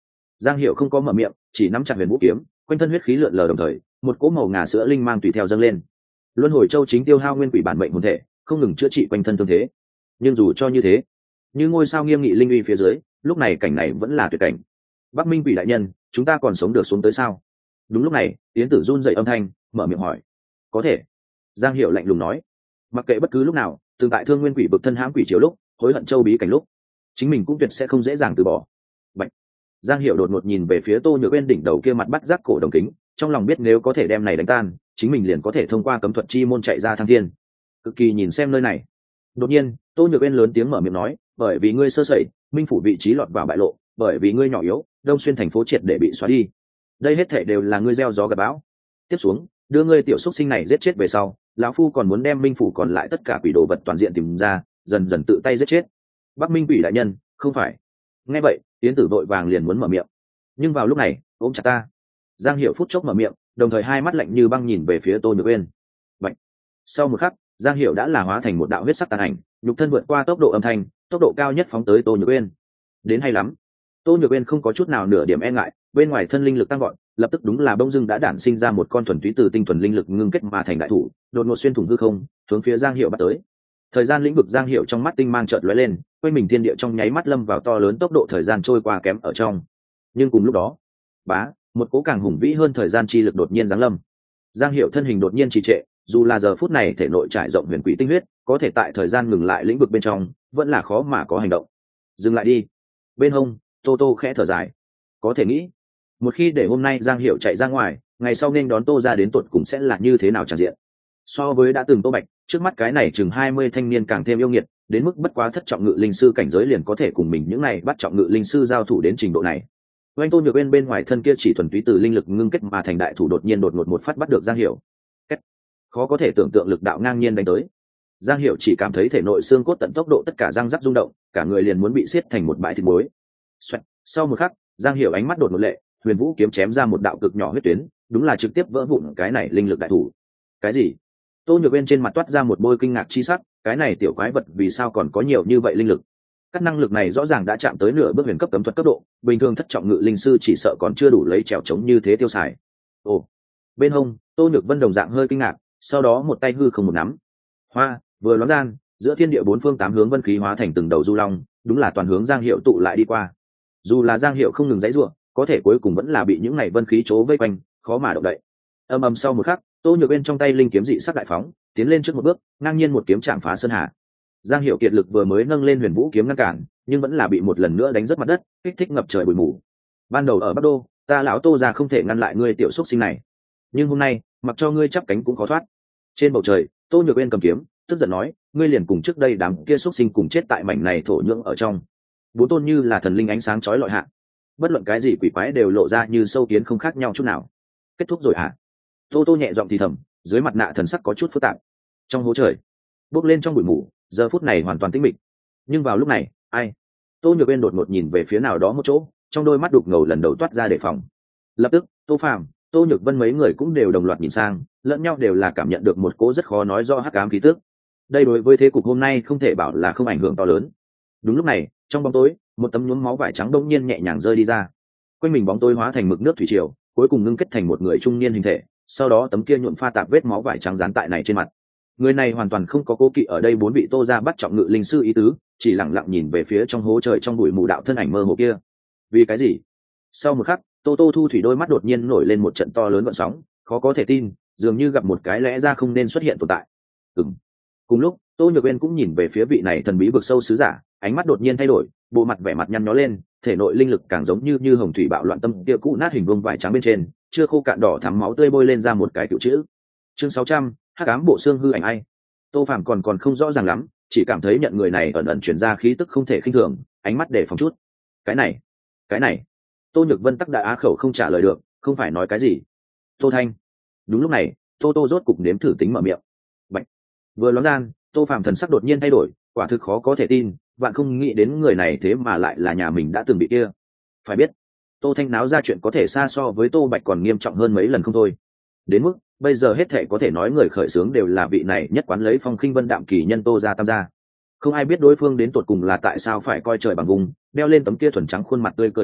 Speaker 1: Giang Hiểu không có mở miệng, chỉ nắm chặt huyền vũ kiếm, quanh thân huyết khí lượn lờ đồng thời, một cỗ màu ngà sữa linh mang tùy theo dâng lên. Luân hồi châu chính tiêu hao nguyên quỷ bản mệnh hồn thể, không ngừng chữa trị quanh thân thương thế. Nhưng dù cho như thế, như ngôi sao nghiêm nghị linh uy phía dưới, lúc này cảnh này vẫn là tuyệt cảnh. Bắc Minh Quỷ đại nhân, chúng ta còn sống được xuống tới sao? Đúng lúc này, Yến Tử run dậy âm thanh, mở miệng hỏi. Có thể. Giang Hiểu lạnh lùng nói. Mặc kệ bất cứ lúc nào, từng tại Thương Nguyên Quỷ bực thân hãm quỷ chiếu lúc, hối hận châu bí cảnh lúc, chính mình cũng tuyệt sẽ không dễ dàng từ bỏ. Bạch. Giang Hiểu đột ngột nhìn về phía Tô Nhược Uyên đỉnh đầu kia mặt bắt giác cổ đồng kính, trong lòng biết nếu có thể đem này đánh tan, chính mình liền có thể thông qua cấm thuật chi môn chạy ra thăng thiên. Cực kỳ nhìn xem nơi này. Đột nhiên, Tô Nhược Uyên lớn tiếng mở miệng nói, bởi vì ngươi sơ sẩy, Minh phủ vị trí lọt vào bại lộ, bởi vì ngươi nhỏ yếu, Đông Xuyên thành phố triệt để bị xóa đi. Đây hết thảy đều là ngươi gieo gió gặt bão. Tiếp xuống, đưa ngươi tiểu xúc sinh này giết chết về sau, lão phu còn muốn đem Minh phủ còn lại tất cả quỷ đồ vật toàn diện tìm ra, dần dần tự tay giết chết. Bắc Minh Quỷ đại nhân, không phải. Nghe vậy, Yến Tử vội vàng liền muốn mở miệng. Nhưng vào lúc này, ôm chặt ta. Giang Hiểu phút chốc mở miệng, đồng thời hai mắt lạnh như băng nhìn về phía Tô Nhược Uyên. Vậy, sau một khắc, Giang Hiểu đã là hóa thành một đạo huyết sắc tàn ảnh, nhục thân vượt qua tốc độ âm thanh, tốc độ cao nhất phóng tới Tô Nhược Uyên. Đến hay lắm. Tô Nhược Uyên không có chút nào nửa điểm e ngại, bên ngoài thân linh lực tăng vọt, lập tức đúng là bông dưng đã đản sinh ra một con thuần túy từ tinh thuần linh lực ngưng kết mà thành đại thủ, đột ngột xuyên thủng hư không, hướng phía Giang Hiểu bắt tới. Thời gian lĩnh vực Giang Hiểu trong mắt tinh mang chợt lóe lên, quanh mình thiên địa trong nháy mắt lâm vào to lớn tốc độ thời gian trôi qua kém ở trong. Nhưng cùng lúc đó, bá, một cố càng hùng vĩ hơn thời gian chi lực đột nhiên giáng lâm. Giang Hiểu thân hình đột nhiên trì trệ, dù là giờ phút này thể nội trải rộng huyền quỷ tinh huyết, có thể tại thời gian ngừng lại lĩnh vực bên trong, vẫn là khó mà có hành động. Dừng lại đi. Bên hông, Tô Tô khẽ thở dài. Có thể nghĩ, một khi để hôm nay Giang Hiểu chạy ra ngoài, ngày sau nên đón Tô ra đến tuột cùng sẽ là như thế nào tràn diện. So với đã từng Tô Bạch, trước mắt cái này chừng hai mươi thanh niên càng thêm yêu nghiệt, đến mức bất quá thất trọng ngự linh sư cảnh giới liền có thể cùng mình những này bắt trọng ngự linh sư giao thủ đến trình độ này. Oanh Tô Nhược Uyên bên ngoài thân kia chỉ thuần túy từ linh lực ngưng kết mà thành đại thủ đột nhiên đột ngột một phát bắt được Giang Hiểu. Kết. Khó có thể tưởng tượng lực đạo ngang nhiên đánh tới. Giang Hiểu chỉ cảm thấy thể nội xương cốt tận tốc độ tất cả răng rắc rung động, cả người liền muốn bị xiết thành một bãi thịt muối. Xoẹt. Sau một khắc, Giang Hiểu ánh mắt đột ngột lệ, huyền vũ kiếm chém ra một đạo cực nhỏ huyết tuyến, đúng là trực tiếp vỡ vụn cái này linh lực đại thủ. Cái gì? Tô Nhược Uyên trên mặt toát ra một bôi kinh ngạc chi sắc, cái này tiểu quái vật vì sao còn có nhiều như vậy linh lực? Các năng lực này rõ ràng đã chạm tới nửa bước huyền cấp cấm thuật cấp độ, bình thường thất trọng ngự linh sư chỉ sợ còn chưa đủ lấy trèo chống như thế tiêu xài. Ồ. Bên hông, Tô Nhược Vân đồng dạng hơi kinh ngạc, sau đó một tay hư không một nắm. Hoa, vừa loáng gian, giữa thiên địa bốn phương tám hướng vân khí hóa thành từng đầu du long, đúng là toàn hướng Giang Hiểu tụ lại đi qua. Dù là Giang Hiểu không ngừng giãy giụa, có thể cuối cùng vẫn là bị những này vân khí chố vây quanh, khó mà động đậy. Ầm ầm sau một khắc, Tô Nhược Uyên trong tay linh kiếm dị sắc đại phóng, tiến lên trước một bước, ngang nhiên một kiếm chạm phá sơn hà. Giang Hiểu kiệt lực vừa mới nâng lên huyền vũ kiếm ngăn cản, nhưng vẫn là bị một lần nữa đánh rất mặt đất, kích thích ngập trời bụi mù. Ban đầu ở Bắc Đô, ta lão Tô gia không thể ngăn lại ngươi tiểu xuất sinh này, nhưng hôm nay, mặc cho ngươi chắp cánh cũng khó thoát. Trên bầu trời, Tô Nhược Uyên cầm kiếm, tức giận nói, ngươi liền cùng trước đây đám kia xuất sinh cùng chết tại mảnh này thổ nhưỡng ở trong. Bốn tôn như là thần linh ánh sáng chói lọi hạ, bất luận cái gì quỷ quái đều lộ ra như sâu kiến không khác nhau chút nào. Kết thúc rồi hả? Tô Tô nhẹ giọng thì thầm, dưới mặt nạ thần sắc có chút phức tạp. Trong hố trời, bốc lên trong bụi mù, giờ phút này hoàn toàn tĩnh mịch. Nhưng vào lúc này, ai? Tô Nhược Uyên đột ngột nhìn về phía nào đó một chỗ, trong đôi mắt đục ngầu lần đầu toát ra đề phòng. Lập tức, Tô Phàm, Tô Nhược Vân mấy người cũng đều đồng loạt nhìn sang, lẫn nhau đều là cảm nhận được một cỗ rất khó nói rõ hắc ám khí tức. Đây đối với thế cục hôm nay không thể bảo là không ảnh hưởng to lớn. Đúng lúc này, trong bóng tối, một tấm nhuốm máu vải trắng đông nhiên nhẹ nhàng rơi đi ra. Quanh mình bóng tối hóa thành mực nước thủy triều, cuối cùng ngưng kết thành một người trung niên hình thể, sau đó tấm kia nhuộm pha tạp vết máu vải trắng dán tại này trên mặt. Người này hoàn toàn không có cố kỵ ở đây bốn vị Tô gia bắt trọng ngự linh sư ý tứ, chỉ lặng lặng nhìn về phía trong hố trời trong bụi mù đạo thân ảnh mơ hồ kia. Vì cái gì? Sau một khắc, Tô Tô thu thủy đôi mắt đột nhiên nổi lên một trận to lớn gợn sóng, khó có thể tin, dường như gặp một cái lẽ ra không nên xuất hiện tồn tại. Ừm. Cùng lúc, Tô Nhược Uyên cũng nhìn về phía vị này thần bí vực sâu sứ giả, ánh mắt đột nhiên thay đổi, bộ mặt vẻ mặt nhăn nhó lên, thể nội linh lực càng giống như như hồng thủy bạo loạn tâm kia cũ nát hình vuông vải trắng bên trên, chưa khô cạn đỏ thắm máu tươi bôi lên ra một cái cựu chữ. Chương sáu trăm, hắc ám bộ xương hư ảnh ai. Tô Phàm còn còn không rõ ràng lắm, chỉ cảm thấy nhận người này ẩn ẩn truyền ra khí tức không thể khinh thường, ánh mắt để phòng chút. Cái này, cái này. Tô Nhược Vân tắc đại á khẩu không trả lời được, không phải nói cái gì. Tô Thanh. Đúng lúc này, Tô Tô rốt cục nếm thử tính mở miệng. Bạch. Vừa loáng gian, Tô Phàm thần sắc đột nhiên thay đổi, quả thực khó có thể tin, bạn không nghĩ đến người này thế mà lại là nhà mình đã từng bị kia. Phải biết, Tô Thanh náo ra chuyện có thể xa so với Tô Bạch còn nghiêm trọng hơn mấy lần không thôi. Đến mức bây giờ hết thể có thể nói người khởi xướng đều là vị này nhất quán lấy phong khinh vân đạm kỳ nhân Tô gia tam gia. Không ai biết đối phương đến tột cùng là tại sao phải coi trời bằng vùng, đeo lên tấm kia thuần trắng khuôn mặt tươi cười mặt nạ,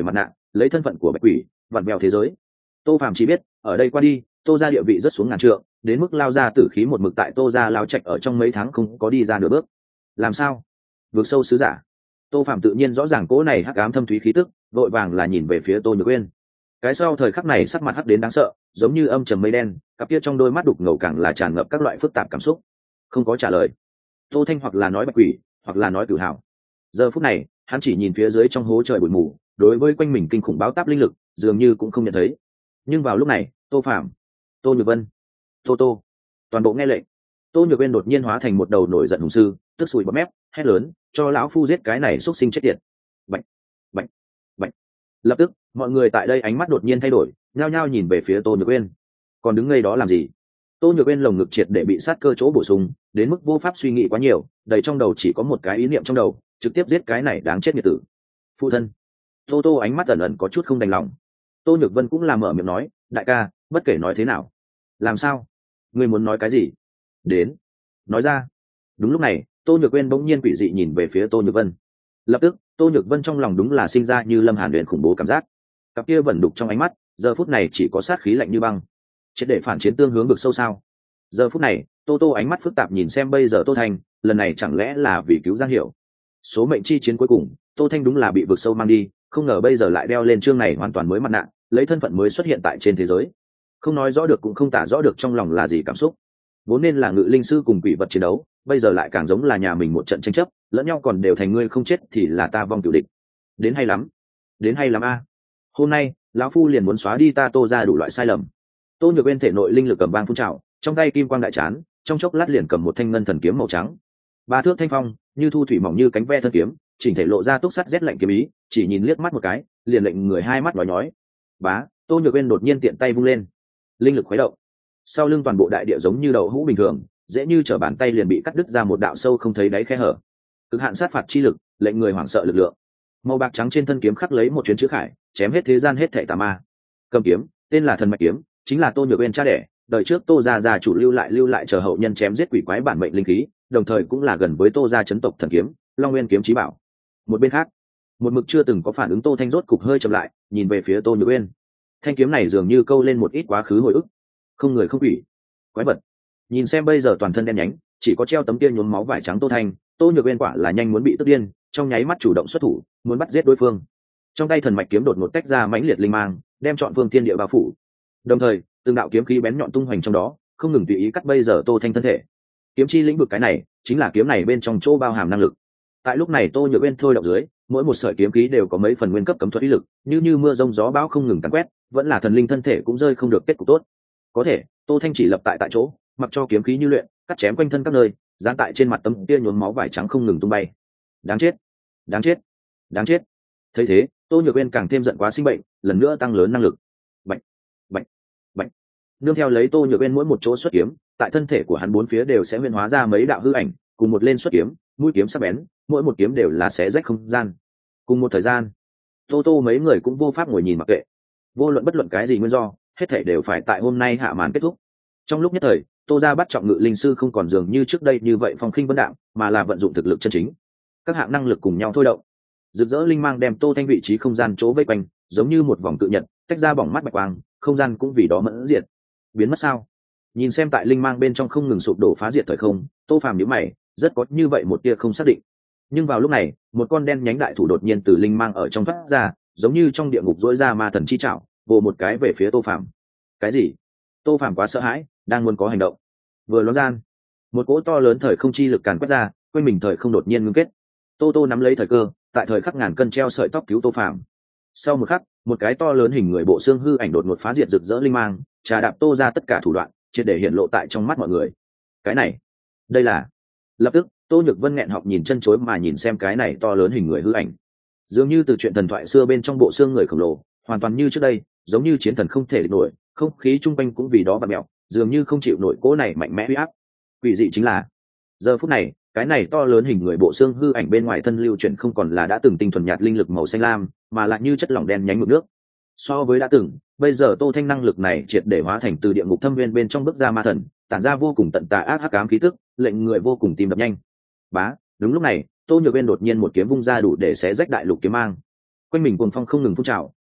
Speaker 1: lấy thân phận của bạch quỷ vặn vẹo thế giới. Tô Phàm chỉ biết ở đây qua đi tô ra địa vị rất xuống ngàn trượng, đến mức lao ra tử khí một mực tại tô ra lao trạch ở trong mấy tháng không có đi ra nửa bước. Làm sao? Vượt sâu sứ giả. Tô Phàm tự nhiên rõ ràng cỗ này hắc ám thâm thúy khí tức, vội vàng là nhìn về phía Tô Nhược Uyên. Cái sau thời khắc này sắc mặt hắc đến đáng sợ, giống như âm trầm mây đen, cặp kia trong đôi mắt đục ngầu càng là tràn ngập các loại phức tạp cảm xúc. Không có trả lời. Tô Thanh hoặc là nói bạch quỷ, hoặc là nói cửu hào. Giờ phút này, hắn chỉ nhìn phía dưới trong hố trời bụi mù, đối với quanh mình kinh khủng báo táp linh lực, dường như cũng không nhận thấy. Nhưng vào lúc này, Tô Phàm, Tô Nhược Vân, Tô Tô, toàn bộ nghe lệnh. Tô Nhược Uyên đột nhiên hóa thành một đầu nổi giận hùng sư, tức sùi bọt mép, hét lớn, cho lão phu giết cái này xúc sinh chết tiệt. Bạch, bạch, bạch. Lập tức, mọi người tại đây ánh mắt đột nhiên thay đổi, nhao nhao nhìn về phía Tô Nhược Uyên. Còn đứng ngây đó làm gì? Tô Nhược Uyên lồng ngực triệt để bị sát cơ chỗ bổ sung, đến mức vô pháp suy nghĩ quá nhiều, đầy trong đầu chỉ có một cái ý niệm trong đầu, trực tiếp giết cái này đáng chết nghiệt tử. Phụ thân. Tô Tô ánh mắt ẩn ẩn có chút không đành lòng. Tô Nhược Vân cũng là mở miệng nói, đại ca, bất kể nói thế nào. Làm sao? Ngươi muốn nói cái gì? Đến, nói ra. Đúng lúc này, Tô Nhược Uyên bỗng nhiên quỷ dị nhìn về phía Tô Nhược Vân. Lập tức, Tô Nhược Vân trong lòng đúng là sinh ra như Lâm Hàn luyện khủng bố cảm giác. Cặp kia vẩn đục trong ánh mắt, giờ phút này chỉ có sát khí lạnh như băng. Chết để phản chiến tương hướng được sâu sao? Giờ phút này, Tô Tô ánh mắt phức tạp nhìn xem bây giờ Tô Thanh, lần này chẳng lẽ là vì cứu Giang Hiểu? Số mệnh chi chiến cuối cùng, Tô Thanh đúng là bị vực sâu mang đi, không ngờ bây giờ lại đeo lên chương này hoàn toàn mới mặt nạ, lấy thân phận mới xuất hiện tại trên thế giới. Không nói rõ được cũng không tả rõ được trong lòng là gì cảm xúc. Vốn nên là ngự linh sư cùng quỷ vật chiến đấu, bây giờ lại càng giống là nhà mình một trận tranh chấp, lẫn nhau còn đều thành ngươi không chết thì là ta vong cửu địch. Đến hay lắm, đến hay lắm a. Hôm nay, lão phu liền muốn xóa đi ta Tô ra đủ loại sai lầm. Tô Nhược Bên thể nội linh lực cầm vang phun trào, trong tay kim quang đại chán, trong chốc lát liền cầm một thanh ngân thần kiếm màu trắng. Ba thước thanh phong, như thu thủy mỏng như cánh ve thân kiếm, chỉnh thể lộ ra túc sắt rét lạnh kiếm ý, chỉ nhìn liếc mắt một cái, liền lệnh người hai mắt nhói nhói. Bá, Tô Nhược Bên đột nhiên tiện tay vung lên, linh lực khuấy động. Sau lưng toàn bộ đại địa giống như đậu hũ bình thường, dễ như trở bàn tay liền bị cắt đứt ra một đạo sâu không thấy đáy khe hở. Cực hạn sát phạt chi lực, lệnh người hoảng sợ lực lượng. Màu bạc trắng trên thân kiếm khắc lấy một chuyến chữ khải, chém hết thế gian hết thảy tà ma. Cầm kiếm, tên là Thần Mạch kiếm, chính là Tô Nhược Uyên cha đẻ, đời trước Tô gia gia chủ lưu lại lưu lại chờ hậu nhân chém giết quỷ quái bản mệnh linh khí, đồng thời cũng là gần với Tô gia chấn tộc thần kiếm, Long Nguyên kiếm chí bảo. Một bên khác, một mực chưa từng có phản ứng Tô Thanh rốt cục hơi chậm lại, nhìn về phía Tô Nhược Uyên. Thanh kiếm này dường như câu lên một ít quá khứ hồi ức. Không người không quỷ, quái vật. Nhìn xem bây giờ toàn thân đen nhánh, chỉ có treo tấm kia nhuốm máu vải trắng Tô Thanh, Tô Nhược Uyên quả là nhanh muốn bị tức điên, trong nháy mắt chủ động xuất thủ, muốn bắt giết đối phương. Trong tay Thần Mạch kiếm đột ngột tách ra mãnh liệt linh mang, đem trọn phương thiên địa bao phủ. Đồng thời, từng đạo kiếm khí bén nhọn tung hoành trong đó, không ngừng tùy ý cắt bây giờ Tô Thanh thân thể. Kiếm chi lĩnh vực cái này, chính là kiếm này bên trong chỗ bao hàm năng lực. Tại lúc này Tô Nhược Uyên thôi động dưới, mỗi một sợi kiếm khí đều có mấy phần nguyên cấp cấm thuật ý lực, như như mưa rông gió bão không ngừng tàn quét, vẫn là thần linh thân thể cũng rơi không được kết cục tốt. Có thể, Tô Thanh chỉ lập tại tại chỗ, mặc cho kiếm khí như luyện, cắt chém quanh thân các nơi, dán tại trên mặt tấm kia nhuốm máu vải trắng không ngừng tung bay. Đáng chết, đáng chết, đáng chết. Thấy thế, Tô Nhược Uyên càng thêm giận quá sinh bệnh, lần nữa tăng lớn năng lực. Bạch, bạch, bạch. Nương theo lấy Tô Nhược Uyên mỗi một chỗ xuất kiếm, tại thân thể của hắn bốn phía đều sẽ huyễn hóa ra mấy đạo hư ảnh, cùng một lên xuất kiếm, mũi kiếm sắc bén, mỗi một kiếm đều là xé rách không gian. Cùng một thời gian, Tô Tô mấy người cũng vô pháp ngồi nhìn mặc kệ. Vô luận bất luận cái gì nguyên do, hết thảy đều phải tại hôm nay hạ màn kết thúc. Trong lúc nhất thời, Tô gia bắt trọng ngự linh sư không còn dường như trước đây như vậy phong khinh vân đạm, mà là vận dụng thực lực chân chính. Các hạng năng lực cùng nhau thôi động, rực rỡ linh mang đem Tô Thanh vị trí không gian chỗ vây quanh, giống như một vòng tự nhật, tách ra bỏng mắt bạch quang, không gian cũng vì đó mẫn diệt. Biến mất sao? Nhìn xem tại linh mang bên trong không ngừng sụp đổ phá diệt thời không, Tô Phàm nhíu mày, rất có như vậy một tia không xác định. Nhưng vào lúc này, một con đen nhánh đại thủ đột nhiên từ linh mang ở trong thoát ra, giống như trong địa ngục rỗi ra ma thần chi trảo, vồ một cái về phía Tô Phàm. Cái gì? Tô Phàm quá sợ hãi, đang muốn có hành động. Vừa loáng gian, một cỗ to lớn thời không chi lực càn quét ra, quanh mình thời không đột nhiên ngưng kết. Tô Tô nắm lấy thời cơ, tại thời khắc ngàn cân treo sợi tóc cứu Tô Phàm. Sau một khắc, một cái to lớn hình người bộ xương hư ảnh đột ngột phá diệt rực rỡ linh mang, trà đạp Tô ra tất cả thủ đoạn, triệt để hiện lộ tại trong mắt mọi người. Cái này, đây là... Lập tức, Tô Nhược Vân nghẹn họng nhìn chân chối mà nhìn xem cái này to lớn hình người hư ảnh, dường như từ chuyện thần thoại xưa bên trong bộ xương người khổng lồ, hoàn toàn như trước đây, giống như chiến thần không thể địch nổi, không khí chung quanh cũng vì đó bạt mèo, dường như không chịu nổi cỗ này mạnh mẽ uy áp. Quỷ dị chính là, giờ phút này, cái này to lớn hình người bộ xương hư ảnh bên ngoài thân lưu chuyển không còn là đã từng tinh thuần nhạt linh lực màu xanh lam, mà lại như chất lỏng đen nhánh mực nước. So với đã từng, bây giờ Tô Thanh năng lực này triệt để hóa thành từ địa ngục thâm viên bên trong bước ra ma thần, tản ra vô cùng tận tà ác hắc ám khí tức, lệnh người vô cùng tim đập nhanh. Bá, đúng lúc này, Tô Nhược Uyên đột nhiên một kiếm vung ra đủ để xé rách đại lục kiếm mang. Quanh mình cuồng phong không ngừng phun trào,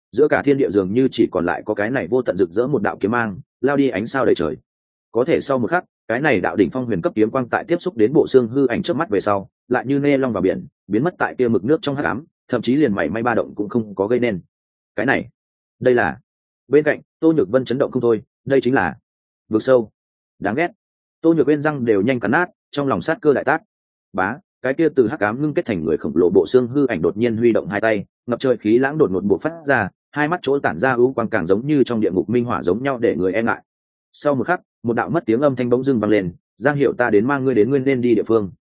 Speaker 1: giữa cả thiên địa dường như chỉ còn lại có cái này vô tận rực rỡ một đạo kiếm mang lao đi ánh sao đầy trời. Có thể sau một khắc, cái này đạo đỉnh phong huyền cấp kiếm quang tại tiếp xúc đến bộ xương hư ảnh trước mắt về sau, lại như nê long vào biển, biến mất tại kia mực nước trong hắc ám, thậm chí liền mảy may ba động cũng không có gây nên. Cái này, đây là... Bên cạnh, Tô Nhược Vân chấn động không thôi, đây chính là vực sâu. Đáng ghét. Tô Nhược Vân răng đều nhanh cắn nát, trong lòng sát cơ đại tác. Bá, cái kia từ hắc ám ngưng kết thành người khổng lồ bộ xương hư ảnh đột nhiên huy động hai tay, ngập trời khí lãng đột ngột bộc phát ra, hai mắt chỗ tản ra ưu quang càng giống như trong địa ngục minh hỏa giống nhau để người e ngại. Sau một khắc, một đạo mất tiếng âm thanh bỗng dưng vang lên, giang hiệu ta đến mang ngươi đến nguyên nên đi địa phương,